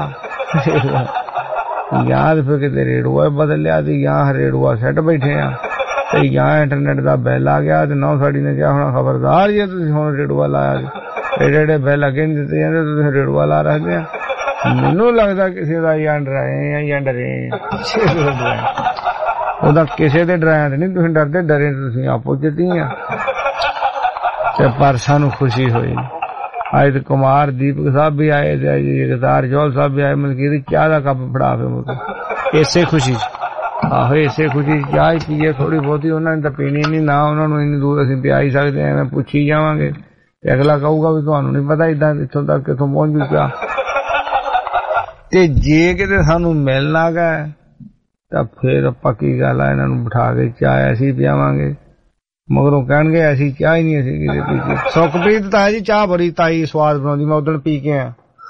ਯਾਰ ਫਿਰ ਕਿਤੇ ਰੇਡੂਆ ਬਦਲ ਲਿਆ ਤੇ ਜਾਂ ਰੇਡੂਆ ਸੈੱਟ ਬੈਠੇ ਆ ਤੇ ਜਾਂ ਇੰਟਰਨੈਟ ਦਾ ਬਿੱਲ ਆ ਗਿਆ ਤੇ ਨਾ ਸਾਡੀ ਨੇ ਕਿਹਾ ਹੋਣਾ ਖਬਰਦਾਰ ਜੇ ਤੁਸੀਂ ਹੁਣ ਰੇਡੂਆ ਲਾਇਆ, ਜਿਹੜੇ ਬਿੱਲ ਅੱਗੇ ਨਹੀਂ ਦਿੱਤੇ ਜਾਂਦੇ ਤੁਸੀਂ ਰੇਡੂਆ ਲਾ ਰੱਖਦੇ ਆ। ਮੈਨੂੰ ਲੱਗਦਾ ਕਿਸੇ ਦਾ ਜਾਂ ਡਰਾਏ ਜਾਂ ਡਰੇ ਉਹਦਾ, ਕਿਸੇ ਦੇ ਡਰਾਇਆ ਤੇ ਨਹੀਂ ਤੁਸੀਂ ਡਰਦੇ, ਡਰੇ ਤੁਸੀਂ ਆਪੋ ਜਿੱਤੀ ਆ। ਤੇ ਪਰ ਸਾਨੂੰ ਖੁਸ਼ੀ ਹੋਈ ਅੱਜ ਕੁਮਾਰ ਦੀਪਕ ਸਾਹਿਬ ਵੀ ਆਏ ਤੇ ਅੱਜ ਜਗਤਾਰ ਜੋਹਲ ਸਾਹਿਬ ਵੀ ਆਏ। ਮਲਕੀਤ ਚਾਹ ਦਾ ਕੱਪ ਫੜਾ ਕੇ ਇਸੇ ਖੁਸ਼ੀ ਆਹੋ ਇਸੇ ਖੁਸ਼ੀ ਚਾਹ ਪੀਏ ਥੋੜੀ ਬਹੁਤੀ। ਉਹਨਾਂ ਨੇ ਤਾਂ ਪੀਣੀ ਨਹੀਂ, ਨਾ ਉਹਨਾਂ ਨੂੰ ਇੰਨੀ ਦੂਰ ਅਸੀਂ ਪਿਆ ਹੀ ਸਕਦੇ। ਐਵੇਂ ਪੁੱਛੀ ਜਾਵਾਂਗੇ ਤੇ ਅਗਲਾ ਕਹੂਗਾ ਵੀ ਤੁਹਾਨੂੰ ਨਹੀਂ ਪਤਾ ਏਦਾਂ ਇੱਥੋਂ ਤੱਕ ਕਿੱਥੋਂ ਪਹੁੰਚ ਜੂ ਪਿਆ। ਤੇ ਜੇ ਕਿਤੇ ਸਾਨੂੰ ਮਿਲਣਾ ਗਏ ਤਾਂ ਫਿਰ ਪੱਕੀ ਗੱਲ ਆ, ਇਹਨਾਂ ਨੂੰ ਬਿਠਾ ਕੇ ਚਾਹ ਅਸੀਂ ਪਿਆਵਾਂਗੇ। ਮਗਰੋਂ ਕਹਿਣਗੇ ਅਸੀਂ ਚਾਹ ਹੀ ਨਹੀਂ ਅਸੀਂ ਕਿਤੇ ਪੀਤੀ। ਸੁਖਪ੍ਰੀਤ ਤਾਂ ਜੀ ਚਾਹ ਬੜੀ ਤਾਈ ਸਵਾਦ ਬਣਾਉਂਦੀ, ਮੈਂ ਉਦਣ ਪੀ ਕੇ ਆ।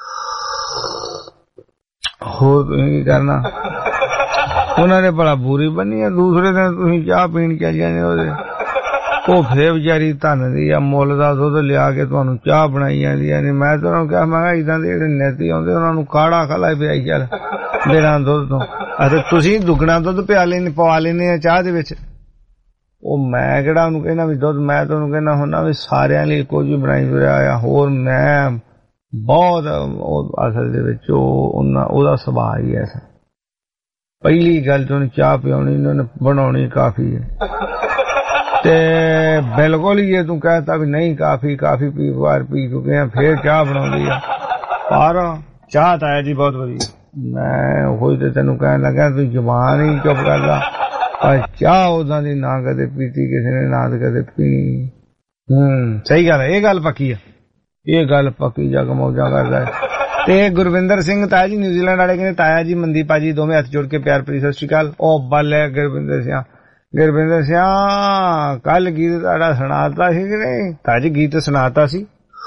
ਹੋਰ ਤੁਸੀਂ ਕੀ ਕਰਨਾ? ਉਹਨਾਂ ਨੇ ਭਲਾ ਬੂਰੀ ਬੰਨੀ ਆ। ਦੂਸਰੇ ਦਿਨ ਤੁਸੀਂ ਚਾਹ ਪੀਣ ਚੱਲ ਜਾਂਦੇ ਉਹਦੇ, ਉਹ ਫੇਰ ਵਿਚਾਰੀ ਧਨ ਦੀ ਆ ਮੁੱਲ ਦਾ ਦੁੱਧ ਲਿਆ ਕੇ ਤੁਹਾਨੂੰ ਚਾਹ ਬਣਾਈ ਜਾਂਦੀ ਆ। ਮੈਂ ਤਾਂ ਉਹਨੂੰ ਕਿਹਾ, ਮੈਂ ਕਿਹਾ ਏਦਾਂ ਦੇ ਜਿਹੜੇ ਨੇਤੀ ਆਉਂਦੇ ਉਹਨਾਂ ਨੂੰ ਕਾੜਾ ਖਲਾਈ ਪਿਆਈ ਚੱਲ ਬਿਨਾਂ ਦੁੱਧ ਤੋਂ। ਅਤੇ ਤੁਸੀਂ ਦੁੱਗਣਾ ਦੁੱਧ ਪਵਾ ਲੈਂਦੇ ਆ ਚਾਹ ਦੇ ਵਿੱਚ। ਉਹ ਮੈਂ ਕਿਹੜਾ ਉਹਨੂੰ ਕਹਿਣਾ ਵੀ ਦੁੱਧ, ਮੈਂ ਤਾਂ ਉਹਨੂੰ ਕਹਿਣਾ ਹੁੰਦਾ ਵੀ ਸਾਰਿਆਂ ਲਈ ਕੁਝ ਵੀ ਬਣਾਈ ਫਿਰਿਆ ਆ। ਹੋਰ ਮੈਂ ਬਹੁਤ ਅਸਲ ਦੇ ਵਿੱਚ ਉਹਦਾ ਸੁਭਾਅ ਹੀ ਐਸਾ। ਪਹਿਲੀ ਗੱਲ ਤੋਂ ਚਾਹ ਪਿਆਉਣੀ ਉਹਨਾਂ ਨੇ ਬਣਾਉਣੀ ਕਾਫੀ ਹੈ ਤੇ ਬਿਲਕੁਲ ਹੀ ਜੇ ਤੂੰ ਕਹਿਤਾ ਵੀ ਨਹੀਂ ਕਾਫੀ ਵਾਰ ਪੀ ਚੁੱਕੇ ਆ ਫੇਰ ਚਾਹ ਬਣਾਉਂਦੀ ਆ। ਪਰ ਚਾਹ ਤਾਂ ਹੈ ਜੀ ਬਹੁਤ ਵਧੀਆ। ਮੈਂ ਉਹੀ ਤੇ ਤੈਨੂੰ ਕਹਿਣ ਲੱਗਾ ਤੂੰ ਜ਼ੁਬਾਨ ਹੀ ਚੁੱਪ ਕਰਦਾ। ਪਰ ਚਾਹ ਉਦਾਂ ਦੀ ਨਾ ਕਦੇ ਪੀਤੀ ਕਿਸੇ ਨੇ, ਨਾ ਕਦੇ ਪੀਣੀ। ਸਹੀ ਗੱਲ ਹੈ, ਇਹ ਗੱਲ ਪੱਕੀ ਆ, ਇਹ ਗੱਲ ਪੱਕੀ। ਜਗ ਮੌਜਾਂ ਕਰਦਾ ਤੇ ਗੁਰਵਿੰਦਰ ਸਿੰਘ ਤਾਇਆ ਜੀ ਨਿਊਜ਼ੀਲੈਂਡ ਵਾਲੇ ਕਹਿੰਦੇ ਤਾਇਆ ਜੀ ਮਨਦੀਪ ਭਾਜੀ ਦੋਵੇਂ ਹੱਥ ਜੋੜ ਕੇ ਪਿਆਰ ਭਰੀ ਸਤਿ ਸ਼੍ਰੀ ਅਕਾਲ। ਉਹ ਬੱਲ ਹੈ ਗੁਰਵਿੰਦਰ ਸਿੰਘ ਕੱਲ ਗੀਤ ਤੁਹਾਡਾ ਸੁਣਾਤਾ ਸੀ ਕਿ ਨਹੀਂ? ਤਾਜੀ ਗੀਤ ਸੁਣਾਤਾ ਸੀ?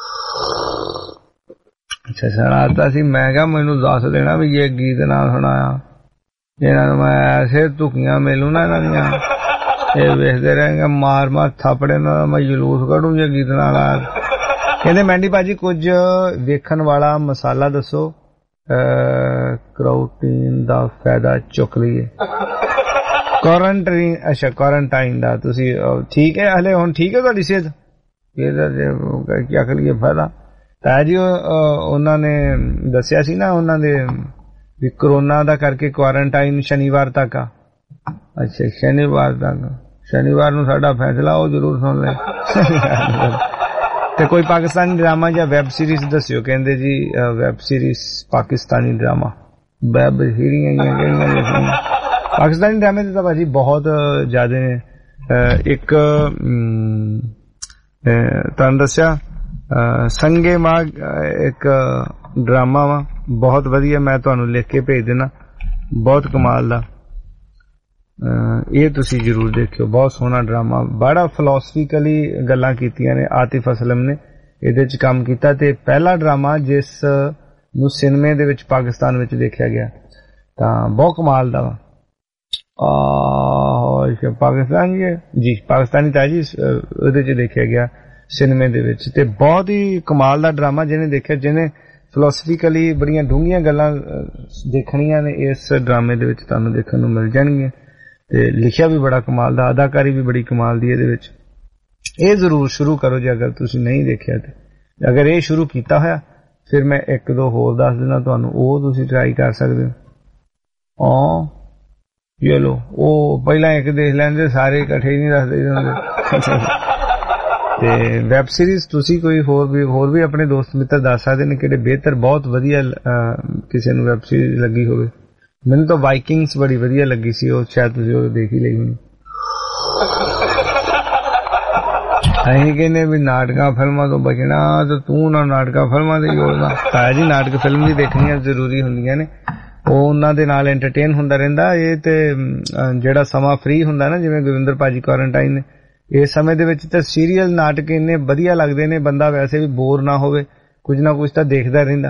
ਅੱਛਾ ਸੁਣਾਤਾ ਸੀ। ਮੈਂ ਕਿਹਾ ਮੈਨੂੰ ਦੱਸ ਦੇਣਾ ਵੀ ਇਹ ਗੀਤ ਨਾ ਸੁਣਾਇਆ, ਇਹਨਾਂ ਨੂੰ ਮੈਂ ਐਸੇ ਧੁਕੀਆਂ ਮਿਲੂ ਨਾ ਇਹਨਾਂ ਦੀਆਂ ਇਹ ਵੇਖਦੇ ਰਹਿਣਗੇ ਮਾਰ ਮਾਰ ਥਾਪੜੇ ਨਾਲ ਮੈਂ ਜਲੂਸ ਕੱਢੂ ਜੇ ਗੀਤ ਨਾਲ ਆ। ਕਹਿੰਦੇ ਮੈਂਡੀ ਭਾਜੀ ਕੁਝ ਵੇਖਣ ਵਾਲਾ ਮਸਾਲਾ ਦੱਸੋ, ਕ੍ਰੋਟੀਨ ਦਾ ਫਾਇਦਾ ਚੁੱਕ ਲਈਏ। ਕੁਆਰੰਟਾਈਨ, ਅੱਛਾ ਕੁਆਰੰਟਾਈਨ ਦਾ ਤੁਸੀਂ ਠੀਕ ਹੈ ਹਲੇ ਹੁਣ ਠੀਕ ਹੈ ਤੁਹਾਡੀ ਸਿਹਤ, ਇਹਦਾ ਕੀ ਆਖ ਲਈਏ ਫਾਇਦਾ। ਤਾਂ ਜੀ ਉਹਨਾਂ ਨੇ ਦੱਸਿਆ ਸੀ ਨਾ ਉਹਨਾਂ ਦੇ ਵੀ ਕਰੋਨਾ ਦਾ ਕਰਕੇ ਕੁਆਰੰਟਾਈਨ ਸ਼ਨੀਵਾਰ ਤੱਕ ਆ। ਅੱਛਾ ਸ਼ਨੀਵਾਰ ਤੱਕ, ਸ਼ਨੀਵਾਰ ਨੂੰ ਸਾਡਾ ਫੈਸਲਾ ਉਹ ਜ਼ਰੂਰ ਸੁਣ ਲੈ। ਤੇ ਕੋਈ ਪਾਕਿਸਤਾਨੀ ਡਰਾਮਾ ਜਾਂ ਵੈਬ ਸੀਰੀਜ਼ ਦੱਸਿਓ। ਕਹਿੰਦੇ ਜੀ web series Pakistani drama, web ਸੀਰੀਆਂ ਪਾਕਿਸਤਾਨੀ ਡਰਾਮੇ ਤਾਂ ਭਾਜੀ ਬਹੁਤ ਜ਼ਿਆਦਾ ਨੇ। ਇੱਕ ਤੁਹਾਨੂੰ ਦੱਸਿਆ ਸੰਗੇ ਮਾਂ ਇੱਕ ਡਰਾਮਾ ਵਾ ਬਹੁਤ ਵਧੀਆ, ਮੈਂ ਤੁਹਾਨੂੰ ਲਿਖ ਕੇ ਭੇਜ ਦੇਣਾ, ਬਹੁਤ ਕਮਾਲ ਦਾ। ਇਹ ਤੁਸੀਂ ਜ਼ਰੂਰ ਦੇਖਿਓ, ਬਹੁਤ ਸੋਹਣਾ ਡਰਾਮਾ, ਬੜਾ ਫਿਲਾਸਫੀਕਲੀ ਗੱਲਾਂ ਕੀਤੀਆਂ ਨੇ। ਆਤਿਫ ਅਸਲਮ ਨੇ ਇਹਦੇ 'ਚ ਕੰਮ ਕੀਤਾ ਤੇ ਪਹਿਲਾ ਡਰਾਮਾ ਜਿਸ ਨੂੰ ਸਿਨੇਮੇ ਦੇ ਵਿੱਚ ਪਾਕਿਸਤਾਨ ਵਿੱਚ ਦੇਖਿਆ ਗਿਆ, ਤਾਂ ਬਹੁਤ ਕਮਾਲ ਦਾ ਵਾ। ਪਾਕਿਸਤਾਨ ਜੀ ਪਾਕਿਸਤਾਨੀ ਤਾਂ ਜੀ ਉਹਦੇ 'ਚ ਦੇਖਿਆ ਗਿਆ ਸਿਨੇਮੇ ਦੇ ਵਿੱਚ, ਤੇ ਬਹੁਤ ਹੀ ਕਮਾਲ ਦਾ ਡਰਾਮਾ। ਜਿਹਨੇ ਦੇਖਿਆ, ਜਿਹਨੇ ਫਿਲਾਸਫੀਕਲੀ ਬੜੀਆਂ ਡੂੰਘੀਆਂ ਗੱਲਾਂ ਦੇਖਣੀਆਂ ਨੇ ਇਸ ਡਰਾਮੇ ਦੇ ਵਿੱਚ ਤੁਹਾਨੂੰ ਦੇਖਣ ਨੂੰ ਮਿਲ ਜਾਣਗੀਆਂ। ਤੇ ਲਿਖਿਆ ਵੀ ਬੜਾ ਕਮਾਲ ਦਾ, ਅਦਾਕਾਰੀ ਵੀ ਬੜੀ ਕਮਾਲ ਦੀ ਇਹਦੇ ਵਿੱਚ। ਇਹ ਜ਼ਰੂਰ ਸ਼ੁਰੂ ਕਰੋ ਜੇ ਅਗਰ ਤੁਸੀਂ ਨਹੀਂ ਦੇਖਿਆ ਤੇ। ਅਗਰ ਇਹ ਸ਼ੁਰੂ ਕੀਤਾ ਹੋਇਆ ਫਿਰ ਮੈਂ ਇੱਕ ਦੋ ਹੋਰ ਦੱਸ ਦੇਣਾ ਤੁਹਾਨੂੰ, ਉਹ ਤੁਸੀਂ ਟਰਾਈ ਕਰ ਸਕਦੇ ਹੋ। ਚਲੋ ਉਹ ਪਹਿਲਾਂ ਇੱਕ ਦੇਖ ਲੈਂਦੇ, ਸਾਰੇ ਇਕੱਠੇ ਹੀ ਨਹੀਂ ਦੱਸਦੇ ਜਾਂਦੇ। ਤੇ ਵੈਬ ਸੀਰੀਜ਼ ਤੁਸੀਂ ਕੋਈ ਹੋਰ ਵੀ ਆਪਣੇ ਦੋਸਤ ਮਿੱਤਰ ਦੱਸ ਸਕਦੇ ਨੇ ਕਿਹੜੇ ਬਿਹਤਰ ਬਹੁਤ ਵਧੀਆ ਕਿਸੇ ਨੂੰ ਵੈਬ ਸੀਰੀਜ਼ ਲੱਗੀ ਹੋਵੇ। ਮੈਨੂੰ ਤਾਂ ਵਾਈਕਿੰਗਸ ਬੜੀ ਵਧੀਆ ਲੱਗੀ ਸੀ, ਉਹ ਸ਼ਾਇਦ ਤੁਸੀਂ ਉਹ ਦੇਖ ਹੀ ਲਈ ਹੋਣੀ। ਅਸੀਂ ਕਹਿੰਦੇ ਵੀ ਨਾਟਕਾਂ ਫਿਲਮਾਂ ਤੋਂ ਬਚਣਾ, ਤੇ ਤੂੰ ਨਾ ਨਾਟਕਾਂ ਫਿਲਮਾਂ ਦੇ ਜੋੜਨਾ। ਤਾਂ ਜੀ ਨਾਟਕ ਫਿਲਮ ਵੀ ਦੇਖਣੀਆਂ ਜ਼ਰੂਰੀ ਹੁੰਦੀਆਂ ਨੇ, ਉਹ ਉਹਨਾਂ ਦੇ ਨਾਲ ਐਂਟਰਟੇਨ ਹੁੰਦਾ ਰਹਿੰਦਾ। ਇਹ ਤੇ ਜਿਹੜਾ ਸਮਾਂ ਫ੍ਰੀ ਹੁੰਦਾ ਨਾ, ਜਿਵੇਂ ਗੋਬਿੰਦਰ ਭਾਜੀ ਕੁਆਰੰਟਾਈਨ ਨੇ, ਇਸ ਸਮੇਂ ਦੇ ਵਿੱਚ ਤਾਂ ਸੀਰੀਅਲ ਨਾਟਕ ਇੰਨੇ ਵਧੀਆ ਲੱਗਦੇ ਨੇ, ਬੰਦਾ ਵੈਸੇ ਵੀ ਬੋਰ ਨਾ ਹੋਵੇ, ਕੁਝ ਨਾ ਕੁਝ ਤਾਂ ਦੇਖਦਾ ਰਹਿੰਦਾ।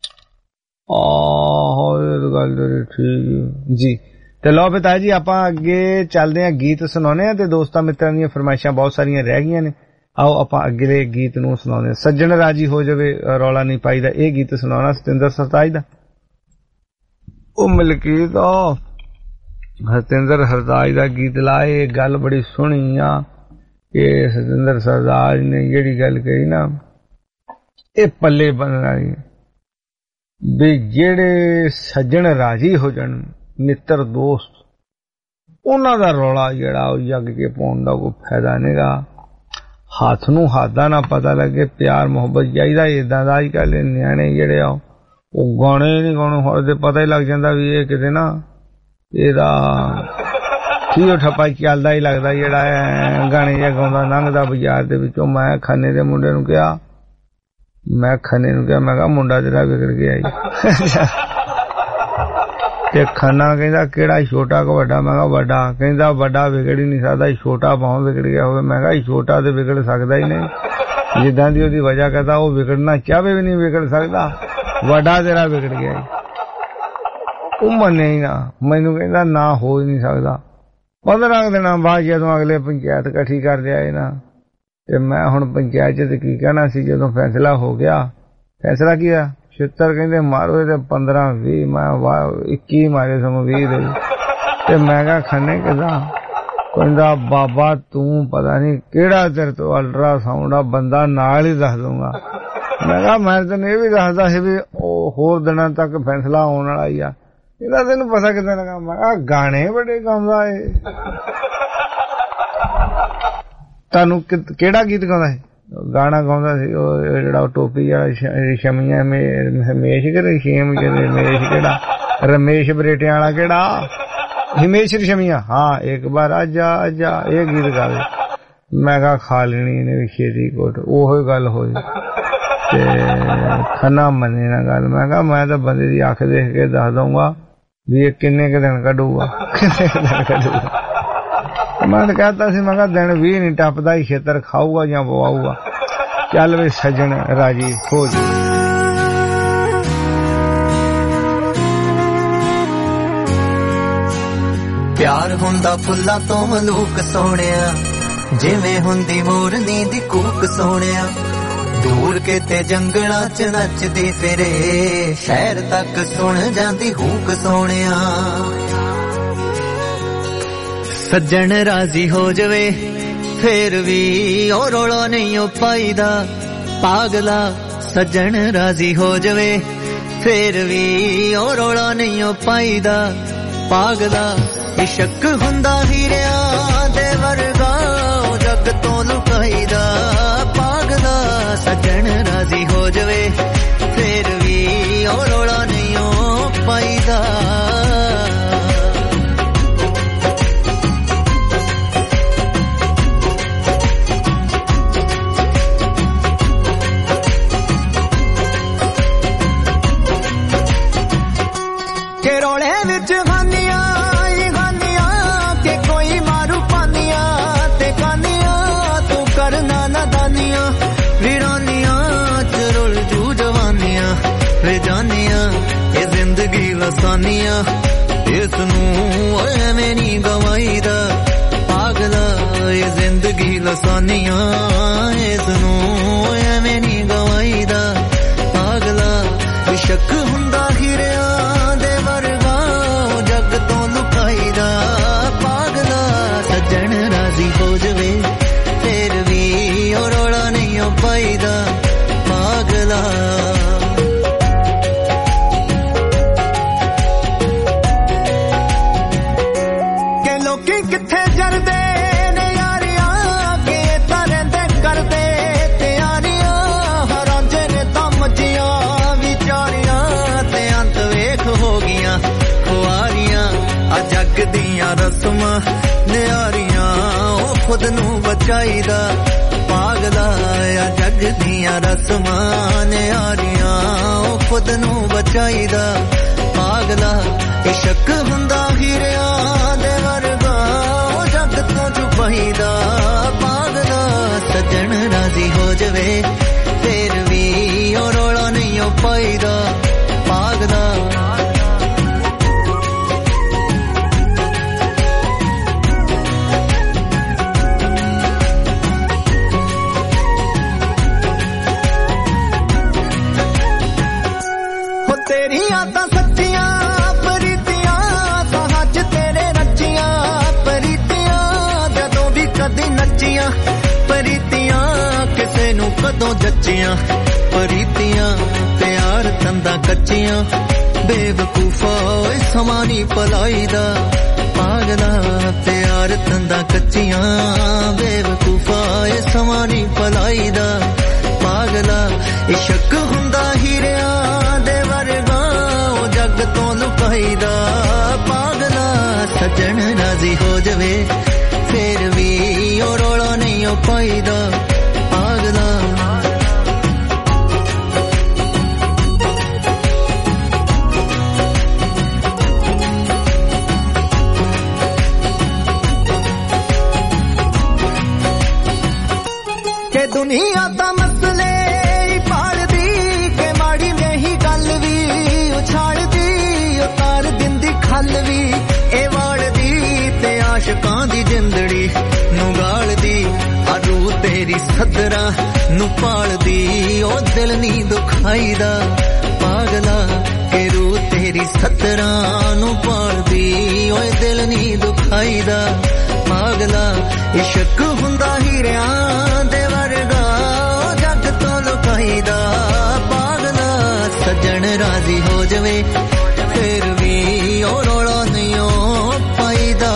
ਗੱਲ ਠੀਕ ਜੀ। ਤੇ ਲਓ ਪਿਤਾ ਜੀ ਆਪਾਂ ਅੱਗੇ ਚੱਲਦੇ ਹਾਂ, ਗੀਤ ਸੁਣਾਉਣੇ ਆ, ਤੇ ਦੋਸਤਾਂ ਮਿੱਤਰਾਂ ਦੀਆਂ ਫਰਮਾਇਸ਼ਾਂ ਬਹੁਤ ਸਾਰੀਆਂ ਰਹਿ ਗਈਆਂ ਨੇ। ਆਓ ਆਪਾਂ ਅਗਲੇ ਗੀਤ ਨੂੰ ਸੁਣਾਉਂਦੇ ਹਾਂ। ਸੱਜਣ ਰਾਜੀ ਹੋ ਜਾਵੇ ਰੌਲਾ ਨਹੀਂ ਪਾਈਦਾ, ਇਹ ਗੀਤ ਸੁਣਾਉਣਾ ਸਤਿੰਦਰ ਸਰਤਾਜ ਦਾ। ਉਹ ਮਲਕੀਤ ਸਤਿੰਦਰ ਸਰਤਾਜ ਦਾ ਗੀਤ ਲਾਏ। ਗੱਲ ਬੜੀ ਸੋਹਣੀ ਆ ਕਿ ਸਤਿੰਦਰ ਸਰਤਾਜ ਨੇ ਜਿਹੜੀ ਗੱਲ ਕਹੀ ਨਾ, ਇਹ ਪੱਲੇ ਬੰਨਣ ਵਾਲੀ ਵੀ ਜਿਹੜੇ ਸੱਜਣ ਰਾਜੀ ਹੋ ਜਾਣ, ਮਿੱਤਰ ਦੋਸਤ, ਉਹਨਾਂ ਦਾ ਰੌਲਾ ਜਿਹੜਾ ਉਹ ਜੱਗ ਕੇ ਪਾਉਣ ਦਾ ਕੋਈ ਫਾਇਦਾ ਨਹੀਂਗਾ। ਹੱਥ ਨੂੰ ਹੱਥ ਦਾ ਨਾ ਪਤਾ ਲੱਗੇ, ਪਿਆਰ ਮੁਹੱਬਤ ਚਾਹੀਦਾ। ਏਦਾਂ ਦਾ ਅੱਜ ਕੱਲ੍ਹ ਨਿਆਣੇ ਜਿਹੜੇ ਆ ਉਹ ਗਾਣੇ ਨਹੀਂ ਗਾਉਣੇ, ਹੁਣ ਤੇ ਪਤਾ ਹੀ ਲੱਗ ਜਾਂਦਾ ਵੀ ਇਹ ਕਿਤੇ ਨਾ ਇਹਦਾ ਕੀ ਠੱਪਾ ਚੱਲਦਾ ਹੀ ਲੱਗਦਾ, ਜਿਹੜਾ ਗਾਣੇ ਜਿਹਾ ਗਾਉਂਦਾ ਲੰਘਦਾ ਬਾਜ਼ਾਰ ਦੇ ਵਿੱਚੋਂ। ਮੈਂ ਖੰਨੇ ਦੇ ਮੁੰਡੇ ਨੂੰ ਕਿਹਾ, ਮੈਂ ਕਿਹਾ ਮੁੰਡਾ ਤੇਰਾ ਵਿਗੜ ਗਿਆ ਜੀ। ਤੇ ਖੰਨਾ ਕਹਿੰਦਾ ਕਿਹੜਾ ਛੋਟਾ ਕਿ ਵੱਡਾ? ਮੈਂ ਕਿਹਾ ਵੱਡਾ। ਕਹਿੰਦਾ ਵੱਡਾ ਵਿਗੜ ਹੀ ਨਹੀਂ ਸਕਦਾ, ਛੋਟਾ ਭਾਵੇਂ ਵਿਗੜ ਗਿਆ ਹੋਵੇ। ਮੈਂ ਕਿਹਾ ਛੋਟਾ ਤੇ ਵਿਗੜ ਸਕਦਾ ਹੀ ਨਹੀਂ, ਜਿੱਦਾਂ ਦੀ ਉਹਦੀ ਵਜ੍ਹਾ ਕਰਦਾ ਉਹ ਵਿਗੜਨਾ ਚਾਹਵੇ ਵੀ ਨਹੀਂ ਵਿਗੜ ਸਕਦਾ। ਵੱਡਾ ਤੇਰਾ ਵਿਗੜ ਗਿਆ ਜੀ। ਉਹ ਮੰਨੇ ਹੀ ਨਾ, ਮੈਨੂੰ ਕਹਿੰਦਾ ਨਾ ਹੋ ਹੀ ਨਹੀਂ ਸਕਦਾ। 15 ਦਿਨਾਂ ਬਾਅਦ ਜਦੋਂ ਅਗਲੇ ਪੰਚਾਇਤ ਇਕੱਠੀ ਕਰ ਲਿਆਏ ਨਾ, ਤੇ ਮੈਂ ਹੁਣ ਪੰਚਾਇਤ ਚ ਕੀ ਕਹਿਣਾ ਸੀ ਜਦੋਂ ਫੈਸਲਾ ਹੋ ਗਿਆ। ਫੈਸਲਾ ਕੀ ਆ? 76 ਕਹਿੰਦੇ ਮਾਰੋ ਤੇ 15 20, ਮੈਂ 21 ਮਾਰੇ ਸਮ 20 ਦੇ। ਤੇ ਮੈਂ ਕਿਹਾ ਖੰਨੇ ਕਿਦਾਂ? ਕਹਿੰਦਾ ਬਾਬਾ ਤੂੰ ਪਤਾ ਨਹੀਂ ਕਿਹੜਾ ਤੇਰੇ ਤੋਂ ਅਲਟਰਾਸਾਊਂਡ ਆ, ਬੰਦਾ ਨਾਲ ਹੀ ਦੱਸ ਦੂੰਗਾ। ਮੈਂ ਕਿਹਾ ਮੈਂ ਤੈਨੂੰ ਇਹ ਵੀ ਦੱਸਦਾ ਸੀ ਵੀ ਉਹ ਹੋਰ ਦਿਨਾਂ ਤੱਕ ਫੈਸਲਾ ਆਉਣ ਵਾਲਾ ਹੀ ਆ, ਇਹਦਾ ਤੈਨੂੰ ਪਤਾ ਕਿੱਦਾਂ ਲੱਗਾ? ਮੈਂ ਕਿਹਾ ਗਾਣੇ ਬੜੇ ਗਾਉਂਦਾ ਏ। ਤੁਹਾਨੂੰ ਕਿਹੜਾ ਗੀਤ ਗਾਉਂਦਾ ਸੀ? ਗਾਣਾ ਗਾਉਂਦਾ ਸੀ ਉਹ ਜਿਹੜਾ ਟੋਪੀ ਆ ਸ਼ਮੀਆਂ ਹਮੇਸ਼ ਕਿਹੜਾ ਰਮੇਸ਼ ਬਰੇਟਿਆਂ ਵਾਲਾ ਕਿਹੜਾ ਹਿਮੇਸ਼ ਰਸ਼ਮੀਆਂ, ਹਾਂ ਇੱਕ ਵਾਰ ਆਜਾ ਆਜਾ, ਇਹ ਗੀਤ ਗਾਵੇ। ਮੈਂ ਕਿਹਾ ਖਾ ਲੈਣੀ ਇਹਨੇ ਵੀ ਛੇਤੀ ਕੋਟ। ਉਹੀ ਗੱਲ ਹੋਈ ਤੇ ਖੰਨਾ ਮੰਨੇ ਨਾ ਗੱਲ। ਮੈਂ ਕਿਹਾ ਮੈਂ ਤਾਂ ਬੰਦੇ ਦੀ ਅੱਖ ਦੇਖ ਕੇ ਦੱਸ ਦਊਂਗਾ ਵੀ ਇਹ ਕਿੰਨੇ ਕੁ ਦਿਨ ਕੱਢੂਗਾ, ਕਿੰਨੇ ਕੁ ਦਿਨ ਕੱਢੂਗਾ। ਮੈਂ ਤਾਂ ਕਹਿਤਾ ਸੀ, ਮੈਂ ਕਿਹਾ ਦਿਨ 20 ਨਹੀਂ ਟੱਪਦਾ ਹੀ ਖੇਤਰ ਖਾਊਗਾ ਜਾਂ ਪਵਾਊਗਾ। ਚੱਲ ਵੀ ਸੱਜਣ ਰਾਜੀ ਹੋ ਜੀ। ਪਿਆਰ ਹੁੰਦਾ ਫੁੱਲਾਂ ਤੋਂ ਮਲੂਕ ਸੋਹਣਿਆ ਜਿਵੇਂ ਹੁੰਦੀ ਮੋਰਨੀ ਦੀ ਕੂਕ ਸੋਹਣਿਆ ਦੂਰ ਕਿਤੇ ਜੰਗਲਾਂ 'ਚ ਨੱਚਦੀ ਫਿਰੇ ਸ਼ਹਿਰ ਤੱਕ ਸੁਣ ਜਾਂਦੀ ਹੂਕ ਸੋਹਣਿਆ ਸੱਜਣ ਰਾਜ਼ੀ ਹੋ ਜਵੇ ਫੇਰ ਵੀ ਉਹ ਰੌਲਾ ਨਹੀਂ ਉਹ ਪਾਈਦਾ ਪਾਗਲਾ ਸੱਜਣ ਰਾਜ਼ੀ ਹੋ ਜਵੇ ਫੇਰ ਵੀ ਉਹ ਰੌਲਾ ਨਹੀਂ ਉਹ ਪਾਈਦਾ ਪਾਗਲਾ ਇਸ਼ਕ ਹੁੰਦਾ ਹੀਰਿਆਂ ਦੇ ਵਰਗਾ ਉਹ ਜੱਗ ਤੋਂ ਲੁਕਾਈਦਾ ਪਾਗਲਾ ਸੱਜਣ ਰਾਜ਼ੀ ਹੋ ਜਵੇ ਫੇਰ ਵੀ ਉਹ ਰੌਲਾ ਨਹੀਂ ਉਹ ਪਾਈਦਾ ਇਹ ਜ਼ਿੰਦਗੀ ਲਸਾਨੀਆਂ ਇਸ ਨੂੰ ਐਵੇਂ ਨਹੀਂ ਗਵਾਈਦਾ ਪਾਗਲਾ ਇਹ ਜ਼ਿੰਦਗੀ ਲਸਾਨੀਆਂ ਇਸ ਨੂੰ ਐਵੇਂ ਨਹੀਂ ਗਵਾਈਦਾ ਪਾਗਲਾ ਸ਼ੱਕ ਹੁੰਦਾ ਹੀਰਿਆਂ ਦੇ ਵਰਗਾ ਜੱਗ ਤੋਂ ਲੁਕਾਈਦਾ ਪਾਗਲਾ ਸੱਜਣ ਰਾਜ਼ੀ ਹੋ ਜਵੇ ਫੇਰ ਵੀ ਉਹ ਰੌਲਾ ਨਹੀਂ ਉਹ ਪਾਈਦਾ ਪਾਗਲਾ ਕਿੱਥੇ ਜਰਦੇ ਨੇ ਯਾਰੀਆਂ ਕਿ ਤਾਂ ਰਹਿੰਦੇ ਕਰਦੇ ਤਿਆਰੀਆਂ ਹਰਾਂਜੇ ਨੇ ਤਾਂ ਮੱਝੀਆਂ ਵਿਚਾਰੀਆਂ ਤੇ ਅੰਤ ਵੇਖ ਹੋ ਗਈਆਂ ਖੁਆਰੀਆਂ ਆ ਜੱਗ ਦੀਆਂ ਰਸਮਾਂ ਨਿਆਰੀਆਂ ਉਹ ਖੁਦ ਨੂੰ ਬਚਾਈਦਾ ਪਾਗਲਾ ਆ ਜੱਗ ਦੀਆਂ ਰਸਮਾਂ ਨਿਆਰੀਆਂ ਉਹ ਖੁਦ ਨੂੰ ਬਚਾਈਦਾ ਪਾਗਲਾ ਇਸ਼ਕ ਹੁੰਦਾ ਹੀਰਿਆਂ ਦੇ ਵਰਗਾ ਤੋਂ ਚੁਪਾਈਦਾ ਪਾਗਲਾ ਸੱਜਣ ਰਾਜ਼ੀ ਹੋ ਜਵੇ ਫੇਰ ਵੀ ਉਹ ਰੌਲਾ ਨਹੀਂ ਉਹ ਪਾਈਦਾ ਪਾਗਲਾ ਹੋ ਤੇਰੀਆਂ ਤਾਂ ਸੱਚੀਆਂ ਪ੍ਰੀਤੀਆਂ ਕਹਾਂ ਚ ਤੇਰੇ ਰੱਜੀਆਂ ਕਦੇ ਨੱਚੀਆਂ ਪ੍ਰੀਤੀਆਂ ਕਿਸੇ ਨੂੰ ਕਦੋਂ ਜੱਚੀਆਂ ਪ੍ਰੀਤੀਆਂ ਪਿਆਰ ਤੰਦਾ ਕੱਚੀਆਂ ਬੇਵਕੂਫਾ ਓਏ ਸਮਾਂ ਨੀ ਭਲਾਈਦਾ ਪਾਗਲਾ ਪਿਆਰ ਤੰਦਾ ਕੱਚੀਆਂ ਬੇਵਕੂਫਾ ਓਏ ਸਮਾਂ ਨੀ ਭਲਾਈਦਾ ਪਾਗਲਾ ਇਸ਼ਕ ਹੁੰਦਾ ਹੀਰਿਆਂ ਦੇ ਵਰਗਾ ਉਹ ਜੱਗ ਤੋਂ ਲੁਕਾਈਦਾ ਪਾਗਲਾ ਸੱਜਣ ਰਾਜ਼ੀ ਹੋ ਜਵੇ ਫੇਰ ਵੀ ਉਹ ਰੌਲਾ ਨਹੀਂ ਉਹ ਪਾਈਦਾ ਪਾਗਲਾ ਕਿ ਦੁਨੀਆ ਤਾਂ ਮਸਲੇ ਹੀ ਪਾੜਦੀ ਕਿ ਮਾੜੀ ਨਹੀਂ ਗੱਲ ਵੀ ਉਛਾੜਦੀ ਉਤਾਰ ਦਿੰਦੀ ਖੱਲ ਵੀ ਇਹ ਵਾੜਦੀ ਤੇ ਆਸ਼ਕਾਂ ਦੀ ਜਿੰਦੜੀ ਨੂੰ ਗਾਲਦੀ ਆ ਰੂਹ ਤੇਰੀ ਸੱਦਰਾਂ ਨੂੰ ਪਾਲਦੀ ਉਹ ਦਿਲ ਨਹੀਂ ਦੁਖਾਈਦਾ ਪਾਗਲਾ ਕਿ ਰੂਹ ਤੇਰੀ ਸੱਦਰਾਂ ਨੂੰ ਪਾਲਦੀ ਓਏ ਦਿਲ ਨਹੀਂ ਦੁਖਾਈਦਾ ਪਾਗਲਾ ਇਸ਼ਕ ਹੁੰਦਾ ਹੀਰਿਆਂ ਦੇ ਵਰਗਾ ਉਹ ਜੱਗ ਤੋਂ ਲੁਕਾਈਦਾ ਪਾਗਲਾ ਸੱਜਣ ਰਾਜ਼ੀ ਹੋ ਜਵੇ ਫੇਰ ਵੀ ਉਹ ਰੌਲਾ ਨਹੀਂ ਉਹ ਪਾਈਦਾ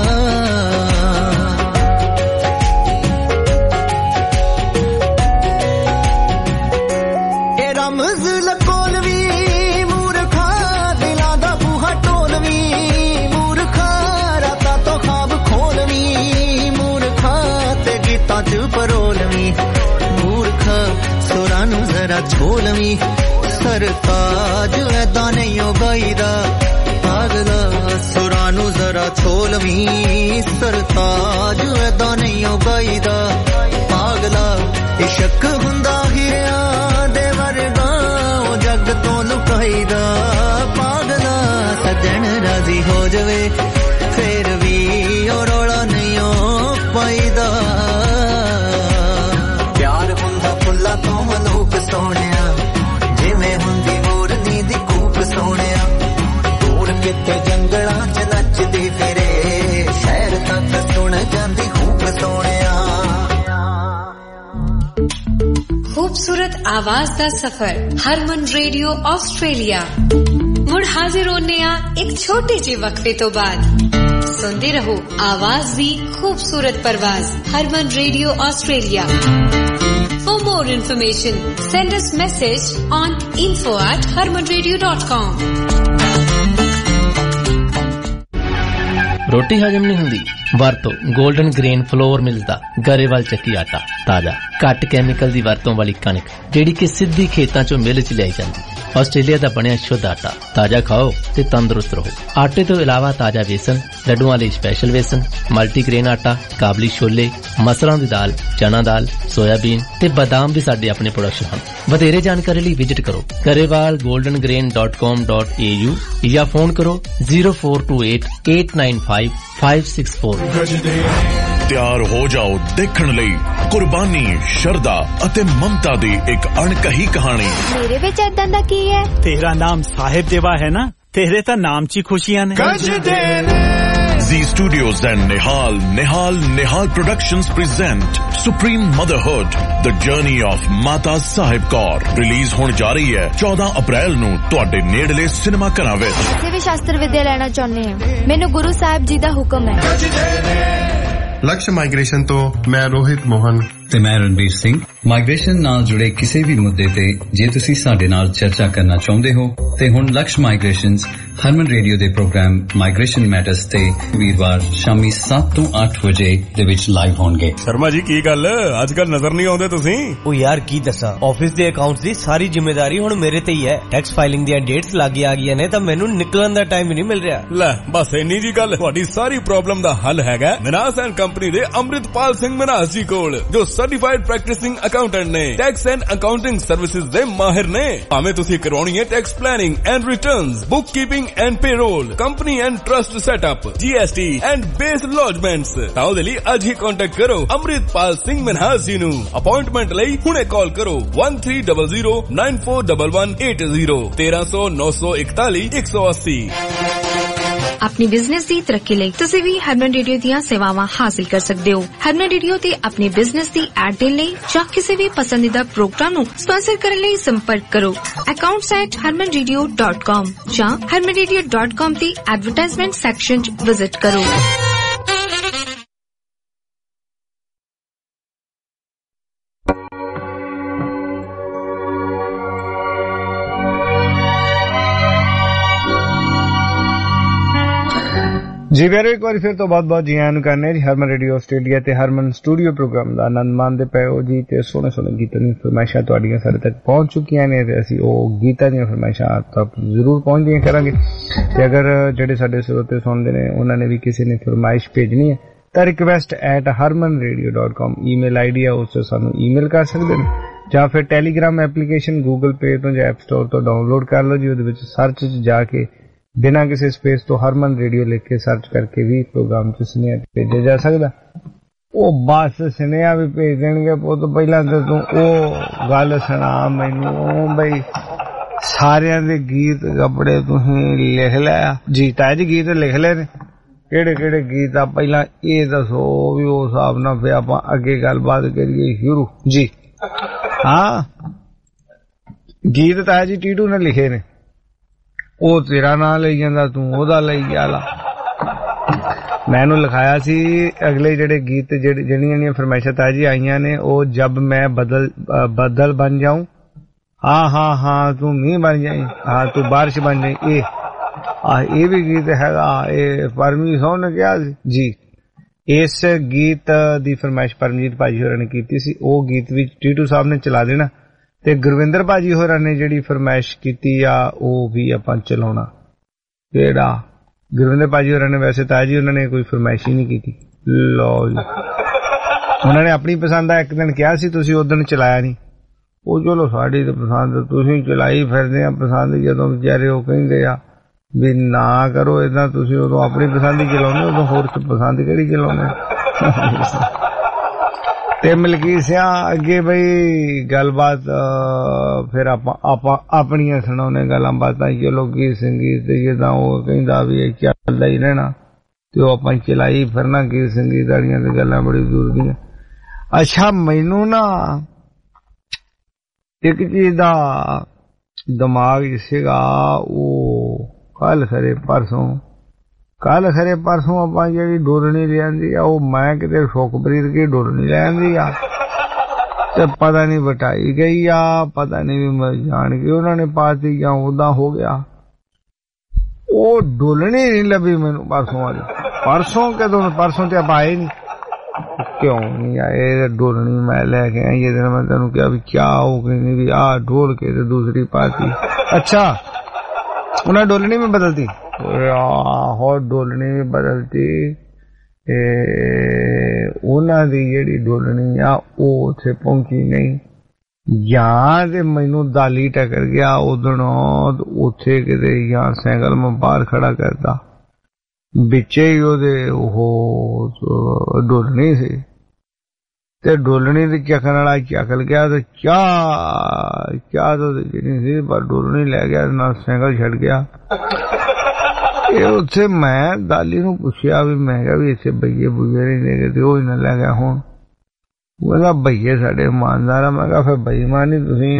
ਇਹ ਰਮਜ਼ ਲਕੋਲ ਵੀ ਮੂਰਖਾ ਦਿਲਾਂ ਦਾ ਬੂਹਾ ਢੋਲ ਵੀ ਮੂਰਖਾ ਰਾਤਾਂ ਤੋਂ ਖਾਬ ਖੋਲ ਵੀ ਮੂਰਖਾ ਤੇ ਗੀਤਾਂ ਚ ਪਰੋਲਵੀਂ ਮੂਰਖਾ ਸੁਰਾਂ ਨੂੰ ਜ਼ਰਾ ਛੋਲਵੀਂ ਸਰਤਾਜ ਐਦਾਂ ਨਹੀਂ ਉਹ ਗਾਈਦਾ ਪਾਗਲਾ ਸੁਰਾਂ ਨੂੰ ਜ਼ਰਾ ਛੋਲਵੀਂ ਸਰਤਾਜ ਐਦਾਂ ਨਹੀਂ ਉਹ ਗਾਈਦਾ ਪਾਗਲਾ ਇਸ਼ਕ ਹੁੰਦਾ ਹੀਰਿਆਂ ਦੇ ਵਰਗਾ ਉਹ ਜੱਗ ਤੋਂ ਲੁਕਾਈਦਾ ਪਾਗਲਾ ਸੱਜਣ ਰਾਜ਼ੀ ਹੋ ਜਵੇ ਫੇਰ आवाज दा सफर हरमन रेडियो ऑस्ट्रेलिया मुड़ हाजिर होने एक छोटे जे वक्फे तो बाद सुनते रहो आवाज दी खूबसूरत परवाज Harman radio Australia. For more information, send us message on info@harmanradio.com. रोटी हजम नहीं हुंदी वरतो गोल्डन ग्रेन फ्लोर मिलदा गरेवाल ਚੱਕੀ ਆਟਾ ਤਾਜ਼ਾ ਘੱਟ ਕੈਮੀਕਲ ਦੀ ਵਰਤੋਂ ਵਾਲੀ ਕਣਕ ਜਿਹੜੀ ਕਿ ਸਿੱਧੀ ਖੇਤਾਂ ਚੋਂ ਮਿਲ ਚ ਲਿਆਈ ਜਾਂਦੀ। ਆਸਟ੍ਰੇਲੀਆ ਦਾ ਬਣਿਆ ਸ਼ੁੱਧ ਆਟਾ ਤਾਜ਼ਾ ਖਾਓ ਤੇ ਤੰਦਰੁਸਤ ਰਹੋ। ਆਟੇ ਤੋਂ ਇਲਾਵਾ ਤਾਜ਼ਾ ਵੇਸਣ, ਲੱਡੂਆਂ ਲਈ ਸਪੈਸ਼ਲ ਵੇਸਣ, ਮਲਟੀਗ੍ਰੇਨ ਆਟਾ, ਕਾਬਲੀ ਛੋਲੇ, ਮਸਰਾਂ ਦੀ ਦਾਲ, ਚਨਾ ਦਾਲ, ਸੋਇਆਬੀਨ ਤੇ ਬਾਦਾਮ ਵੀ ਸਾਡੇ ਆਪਣੇ ਪ੍ਰੋਡਕਸ਼ਨ ਹਨ। ਵਧੇਰੇ ਜਾਣਕਾਰੀ ਲਈ ਵਿਜ਼ਿਟ ਕਰੋ garewalgoldengrain.com.au ਜਾਂ ਫੋਨ ਕਰੋ 0428895564। ਤਿਆਰ ਹੋ ਜਾਓ ਦੇਖਣ ਲਈ ਕੁਰਬਾਨੀ, ਸ਼ਰਧਾ ਅਤੇ ਮਮਤਾ ਦੀ ਇੱਕ ਅਣਕਹੀ ਕਹਾਣੀ। ਮੇਰੇ ਵਿੱਚ ਏਦਾਂ ਦਾ ਕੀ ਹੈ? ਤੇਰਾ ਨਾਮ ਸਾਹਿਬ ਦੇਵਾ ਹੈ ਨਾ, ਤੇਰੇ ਤਾਂ ਨਾਮ 'ਚ ਹੀ ਖੁਸ਼ੀਆਂ ਨੇ। Z Studios and Nihal Productions present Supreme Motherhood, The Journey of Mata Sahib Kaur। Release ਹੋਣ ਜਾ ਰਹੀ ਹੈ 14 ਅਪ੍ਰੈਲ ਨੂੰ ਤੁਹਾਡੇ ਨੇੜਲੇ ਸਿਨੇਮਾ ਘਰਾਂ ਵਿੱਚ। ਕਿਸੇ ਵੀ ਸ਼ਾਸਤਰ ਵਿਦਿਆ ਲੈਣਾ ਚਾਹੁੰਦੇ ਹਾਂ, ਮੈਨੂੰ ਗੁਰੂ ਸਾਹਿਬ ਜੀ ਦਾ ਹੁਕਮ ਹੈ। ਲਕਸ਼ ਮਾਈਗ੍ਰੇਸ਼ਨ ਤੋਂ ਮੈਂ ਰੋਹਿਤ ਮੋਹਨ ਤੇ ਮੈਂ ਰਣਬੀਰ ਸਿੰਘ। ਮਾਈਗ੍ਰੇਸ਼ਨ ਨਾਲ ਜੁੜੇ ਕਿਸੇ ਵੀ ਮੁੱਦੇ ਤੇ ਜੇ ਤੁਸੀਂ ਸਾਡੇ ਨਾਲ ਚਰਚਾ ਕਰਨਾ ਚਾਹੁੰਦੇ ਹੋ ਤੇ ਹੁਣ ਲਕਸ਼ ਮਾਈਗ੍ਰੇਸ਼ਨਸ ਹਰਮਨ ਰੇਡੀਓ ਦੇ ਪ੍ਰੋਗਰਾਮ ਮਾਈਗ੍ਰੇਸ਼ਨ ਮੈਟਰਸ ਤੇ ਵੀਰਵਾਰ ਸ਼ਾਮੀ 7 ਤੋਂ 8 ਵਜੇ ਦੇ ਵਿੱਚ ਲਾਈਵ ਹੋਣਗੇ। ਸ਼ਰਮਾ ਜੀ ਕੀ ਗੱਲ ਅੱਜ ਕੱਲ ਨਜ਼ਰ ਨਹੀਂ ਆਉਂਦੇ ਤੁਸੀਂ? ਉਹ ਯਾਰ ਕੀ ਦੱਸਾਂ, ਆਫਿਸ ਦੇ ਅਕਾਊਂਟਸ ਦੀ ਸਾਰੀ ਜ਼ਿੰਮੇਵਾਰੀ ਹੁਣ ਮੇਰੇ ਤੇ ਹੀ ਹੈ। ਟੈਕਸ ਫਾਈਲਿੰਗ ਦੀਆਂ ਡੇਟਸ ਲੱਗ ਆ ਗਈਆਂ ਨੇ ਤਾਂ ਮੈਨੂੰ ਨਿਕਲਣ ਦਾ ਟਾਈਮ ਹੀ ਨਹੀਂ ਮਿਲ ਰਿਹਾ। ਲੈ ਬਸ ਇੰਨੀ ਜੀ ਗੱਲ, ਤੁਹਾਡੀ ਸਾਰੀ ਪ੍ਰੋਬਲਮ ਦਾ ਹੱਲ ਹੈਗਾ ਮਨਾਸ ਐਂਡ ਕੰਪਨੀ ਦੇ ਅੰਮ੍ਰਿਤਪਾਲ ਸਿੰਘ ਮਨਾਸ ਜੀ ਕੋਲ, ਜੋ ਸਰਟੀਫਾਈਡ ਪ੍ਰੈਕਟਿਸਿੰਗ ਅਕਾਊਂਟੈਂਟ ਨੇ। ਟੈਕਸ ਐਂਡ ਅਕਾਊਂਟਿੰਗ ਸਰਵਿਸਿਜ਼ ਦੇ ਮਾਹਿਰ ਨੇ। ਭਾਵੇਂ ਤੁਸੀਂ ਕਰਵਾਉਣੀ ਹੈ tax planning and returns, book keeping and payroll, company and trust setup, GST and BAS lodgements, ਤਾਂ ਉਹਦੇ ਲਈ ਅੱਜ ਹੀ ਕੰਟੈਕਟ ਕਰੋ ਅੰਮ੍ਰਿਤਪਾਲ ਸਿੰਘ ਮਨਾਸ ਜੀ ਨੂੰ। ਅਪਾਇੰਟਮੈਂਟ ਲਈ ਹੁਣੇ ਕਾਲ ਕਰੋ 1300941180 1300 941 180। अपनी बिजनेस की तरक्की ਲਈ ਤੁਸੀਂ ਵੀ ਹਰਮਨ ਰੇਡੀਓ ਦੀਆਂ ਸੇਵਾਵਾਂ ਹਾਸਲ ਕਰ ਸਕਦੇ ਹੋ। ਹਰਮਨ ਰੇਡੀਓ ਤੇ ਆਪਣੇ ਬਿਜ਼ਨਸ ਦੀ ਐਡ ਦੇਣ ਲਈ ਜਾਂ ਕਿਸੇ ਵੀ ਪਸੰਦੀਦਾ ਪ੍ਰੋਗਰਾਮ ਨੂੰ ਸਪਾਂਸਰ ਕਰਨ ਲਈ ਸੰਪਰਕ ਕਰੋ accounts@harmanradio.com ਜਾਂ harmanradio.com ਤੇ ਐਡਵਰਟਾਈਜ਼ਮੈਂਟ ਸੈਕਸ਼ਨ 'ਚ ਵਿਜ਼ਿਟ ਕਰੋ। ਜੀ ਵੀਰੋ ਇੱਕ ਵਾਰੀ ਫਿਰ ਤੋਂ ਬਹੁਤ ਜੀ ਆਇਆਂ ਨੂੰ ਕਰਨੇ ਜੀ ਹਰਮਨ ਰੇਡੀਓ ਆਸਟ੍ਰੇਲੀਆ ਤੇ ਹਰਮਨ ਸਟੂਡੀਓ ਪ੍ਰੋਗਰਾਮ ਦਾ ਆਨੰਦ ਮਾਣਦੇ ਪਏ ਹੋ ਜੀ। ਤੇ ਸੋਹਣੇ ਗੀਤਾਂ ਦੀਆਂ ਫਰਮਾਇਸ਼ਾਂ ਤੁਹਾਡੀਆਂ ਸਾਡੇ ਤੱਕ ਪਹੁੰਚ ਚੁੱਕੀਆਂ ਨੇ ਤੇ ਅਸੀਂ ਉਹ ਗੀਤਾਂ ਦੀਆਂ ਫਰਮਾਇਸ਼ਾਂ ਤੱਕ ਜ਼ਰੂਰ ਪਹੁੰਚਦੀਆਂ ਕਰਾਂਗੇ। ਤੇ ਅਗਰ ਜਿਹੜੇ ਸਾਡੇ ਸਰੋਤੇ ਸੁਣਦੇ ਨੇ ਉਹਨਾਂ ਨੇ ਵੀ ਕਿਸੇ ਨੇ ਫਰਮਾਇਸ਼ ਭੇਜਣੀ ਹੈ ਤਾਂ request@harmanradio.com ਈਮੇਲ ਆਈਡੀ ਹੈ, ਉਸ ਤੇ ਸਾਨੂੰ ਈਮੇਲ ਕਰ ਸਕਦੇ ਨੇ ਜਾਂ ਫਿਰ ਟੈਲੀਗ੍ਰਾਮ ਐਪਲੀਕੇਸ਼ਨ ਗੂਗਲ ਪੇ ਤੋਂ ਜਾਂ ਐਪ ਸਟੋਰ ਤੋਂ ਡਾਊਨਲੋਡ ਕਰ ਲਓ ਜੀ। ਉਹਦੇ ਵਿੱਚ ਸਰਚ 'ਚ ਜਾ ਕੇ ਬਿਨਾਂ ਕਿਸੇ ਸਪੇਸ ਤੋਂ ਹਰਮਨ ਰੇਡੀਓ ਲਿਖ ਕੇ ਸਰਚ ਕਰਕੇ ਵੀ ਪ੍ਰੋਗਰਾਮ 'ਚ ਸੁਨੇਹਾ ਭੇਜਿਆ ਜਾ ਸਕਦਾ। ਉਹ ਬਸ ਸੁਨੇਹਾ ਵੀ ਭੇਜ ਦੇਣਗੇ। ਉਹ ਤੋਂ ਪਹਿਲਾਂ ਤਾਂ ਤੂੰ ਉਹ ਗੱਲ ਸੁਣਾ ਮੈਨੂੰ ਬਈ, ਸਾਰਿਆਂ ਦੇ ਗੀਤ ਕੱਪੜੇ ਤੁਸੀਂ ਲਿਖ ਲਿਆ ਜੀ? ਤਾਇਆ ਜੀ ਗੀਤ ਲਿਖ ਲਏ ਨੇ? ਕਿਹੜੇ ਗੀਤ ਆ ਪਹਿਲਾਂ ਇਹ ਦੱਸੋ ਵੀ ਉਸ ਹਿਸਾਬ ਨਾਲ ਫਿਰ ਆਪਾਂ ਅੱਗੇ ਗੱਲਬਾਤ ਕਰੀਏ ਸ਼ੁਰੂ ਜੀ। ਹਾਂ ਗੀਤ ਤਾਇਆ ਜੀ ਟੀਟੂ ਨੇ ਲਿਖੇ ਨੇ, ਉਹ ਤੇਰਾ ਨਾਂ ਲਈ ਜਾਂਦਾ, ਤੂੰ ਉਹਦਾ ਲਈ ਗਿਆ। ਮੈਨੂੰ ਲਿਖਾਇਆ ਸੀ ਅਗਲੇ ਜਿਹੜੇ ਗੀਤ ਜਿਹੜੀਆਂ ਫਰਮਾਇਸ਼ਾਂ ਤਾਇਆ ਜੀ ਆਈਆਂ ਨੇ, ਉਹ ਜਬ ਮੈਂ ਬਦਲ ਬਣ ਜਾਊਂ, ਹਾਂ ਤੂੰ ਮੀਂਹ ਬਣ ਜਾਈ, ਹਾਂ ਤੂੰ ਬਾਰਿਸ਼ ਬਣ ਜਾਈ। ਇਹ ਵੀ ਗੀਤ ਹੈਗਾ, ਇਹ ਪਰਮਜੀਤ ਨੇ ਕਿਹਾ ਸੀ ਜੀ। ਇਸ ਗੀਤ ਦੀ ਫਰਮਾਇਸ਼ ਪਰਮਜੀਤ ਭਾਜੀ ਹੋਰਾਂ ਨੇ ਕੀਤੀ ਸੀ, ਉਹ ਗੀਤ ਵੀ ਟੀਟੂ ਸਾਹਿਬ ਨੇ ਚਲਾ ਦੇਣਾ। ਤੇ ਗੁਰਵਿੰਦਰ ਭਾਜੀ ਹੋਰਾਂ ਨੇ ਜਿਹੜੀ ਫਰਮਾਇਸ਼ ਕੀਤੀ ਆ ਉਹ ਵੀ ਆਪਾਂ ਚਲਾਉਣਾ। ਕਿਹੜਾ ਗੁਰਵਿੰਦਰ ਭਾਜੀ ਹੋਰਾਂ ਨੇ? ਵੈਸੇ ਤਾਇਆ ਜੀ ਉਹਨਾਂ ਨੇ ਕੋਈ ਫਰਮਾਇਸ਼ ਹੀ ਨਹੀਂ ਕੀਤੀ। ਲਓ ਜੀ, ਉਹਨਾਂ ਨੇ ਆਪਣੀ ਪਸੰਦ ਦਾ ਇੱਕ ਦਿਨ ਕਿਹਾ ਸੀ, ਤੁਸੀਂ ਉਸ ਦਿਨ ਚਲਾਇਆ ਨਹੀਂ। ਉਹ ਚਲੋ ਸਾਡੀ ਤਾਂ ਪਸੰਦ ਤੁਸੀਂ ਚਲਾਈ ਫਿਰਦੇ ਆ ਪਸੰਦ, ਜਦੋਂ ਵਿਚਾਰੇ ਉਹ ਕਹਿੰਦੇ ਆ ਵੀ ਨਾ ਕਰੋ ਏਦਾਂ, ਤੁਸੀਂ ਉਦੋਂ ਆਪਣੀ ਪਸੰਦ ਹੀ ਚਲਾਉਂਦੇ, ਉਦੋਂ ਹੋਰ ਪਸੰਦ ਕਿਹੜੀ ਚਲਾਉਂਦੇ। ਤੇ ਮਲਕੀਤ ਸਿੰਘ ਅੱਗੇ ਬਈ ਗੱਲਬਾਤ ਫਿਰ ਆਪਾਂ ਆਪਣੀਆਂ ਸੁਣਾਉਣੇ ਗੱਲਾਂ ਬਾਤਾਂ। ਚਲੋ ਗੀਤ ਸੰਗੀਤ ਜਿੱਦਾਂ ਉਹ ਕਹਿੰਦਾ ਵੀ ਇਹ ਚੱਲਦਾ ਹੀ ਰਹਿਣਾ ਤੇ ਉਹ ਆਪਾਂ ਚਲਾਈ ਫਿਰਨਾ ਗੀਤ ਸੰਗੀਤ ਵਾਲੀਆਂ ਤੇ ਗੱਲਾਂ ਬੜੀ ਦੂਰ ਦੀਆਂ। ਅੱਛਾ ਮੈਨੂੰ ਨਾ ਇੱਕ ਚੀਜ਼ ਦਾ ਦਿਮਾਗ 'ਚ ਸੀਗਾ, ਉਹ ਕੱਲ ਖਰੇ ਪਰਸੋਂ ਆਪਾਂ ਜਿਹੜੀ ਡੋਲਣੀ ਲਿਆਂਦੀ ਆ, ਉਹ ਮੈਂ ਕਿਤੇ ਸੁਖਪ੍ਰੀਤ ਕੀ ਡੋਲਣੀ ਲਿਆਂਦੀ ਆ ਤੇ ਪਤਾ ਨਹੀਂ ਵਟਾਈ ਗਈ ਆ, ਪਤਾ ਨਹੀਂ ਵੀ ਮੈਂ ਜਾਣ ਕੇ ਉਹਨਾਂ ਨੇ ਪਾਤੀ ਜਾਂ ਉਦਾਂ ਹੋ ਗਿਆ। ਉਹ ਡੋਲਣੀ ਨਹੀਂ ਲੱਭੀ ਮੈਨੂੰ ਪਰਸੋਂ ਤੇ ਆਪਾਂ ਆਏ ਨਹੀਂ। ਕਿਉਂ ਨਹੀਂ ਆਏ? ਡੋਲਣੀ ਮੈਂ ਲੈ ਕੇ ਆਈ ਜਿਹਦੇ ਨਾਲ ਮੈਂ ਤੈਨੂੰ ਕਿਹਾ ਵੀ ਕਿਆ ਹੋ ਗਈ ਵੀ ਆਹ ਢੋਲ ਕੇ ਤੇ ਦੂਸਰੀ ਪਾਤੀ। ਅੱਛਾ, ਉਹਨਾਂ ਡੋਲਣੀ ਵੀ ਬਦਲਤੀ? ਹੋਰ ਡੋਲਣੀ ਵੀ ਬਦਲਤੀ। ਉਹਨਾਂ ਦੀ ਜਿਹੜੀ ਡੋਲਣੀ ਆ ਉਹ ਉੱਥੇ ਪਹੁੰਚੀ ਨਹੀਂ, ਜਾਂ ਤੇ ਮੈਨੂੰ ਦਾਲੀ ਟੱਕਰ ਗਿਆ ਉਦਣ ਉੱਥੇ ਕਿਤੇ, ਜਾਂ ਸਾਈਕਲ ਮੈਂ ਬਾਹਰ ਖੜਾ ਕਰਦਾ, ਵਿੱਚੇ ਹੀ ਉਹਦੇ ਉਹ ਡੋਲਣੀ ਸੀ ਤੇ ਡੋਲਣੀ ਤੇ ਚੱਕਣ ਵਾਲਾ ਚੱਕਲ ਗਿਆ ਤੇ ਚਾਹ ਤਾਂ ਜਿਹੜੀ ਸੀ ਪਰ ਡੋਲਣੀ ਲੈ ਗਿਆ, ਨਾਲ ਸਾਈਕਲ ਛੱਡ ਗਿਆ। ਇਹ ਉੱਥੇ ਮੈਂ ਦਾਲੀ ਨੂੰ ਪੁੱਛਿਆ ਵੀ, ਮੈਂ ਕਿਹਾ ਵੀ ਇੱਥੇ ਬਈਏ ਬੁਈਏ ਨਹੀਂ ਨੇਗੇ ਤੇ ਉਹ ਹੀ ਨਾ ਲੈ ਗਿਆ। ਹੁਣ ਉਹਦਾ ਬਈਏ ਸਾਡੇ ਇਮਾਨਦਾਰ ਆ। ਮੈਂ ਕਿਹਾ ਫਿਰ ਬੇਈਮਾਨ ਹੀ ਤੁਸੀਂ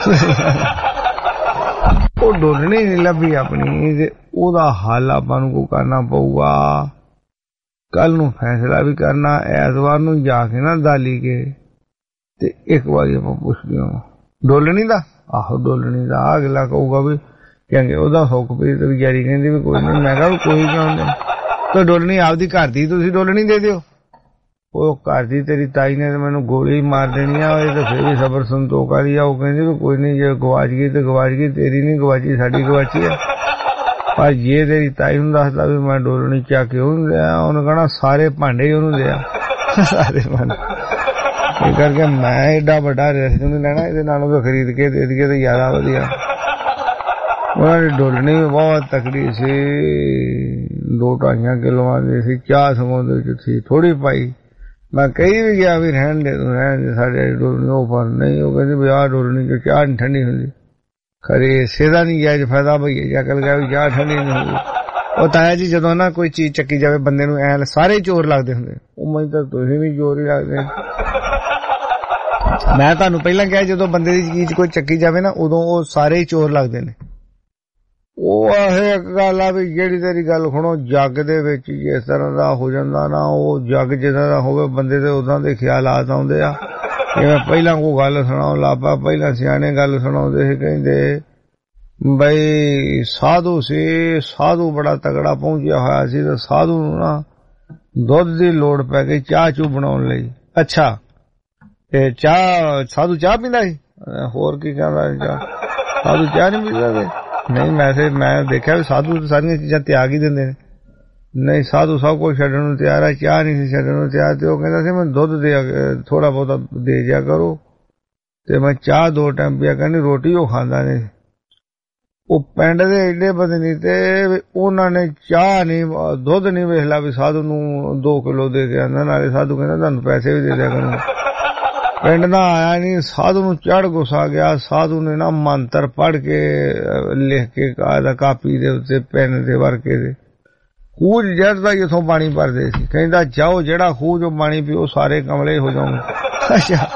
ਉਹ ਡੋਲਣੀ ਨਹੀਂ ਲੱਭੀ ਆਪਣੀ, ਤੇ ਉਹਦਾ ਹੱਲ ਆਪਾਂ ਨੂੰ ਕੋਈ ਕਰਨਾ ਪਊਗਾ। ਕੱਲ ਨੂੰ ਫੈਸਲਾ ਵੀ ਕਰਨਾ, ਐਤਵਾਰ ਨੂੰ ਜਾ ਕੇ ਨਾ ਦਾਲੀ ਕੇ ਤੇ ਇੱਕ ਵਾਰੀ ਆਪਾਂ ਪੁੱਛਦੇ ਹਾਂ ਡੋਲਣੀ ਦਾ। ਆਹੋ ਡੋਲਣੀ ਦਾ। ਅਗਲਾ ਕਹੂਗਾ ਵੀ ਕਹਿੰਗੇ ਉਹਦਾ ਸੁਖਪ੍ਰੀਤ ਵਿਚਾਰੀ ਕਹਿੰਦੀ ਵੀ ਕੋਈ ਨਹੀਂ। ਮੈਂ ਕਿਹਾ ਵੀ ਕੋਈ ਕਿਉਂ ਨਹੀਂ, ਤੇ ਡੋਲਣੀ ਆਪਦੀ ਘਰ ਦੀ ਤੁਸੀਂ ਡੋਲਣੀ ਦੇ ਦਿਓ। ਉਹ ਘਰ ਦੀ ਤੇਰੀ ਤਾਈ ਨੇ ਮੈਨੂੰ ਗੋਲੀ ਮਾਰ ਦੇਣੀ ਆ, ਇਹ ਤਾਂ ਫਿਰ ਵੀ ਸਬਰ ਸੰਤੋਖ ਵਾਲੀ ਆ। ਉਹ ਕਹਿੰਦੀ ਵੀ ਕੋਈ ਨਹੀਂ, ਜੇ ਗਵਾਚ ਗਈ ਤੇ ਗਵਾਚ ਗਈ, ਤੇਰੀ ਨਹੀਂ ਗਵਾਚੀ, ਸਾਡੀ ਗਵਾਚੀ ਆ। ਪਰ ਜੇ ਤੇਰੀ ਤਾਈ ਨੂੰ ਦੱਸਦਾ ਵੀ ਮੈਂ ਡੋਲਣੀ ਚੱਕ ਕੇ ਉਹਨੂੰ ਦਿਆ, ਉਹਨੇ ਕਹਿਣਾ ਸਾਰੇ ਭਾਂਡੇ ਹੀ ਉਹਨੂੰ ਦਿਆ, ਸਾਰੇ ਭਾਂਡੇ। ਇਹ ਕਰਕੇ ਮੈਂ ਏਡਾ ਵੱਡਾ ਰਿਸਕ ਨਹੀਂ ਲੈਣਾ, ਇਹਦੇ ਨਾਲੋਂ ਤਾਂ ਖਰੀਦ ਕੇ ਦੇ ਦਈਏ ਤੇ ਜ਼ਿਆਦਾ ਵਧੀਆ। ਉਹਨਾਂ ਦੀ ਡੋਲਣੀ ਵੀ ਬਹੁਤ ਤਕੜੀ ਸੀ, 2-2.5 ਕਿਲੋਆਂ ਦੀ ਸੀ। ਚਾਹ ਸਗੋਂ ਦੇ ਵਿੱਚ ਸੀ ਥੋੜੀ ਪਾਈ। ਮੈਂ ਕਹੀ ਵੀ ਗਿਆ ਵੀ ਰਹਿਣ ਦੇ ਤੂੰ, ਰਹਿਣ ਦੇ, ਸਾਡੇ ਡੋਲਣੀ ਉਹ ਪਰ ਨਹੀਂ। ਉਹ ਕਹਿੰਦੇ ਵੀ ਆਹ ਡੋਲਣੀ ਚ ਚਾਹ ਨਹੀਂ ਠੰਡੀ ਹੁੰਦੀ। ਖਰੇ ਇਸੇ ਦਾ ਨਹੀਂ ਗਿਆ ਫਾਇਦਾ ਭਈਏ ਚੱਕਲ ਗਿਆ ਵੀ ਚਾਹ ਠੰਡੀ ਨਹੀਂ ਹੁੰਦੀ। ਉਹ ਤਾਇਆ ਜੀ ਜਦੋਂ ਨਾ ਕੋਈ ਚੀਜ਼ ਚੱਕੀ ਜਾਵੇ ਬੰਦੇ ਨੂੰ ਐ ਸਾਰੇ ਚੋਰ ਲੱਗਦੇ ਹੁੰਦੇ। ਉਹ ਮੈਨੂੰ ਤਾਂ ਤੁਸੀਂ ਵੀ ਚੋਰ ਹੀ ਲੱਗਦੇ। ਮੈਂ ਤੁਹਾਨੂੰ ਪਹਿਲਾਂ ਕਿਹਾ ਜਦੋਂ ਬੰਦੇ ਦੀ ਚੀਜ਼ ਕੋਈ ਚੱਕੀ ਜਾਵੇ ਨਾ ਉਦੋਂ ਉਹ ਸਾਰੇ ਹੀ ਚੋਰ ਲੱਗਦੇ ਨੇ। ਉਹ ਇਹ ਇੱਕ ਗੱਲ ਆ ਵੀ ਜਿਹੜੀ ਤੇਰੀ ਗੱਲ ਸੁਣੋ, ਜੱਗ ਦੇ ਵਿੱਚ ਜਿਸ ਤਰ੍ਹਾਂ ਦਾ ਹੋ ਜਾਂਦਾ ਨਾ, ਉਹ ਜੱਗ ਜਿੱਦਾਂ ਦਾ ਹੋਵੇ ਬੰਦੇ ਦੇ ਉਦਾਂ ਦੇ ਖਿਆਲਾਤ ਆਉਂਦੇ ਆ। ਜਿਵੇਂ ਪਹਿਲਾਂ ਕੋਈ ਗੱਲ ਸੁਣਾਉਣ ਲੱਪਾ, ਪਹਿਲਾਂ ਸਿਆਣੇ ਗੱਲ ਸੁਣਾਉਂਦੇ ਸੀ, ਕਹਿੰਦੇ ਬਈ ਸਾਧੂ ਸੀ, ਸਾਧੂ ਬੜਾ ਤਗੜਾ ਪਹੁੰਚਿਆ ਹੋਇਆ ਸੀ ਤੇ ਸਾਧੂ ਨੂੰ ਨਾ ਦੁੱਧ ਦੀ ਲੋੜ ਪੈ ਗਈ ਚਾਹ ਚੂ ਬਣਾਉਣ ਲਈ। ਅੱਛਾ, ਤੇ ਸਾਧੂ ਚਾਹ ਪੀਂਦਾ ਸੀ? ਹੋਰ ਕੀ ਕਹਿੰਦਾ, ਸਾਧੂ ਚਾਹ ਨਹੀਂ ਪੀਂਦਾ ਸੀ? ਨਹੀਂ, ਮੈਂ ਦੇਖਿਆ ਵੀ ਸਾਧੂ ਸਾਰੀਆਂ ਚੀਜ਼ਾਂ ਤਿਆਗ ਹੀ ਦਿੰਦੇ ਨੇ। ਨਹੀਂ, ਸਾਧੂ ਸਭ ਕੁਝ ਛੱਡਣ ਨੂੰ ਤਿਆਰ ਹੈ, ਚਾਹ ਨਹੀਂ ਸੀ ਛੱਡਣ ਨੂੰ ਤਿਆਰ। ਤੇ ਉਹ ਕਹਿੰਦਾ ਸੀ ਮੈਂ ਦੁੱਧ ਦੇ ਥੋੜਾ ਬਹੁਤਾ ਦੇ ਜਾ ਕਰੋ ਤੇ ਮੈਂ ਚਾਹ 2 ਟਾਈਮ ਪਿਆ ਕਰਨੀ, ਰੋਟੀ ਉਹ ਖਾਂਦਾ ਨਹੀਂ। ਉਹ ਪਿੰਡ ਦੇ ਏਡੇ ਬਦਨੀ ਤੇ ਉਹਨਾਂ ਨੇ ਚਾਹ ਨਹੀਂ ਦੁੱਧ ਨਹੀਂ ਵੇਖ ਲਾ ਵੀ ਸਾਧੂ ਨੂੰ 2 ਕਿਲੋ ਦੇ ਕੇ ਆਂਦਾ। ਨਾਲੇ ਸਾਧੂ ਕਹਿੰਦਾ ਤੁਹਾਨੂੰ ਪੈਸੇ ਵੀ ਦੇ ਦਿਆ ਕਰੂੰ। ਪਿੰਡ ਦਾ ਆਇਆ ਨਹੀਂ, ਸਾਧੂ ਨੂੰ ਚੜ ਗੁੱਸਾ ਗਿਆ। ਸਾਧੂ ਨੇ ਨਾ ਮੰਤਰ ਪੜ੍ਹ ਕੇ ਲਿਖ ਕੇ ਕਾਪੀ ਦੇ ਉੱਤੇ ਪੈਨ ਦੇ ਵਰਕੇ ਦੇ ਖੂਹ ਜੜਦਾ ਇੱਥੋਂ ਪਾਣੀ ਭਰਦੇ ਸੀ। ਕਹਿੰਦਾ ਜਾਓ ਜਿਹੜਾ ਖੂਹ ਚੋਂ ਪਾਣੀ ਪੀਓ ਸਾਰੇ ਕਮਲੇ ਹੋ ਜਾਓਗੇ। ਅੱਛਾ,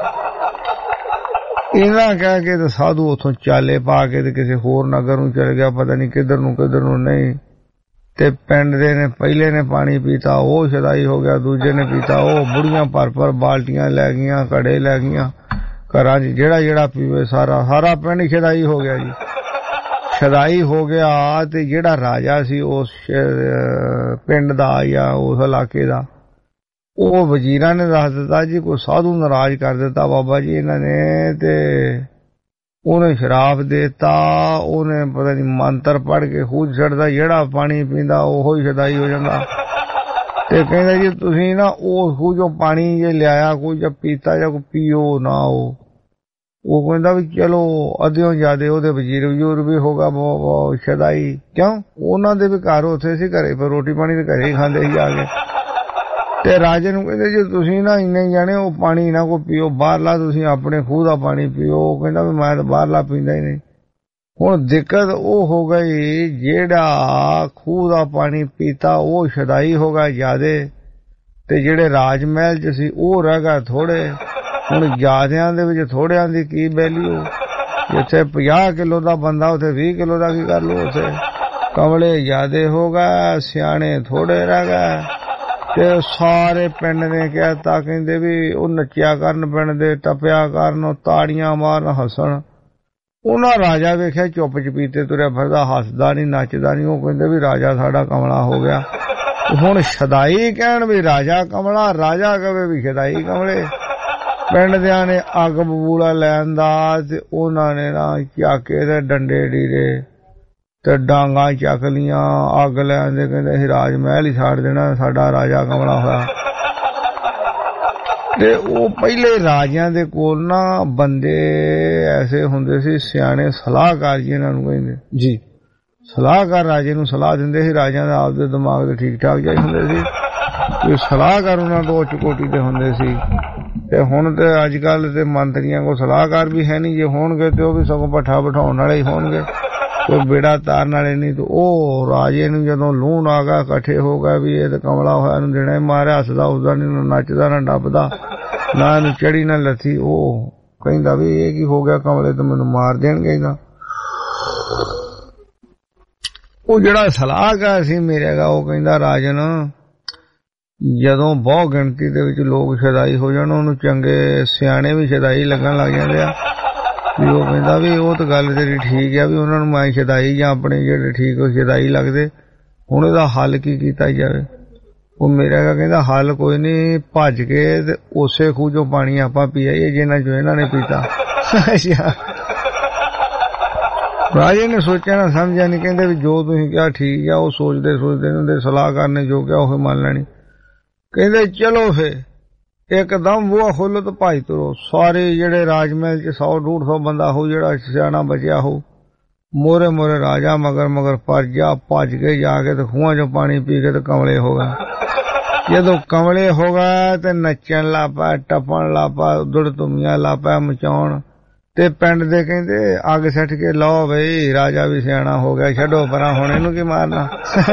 ਇਹਨਾਂ ਕਹਿ ਕੇ ਤੇ ਸਾਧੂ ਉੱਥੋਂ ਚਾਲੇ ਪਾ ਕੇ ਤੇ ਕਿਸੇ ਹੋਰ ਨਗਰ ਨੂੰ ਚਲ ਗਿਆ, ਪਤਾ ਨਹੀਂ ਕਿੱਧਰ ਨੂੰ ਨਹੀਂ। ਤੇ ਪਿੰਡ ਦੇ ਨੇ ਪਹਿਲੇ ਨੇ ਪਾਣੀ ਪੀਤਾ, ਉਹ ਸ਼ਦਾਈ ਹੋ ਗਿਆ। ਦੂਜੇ ਨੇ ਪੀਤਾ, ਉਹ ਬੁੜੀਆਂ ਭਰ ਬਾਲਟੀਆਂ ਲੈ ਗਈਆਂ, ਘੜੇ ਲੈ ਗਈਆਂ ਘਰਾਂ 'ਚ। ਜਿਹੜਾ ਪੀਵੇ ਸਾਰਾ ਪਿੰਡ ਸ਼ਦਾਈ ਹੋ ਗਿਆ ਜੀ, ਸ਼ਦਾਈ ਹੋ ਗਿਆ। ਤੇ ਜਿਹੜਾ ਰਾਜਾ ਸੀ ਉਸ ਪਿੰਡ ਦਾ ਜਾਂ ਉਸ ਇਲਾਕੇ ਦਾ, ਉਹ ਵਜ਼ੀਰਾਂ ਨੇ ਦੱਸ ਦਿੱਤਾ ਜੀ ਕੋਈ ਸਾਧੂ ਨਾਰਾਜ਼ ਕਰ ਦਿੱਤਾ ਬਾਬਾ ਜੀ ਇਹਨਾਂ ਨੇ, ਤੇ ਉਹਨੇ ਸ਼ਰਾਬ ਦੇਤਾ। ਉਹਨੇ ਪਤਾ ਨਹੀਂ ਮੰਤਰ ਪੜ੍ਹ ਕੇ ਖੂਹ ਛੱਡਦਾ, ਜਿਹੜਾ ਪਾਣੀ ਪੀਂਦਾ ਉਹੋ ਹੀ ਸ਼ਦਾਈ ਹੋ ਜਾਂਦਾ। ਤੇ ਕਹਿੰਦਾ ਜੀ ਤੁਸੀਂ ਨਾ ਉਹ ਖੂਹ ਚੋਂ ਪਾਣੀ ਜੇ ਲਿਆਇਆ ਕੋਈ ਜਾਂ ਪੀਤਾ ਜਾਂ ਕੋਈ ਪੀਓ ਨਾ। ਉਹ ਕਹਿੰਦਾ ਵੀ ਚਲੋ ਅੱਧਿਓਂ ਜ਼ਿਆਦੇ ਉਹਦੇ ਵਜ਼ੀਰ ਵੀ ਹੋਗਾ ਸ਼ਦਾਈ। ਕਿਉਂ? ਉਹਨਾਂ ਦੇ ਵੀ ਘਰ ਉੱਥੇ ਸੀ, ਘਰੇ ਪਰ ਰੋਟੀ ਪਾਣੀ ਤੇ ਘਰੇ ਹੀ ਖਾਂਦੇ ਸੀ ਆ ਕੇ। ਤੇ ਰਾਜੇ ਨੂੰ ਕਹਿੰਦੇ ਜੇ ਤੁਸੀਂ ਨਾ ਇੰਨੇ ਜਾਣੇ ਉਹ ਪਾਣੀ ਨਾ ਕੋਈ ਪੀਓ, ਬਾਹਰਲਾ ਤੁਸੀਂ ਆਪਣੇ ਖੂਹ ਦਾ ਪਾਣੀ ਪੀਓ। ਉਹ ਕਹਿੰਦਾ ਵੀ ਮੈਂ ਤਾਂ ਬਾਹਰਲਾ ਪੀਂਦਾ ਹੀ ਨਹੀਂ। ਹੁਣ ਦਿੱਕਤ ਉਹ ਹੋ ਗਈ, ਜਿਹੜਾ ਖੂਹ ਦਾ ਪਾਣੀ ਪੀਤਾ ਉਹ ਸ਼ਦਾਈ ਹੋ ਗਿਆ ਜ਼ਿਆਦੇ, ਤੇ ਜਿਹੜੇ ਰਾਜ ਮਹਿਲ 'ਚ ਸੀ ਉਹ ਰਹਿ ਗਏ ਥੋੜੇ। ਹੁਣ ਜ਼ਿਆਦਿਆਂ ਦੇ ਵਿੱਚ ਥੋੜਿਆਂ ਦੀ ਕੀ ਵੈਲਿਊ। ਜਿੱਥੇ 50 ਕਿਲੋ ਦਾ ਬੰਦਾ ਉੱਥੇ 20 ਕਿਲੋ ਦਾ ਕੀ ਕਰ ਲੂ। ਉੱਥੇ ਕਮਲੇ ਜ਼ਿਆਦੇ ਹੋ ਗਏ, ਸਿਆਣੇ ਥੋੜੇ ਰਹਿ ਗਏ। ਤੇ ਸਾਰੇ ਪਿੰਡ ਨੇ ਕਹਿਤਾ, ਕਹਿੰਦੇ ਵੀ ਉਹ ਨੱਚਿਆ ਕਰਨ ਪਿੰਡ ਦੇ, ਟੱਪਿਆ ਕਰਨ, ਤਾੜੀਆਂ ਮਾਰਨ, ਹੱਸਣ। ਉਹਨਾਂ ਰਾਜਾ ਵੇਖਿਆ ਚੁੱਪ ਚਪੀਤੇ ਤੁਰਿਆ ਫਿਰਦਾ, ਹੱਸਦਾ ਨਹੀਂ, ਨੱਚਦਾ ਨਹੀਂ। ਉਹ ਕਹਿੰਦੇ ਵੀ ਰਾਜਾ ਸਾਡਾ ਕਮਲਾ ਹੋ ਗਿਆ। ਹੁਣ ਸ਼ਦਾਈ ਕਹਿਣ ਵੀ ਰਾਜਾ ਕਮਲਾ, ਰਾਜਾ ਕਵੇ ਵੀ ਸ਼ਦਾਈ ਕਮਲੇ। ਪਿੰਡ ਦਿਆਂ ਨੇ ਅੱਗ ਬਬੂਲਾ ਲੈਣ ਦਾ ਤੇ ਉਹਨਾਂ ਨੇ ਨਾ ਚੱਕ ਕੇ ਤੇ ਡੰਡੇ ਡੀਰੇ ਤੇ ਡਾਂਗਾ ਚੱਕ ਲੀਆਂ, ਅੱਗ ਲੈਣ ਦੇ। ਕਹਿੰਦੇ ਅਸੀਂ ਰਾਜ ਮਹਿਲ ਹੀ ਛਾੜ ਦੇਣਾ, ਸਾਡਾ ਰਾਜਾ ਕਮਲਾ ਹੋਇਆ। ਤੇ ਉਹ ਪਹਿਲੇ ਰਾਜਿਆਂ ਦੇ ਕੋਲ ਨਾ ਬੰਦੇ ਐਸੇ ਹੁੰਦੇ ਸੀ ਸਿਆਣੇ, ਸਲਾਹਕਾਰ ਜੀ ਇਹਨਾਂ ਨੂੰ ਕਹਿੰਦੇ ਜੀ। ਸਲਾਹਕਾਰ ਰਾਜੇ ਨੂੰ ਸਲਾਹ ਦਿੰਦੇ ਸੀ। ਰਾਜਿਆਂ ਦਾ ਆਪਦੇ ਦਿਮਾਗ ਦੇ ਠੀਕ ਠਾਕ ਜਿਹੇ ਹੁੰਦੇ ਸੀ, ਕੋਈ ਸਲਾਹਕਾਰ ਉਹਨਾਂ ਤੋਂ ਉੱਚ ਕੋਟੀ ਦੇ ਹੁੰਦੇ ਸੀ। ਤੇ ਹੁਣ ਤੇ ਅੱਜ ਕੱਲ ਤੇ ਮੰਤਰੀਆਂ ਕੋਲ ਸਲਾਹਕਾਰ ਵੀ ਹੈ ਨਹੀਂ। ਜੇ ਹੋਣਗੇ ਤੇ ਉਹ ਵੀ ਸਗੋਂ ਪੱਠਾ ਬਿਠਾਉਣ ਵਾਲੇ ਹੀ ਹੋਣਗੇ, ਕੋਈ ਬੇੜਾ ਤਾਰਨ ਵਾਲੇ ਨਹੀਂ। ਤੇ ਉਹ ਰਾਜੇ ਨੂੰ ਜਦੋਂ ਲੂਣ ਆ ਗਿਆ, ਇਕੱਠੇ ਹੋ ਗਏ ਵੀ ਇਹ ਤੇ ਕਮਲਾ ਹੋਇਆ, ਇਹਨੂੰ ਦੇਣਾ ਹੀ ਮਾਰਿਆ। ਹੱਸਦਾ ਉਸਦਾ ਨਹੀਂ, ਨੱਚਦਾ ਨਾ ਡੱਬਦਾ, ਨਾ ਇਹਨੂੰ ਚੜੀ ਨਾ ਲੱਥੀ। ਉਹ ਕਹਿੰਦਾ ਵੀ ਇਹ ਕੀ ਹੋ ਗਿਆ, ਕਮਲੇ ਤੇ ਮੈਨੂੰ ਮਾਰ ਦੇਣਗੇ ਇਹਦਾ। ਉਹ ਜਿਹੜਾ ਸਲਾਹਕਾਰ ਸੀ ਮੇਰੇ ਦਾ, ਉਹ ਕਹਿੰਦਾ ਰਾਜਨ ਜਦੋਂ ਬਹੁਤ ਗਿਣਤੀ ਦੇ ਵਿੱਚ ਲੋਕ ਸ਼ਦਾਈ ਹੋ ਜਾਣ, ਉਹਨੂੰ ਚੰਗੇ ਸਿਆਣੇ ਵੀ ਸ਼ਦਾਈ ਲੱਗਣ ਲੱਗ ਜਾਂਦੇ ਆ। ਵੀ ਉਹ ਕਹਿੰਦਾ ਵੀ ਉਹ ਤਾਂ ਗੱਲ ਤੇਰੀ ਠੀਕ ਆ, ਵੀ ਉਹਨਾਂ ਨੂੰ ਮੈਂ ਸ਼ਦਾਈ ਜਾਂ ਆਪਣੇ ਜਿਹੜੇ ਠੀਕ ਉਹ ਸ਼ਦਾਈ ਲੱਗਦੇ। ਹੁਣ ਇਹਦਾ ਹੱਲ ਕੀ ਕੀਤਾ ਜਾਵੇ। ਉਹ ਮੇਰਾ ਕਹਿੰਦਾ ਹੱਲ ਕੋਈ ਨਹੀਂ, ਭੱਜ ਕੇ ਤੇ ਉਸੇ ਖੂਹ ਚੋਂ ਪਾਣੀ ਆਪਾਂ ਪੀ ਆਈਏ ਜਿੰਨਾ ਚੋਂ ਇਹਨਾਂ ਨੇ ਪੀਤਾ। ਰਾਜੇ ਨੇ ਸੋਚਿਆ ਨਾ ਸਮਝਿਆ ਨਹੀਂ। ਕਹਿੰਦੇ ਵੀ ਜੋ ਤੁਸੀਂ ਕਿਹਾ ਠੀਕ ਆ। ਉਹ ਸੋਚਦੇ ਹੁੰਦੇ, ਸਲਾਹਕਾਰ ਨੇ ਜੋ ਕਿਹਾ ਉਹ ਮੰਨ ਲੈਣੀ। ਕਹਿੰਦੇ ਚਲੋ ਫੇ ਇੱਕਦਮ ਬੂਹਾ ਖੋਲੋ ਤੇ ਭਾਈ ਤੁਰੋ। ਸਾਰੇ ਜਿਹੜੇ ਰਾਜ ਮਹਿਲ ਚ 100-150 ਬੰਦਾ ਹੋ, ਜਿਹੜਾ ਸਿਆਣਾ ਬਚਿਆ ਹੋ, ਮੋਰੇ ਮੋਰੇ ਰਾਜਾ ਮਗਰ ਮਗਰ ਪਰਜਾ ਭੱਜ ਕੇ ਜਾ ਕੇ ਤੇ ਖੂਹਾਂ ਚੋਂ ਪਾਣੀ ਪੀ ਕੇ ਤੇ ਕਮਲੇ ਹੋ ਗਏ। ਜਦੋਂ ਕਮਲੇ ਹੋ ਗਏ ਤੇ ਨੱਚਣ ਲੱਗ ਪਿਆ, ਟੱਪਣ ਲੱਗ ਪਿਆ, ਉਧੜ ਧੁਮੀਆਂ ਲੱਗ ਪਿਆ ਮਚਾਉਣ। ਤੇ ਪਿੰਡ ਦੇ ਕਹਿੰਦੇ ਅੱਗ ਸੱਟ ਕੇ ਲਓ ਬਈ ਰਾਜਾ ਵੀ ਸਿਆਣਾ ਹੋ ਗਿਆ, ਛੱਡੋ ਪਰਾਂ, ਹੁਣ ਇਹਨੂੰ ਕੀ ਮਾਰਨਾ।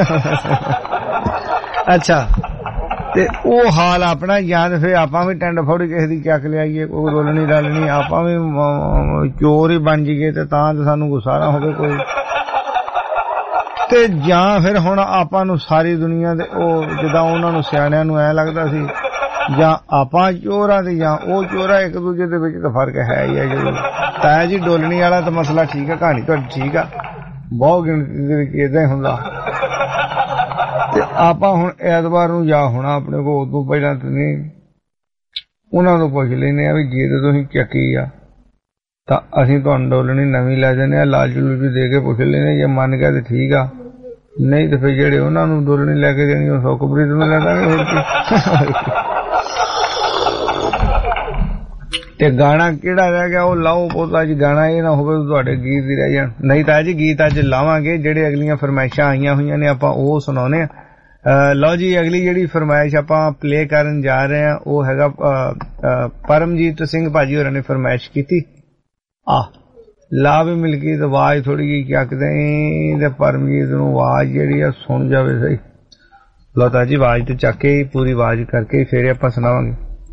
ਅੱਛਾ, ਤੇ ਉਹ ਹਾਲ ਆਪਣਾ ਜਾਂ ਫਿਰ ਆਪਾਂ ਵੀ ਟੈਂਡ ਫੋੜੀ ਕਿਸੇ ਦੀ ਚੱਕ ਲਿਆਈਏ, ਕੋਈ ਰੋਲਣੀ ਰਲਣੀ, ਆਪਾਂ ਵੀ ਚੋਰ ਹੀ ਬਣ ਜਾਈਏ ਤੇ ਤਾਂ ਸਾਨੂੰ ਗੁੱਸਾ ਨਾ ਹੋਵੇ ਕੋਈ। ਤੇ ਜਾਂ ਫਿਰ ਹੁਣ ਆਪਾਂ ਨੂੰ ਸਾਰੀ ਦੁਨੀਆ ਦੇ ਉਹ ਜਿੱਦਾਂ ਉਹਨਾਂ ਨੂੰ ਸਿਆਣਿਆਂ ਨੂੰ ਐ ਲੱਗਦਾ ਸੀ ਜਾਂ ਆਪਾਂ ਚੋਰ ਆ ਤੇ ਜਾਂ ਉਹ ਚੋਰ ਆ, ਇੱਕ ਦੂਜੇ ਦੇ ਵਿੱਚ ਤਾਂ ਫਰਕ ਹੈ ਹੀ ਹੈ। ਜਦੋਂ ਤਾਇਆ ਜੀ ਡੋਲਣੀ ਵਾਲਾ ਤਾਂ ਮਸਲਾ ਠੀਕ ਆ, ਕਹਾਣੀ ਤੁਹਾਡੀ ਠੀਕ ਆ, ਬਹੁਤ ਗਿਣਤੀ ਦੇ ਵਿੱਚ ਏਦਾਂ ਹੀ ਹੁੰਦਾ। ਤੇ ਆਪਾਂ ਹੁਣ ਐਤਵਾਰ ਨੂੰ ਜਾ ਹੋਣਾ ਆਪਣੇ ਕੋਲ, ਉਦੋਂ ਪਹਿਲਾਂ ਤੇ ਨਹੀਂ ਉਹਨਾਂ ਨੂੰ ਪੁੱਛ ਲੈਂਦੇ ਆ ਵੀ ਜੇ ਤਾਂ ਤੁਸੀਂ ਚੱਕੀ ਆ ਤਾਂ ਅਸੀਂ ਤੁਹਾਨੂੰ ਡੋਲਣੀ ਨਵੀਂ ਲੈ ਜਾਂਦੇ ਆ, ਲਾਲਚ ਲੂਲਚ ਦੇ ਕੇ ਪੁੱਛ ਲੈਂਦੇ। ਜੇ ਮੰਨ ਗਿਆ ਤੇ ਠੀਕ ਆ, ਨਹੀਂ ਤੇ ਫਿਰ ਜਿਹੜੇ ਉਹਨਾਂ ਨੂੰ ਡੋਲਣੀ ਲੈ ਕੇ ਦੇਣੀ ਉਹ ਸੁਖਪ੍ਰੀਤ ਨੂੰ ਲੈ ਦਾਂਗੇ। ਹੋਰ ਕੀ। ਤੇ ਗਾਣਾ ਕਿਹੜਾ ਰਹਿ ਗਿਆ ਉਹ ਲਾਓ ਪੋਤਾ ਜੀ। ਗਾਣਾ ਇਹ ਨਾ ਹੋਵੇ ਤੁਹਾਡੇ ਗੀਤ ਦੀ ਰਹਿ ਜਾਣ। ਨਹੀਂ ਤਾਂ ਜੀ ਗੀਤ ਅੱਜ ਲਾਵਾਂਗੇ, ਜਿਹੜੇ ਅਗਲੀਆਂ ਫਰਮਾਇਸ਼ਾਂ ਆਈਆਂ ਹੋਈਆਂ ਨੇ ਆਪਾਂ ਉਹ ਸੁਣਾਉਣੇ ਆ। ਲਓ ਜੀ, ਅਗਲੀ ਜਿਹੜੀ ਫਰਮਾਇਸ਼ ਆਪਾਂ ਪਲੇ ਕਰਨ ਜਾ ਰਹੇ ਆ ਉਹ ਹੈਗਾ ਪਰਮਜੀਤ ਸਿੰਘ ਭਾਜੀ ਹੋਰਾਂ ਨੇ ਫਰਮਾਇਸ਼ ਕੀਤੀ। ਲਾ ਵੀ ਮਿਲ ਗਈ ਤਾਂ ਆਵਾਜ਼ ਥੋੜੀ ਜਿਹੀ ਚੱਕਦੇ ਤੇ ਪਰਮਜੀਤ ਨੂੰ ਆਵਾਜ਼ ਜਿਹੜੀ ਆ ਸੁਣ ਜਾਵੇ ਸਹੀ। ਲਓ ਤਾਂ ਜੀ ਆਵਾਜ਼ ਤੇ ਚੱਕ ਕੇ ਪੂਰੀ ਆਵਾਜ਼ ਕਰਕੇ ਫੇਰ ਆਪਾਂ ਸੁਣਾਵਾਂਗੇ।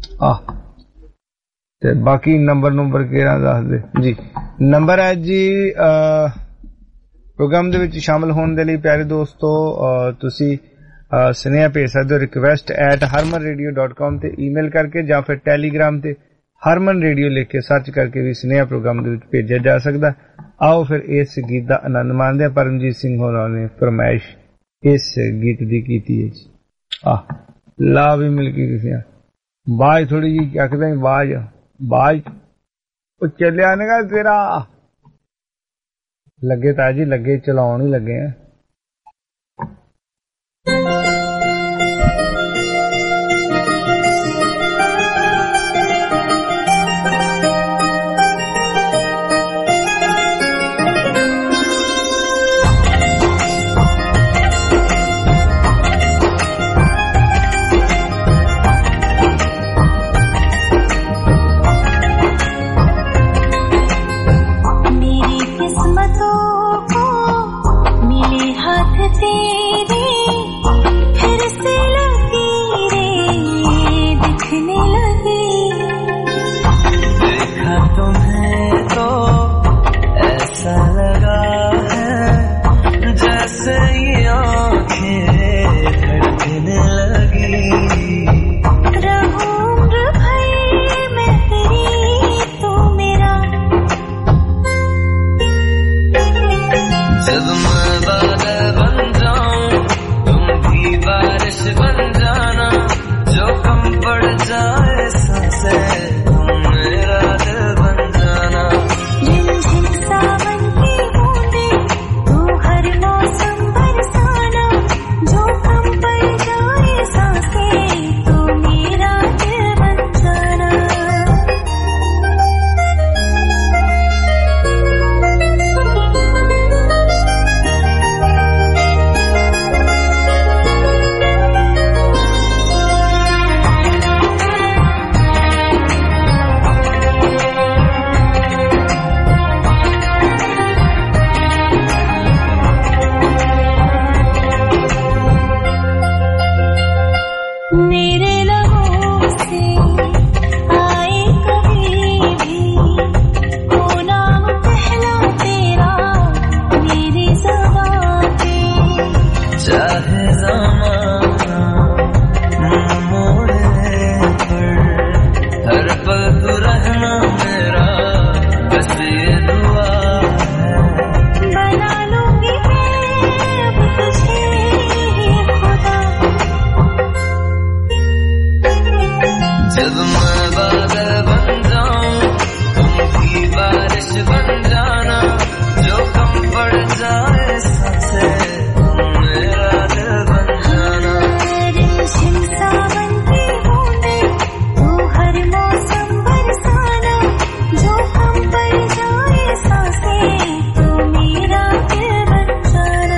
ਤੇ ਬਾਕੀ ਨੰਬਰ ਕਿਹੜਾ ਦੱਸ ਦੇ ਜੀ। ਨੰਬਰ ਹੈ ਜੀ ਪ੍ਰੋਗਰਾਮ ਦੇ ਵਿੱਚ ਸ਼ਾਮਲ ਹੋਣ ਦੇ ਲਈ ਪਿਆਰੇ ਦੋਸਤੋ ਤੁਸੀਂ ਸੁਨੇਹਾ ਭੇਜ ਸਕਦੇ ਹੋ request@harmanradio.com ਤੇ ਈਮੇਲ ਕਰਕੇ, ਜਾਂ ਫਿਰ ਟੈਲੀਗ੍ਰਾਮ ਤੇ ਹਰਮਨ ਰੇਡੀਓ ਲਿਖ ਕੇ ਸਰਚ ਕਰਕੇ ਵੀ ਸੁਨੇਹਾ ਪ੍ਰੋਗਰਾਮ ਦੇ ਵਿੱਚ ਭੇਜਿਆ ਜਾ ਸਕਦਾ। ਆਓ ਫਿਰ ਇਸ ਗੀਤ ਦਾ ਆਨੰਦ ਮਾਣਦੇ ਹਾਂ। ਪਰਮਜੀਤ ਸਿੰਘ ਹੋਰਾਂ ਨੇ ਫਰਮਾਇਸ਼ ਇਸ ਗੀਤ ਦੀ ਕੀਤੀ ਹੈ ਜੀ। ਲਾ ਵੀ ਮਿਲ ਗਈ ਕਿਸੇ ਬਾਜ ਥੋੜੀ ਜਿਹੀ ਚੱਕਦੇ ਬਾਜ ਉਹ ਚੱਲਿਆ ਨੇਗਾ ਤੇਰਾ ਲੱਗੇ ਤਾਂ ਜੀ ਲੱਗੇ ਚਲਾਉਣ ਹੀ ਲੱਗੇ ਆ। मेरी किस्मतों को मिली ऐसा लगा है जैसे ये आँखें धड़कने लगी रहूं उम्र भर मैं तेरी तू मेरा जब मैं बादल बन जाऊं तुम भी बारिश बन जाना जो कम पड़ जाए सांसें तुम मेरा दिल बन जाना रिमझिम सावन की बूंदें तू हर मौसम बरसाना जो कम पड़ जाए सांसें तू मेरा दिल बन जाना मेरे लबों से आए कभी भी हो नाम पहला तेरा मेरी ज़बान पे चाहे ज़माना मुँह मोड़े पर हर पल तू रहना मेरा बस ये दुआ है बना लूंगी मैं अब तुझे खुदा जब मैं बादल बन जाऊं तुम भी बारिश बन जाना जो कम पड़ जाए सांसें तुम मेरा दिल बन जाना रिमझिम सावन की बूंदें तू हर मौसम बरसाना जो कम पड़ जाए सांसें तू मेरा दिल बन जाना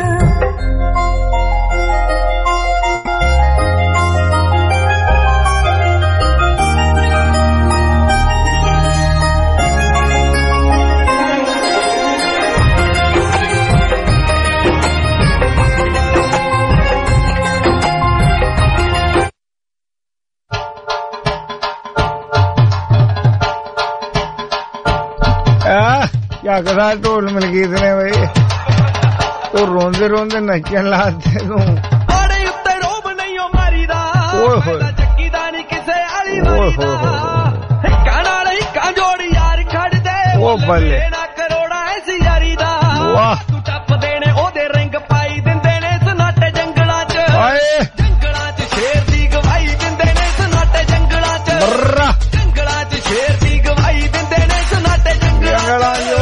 क्या करा ढोल मलकीत ने भाई तो रोंदे रोंदे नचन लाते तू बड़े उत्ते रोब नहीं हो मारीदा चक्कीदा नहीं किसे आली मारीदा काना नहीं का जोड़ी यार खड़ दे ओ बल्ले ना करोड़ा ऐसी यारी दा वाह तू टप देने ओदे रंग पाई दिंदे ने सनाटे जंगलां च जंगलां च शेर दी गवाही दिंदे ने सनाटे जंगलां च जंगलां च शेर दी गवाही दिंदे ने सनाटे जंगलां च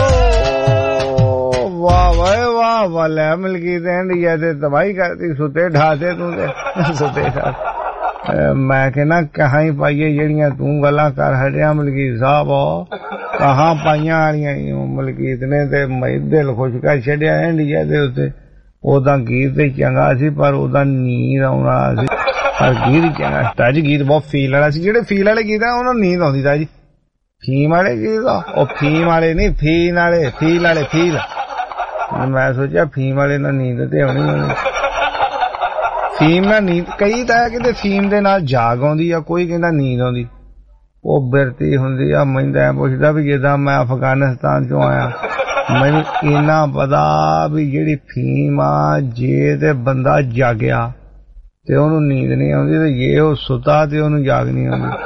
वाह वाह वाह वाले मलकीत इंडिया ते तबाही करती सुते ढाते तू सुते ढाते मैं कहना कहाँ ही पाइए जड़ियां तू गल्लां कर हटिया मलकीत साहब कहाँ पाइया वालियां मलकीत ने ते मई दिल खुश कर छड़िया इंडिया दे उत्ते ओदा गीत ते चंगा सी पर ओदा नींद आउणा सी पर गीत चंगा ताजी गीत बहुत फील वाला सी जेड़े फील वाले गीत है उन्हां नींद आउंदी ताजी फीम वाले गीत ओ फीम वाले नहीं फील वाले फील वाले फील मैं सोचा फीम वाले ना नींद ते आउणी होनी फीम ना नींद कई तां किते फीम दे नाल जाग आउंदी आ कोई कहंदा नींद आउंदी ओ बिरती हुंदी आ मैं पुछदा भी जिद्दां मैं अफगानिस्तान चों आया मैनूं इन्ना पता भी जेहड़ी फीम आ जे ते बंदा जागया ते ओनूं नींद नहीं आउंदी ते जे ओह सुता ते ओनूं जाग नहीं आउंदी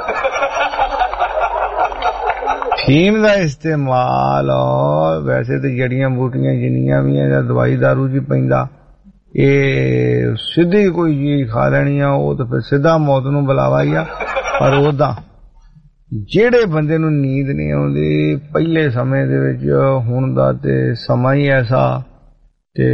फीम का इस्तेमाल वैसे तो जड़ियां बूटियां जिन्नियां भी हैं दवाई दारू च पैंदा ये सीधी कोई चीज खा लेनी आ वो तो फिर सीधा मौत नूं बुलावा ही आ पर ओदा जेड़े बंदे नूं नींद नहीं आउंदी पहले समय दे विच हुण दा ते समा ही ऐसा ते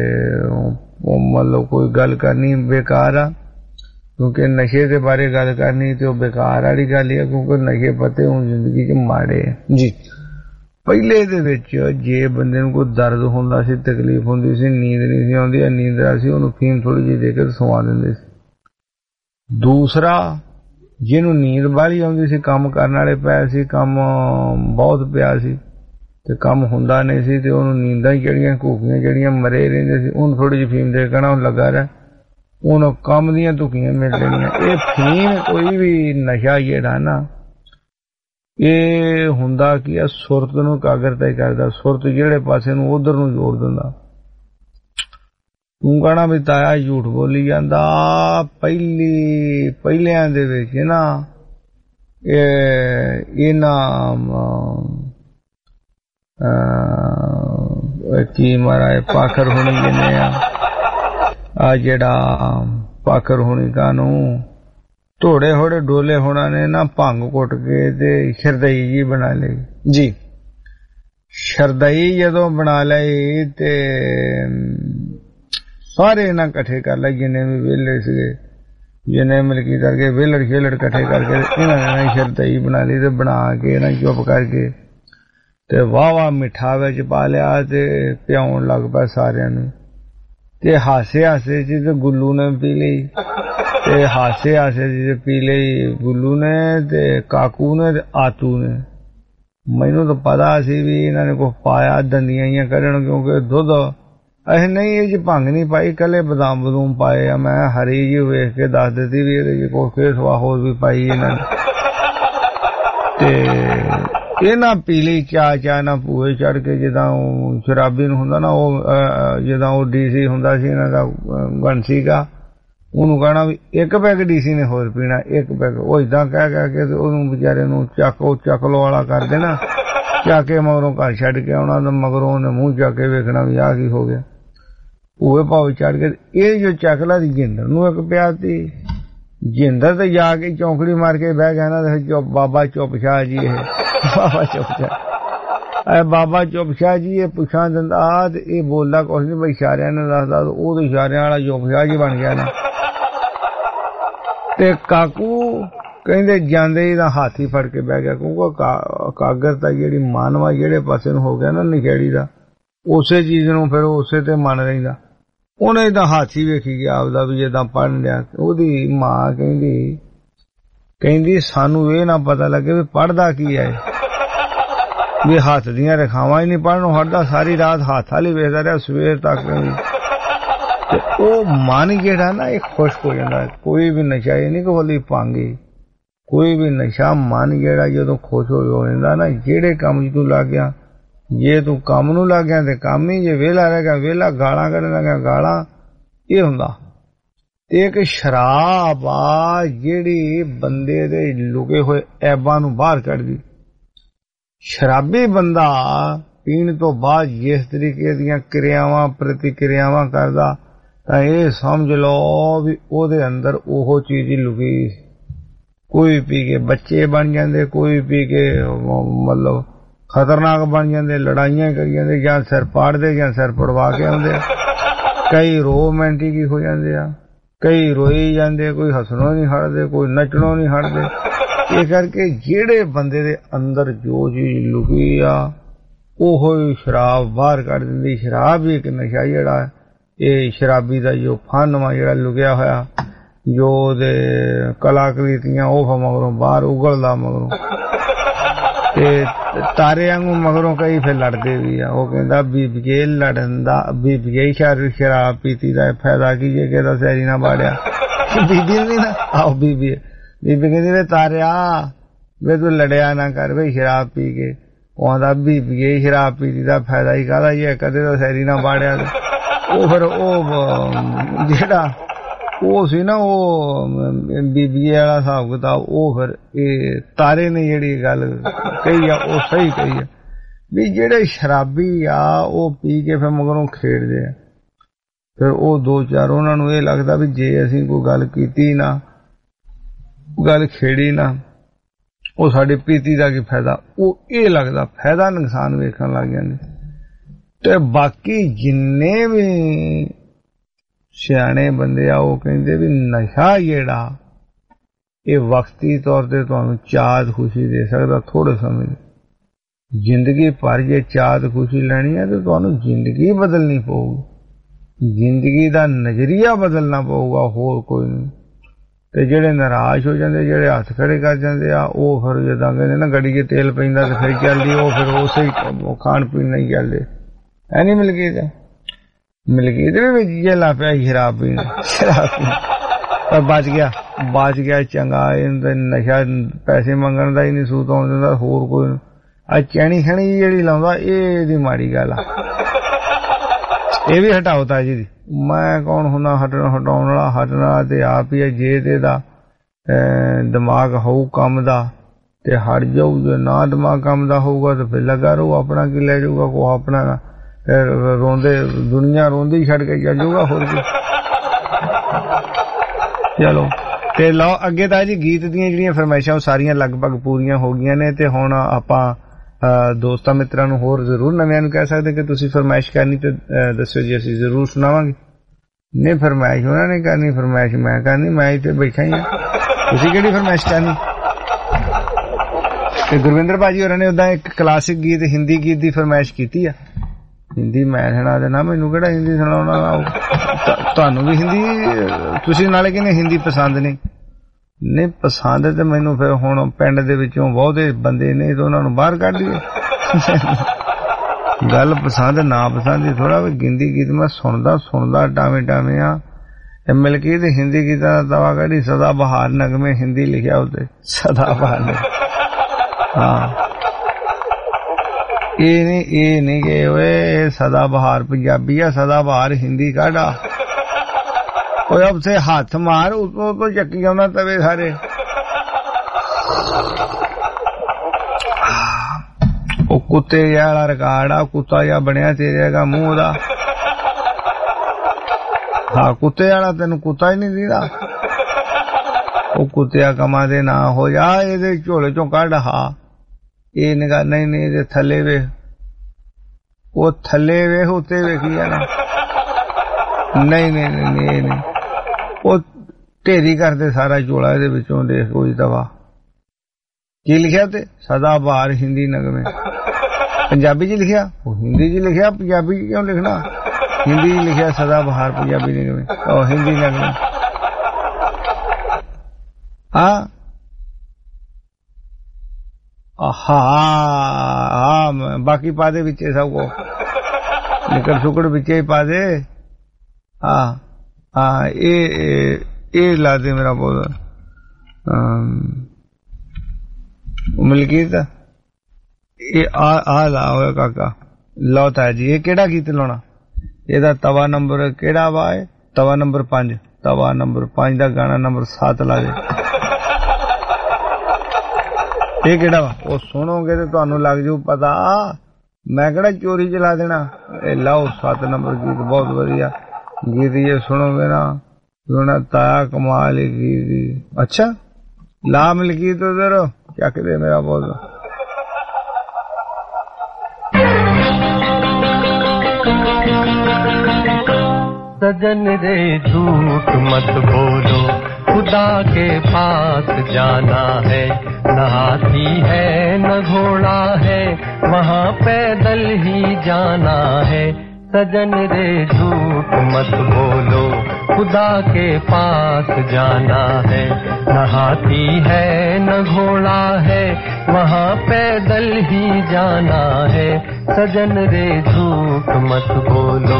मतलब कोई गल करनी बेकार आ क्योंकि नशे के बारे गल करनी तो बेकार वाली गल है क्योंकि नशे पते हुण जिंदगी च माड़े जी पहले दे विच जे बंदे नूं कोई दर्द हुंदा सी तकलीफ हुंदी सी नींद नहीं सी आउंदी नींद आ सी ओनूं फीम थोड़ी जी दे के सवा दिंदे सी दूसरा जिन्हों नींद बाली आउंदी सी काम करन वाले पै सी काम बहुत पिया सी ते काम हुंदा नहीं सी ते ओनूं नींदां ही जड़ियां घूकियां जड़ियां मरे रहिंदे सी हुण थोड़ी जी फीम दे कहना लगा रहा उन कम दियां धुखियां मिल रही ये फीम कोई भी नशा जेड़ा ना ਇਹ ਹੁੰਦਾ ਕੀ ਆ, ਸੁਰਤ ਨੂੰ ਇਕਾਗਰਤਾ ਹੀ ਕਰਦਾ, ਸੁਰਤ ਜਿਹੜੇ ਪਾਸੇ ਨੂੰ ਉਧਰ ਨੂੰ ਜੋੜ ਦਿੰਦਾ। ਤੂੰ ਕਹਿਣਾ ਵੀ ਤਾਇਆ ਝੂਠ ਬੋਲੀ ਜਾਂਦਾ, ਪਹਿਲਿਆਂ ਦੇ ਵਿੱਚ ਨਾ ਇਹਨਾਂ ਕੀ ਮਹਾਰਾਜ ਪਾਖਰ ਹੋਣੀ ਜਿੰਨੇ ਆ ਜਿਹੜਾ ਪਾਖਰ ਹੋਣੀ ਕਾਨੂੰ ਢੋੜੇ ਹੋੜੇ ਡੋਲੇ ਹੋਣਾ ਨੇ ਨਾ ਭੰਗ ਕੁੱਟ ਕੇ ਤੇ ਸ਼ਰਦਈ ਜੀ ਬਣਾ ਲਈ ਜੀ। ਸ਼ਰਦਈ ਜਦੋਂ ਬਣਾ ਲਈ ਤੇ ਸਾਰੇ ਨਾ ਇਕੱਠੇ ਕਰ ਲਏ ਜਿੰਨੇ ਵੀ ਵਿਹਲੇ ਸੀਗੇ, ਜਿੰਨੇ ਮਲਕੀ ਕਰਕੇ ਵਿਹਲੜ ਖੇਲੜ ਇਕੱਠੇ ਕਰਕੇ ਇਹਨਾਂ ਨੇ ਸ਼ਰਦਈ ਬਣਾ ਲਈ ਤੇ ਬਣਾ ਕੇ ਨਾ ਚੁੱਪ ਕਰਕੇ ਤੇ ਵਾਹ ਮਿੱਠਾ ਵਿੱਚ ਪਾ ਲਿਆ ਤੇ ਪਿਆਉਣ ਲੱਗ ਪਿਆ ਸਾਰਿਆਂ ਨੂੰ। ਤੇ ਹਾਸੇ ਚ ਤੇ ਗੁੱਲੂ ਨੇ ਪੀ ਲਈ ਤੇ ਹਾਸੇ ਚ ਪੀ ਲਈ ਗੁੱਲੂ ਨੇ ਤੇ ਕਾਕੂ ਨੇ ਤੇ ਆਤੂ ਨੇ। ਮੈਨੂੰ ਤਾਂ ਪਤਾ ਸੀ ਵੀ ਇਹਨਾਂ ਨੇ ਕੁਛ ਪਾਇਆ, ਦੰਦੀਆਂ ਹੀ ਕੱਢਣ, ਕਿਉਂਕਿ ਦੁੱਧ ਅਸੀਂ ਨਹੀਂ ਇਹ 'ਚ ਭੰਗ ਨਹੀਂ ਪਾਈ, ਕੱਲੇ ਬਦਾਮ ਬਦੂਮ ਪਾਏ ਆ। ਮੈਂ ਹਰੀ ਜੀ ਵੇਖ ਕੇ ਦੱਸ ਦਿੱਤੀ ਵੀ ਇਹਦੇ 'ਚ ਕੋਈ ਫੇਸਵਾ ਹੋਰ ਵੀ ਪਾਈ ਇਹਨਾਂ ਨੇ। ਤੇ ਇਹ ਨਾ ਪੀ ਲਈ ਚਾਹ ਨਾ ਭੂਏ ਚੜ ਕੇ, ਜਿੱਦਾਂ ਉਹ ਸ਼ਰਾਬੀ ਨੂੰ ਹੁੰਦਾ ਨਾ, ਉਹ ਜਿੱਦਾਂ ਉਹ ਡੀਸੀ ਹੁੰਦਾ ਸੀ ਇਹਨਾਂ ਦਾ ਬੰਸੀ ਦਾ, ਉਹਨੂੰ ਕਹਿਣਾ ਵੀ ਇੱਕ ਪੈਗ ਡੀਸੀ ਨੇ ਹੋਰ ਪੀਣਾ, ਇੱਕ ਪੈਗ। ਉਹ ਏਦਾਂ ਕਹਿ ਕੇ ਤੇ ਉਹਨੂੰ ਵਿਚਾਰੇ ਨੂੰ ਚੱਕਲੋ ਵਾਲਾ ਕਰ ਦੇਣਾ, ਚੱਕ ਕੇ ਮਗਰੋਂ ਘਰ ਛੱਡ ਕੇ ਆਉਣਾ, ਤੇ ਮਗਰੋਂ ਉਹਨੇ ਮੂੰਹ ਚੱਕ ਕੇ ਵੇਖਣਾ ਵੀ ਆਹ ਕੀ ਹੋ ਗਿਆ। ਭੂਏ ਭਾਵੇਂ ਚੜ ਕੇ ਇਹ ਜੋ ਚੱਕਲਾ ਦੀ ਜਿੰਦਰ ਨੂੰ ਇੱਕ ਪਿਆ ਤੀ, ਜਿੰਦਰ ਤੇ ਜਾ ਕੇ ਚੌਂਕੜੀ ਮਾਰ ਕੇ ਬਹਿ ਗਿਆ ਨਾ, ਬਾਬਾ ਚੁੱਪ ਸ਼ਾਹ ਜੀ, ਇਹ ਬਾਬਾ ਚੁੱਪ ਸ਼ਾਹ, ਬਾਬਾ ਚੁੱਪ ਸ਼ਾਹ ਜੀ ਇਹ ਪੁੱਛਾਂ ਦਿੰਦਾ ਤੇ ਇਹ ਬੋਲਦਾ ਕੁਛ ਨੀ, ਬਈ ਇਸ਼ਾਰਿਆਂ ਨੂੰ ਦੱਸਦਾ, ਉਹ ਤਾਂ ਇਸ਼ਾਰਿਆਂ ਵਾਲਾ ਚੁੱਪ ਸ਼ਾਹ ਜੀ ਬਣ ਗਿਆ ਨਾ। ਤੇ ਕਾਕੂ ਕਹਿੰਦੇ ਜਾਂਦੇ ਇਹਦਾ ਹੱਥ ਹੀ ਫੜ ਕੇ ਬਹਿ ਗਿਆ, ਕਿਉਂਕਿ ਕਾਗਰਤਾ ਜਿਹੜੀ ਮਾਨਵਾ ਜਿਹੜੇ ਪਾਸੇ ਨੂੰ ਹੋ ਗਿਆ ਨਾ ਨਿਖੇੜੀ ਦਾ, ਉਸੇ ਚੀਜ਼ ਨੂੰ ਫਿਰ ਉਸੇ ਤੇ ਮੰਨ ਰਹਿੰਦਾ। ਉਹਨੇ ਇਹਦਾ ਹੱਥ ਹੀ ਵੇਖੀ ਗਿਆ ਆਪਦਾ ਵੀ ਜਿੱਦਾਂ ਪੜ੍ਹਨ ਲਿਆ। ਉਹਦੀ ਮਾਂ ਕਹਿੰਦੀ ਸਾਨੂੰ ਇਹ ਨਾ ਪਤਾ ਲੱਗੇ ਵੀ ਪੜ੍ਹਦਾ ਕੀ ਹੈ, ਵੀ ਹੱਥ ਦੀਆਂ ਰੇਖਾਵਾਂ ਹੀ ਨਹੀਂ ਪੜ੍ਹਨੋਂ ਹਟਦਾ, ਸਾਰੀ ਰਾਤ ਹੱਥ ਵਾਲੀ ਵੇਖਦਾ ਰਿਹਾ ਸਵੇਰ ਤੱਕ। ਤੇ ਉਹ ਮਨ ਜਿਹੜਾ ਨਾ ਇਹ ਖੁਸ਼ ਹੋ ਜਾਂਦਾ। ਕੋਈ ਵੀ ਨਸ਼ਾ ਇਹ ਨਹੀਂ ਕਿ ਬੋਲੀ ਪਾਂਗੀ, ਕੋਈ ਵੀ ਨਸ਼ਾ ਮਨ ਜਿਹੜਾ ਜਦੋਂ ਖੁਸ਼ ਹੋ ਜਾਂਦਾ ਨਾ, ਜਿਹੜੇ ਕੰਮ 'ਚ ਤੂੰ ਲੱਗ ਗਿਆ, ਜੇ ਤੂੰ ਕੰਮ ਨੂੰ ਲੱਗ ਗਿਆ ਤੇ ਕੰਮ ਹੀ, ਜੇ ਵਿਹਲਾ ਰਹਿ ਗਿਆ ਵਿਹਲਾ, ਗਾਲਾਂ ਕੱਢਣ ਲੱਗਾ ਗਾਲਾਂ, ਇਹ ਹੁੰਦਾ। ਤੇ ਇੱਕ ਸ਼ਰਾਬ ਆ ਜਿਹੜੀ ਬੰਦੇ ਦੇ ਲੁਕੇ ਹੋਏ ਐਬਾਂ ਨੂੰ ਬਾਹਰ ਕੱਢਦੀ। ਸ਼ਰਾਬੀ ਬੰਦਾ ਪੀਣ ਤੋਂ ਬਾਅਦ ਜਿਸ ਤਰੀਕੇ ਦੀਆਂ ਕਿਰਿਆਵਾਂ ਪ੍ਰਤੀਕਿਰਿਆਵਾਂ ਕਰਦਾ, ਤਾਂ ਇਹ ਸਮਝ ਲਓ ਵੀ ਉਹਦੇ ਅੰਦਰ ਉਹ ਚੀਜ਼ ਹੀ ਲੁਕੀ। ਕੋਈ ਪੀ ਕੇ ਬੱਚੇ ਬਣ ਜਾਂਦੇ, ਕੋਈ ਪੀ ਕੇ ਮਤਲਬ ਖਤਰਨਾਕ ਬਣ ਜਾਂਦੇ, ਲੜਾਈਆਂ ਕਰੀ ਜਾਂਦੇ, ਜਾਂ ਸਿਰ ਪਾੜਦੇ ਜਾਂ ਸਿਰ ਪੜਵਾ ਕੇ ਆਉਂਦੇ। ਕਈ ਰੋਮਾਂਟਿਕ ਹੀ ਹੋ ਜਾਂਦੇ ਆ, ਕਈ ਰੋਈ ਜਾਂਦੇ, ਕੋਈ ਹੱਸਣੋਂ ਨਹੀਂ ਹਟਦੇ, ਕੋਈ ਨੱਚਣੋਂ ਨਹੀਂ ਹਟਦੇ। ਇਹ ਕਰਕੇ ਜਿਹੜੇ ਬੰਦੇ ਦੇ ਅੰਦਰ ਜੋ ਚੀਜ਼ ਲੁਕੀ ਆ ਉਹ ਸ਼ਰਾਬ ਬਾਹਰ ਕੱਢ ਦਿੰਦੀ। ਸ਼ਰਾਬ ਵੀ ਇੱਕ ਨਸ਼ਾ ਜਿਹੜਾ, ਇਹ ਸ਼ਰਾਬੀ ਦਾ ਜੋ ਫਨ ਵਾ ਜਿਹੜਾ ਲੁਕਿਆ ਹੋਇਆ, ਜੋ ਉਹਦੇ ਕਲਾਕ੍ਰਿਤੀਆਂ ਉਹ ਮਗਰੋਂ ਬਾਹਰ ਉਗਲਦਾ ਮਗਰੋਂ। ਤੇ ਤਾਰੇ ਵਾਂਗੂ ਮਗਰੋਂ ਕਈ ਫਿਰ ਲੜਦੇ ਵੀ ਆ। ਉਹ ਕਹਿੰਦਾ ਬੀਬੀਏ ਲੜਨ ਦਾ, ਬੀਬੀਏ ਸ਼ਰਾਬ ਪੀਤੀ ਦਾ ਫਾਇਦਾ ਕੀ ਜੇ ਕਿਹਦਾ ਸੈਰੀ ਨਾ ਬਾੜਿਆ। ਬੀਬੀ ਨਹੀਂ ਨਾ, ਆਹੋ ਬੀਬੀ ਕਹਿੰਦੀ ਵੇ ਤਾਰਿਆ ਵੇ ਤੂੰ ਲੜਿਆ ਨਾ ਕਰ ਬਈ ਸ਼ਰਾਬ ਪੀ ਕੇ। ਉਹ ਆਂਦਾ ਬੀਬੀਏ ਸ਼ਰਾਬ ਪੀਤੀ ਦਾ ਫਾਇਦਾ ਹੀ ਕਾਹਦਾ ਜੇ ਕਦੇ ਤਾਂ ਸੈਰੀ ਨਾ ਬਾੜਿਆ। ਉਹ ਫਿਰ ਉਹ ਜਿਹੜਾ ਉਹ ਸੀ ਨਾ ਉਹ ਬੀਬੀਏ ਵਾਲਾ ਹਿਸਾਬ ਕਿਤਾਬ, ਉਹ ਫਿਰ ਇਹ ਤਾਰੇ ਨੇ ਜਿਹੜੀ ਗੱਲ ਕਹੀ ਆ ਉਹ ਸਹੀ ਕਹੀ ਆ ਵੀ ਜਿਹੜੇ ਸ਼ਰਾਬੀ ਆ ਉਹ ਪੀ ਕੇ ਫਿਰ ਮਗਰੋਂ ਖੇਡਦੇ ਆ। ਫਿਰ ਉਹ ਦੋ ਚਾਰ ਉਹਨਾਂ ਨੂੰ ਇਹ ਲੱਗਦਾ ਵੀ ਜੇ ਅਸੀਂ ਕੋਈ ਗੱਲ ਕੀਤੀ ਨਾ, ਗੱਲ ਖੇੜੀ ਨਾ, ਉਹ ਸਾਡੇ ਪੀਤੀ ਦਾ ਕੀ ਫਾਇਦਾ। ਉਹ ਇਹ ਲੱਗਦਾ ਫਾਇਦਾ ਨੁਕਸਾਨ ਵੇਖਣ ਲੱਗ ਜਾਂਦੇ। ਤੇ ਬਾਕੀ ਜਿੰਨੇ ਵੀ ਸਿਆਣੇ ਬੰਦੇ ਆ ਉਹ ਕਹਿੰਦੇ ਵੀ ਨਸ਼ਾ ਜਿਹੜਾ ਇਹ ਵਕਤੀ ਤੌਰ ਤੇ ਤੁਹਾਨੂੰ ਚਾਹਤ ਖੁਸ਼ੀ ਦੇ ਸਕਦਾ ਥੋੜੇ ਸਮੇਂ। ਜ਼ਿੰਦਗੀ ਭਰ ਜੇ ਚਾਹਤ ਖੁਸ਼ੀ ਲੈਣੀ ਹੈ ਤੇ ਤੁਹਾਨੂੰ ਜ਼ਿੰਦਗੀ ਬਦਲਣੀ ਪਊਗੀ, ਜ਼ਿੰਦਗੀ ਦਾ ਨਜ਼ਰੀਆ ਬਦਲਣਾ ਪਊਗਾ, ਹੋਰ ਕੋਈ ਨਹੀਂ। ਤੇ ਜਿਹੜੇ ਨਾਰਾਜ਼ ਹੋ ਜਾਂਦੇ, ਜਿਹੜੇ ਹੱਥ ਖੜੇ ਕਰ ਜਾਂਦੇ ਆ, ਉਹ ਫਿਰ ਜਿੱਦਾਂ ਕਹਿੰਦੇ ਨਾ ਗੱਡੀ 'ਚ ਤੇਲ ਪੈਂਦਾ ਤੇ ਫਿਰ ਚੱਲਦੀ, ਉਹ ਫਿਰ ਉਸੇ ਹੀ ਖਾਣ ਪੀਣ ਨਹੀਂ ਚੱਲਦੇ। ਐ ਨਹੀਂ ਮਿਲਗੀਤ ਦੇ ਵਿੱਚ ਜੇ ਲਾ ਪਿਆ ਸ਼ਰਾਬ ਪੀਣ, ਸ਼ਰਾਬ ਪੀਣ पर बच गया चंगा नशा पैसे मंगण दा ही नहीं सूत आउण दिंदा होर कोई आ चैनी खैनी जेहड़ी लाउंदा एदी माड़ी गल आ ਇਹ ਵੀ ਹਟਾਓ ਤਾਜੀ ਦੀ ਮੈਂ ਕੌਣ ਹੁੰਦਾ ਹਟਾਉਣ ਵਾਲਾ ਹਟਣਾ ਤੇ ਆਪ ਹੀ ਜੇ ਤੇ ਦਾ ਦਿਮਾਗ ਹੋਊ ਕੰਮ ਦਾ ਤੇ ਹਟ ਜਾਊ ਜੇ ਨਾ ਦਿਮਾਗ ਕੰਮ ਦਾ ਹੋਊਗਾ ਤਾਂ ਫਿਰ ਲੱਗਾ ਰਹੂ ਆਪਣਾ ਕੀ ਲੈ ਜਾਊਗਾ ਕੋ ਆਪਣਾ ਰੋਂਦੇ ਦੁਨੀਆ ਰੋਂਦੀ ਛੱਡ ਕੇ ਚੱਲ ਜਾਊਗਾ ਹੋਰ ਕੀ ਚਲੋ ਤੇ ਲਓ ਅੱਗੇ ਤਾਂ ਜੀ ਗੀਤ ਦੀਆਂ ਜਿਹੜੀਆਂ ਫਰਮਾਇਸ਼ਾਂ ਸਾਰੀਆਂ ਲਗਭਗ ਪੂਰੀਆਂ ਹੋ ਗਈਆਂ ਨੇ ਤੇ ਹੁਣ ਆਪਾਂ ਦੋਸਤਾਂ ਮਿੱਤਰਾਂ ਨੂੰ ਹੋਰ ਜ਼ਰੂਰ ਨਵਿਆਂ ਨੂੰ ਕਹਿ ਸਕਦੇ ਕਿ ਤੁਸੀਂ ਫਰਮਾਇਸ਼ ਕਰਨੀ ਤੇ ਦੱਸਿਓ ਜੀ ਅਸੀਂ ਜ਼ਰੂਰ ਸੁਣਾਵਾਂਗੇ ਨਹੀਂ ਫਰਮਾਇਸ਼ ਉਹਨਾਂ ਨੇ ਕਰਨੀ ਫਰਮਾਇਸ਼ ਮੈਂ ਕਰਨੀ ਮੈਂ ਇੱਥੇ ਬੈਠਾ ਹੀ ਤੁਸੀਂ ਕਿਹੜੀ ਫਰਮਾਇਸ਼ ਕਰਨੀ ਤੇ ਗੁਰਵਿੰਦਰ ਭਾਜੀ ਹੋਰਾਂ ਨੇ ਉਦਾਂ ਇੱਕ ਕਲਾਸਿਕ ਗੀਤ ਹਿੰਦੀ ਗੀਤ ਦੀ ਫਰਮਾਇਸ਼ ਕੀਤੀ ਆ ਹਿੰਦੀ ਮੈਂ ਸੁਣਾ ਦੇਣਾ ਮੈਨੂੰ ਕਿਹੜਾ ਹਿੰਦੀ ਸੁਣਾਉਣਾ ਤੁਹਾਨੂੰ ਵੀ ਹਿੰਦੀ ਤੁਸੀਂ ਨਾਲੇ ਕਹਿੰਦੇ ਹਿੰਦੀ ਪਸੰਦ ਨਹੀਂ ਪਸੰਦ ਤੇ ਮੈਨੂੰ ਫਿਰ ਹੁਣ ਪਿੰਡ ਦੇ ਵਿੱਚੋਂ ਬਹੁਤੇ ਬੰਦੇ ਨੇ ਤੇ ਉਹਨਾਂ ਨੂੰ ਬਾਹਰ ਕੱਢ ਦਈਏ ਗੱਲ ਪਸੰਦ ਨਾ ਪਸੰਦ ਥੋੜਾ ਵੀ ਗਿੰਦੀ ਗੀਤ ਮੈਂ ਸੁਣਦਾ ਟਾਵੇਂ ਆ ਮਿਲ ਕੇ ਤੇ ਹਿੰਦੀ ਗੀਤਾਂ ਦਾ ਤਵਾ ਕੱਢੀ ਸਦਾ ਬਹਾਰ ਨਗਮੇ ਹਿੰਦੀ ਲਿਖਿਆ ਉੱਤੇ ਸਦਾ ਬਹਾਰ ਨੇ ਹਾਂ ਇਹ ਨਹੀਂ ਕਿ ਓਏ ਸਦਾ ਬਹਾਰ ਪੰਜਾਬੀ ਆ ਸਦਾ ਬਹਾਰ ਹਿੰਦੀ ਕੱਢਾ ਉਹ अब से हाथ मार उसको तो चक्की आना तवे सारे ਉਹ ਕੁੱਤੇ ਵਾਲਾ ਰਿਕਾਰਡ ਆ ਕੁੱਤਾ ਜਿਹਾ ਬਣਿਆ ਤੇਰੇਗਾ ਮੂੰਹ ਦਾ ਹਾਂ ਕੁੱਤੇ ਵਾਲਾ ਤੈਨੂੰ ਕੁੱਤਾ ਹੀ ਨਹੀਂ ਦੀਦਾ ਉਹ ਕੁੱਤਿਆ ਕਮਾ ਦੇ ਨਾ ਹੋ ਜਾ ਇਹਦੇ ਝੋਲੇ ਚੋਂ ਕੱਢ ਹਾਂ ਇਹ ਨਿਗਾ ਨਹੀਂ ਇਹਦੇ ਥੱਲੇ ਵੇ ਉਹ ਥੱਲੇ ਵੇ ਉੱਤੇ ਵੇਖੀ ਜਾਣਾ ਨਹੀਂ ਉਹ ਢੇਰੀ ਕਰਦੇ ਸਾਰਾ ਝੋਲਾ ਇਹਦੇ ਵਿੱਚੋਂ ਦੇਖ ਕੋਈ ਦਵਾ ਕੀ ਲਿਖਿਆ ਤੇ ਸਦਾ ਬਹਾਰ ਹਿੰਦੀ ਨਗਮੇ ਪੰਜਾਬੀ ਚ ਲਿਖਿਆ ਉਹ ਹਿੰਦੀ ਚ ਲਿਖਿਆ ਪੰਜਾਬੀ ਚ ਕਿਉਂ ਲਿਖਣਾ ਹਿੰਦੀ ਚ ਲਿਖਿਆ ਸਦਾ ਬਹਾਰ ਪੰਜਾਬੀ ਨਗਮੇ ਉਹ ਹਿੰਦੀ ਨਗਮੇ ਹਾਂ ਬਾਕੀ ਪਾ ਦੇ ਵਿੱਚ ਸਭ ਕੋ ਨਿਕਲ ਸੁਕੜ ਵਿੱਚ ਹੀ ਪਾ ਦੇ हाँ ये ला दे मेरा बोल मलकीत ये आ ला होया काका लौता जी ये केड़ा गीत लाना ਇਹਦਾ तवा नंबर केड़ा वा है तवा नंबर 5 तवा नंबर 5 ਦਾ ਗਾਣਾ नंबर 7 ਲਾ ਦੇ ਇਹ ਕਿਹੜਾ ਵਾ ਉਹ ਸੁਣੋਗੇ ਤੇ ਤੁਹਾਨੂੰ ਲੱਗ ਜੂ ਪਤਾ ਮੈਂ ਕਿਹੜਾ ਚੋਰੀ ਚਲਾ ਦੇਣਾ ਇਹ ਲਾਓ 7 ਨੰਬਰ ਗੀਤ ਬਹੁਤ ਵਧੀਆ गीत ये सुनोगे ना सुना ताया कमाल गीत अच्छा ला मिल गीत उधर क्या कहते मेरा बोल सजन रे झूठ मत बोलो खुदा के पास जाना है न हाथी है न घोड़ा है वहाँ पैदल ही जाना है सजन रे झूठ मत बोलो खुदा के पास जाना है न हाथी है न घोड़ा है वहाँ पैदल ही जाना है सजन रे झूठ मत बोलो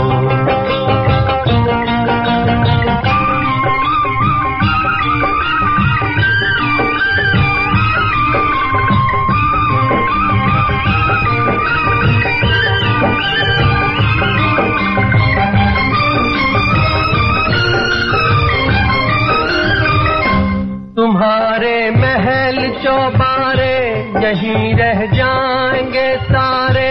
तुम्हारे महल चौबारे यहीं रह जाएंगे सारे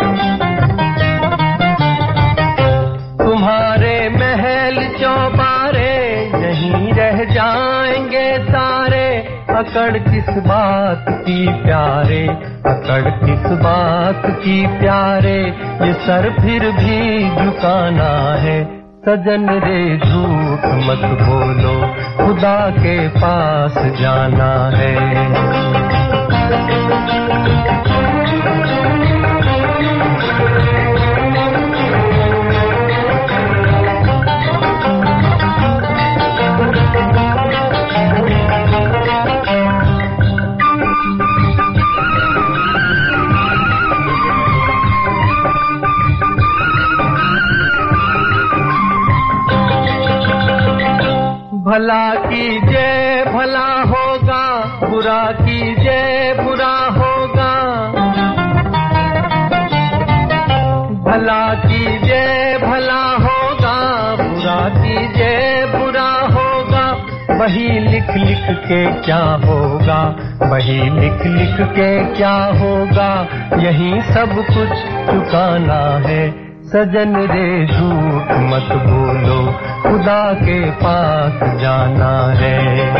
तुम्हारे महल चौबारे यहीं रह जाएंगे सारे अकड़ किस बात की प्यारे अकड़ किस बात की प्यारे ये सर फिर भी झुकाना है सजन रे झूठ मत बोलो खुदा के पास जाना है भला कीजिए भला होगा, बुरा कीजिए बुरा होगा। भला कीजिए भला होगा, बुरा कीजिए बुरा होगा। वही लिख लिख के क्या होगा, वही लिख लिख के क्या होगा। यही सब कुछ चुकाना है। सजन रे झूठ मत बोलो, खुदा के पास जाना है।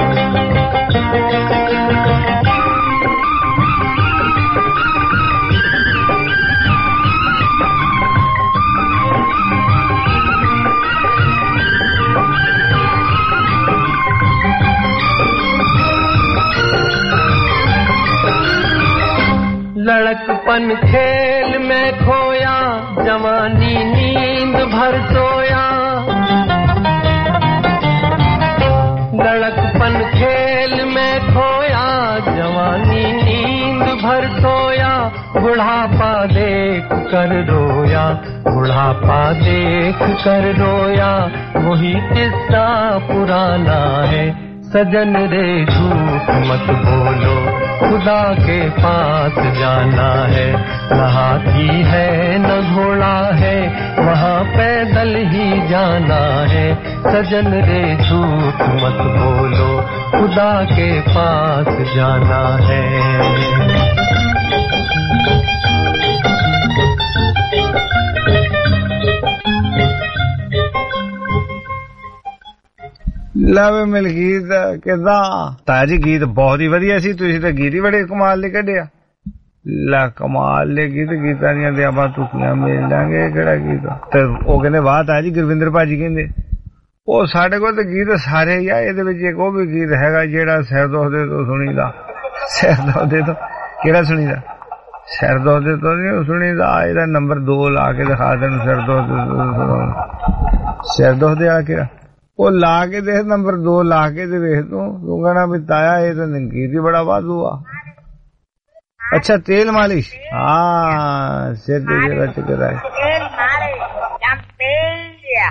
लड़कपन खेल में खोया, जवानी नींद भर सोया। लड़कपन खेल में खोया, जवानी नींद भर सोया। बुढ़ापा देख कर रोया, बुढ़ापा देख कर रोया। वही किस्सा पुराना है। सजन रे झूठ मत बोलो, खुदा के पास जाना है। न हाथी है न घोड़ा है, वहाँ पैदल ही जाना है। सजन रे झूठ मत बोलो, खुदा के पास जाना है। ਲਵ ਮਿਲ ਗੀਤ ਕਿਦਾਂ ਤਾਜੀ ਗੀਤ ਬਹੁਤ ਹੀ ਵਧੀਆ ਸੀ। ਤੁਸੀਂ ਤਾਂ ਗੀਤ ਹੀ ਬੜੇ ਕਮਾਲ ਦੇ ਕੱਢਿਆ। ਲਾ ਕਮਾਲ ਦੇ ਗੀਤਾਂ ਦੀਆਂ ਤੇ ਆਪਾਂ ਤੁਕੀਆਂ ਮਿਲ ਲਾਂਗੇ। ਕਿਹੜਾ ਗੀਤ ਤੇ ਉਹ ਕਹਿੰਦੇ ਵਾਹ ਤਾਜੀ ਗੁਰਵਿੰਦਰ ਭਾਜੀ ਕਹਿੰਦੇ ਉਹ ਸਾਡੇ ਕੋਲ ਤਾਂ ਗੀਤ ਸਾਰੇ ਹੀ ਆ। ਇਹਦੇ ਵਿੱਚ ਇੱਕ ਉਹ ਵੀ ਗੀਤ ਹੈਗਾ ਜਿਹੜਾ ਸਿਰ ਦੁਖਦੇ ਤੋਂ ਸੁਣੀਦਾ। ਸਿਰ ਦੁਖਦੇ ਤੋਂ ਕਿਹੜਾ ਸੁਣੀਦਾ? ਸਿਰ ਦੁਖਦੇ ਤੋਂ ਨਹੀਂ ਸੁਣੀਦਾ। ਇਹਦਾ ਨੰਬਰ 2 ਲਾ ਕੇ ਦਿਖਾ ਦੇਣ। ਸਿਰ ਦੁਖਦੇ ਆ ਕਿਹੜਾ ਉਹ ਲਾ ਕੇ ਦੇਖ। ਨੰਬਰ 2 ਲਾ ਕੇ ਤੇ ਵੇਖ ਤੂੰ ਕਹਿਣਾ ਵੀ ਤਾਇਆ ਇਹ ਤਾਂ ਗੀਤ ਹੀ ਬੜਾ ਵਾਧੂ ਆ। अच्छा तेल मालिश, हाँ सिर की जगह चक्कर आए। तेल मालिश चंपेलिया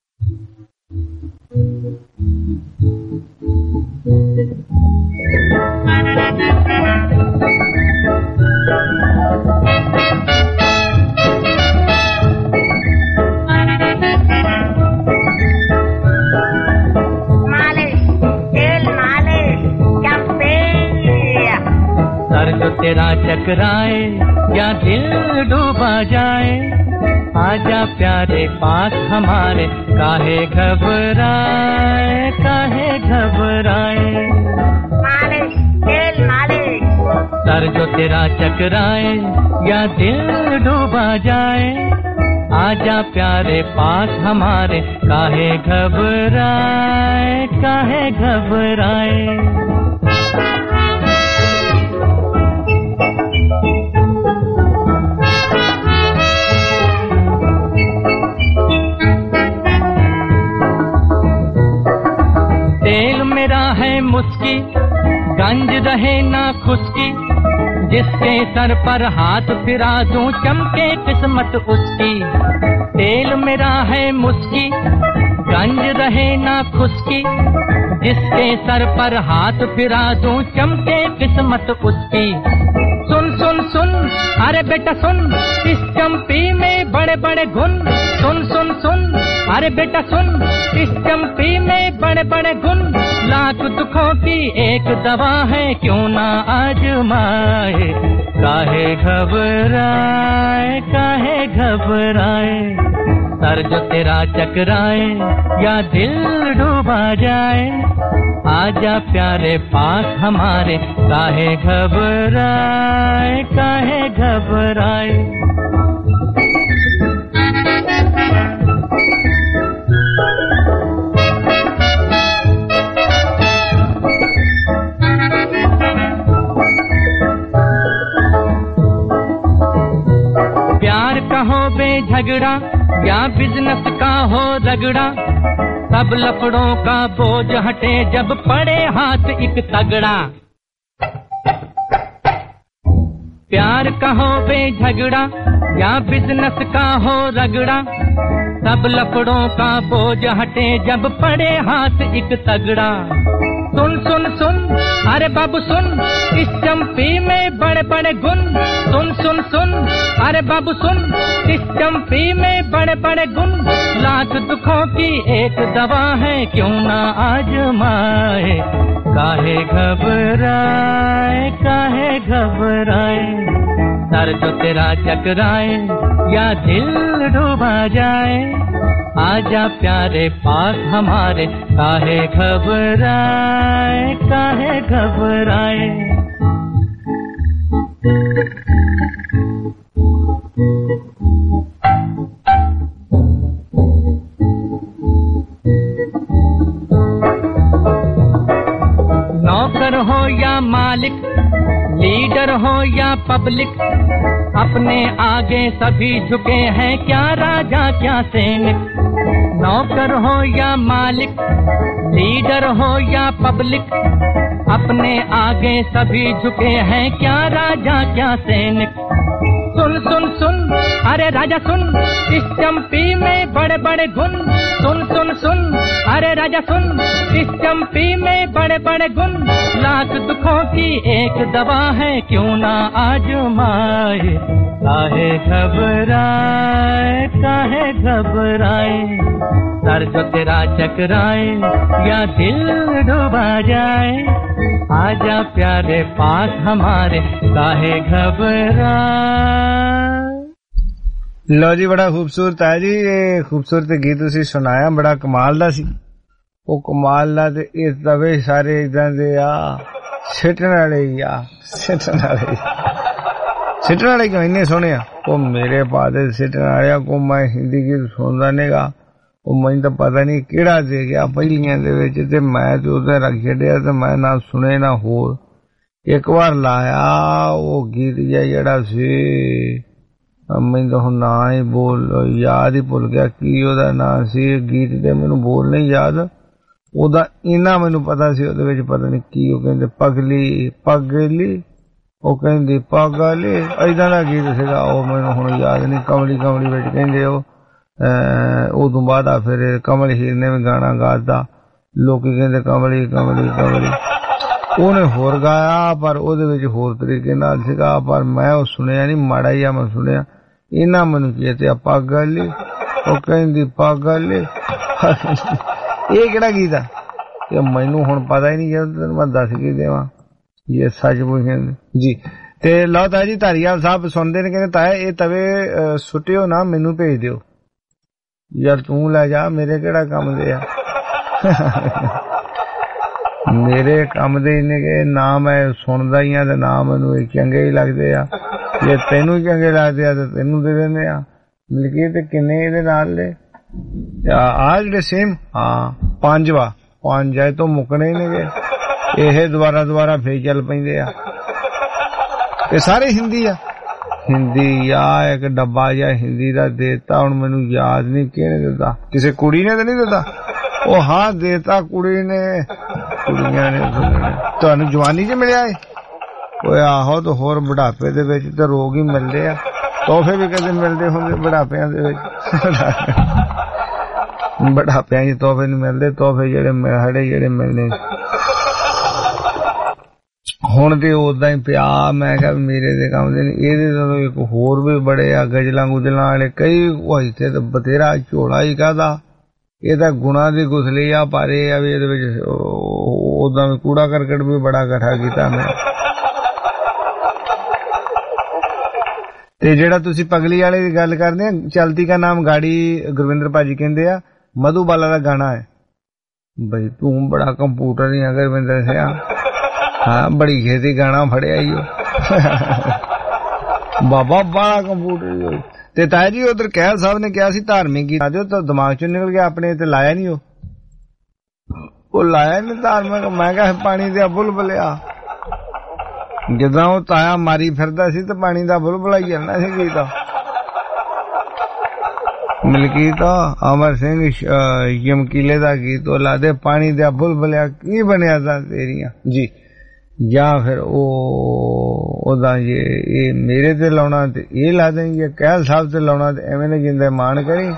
जो तेरा चकराए या दिल डूबा जाए, आजा प्यारे पास हमारे। काहे घबराए काहे घबराए। मालिश तेल मालिश। सर जो तेरा चकराए या दिल डूबा जाए, आजा प्यारे पास हमारे। काहे घबराए काहे घबराए। तेल मेरा है मुस्की, गंज रहे ना खुशकी। जिसके सर पर हाथ फिरा दूं चमके किस्मत उसकी। तेल मेरा है मुस्की, गंज रहे ना खुशकी। जिसके सर पर हाथ फिरा दूं चमके किस्मत उसकी। सुन सुन सुन अरे बेटा सुन, इस चंपी में बड़े बड़े गुण। सुन सुन सुन अरे बेटा सुन, इस चंपी में बड़े बड़े गुण। लाख दुखों की एक दवा है, क्यों ना आजमाए। काहे घबराए काहे घबराए। सर जो तेरा चकराए या दिल डूबा जाए, आजा प्यारे पास हमारे। काहे घबराए काहे घबराए। प्यार का हो बेझगड़ा या बिजनेस का हो रगड़ा, सब लफड़ों का बोझ हटे जब पड़े हाथ एक तगड़ा। प्यार का हो बेझगड़ा या बिजनेस का हो रगड़ा, सब लफड़ों का बोझ हटे जब पड़े हाथ एक तगड़ा। सुन सुन सुन अरे बाबू सुन, इस चंपी में बड़े बड़े गुण। सुन सुन सुन अरे बाबू सुन, इस चंपी में बड़े बड़े गुण। लाख दुखों की एक दवा है, क्यों ना आजमाए। काहे घबराए काहे घबराए, सर जो तेरा चकराए या दिल डूबा जाए। आजा प्यारे पास हमारे, काहे घबराए काहे घबराए। नौकर हो या मालिक, लीडर हो या पब्लिक, अपने आगे सभी झुके हैं, क्या राजा क्या सैनिक। नौकर हो या मालिक, लीडर हो या पब्लिक, अपने आगे सभी झुके हैं, क्या राजा क्या सैनिक। सुन सुन सुन अरे राजा सुन, इस चंपी में बड़े बड़े गुण। सुन सुन सुन अरे राजा सुन, इस चंपी में बड़े बड़े गुण। लाख दुखों की एक दवा है, क्यों ना आजमाए। काहे घबराए काहे घबराए, सर जो तेरा चकराए या दिल डूबा जाए। आजा प्यारे पास हमारे, काहे घबराए। लो जी, बड़ा खूबसूरत है जी। ये खूबसूरत गीत तुसी सुनाया, बड़ा कमाल दा सी। ਉਹ ਕਮਾਲ ਦਾ ਤੇ ਇਸ ਦਵੇ ਸਾਰੇ ਇਦਾਂ ਦੇ ਆ ਸਿੱਟਣ ਵਾਲੇ ਹੀ ਆ, ਸਿੱਟਣ ਵਾਲੇ ਕਿਉਂ ਇੰਨੇ ਸੋਹਣੇ ਆ। ਉਹ ਮੇਰੇ ਪਾਦੇ ਸਿੱਟਣ ਵਾਲਿਆ ਕੋ ਮੈਂ ਹਿੰਦੀ ਗੀਤ ਸੁਣਦਾ ਨਹੀਂਗਾ, ਉਹ ਮੈਨੂੰ ਤਾਂ ਪਤਾ ਨਹੀਂ ਕਿਹੜਾ ਦੇ ਗਿਆ ਪਹਿਲੀਆਂ ਦੇ ਵਿੱਚ, ਤੇ ਮੈਂ ਤੇ ਉਹਦੇ ਰੱਖ ਛੱਡਿਆ ਤੇ ਮੈਂ ਨਾ ਸੁਣੇ ਨਾ ਹੋਰ। ਇੱਕ ਵਾਰ ਲਾਇਆ ਉਹ ਗੀਤ ਜਿਹੜਾ ਸੀ, ਮੈਨੂੰ ਤਾਂ ਹੁਣ ਨਾਂ ਹੀ ਯਾਦ ਹੀ ਭੁੱਲ ਗਿਆ ਕੀ ਉਹਦਾ ਨਾਂ ਸੀ ਗੀਤ ਦੇ, ਮੈਨੂੰ ਬੋਲ ਨਹੀਂ ਯਾਦ ਉਹਦਾ। ਇੰਨਾ ਮੈਨੂੰ ਪਤਾ ਸੀ ਉਹਦੇ ਵਿੱਚ ਪਤਾ ਨਹੀਂ ਕੀ ਉਹ ਕਹਿੰਦੇ, ਪਗਲੀ ਉਹ ਕਹਿੰਦੀ ਪਾਗਲੀ, ਏਦਾਂ ਦਾ ਗੀਤ ਸੀਗਾ ਉਹ, ਮੈਨੂੰ ਹੁਣ ਯਾਦ ਨਹੀਂ। ਕਮਲੀ ਕਮਲੀ ਵਿੱਚ ਕਹਿੰਦੇ ਉਹ, ਉਦੋਂ ਬਾਅਦ ਆ ਫਿਰ ਕਮਲ ਹੀਰ ਨੇ ਵੀ ਗਾਣਾ ਗਾਤਾ, ਲੋਕੀ ਕਹਿੰਦੇ ਕਮਲੀ ਕਮਲੀ ਕਮਲੀ। ਉਹਨੇ ਹੋਰ ਗਾਇਆ ਪਰ ਉਹਦੇ ਵਿੱਚ ਹੋਰ ਤਰੀਕੇ ਨਾਲ ਸੀਗਾ, ਪਰ ਮੈਂ ਉਹ ਸੁਣਿਆ ਨਹੀਂ, ਮਾੜਾ ਜਿਹਾ ਮੈਂ ਸੁਣਿਆ। ਇਹਨਾਂ ਮੈਨੂੰ ਚੇਤੇ ਆ ਪਾਗਲੀ, ਉਹ ਕਹਿੰਦੀ ਪਾਗਲੀ। ਇਹ ਕਿਹੜਾ ਗੀਤ ਆ? ਇਹ ਮੈਨੂੰ ਹੁਣ ਪਤਾ ਹੀ ਨਹੀਂ, ਜਦੋਂ ਤੈਨੂੰ ਮੈਂ ਦੱਸ ਕੇ ਦੇਵਾਂ। ਇਹ ਸੱਚ ਪੁੱਛਦੇ ਜੀ। ਤੇ ਲਓ ਤਾਇਆ ਜੀ, ਧਾਰੀਵਾਲ ਸਾਹਿਬ ਸੁਣਦੇ ਨੇ, ਕਹਿੰਦੇ ਤਾਇਆ ਇਹ ਤਵੇ ਸੁੱਟਿਓ ਨਾ, ਮੈਨੂੰ ਭੇਜ ਦਿਓ। ਯਾਰ ਤੂੰ ਲੈ ਜਾ, ਮੇਰੇ ਕਿਹੜਾ ਕੰਮ ਦੇ ਆ। ਮੇਰੇ ਕੰਮ ਦੇ ਨੇ ਕਿ ਨਾ ਮੈਂ ਸੁਣਦਾ ਹੀ ਆ ਤੇ ਨਾ ਮੈਨੂੰ ਇਹ ਚੰਗੇ ਹੀ ਲੱਗਦੇ ਆ। ਜੇ ਤੈਨੂੰ ਚੰਗੇ ਲੱਗਦੇ ਆ ਤੇ ਤੈਨੂੰ ਦੇ ਦਿੰਦੇ ਆ। ਮਿਲਕੀ ਤੇ ਕਿੰਨੇ ਇਹਦੇ ਨਾਲ ਦੇ ਆ ਜਿਹੜੇ ਸੇਮ? ਹਾਂ, ਪੰਜ ਆਏ ਤੋਂ ਮੁੱਕਣੇ ਨੇਗੇ ਇਹ, ਦੁਬਾਰਾ ਫੇਰ ਚੱਲ ਪੈਂਦੇ ਆ। ਇਹ ਸਾਰੇ ਹਿੰਦੀ ਆ, ਹਿੰਦੀ ਆ। ਇੱਕ ਡੱਬਾ ਜਿਹਾ ਹਿੰਦੀ ਦਾ ਦੇਤਾ, ਹੁਣ ਮੈਨੂੰ ਯਾਦ ਨਹੀਂ ਕਿਹਨੇ ਦਿੱਤਾ, ਕਿਸੇ ਕੁੜੀ ਨੇ ਤਾਂ ਨਹੀਂ ਦਿੱਤਾ। ਉਹ ਹਾਂ ਦੇਤਾ ਕੁੜੀ ਨੇ, ਕੁੜੀਆਂ ਨੇ। ਤੁਹਾਨੂੰ ਜਵਾਨੀ ਚ ਮਿਲਿਆ ਏ? ਓਏ ਆਹੋ, ਤੇ ਹੋਰ ਬੁਢਾਪੇ ਦੇ ਵਿੱਚ ਤੇ ਰੋਗ ਹੀ ਮਿਲਦੇ ਆ, ਤੋਹਫੇ ਵੀ ਕਦੇ ਮਿਲਦੇ ਹੁੰਦੇ ਬੁਢਾਪਿਆਂ ਦੇ ਵਿੱਚ? ਬੁਢਾਪਿਆਂ ਚ ਤੋਹਫੇ ਨਹੀਂ ਮਿਲਦੇ, ਤੋਹਫੇ ਜਿਹੜੇ ਮਿਲਣੇ ਹੁਣ ਤੇ ਉਦਾਂ ਹੀ ਪਿਆ। ਮੈਂ ਕਿਹਾ ਮੇਰੇ ਦੇ ਕੰਮ ਦੇ ਨਹੀਂ, ਇਹਦੇ ਤੋਂ ਇੱਕ ਹੋਰ ਵੀ ਬੜੇ ਆ ਗਜਲਾਂ ਗੁਜਲਾਂ ਵਾਲੇ ਕਈ। ਉਹ ਇੱਥੇ ਤਾਂ ਬਥੇਰਾ ਝੋਲਾ ਹੀ ਕਾਹਦਾ, ਇਹ ਤਾਂ ਗੁਣਾ ਦੀ ਗੁਸਲੀ ਆ, ਪਰ ਇਹ ਆ ਵੀ ਇਹਦੇ ਵਿੱਚ ਉਦਾਂ ਵੀ ਕੂੜਾ ਕਰਕਟ ਵੀ ਬੜਾ ਇਕੱਠਾ ਕੀਤਾ ਮੈਂ। ਤੇ ਜਿਹੜਾ ਤੁਸੀਂ ਪਗਲੀ ਵਾਲੇ ਦੀ ਗੱਲ ਕਰਦੇ ਆ, ਚਲਤੀ ਕਾ ਨਾਮ ਗਾੜੀ, ਗੁਰਵਿੰਦਰ ਭਾਜੀ ਕਹਿੰਦੇ ਆ ਮਧੂਬਾਲਾ ਦਾ ਗਾਣਾ ਹੈ। ਬਈ ਤੂੰ ਬੜਾ ਕੰਪਿਊਟਰ ਹੀ ਆ ਗੁਰਵਿੰਦਰ ਸਿਆ। ਹਾਂ, ਬੜੀ ਛੇਤੀ ਗਾਣਾ ਫੜਿਆ ਹੀ ਬਾਬਾ, ਬੜਾ ਕੰਪਿਊਟਰ। ਤੇ ਤਾਇਆ ਜੀ ਉਧਰ ਕਹਿਲ ਸਾਹਿਬ ਨੇ ਕਿਹਾ ਸੀ ਧਾਰਮਿਕ ਗੀਤ ਦਿਓ, ਤਾਂ ਦਿਮਾਗ ਚੋਂ ਨਿਕਲ ਗਿਆ ਆਪਣੇ, ਤੇ ਲਾਇਆ ਨਹੀਂ ਉਹ ਲਾਇਆ ਨੀ ਧਾਰਮਿਕ। ਮੈਂ ਕਿਹਾ ਪਾਣੀ ਦੇ ਬੁਲਬੁਲਿਆ, ਜਦੋਂ ਉਹ ਤਾਇਆ ਮਾਰੀ ਫਿਰਦਾ ਸੀ ਤੇ ਪਾਣੀ ਦਾ ਬੁਲਬੁਲਾ ਹੀ ਜਾਂਦਾ ਸੀ ਗੀਤ। ਮਲਕੀਤ ਅਮਰ ਸਿੰਘ ਯਮਕੀਲੇ ਦਾ ਗੀਤ ਉਹ ਲਾ ਦੇ, ਪਾਣੀ ਦਾ ਬੁਲਬੁਲਿਆ ਕੀ ਬਣਿਆ ਤਾਂ ਤੇਰੀਆਂ ਜੀ। ਜਾਂ ਫਿਰ ਉਹਦਾ ਇਹ ਮੇਰੇ ਤੇ ਲਾਉਣਾ ਤੇ ਇਹ ਲਾ ਦੇਂਗੇ, ਜਾਂ ਕਹਿਲ ਸਾਹਿਬ ਤੇ ਲਾਉਣਾ ਤੇ ਐਵੇਂ ਨਾ ਜਿੰਦਾ ਮਾਣ ਕਰੀ।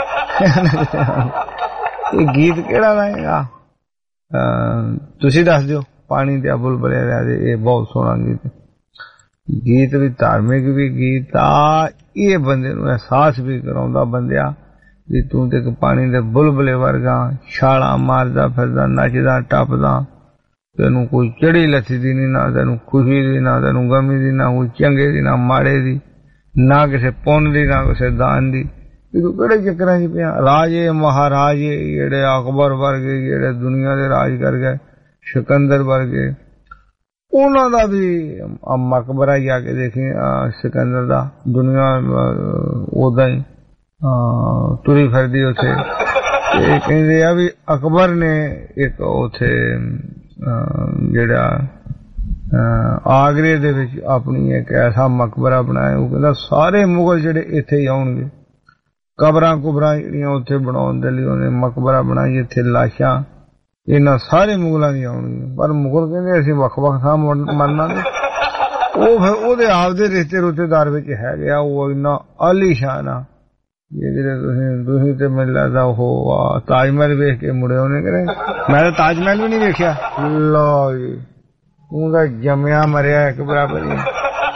ਇਹ ਗੀਤ ਕਿਹੜਾ ਲਾਏਗਾ ਤੁਸੀਂ ਦੱਸ ਦਿਓ। ਪਾਣੀ ਦੇ ਬੁਲਬੁਲੇ ਦੇ ਇਹ ਬਹੁਤ ਸੋਹਣਾ ਗੀਤ ਵੀ ਧਾਰਮਿਕ ਵੀ ਗੀਤ ਆ। ਇਹ ਬੰਦੇ ਨੂੰ ਅਹਿਸਾਸ ਵੀ ਕਰਾਉਂਦਾ ਬੰਦਿਆ ਵੀ ਤੂੰ ਤੇ ਪਾਣੀ ਦੇ ਬੁਲਬੁਲੇ ਵਰਗਾ ਛਾਲਾਂ ਮਾਰਦਾ ਫਿਰਦਾ ਨੱਚਦਾ ਟੱਪਦਾ, ਤੈਨੂੰ ਕੋਈ ਚੜੀ ਲੱਥੀ ਦੀ ਨਹੀਂ, ਨਾ ਤੈਨੂੰ ਖੁਸ਼ੀ ਦੀ, ਨਾ ਤੈਨੂੰ ਗਮੀ ਦੀ, ਨਾ ਕੋਈ ਚੰਗੇ ਦੀ, ਨਾ ਮਾੜੇ ਦੀ, ਨਾ ਕਿਸੇ ਪੁੰਨ ਦੀ, ਨਾ ਕਿਸੇ ਦਾਨ ਦੀ। ਤੂੰ ਕਿਹੜੇ ਚੱਕਰਾਂ 'ਚ ਪਿਆ? ਰਾਜੇ ਮਹਾਰਾਜੇ ਜਿਹੜੇ ਅਕਬਰ ਵਰਗੇ ਜਿਹੜੇ ਦੁਨੀਆ ਦੇ ਰਾਜ ਕਰ ਗਏ, ਸਿਕੰਦਰ ਵਰਗੇ, ਉਹਨਾਂ ਦਾ ਵੀ ਮਕਬਰਾ ਜਾ ਕੇ ਦੇਖੀ ਸਿਕੰਦਰ ਦਾ, ਦੁਨੀਆ ਉਦਾਂ ਹੀ ਤੁਰੀ ਫਿਰਦੀ ਉੱਥੇ। ਤੇ ਕਹਿੰਦੇ ਆ ਵੀ ਅਕਬਰ ਨੇ ਇੱਕ ਉੱਥੇ ਜਿਹੜਾ ਆਗਰੇ ਦੇ ਵਿੱਚ ਆਪਣੀ ਇੱਕ ਐਸਾ ਮਕਬਰਾ ਬਣਾਇਆ, ਉਹ ਕਹਿੰਦਾ ਸਾਰੇ ਮੁਗਲ ਜਿਹੜੇ ਇੱਥੇ ਹੀ ਆਉਣਗੇ। ਕਬਰਾਂ ਕੁਬਰਾਂ ਜਿਹੜੀਆਂ ਉੱਥੇ ਬਣਾਉਣ ਦੇ ਲਈ ਉਹਨੇ ਮਕਬਰਾ ਬਣਾਈ, ਇੱਥੇ ਲਾਸ਼ਾਂ ਇਹਨਾਂ ਸਾਰੇ ਮੁਗਲਾਂ ਦੀਆਂ ਆਉਣਗੀਆਂ। ਪਰ ਮੁਗਲ ਕਹਿੰਦੇ ਅਸੀਂ ਵੱਖ-ਵੱਖ ਥਾਂ ਮੰਨਾਂਗੇ। ਉਹ ਫਿਰ ਉਹਦੇ ਆਪਦੇ ਰਿਸ਼ਤੇ ਰੁਸ਼ਤੇਦਾਰ ਵਿੱਚ ਹੈਗੇ ਆ, ਉਹ ਇੰਨਾ ਆਲੀਸ਼ਾਨ ਆ ਜਿਹੜੇ ਤੁਸੀਂ ਤੇ ਮੈਨੂੰ ਲੱਗਦਾ ਉਹ ਤਾਜ ਮਹਿਲ ਵੇਖ ਕੇ ਮੁੜੇ ਉਹਨੇ ਕਰੇ। ਮੈਂ ਤਾਂ ਤਾਜ ਮਹਿਲ ਵੀ ਨਹੀਂ ਵੇਖਿਆ। ਲਓ ਜੀ, ਉਹਦਾ ਜੰਮਿਆ ਮਰਿਆ ਇੱਕ ਬਰਾਬਰ ਹੀ।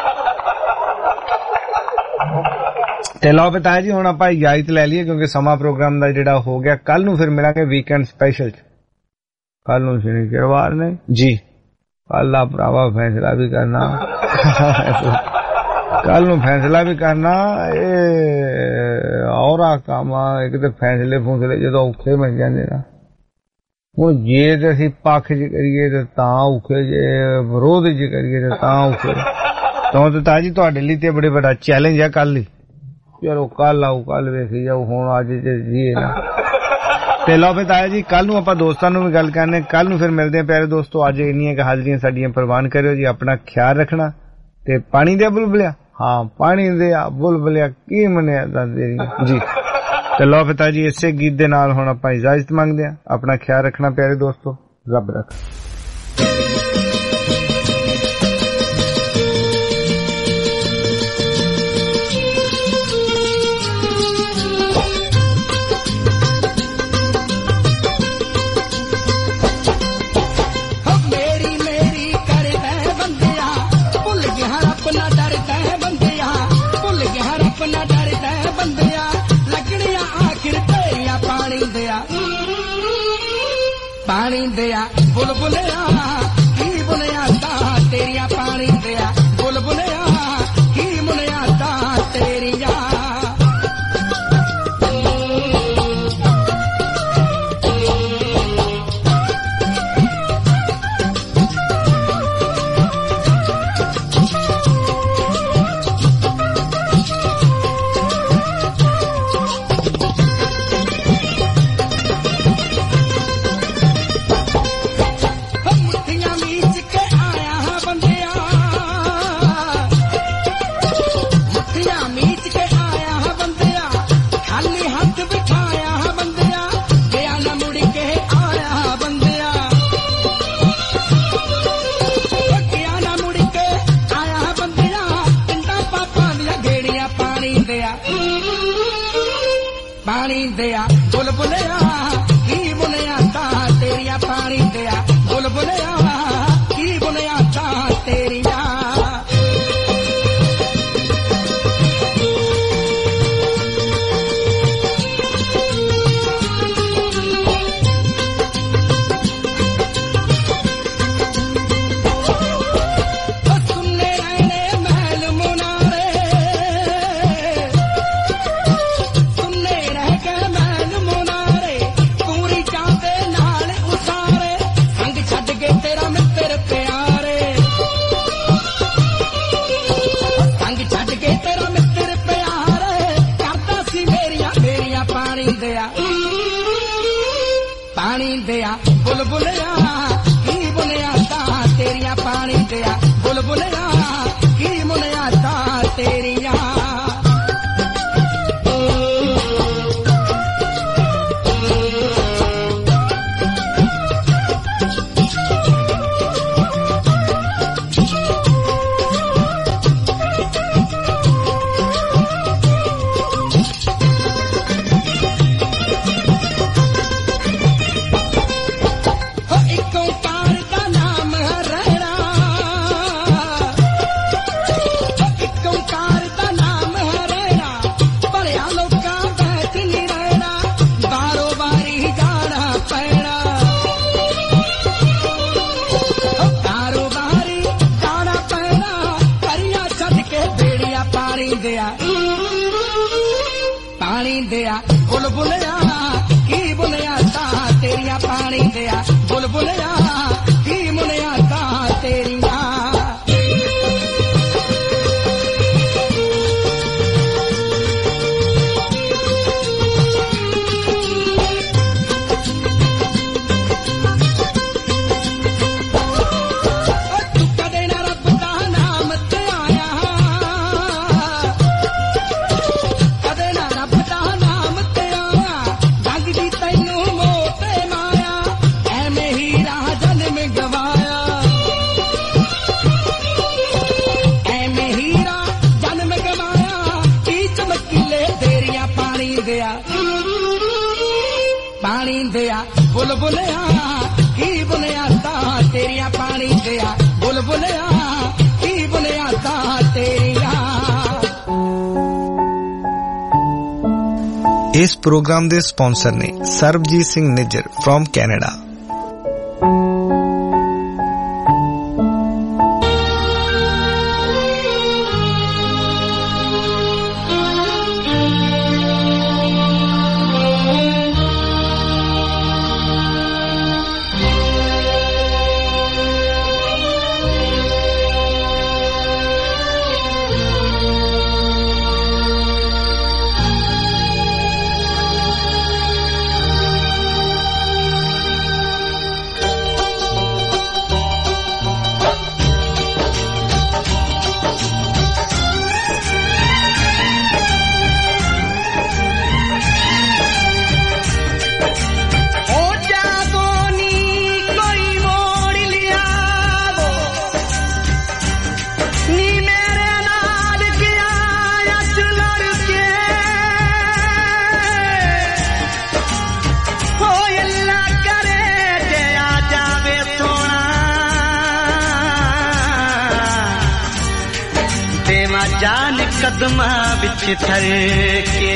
ਤੇ ਲਓ ਬਤਾ ਜੀ, ਹੁਣ ਆਪਾਂ ਇਜਾਜ਼ਤ ਲੈ ਲਈਏ ਕਿਉਂਕਿ ਸਮਾਂ ਪ੍ਰੋਗਰਾਮ ਦਾ ਜਿਹੜਾ ਹੋ ਗਿਆ। ਕੱਲ ਨੂੰ ਫਿਰ ਮਿਲਾਂਗੇ ਵੀਕਐਂਡ ਸਪੈਸ਼ਲ 'ਚ। ਕੱਲ ਨੂੰ ਸ਼ਨੀਵਾਰ ਨੇ ਜੀ, ਕੱਲ ਦਾ ਭਰਾਵਾ ਫੈਸਲਾ ਵੀ ਕਰਨਾ, ਕੱਲ ਨੂੰ ਫੈਸਲਾ ਵੀ ਕਰਨਾ। ਇਹ ਔਰਾ ਕੰਮ ਆ, ਇੱਕ ਤੇ ਫੈਸਲੇ ਫੂਸਲੇ ਜਦੋਂ ਔਖੇ ਮਿਲ ਜਾਂਦੇ ਨਾ। ਹੁਣ ਜੇ ਤੇ ਅਸੀਂ ਪੱਖ 'ਚ ਕਰੀਏ ਤੇ ਤਾਂ ਔਖੇ, ਜੇ ਵਿਰੋਧ 'ਚ ਕਰੀਏ ਤੇ ਤਾਂ ਔਖੇ। ਤਾਂ ਤਾਜੀ ਤੁਹਾਡੇ ਲਈ ਤੇ ਬੜੇ ਵੱਡਾ ਚੈਲੰਜ ਹੈ ਕੱਲ ਹੀ। ਚਲੋ ਕੱਲ ਆਓ, ਕੱਲ ਵੇਖੀ ਜਾਓ, ਹੁਣ ਅੱਜ ਜੀ ਨਾ। ਤੇ ਲਓ ਫਿਰ ਤਾਇਆ ਜੀ, ਕੱਲ ਨੂੰ ਆਪਾਂ ਦੋਸਤਾਂ ਨੂੰ ਵੀ ਗੱਲ ਕਰਨੇ। ਕੱਲ ਨੂੰ ਫਿਰ ਮਿਲਦੇ ਆ ਪਿਆਰੇ ਦੋਸਤੋ। ਅੱਜ ਇੰਨੀਆਂ ਕਿ ਹਾਜ਼ਰੀਆਂ ਸਾਡੀਆਂ ਪ੍ਰਵਾਨ ਕਰਿਓ ਜੀ, ਆਪਣਾ ਖਿਆਲ ਰੱਖਣਾ। ਤੇ ਪਾਣੀ ਦੇ ਬੁਲਬੁਲਿਆ, ਹਾਂ ਪਾਣੀ ਦੇ ਬੁਲਬੁਲਿਆ ਕੀ ਮੰਨਿਆ ਤੇਰੀ ਜੀ। ਤੇ ਲਓ ਫਿਰ ਤਾਇਆ ਜੀ, ਇਸੇ ਗੀਤ ਦੇ ਨਾਲ ਹੁਣ ਆਪਾਂ ਇਜਾਜ਼ਤ ਮੰਗਦੇ ਆ। ਆਪਣਾ ਖਿਆਲ ਰੱਖਣਾ ਪਿਆਰੇ ਦੋਸਤੋ, ਰੱਬ ਰੱਖ। ਪਾਣੀ ਦਿਆ ਬੁਲਬੁਲਿਆ ਕੀ ਬੁਨਿਆਦਾਂ ਤੇਰੀਆਂ, ਪਾਣੀ ਦਿਆ ਬੁਲਬੁਲਿਆ ਕੀ ਬੁਨਿਆਦਾਂ ਤੇਰੀਆਂ। ਪਾਣੀ ਦਿਆ ਬੁਲਬੁਲਿਆ ਕੀ ਬੁਨਿਆਦਾਂ ਤੇਰੀਆਂ, ਪਾਣੀ ਦਿਆ ਬੁਲਬੁਲਿਆ ਕੀ ਬੁਨਿਆਦਾਂ ਤੇਰੀਆਂ। ਪਾਣੀ ਦਿਆ ਬੁਲਬੁਲਿਆ ਕੀ ਬੁਨਿਆਦਾਂ ਤੇਰੀਆਂ, ਪਾਣੀ ਦਿਆ ਬੁਲਬੁਲਿਆ ਕੀ ਬੁਨਿਆਦਾਂ ਤੇਰੀਆਂ। पानी दिया बुलबुलिया की बुनिया ता तेरिया पानी दिया बुलबुलिया की बुनिया ता तेरिया पानी दिया बुलबुलिया की बुनिया ता तेरिया पानी दिया बुलबुलिया की बुनिया ता तेरिया। इस प्रोग्राम के स्पॉन्सर ने सरबजीत सिंह निज्जर फ्रॉम कैनेडा। जान कदमा बिच थर के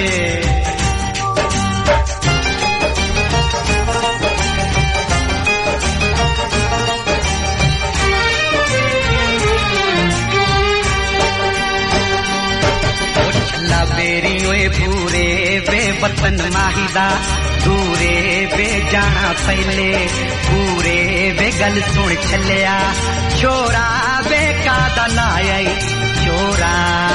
छला बेरी ओए पूरे वे वतन माहिदा दूरे वे जाना पहले पूरे वे गल सुन छलिया छोरा वे कादा लाया छोरा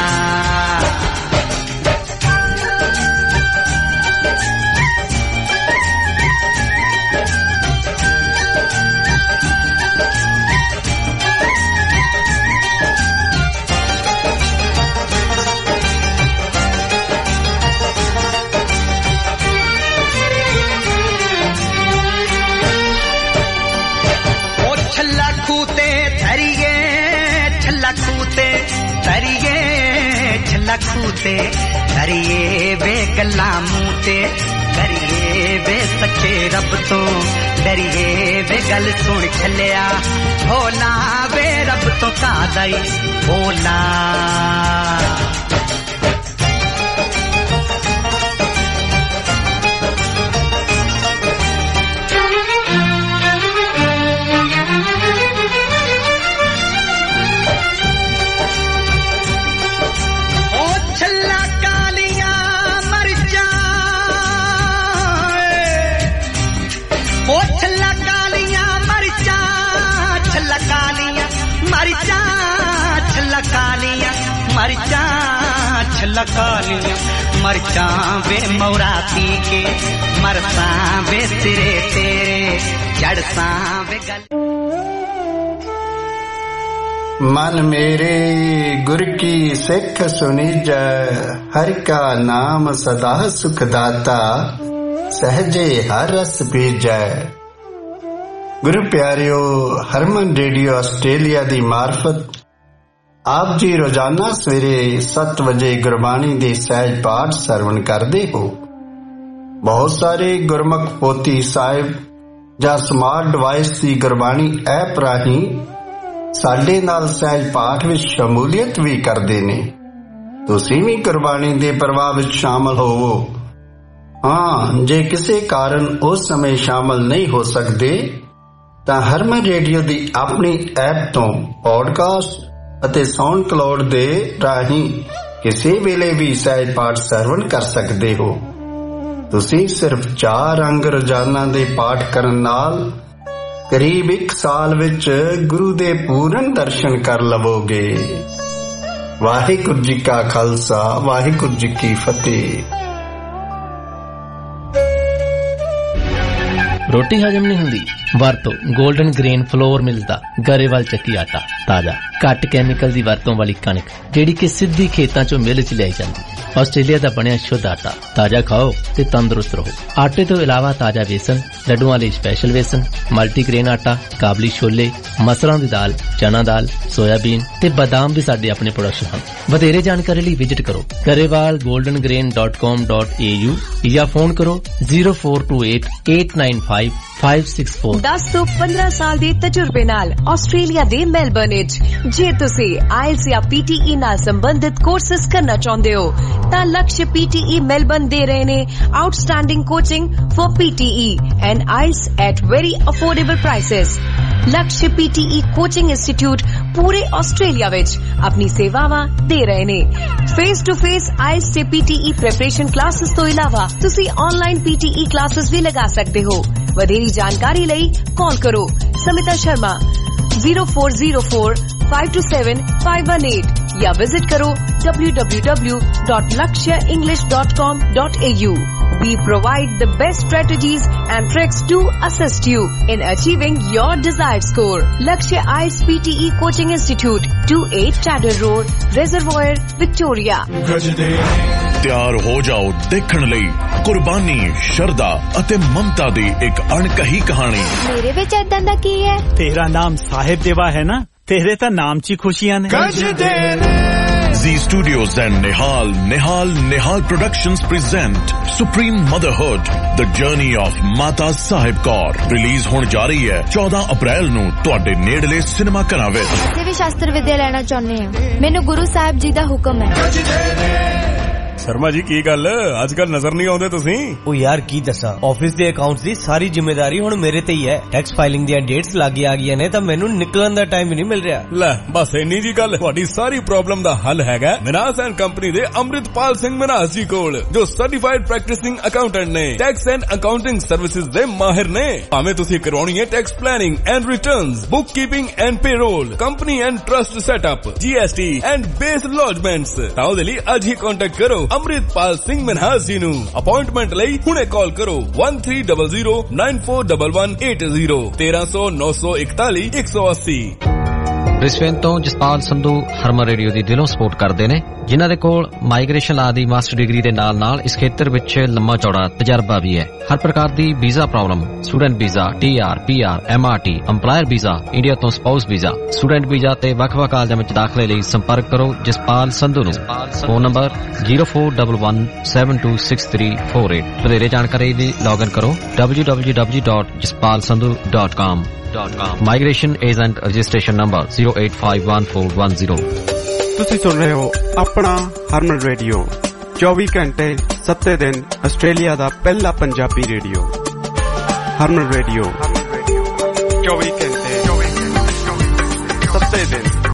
लखूते करिए वे गल्ला मूते करिए वे सच्चे रब तो डरिए वे गल सुन छलिया भोला वे रब तो का दई भोला मरचा छलकालियां मरचा वे मौराती के मरसा वे सिरे तेरे जड़सा वे गल मन मेरे गुर की सिख सुनीजै हर का नाम सदा सुखदाता सहजे हर रस पीजै। गुरु प्यारियो हरमन रेडियो ऑस्ट्रेलिया दी मार्फत आप जी रोजाना सवेरे 7 बजे गुरबाणी दे सहज पाठ सरवण करते हो। बहुत सारे गुरमुख पोथी साहिब ਜਾਂ स्मार्ट डिवाइस ਦੀ गुरबाणी ऐप ਰਾਹੀਂ ਸਾਡੇ ਨਾਲ सहज पाठ ਵਿੱਚ ਸ਼ਮੂਲੀਅਤ ਵੀ ਕਰਦੇ ਨੇ। ਤੁਸੀਂ ਵੀ ਗੁਰਬਾਣੀ ਦੇ ਪ੍ਰਵਾਹ ਵਿੱਚ ਸ਼ਾਮਲ ਹੋਵੋ। ਹਾਂ, ਜੇ ਕਿਸੇ ਕਾਰਨ ਉਸ ਸਮੇਂ ਸ਼ਾਮਲ ਨਹੀਂ ਹੋ ਸਕਦੇ ਤਾਂ ਹਰਮਨ ਰੇਡੀਓ ਦੀ ਆਪਣੀ ਐਪ ਤੋਂ ਪੋਡਕਾਸਟ ਅਤੇ ਸਾਊਂਡ ਕਲਾਉਡ ਦੇ ਰਾਹੀਂ ਕਿਸੇ ਵੇਲੇ ਵੀ ਸਹਿਜ ਪਾਠ ਸਰਵਣ ਕਰ ਸਕਦੇ ਹੋ। ਤੁਸੀਂ ਸਿਰਫ 4 ਅੰਗ ਰੋਜ਼ਾਨਾ ਦੇ ਪਾਠ ਕਰਨ ਨਾਲ ਕਰੀਬ 1 ਸਾਲ ਵਿੱਚ ਗੁਰੂ ਦੇ ਪੂਰਨ ਦਰਸ਼ਨ ਕਰ ਲਵੋਗੇ। ਵਾਹਿਗੁਰੂ ਜੀ ਕਾ ਖਾਲਸਾ, ਵਾਹਿਗੁਰੂ ਜੀ ਕੀ ਫਤਿਹ। ਰੋਟੀ ਹਜਮ ਨਹੀਂ ਹੁੰਦੀ? ਵਰਤੋ 골ਡਨ ਗ੍ਰੇਨ ਫਲੋਰ ਮਿਲਦਾ ਗਰੇਵਾਲ ਚੱਕੀ ਆਟਾ। ਤਾਜ਼ਾ ਘੱਟ ਕੈਮੀਕਲ ਦੀ ਵਰਤੋਂ ਵਾਲੀ ਕਣਕ ਜਿਹੜੀ ਕਿ ਸਿੱਧੀ ਖੇਤਾਂ ਚੋਂ ਮਿਲ ਚ ਲਿਆਈ ਜਾਂਦੀ। ਆਸਟ੍ਰੇਲੀਆ ਦਾ ਬਣਿਆ ਸ਼ੁੱਧ ਆਟਾ। ਤਾਜ਼ਾ ਖਾਓ ਤੇ ਤੰਦਰੁਸਤ ਰਹੋ। ਆਟੇ ਤੋਂ ਇਲਾਵਾ ਤਾਜ਼ਾ ਵੇਸਣ, ਲੱਡੂਆਂ ਲਈ ਸਪੈਸ਼ਲ ਵੇਸਣ, ਮਲਟੀਗ੍ਰੇਨ ਆਟਾ, ਕਾਬਲੀ ਛੋਲੇ, ਮਸਰਾਂ ਦੀ ਦਾਲ, ਚਨਾ ਦਾਲ, ਸੋਇਆਬੀਨ ਤੇ ਬਾਦਾਮ ਵੀ ਸਾਡੇ ਆਪਣੇ ਪ੍ਰੋਡਕਸ਼ਨ ਹਨ। ਵਧੇਰੇ ਜਾਣਕਾਰੀ ਲਈ ਵਿਜ਼ਿਟ ਕਰੋ garewalgoldengrain.com.au ਜਾਂ ਫੋਨ ਕਰੋ 0428-895-564। 10 ਤੋਂ 15 ਸਾਲ ਦੇ ਤਜਰਬੇ ਨਾਲ ਆਸਟ੍ਰੇਲੀਆ ਦੇ ਮੈਲਬਰਨ ਵਿੱਚ ਜੇ ਤੁਸੀਂ ਆਇਲਸ ਜਾਂ PTE ਨਾਲ ਸੰਬੰਧਿਤ ਕੋਰਸਸ ਕਰਨਾ ਚਾਹੁੰਦੇ ਹੋ ਤਾਂ ਲਕਸ਼ PTE ਮੈਲਬਰਨ ਦੇ ਰਹੇ ਨੇ outstanding coaching for PTE and IELTS at very affordable prices. Laksh PTE coaching institute ਪੂਰੇ ਆਸਟ੍ਰੇਲੀਆ ਵਿੱਚ ਆਪਣੀ ਸੇਵਾਵਾਂ ਦੇ ਰਹੇ ਨੇ। ਫੇਸ ਟੂ ਫੇਸ ਆਇਲਸ ਤੇ PTE ਪ੍ਰੈਪਰੇਸ਼ਨ ਕਲਾਸਿਸ ਤੋਂ ਇਲਾਵਾ ਤੁਸੀਂ ਆਨਲਾਈਨ PTE ਕਲਾਸਿਸ ਵੀ ਲਗਾ ਸਕਦੇ ਹੋ। ਵਧੇਰੀ ਜਾਣਕਾਰੀ ਲਈ ਕਾਲ ਕਰੋ ਸਮਿਤਾ ਸ਼ਰਮਾ 0404-527-518 या विजिट करो www.lakshaenglish.com.au। We provide the best strategies and tricks to assist you in achieving your desired score. Lakshya IELTS PTE Coaching Institute, 28 Chatter Road, Reservoir, Victoria। ਤਿਆਰ ਹੋ ਜਾਓ ਦੇਖਣ ਲਈ ਕੁਰਬਾਨੀ, ਸ਼ਰਧਾ ਅਤੇ ਮਮਤਾ ਦੀ ਇੱਕ ਅਣਕਹੀ ਕਹਾਣੀ। ਮੇਰੇ ਵਿੱਚ ਏਦਾਂ ਦਾ ਕੀ ਹੈ? ਤੇਰਾ ਨਾਮ ਸਾਹਿਬ ਦੇਵਾ ਹੈ ਨਾ, ਤੇਰੇ ਤਾਂ ਨਾਮ 'ਚ ਹੀ ਖੁਸ਼ੀਆਂ ਨੇ। Z Studios and Nihal Productions present Supreme Motherhood, The Journey of Mata Sahib Kaur। Release ਹੋਣ ਜਾ ਰਹੀ ਹੈ 14 ਅਪ੍ਰੈਲ ਨੂੰ ਤੁਹਾਡੇ ਨੇੜਲੇ ਸਿਨੇਮਾ ਘਰਾਂ ਵਿੱਚ। ਅਸੀਂ ਵੀ ਸ਼ਾਸਤਰ ਵਿਦਿਆ ਲੈਣਾ ਚਾਹੁੰਦੇ ਹਾਂ। ਮੈਨੂੰ ਗੁਰੂ ਸਾਹਿਬ ਜੀ ਦਾ ਹੁਕਮ ਹੈ। ਸ਼ਰਮਾ ਜੀ ਕੀ ਗੱਲ ਅੱਜ ਕੱਲ ਨਜ਼ਰ ਨਹੀਂ ਆਉਂਦੇ ਤੁਸੀਂ? ਉਹ ਯਾਰ ਕੀ ਦੱਸਾਂ, ਆਫਿਸ ਦੇ ਅਕਾਊਂਟਸ ਦੀ ਸਾਰੀ ਜ਼ਿੰਮੇਵਾਰੀ ਹੁਣ ਮੇਰੇ ਤੇ ਹੀ ਹੈ। ਟੈਕਸ ਫਾਈਲਿੰਗ ਦੀਆਂ ਡੇਟਸ ਲੱਗ ਆ ਗਈਆਂ ਨੇ ਤਾਂ ਮੈਨੂੰ ਨਿਕਲਣ ਦਾ ਟਾਈਮ ਹੀ ਨਹੀਂ ਮਿਲ ਰਿਹਾ। ਲੈ ਬਸ ਇੰਨੀ ਜੀ ਗੱਲ, ਤੁਹਾਡੀ ਸਾਰੀ ਪ੍ਰੋਬਲਮ ਦਾ ਹੱਲ ਹੈਗਾ ਮਨਾਸ ਐਂਡ ਕੰਪਨੀ ਦੇ ਅੰਮ੍ਰਿਤਪਾਲ ਸਿੰਘ ਮਨਾਸ ਜੀ ਕੋਲ, ਜੋ ਸਰਟੀਫਾਈਡ ਪ੍ਰੈਕਟਿਸਿੰਗ ਅਕਾਊਂਟੈਂਟ ਨੇ। ਟੈਕਸ ਐਂਡ ਅਕਾਊਂਟਿੰਗ ਸਰਵਿਸਿਜ਼ ਦੇ ਮਾਹਿਰ ਨੇ। ਭਾਵੇਂ ਤੁਸੀਂ ਕਰਵਾਉਣੀ ਹੈ tax planning and returns, book keeping and payroll, company and trust setup, GST and BAS lodgements, ਤਾਂ ਉਹਦੇ ਲਈ ਅੱਜ ਹੀ ਕੰਟੈਕਟ ਕਰੋ ਅੰਮ੍ਰਿਤਪਾਲ ਸਿੰਘ ਮਨਹਾਸ ਜੀ ਨੂੰ। ਅਪਾਇੰਟਮੈਂਟ ਲਈ ਹੁਣੇ ਕਾਲ ਕਰੋ 1300941180 1300-941-180। ਬ੍ਰਿਸਬੇਨ ਤੋਂ ਜਸਪਾਲ ਸੰਧੂ ਹਰਮਨ ਰੇਡੀਓ ਦੀ ਦਿਲੋਂ ਸਪੋਰਟ ਕਰਦੇ ਨੇ, ਜਿਨ੍ਹਾਂ ਦੇ ਕੋਲ ਮਾਈਗ੍ਰੇਸ਼ਨ ਲਾ ਦੀ ਮਾਸਟਰ ਡਿਗਰੀ ਦੇ ਨਾਲ ਇਸ ਖੇਤਰ ਵਿੱਚ ਲੰਮਾ ਚੌੜਾ ਤਜਰਬਾ ਵੀ ਹੈ। ਹਰ ਪ੍ਰਕਾਰ ਦੀ visa problem, student visa, TR, PR, MRT, EMPLOYER visa, India ਤੋਂ ਸਪਾਊਸ ਵੀਜ਼ਾ, ਸਟੂਡੈਂਟ ਵੀਜ਼ਾ ਤੇ ਵੱਖ-ਵੱਖ ਕਾਲਜਾਂ ਵਿੱਚ ਦਾਖਲੇ ਲਈ ਸੰਪਰਕ ਕਰੋ ਜਸਪਾਲ ਸੰਧੂ ਨੂੰ। Phone number 0411726348। ਵਧੇਰੇ ਜਾਣਕਾਰੀ ਲਈ ਲੌਗਇਨ ਕਰੋ www.jaspalsandhu.com। Migration agent registration number 0851410। ਤੁਸੀਂ ਸੁਣ ਰਹੇ ਹੋ ਆਪਣਾ ਹਰਮਨ ਰੇਡੀਓ, 24 ਘੰਟੇ 7 ਦਿਨ ਆਸਟ੍ਰੇਲੀਆ ਦਾ ਪਹਿਲਾ ਪੰਜਾਬੀ ਰੇਡੀਓ। ਹਰਮਨ ਰੇਡੀਓ 24 ਘੰਟੇ 7 ਦਿਨ।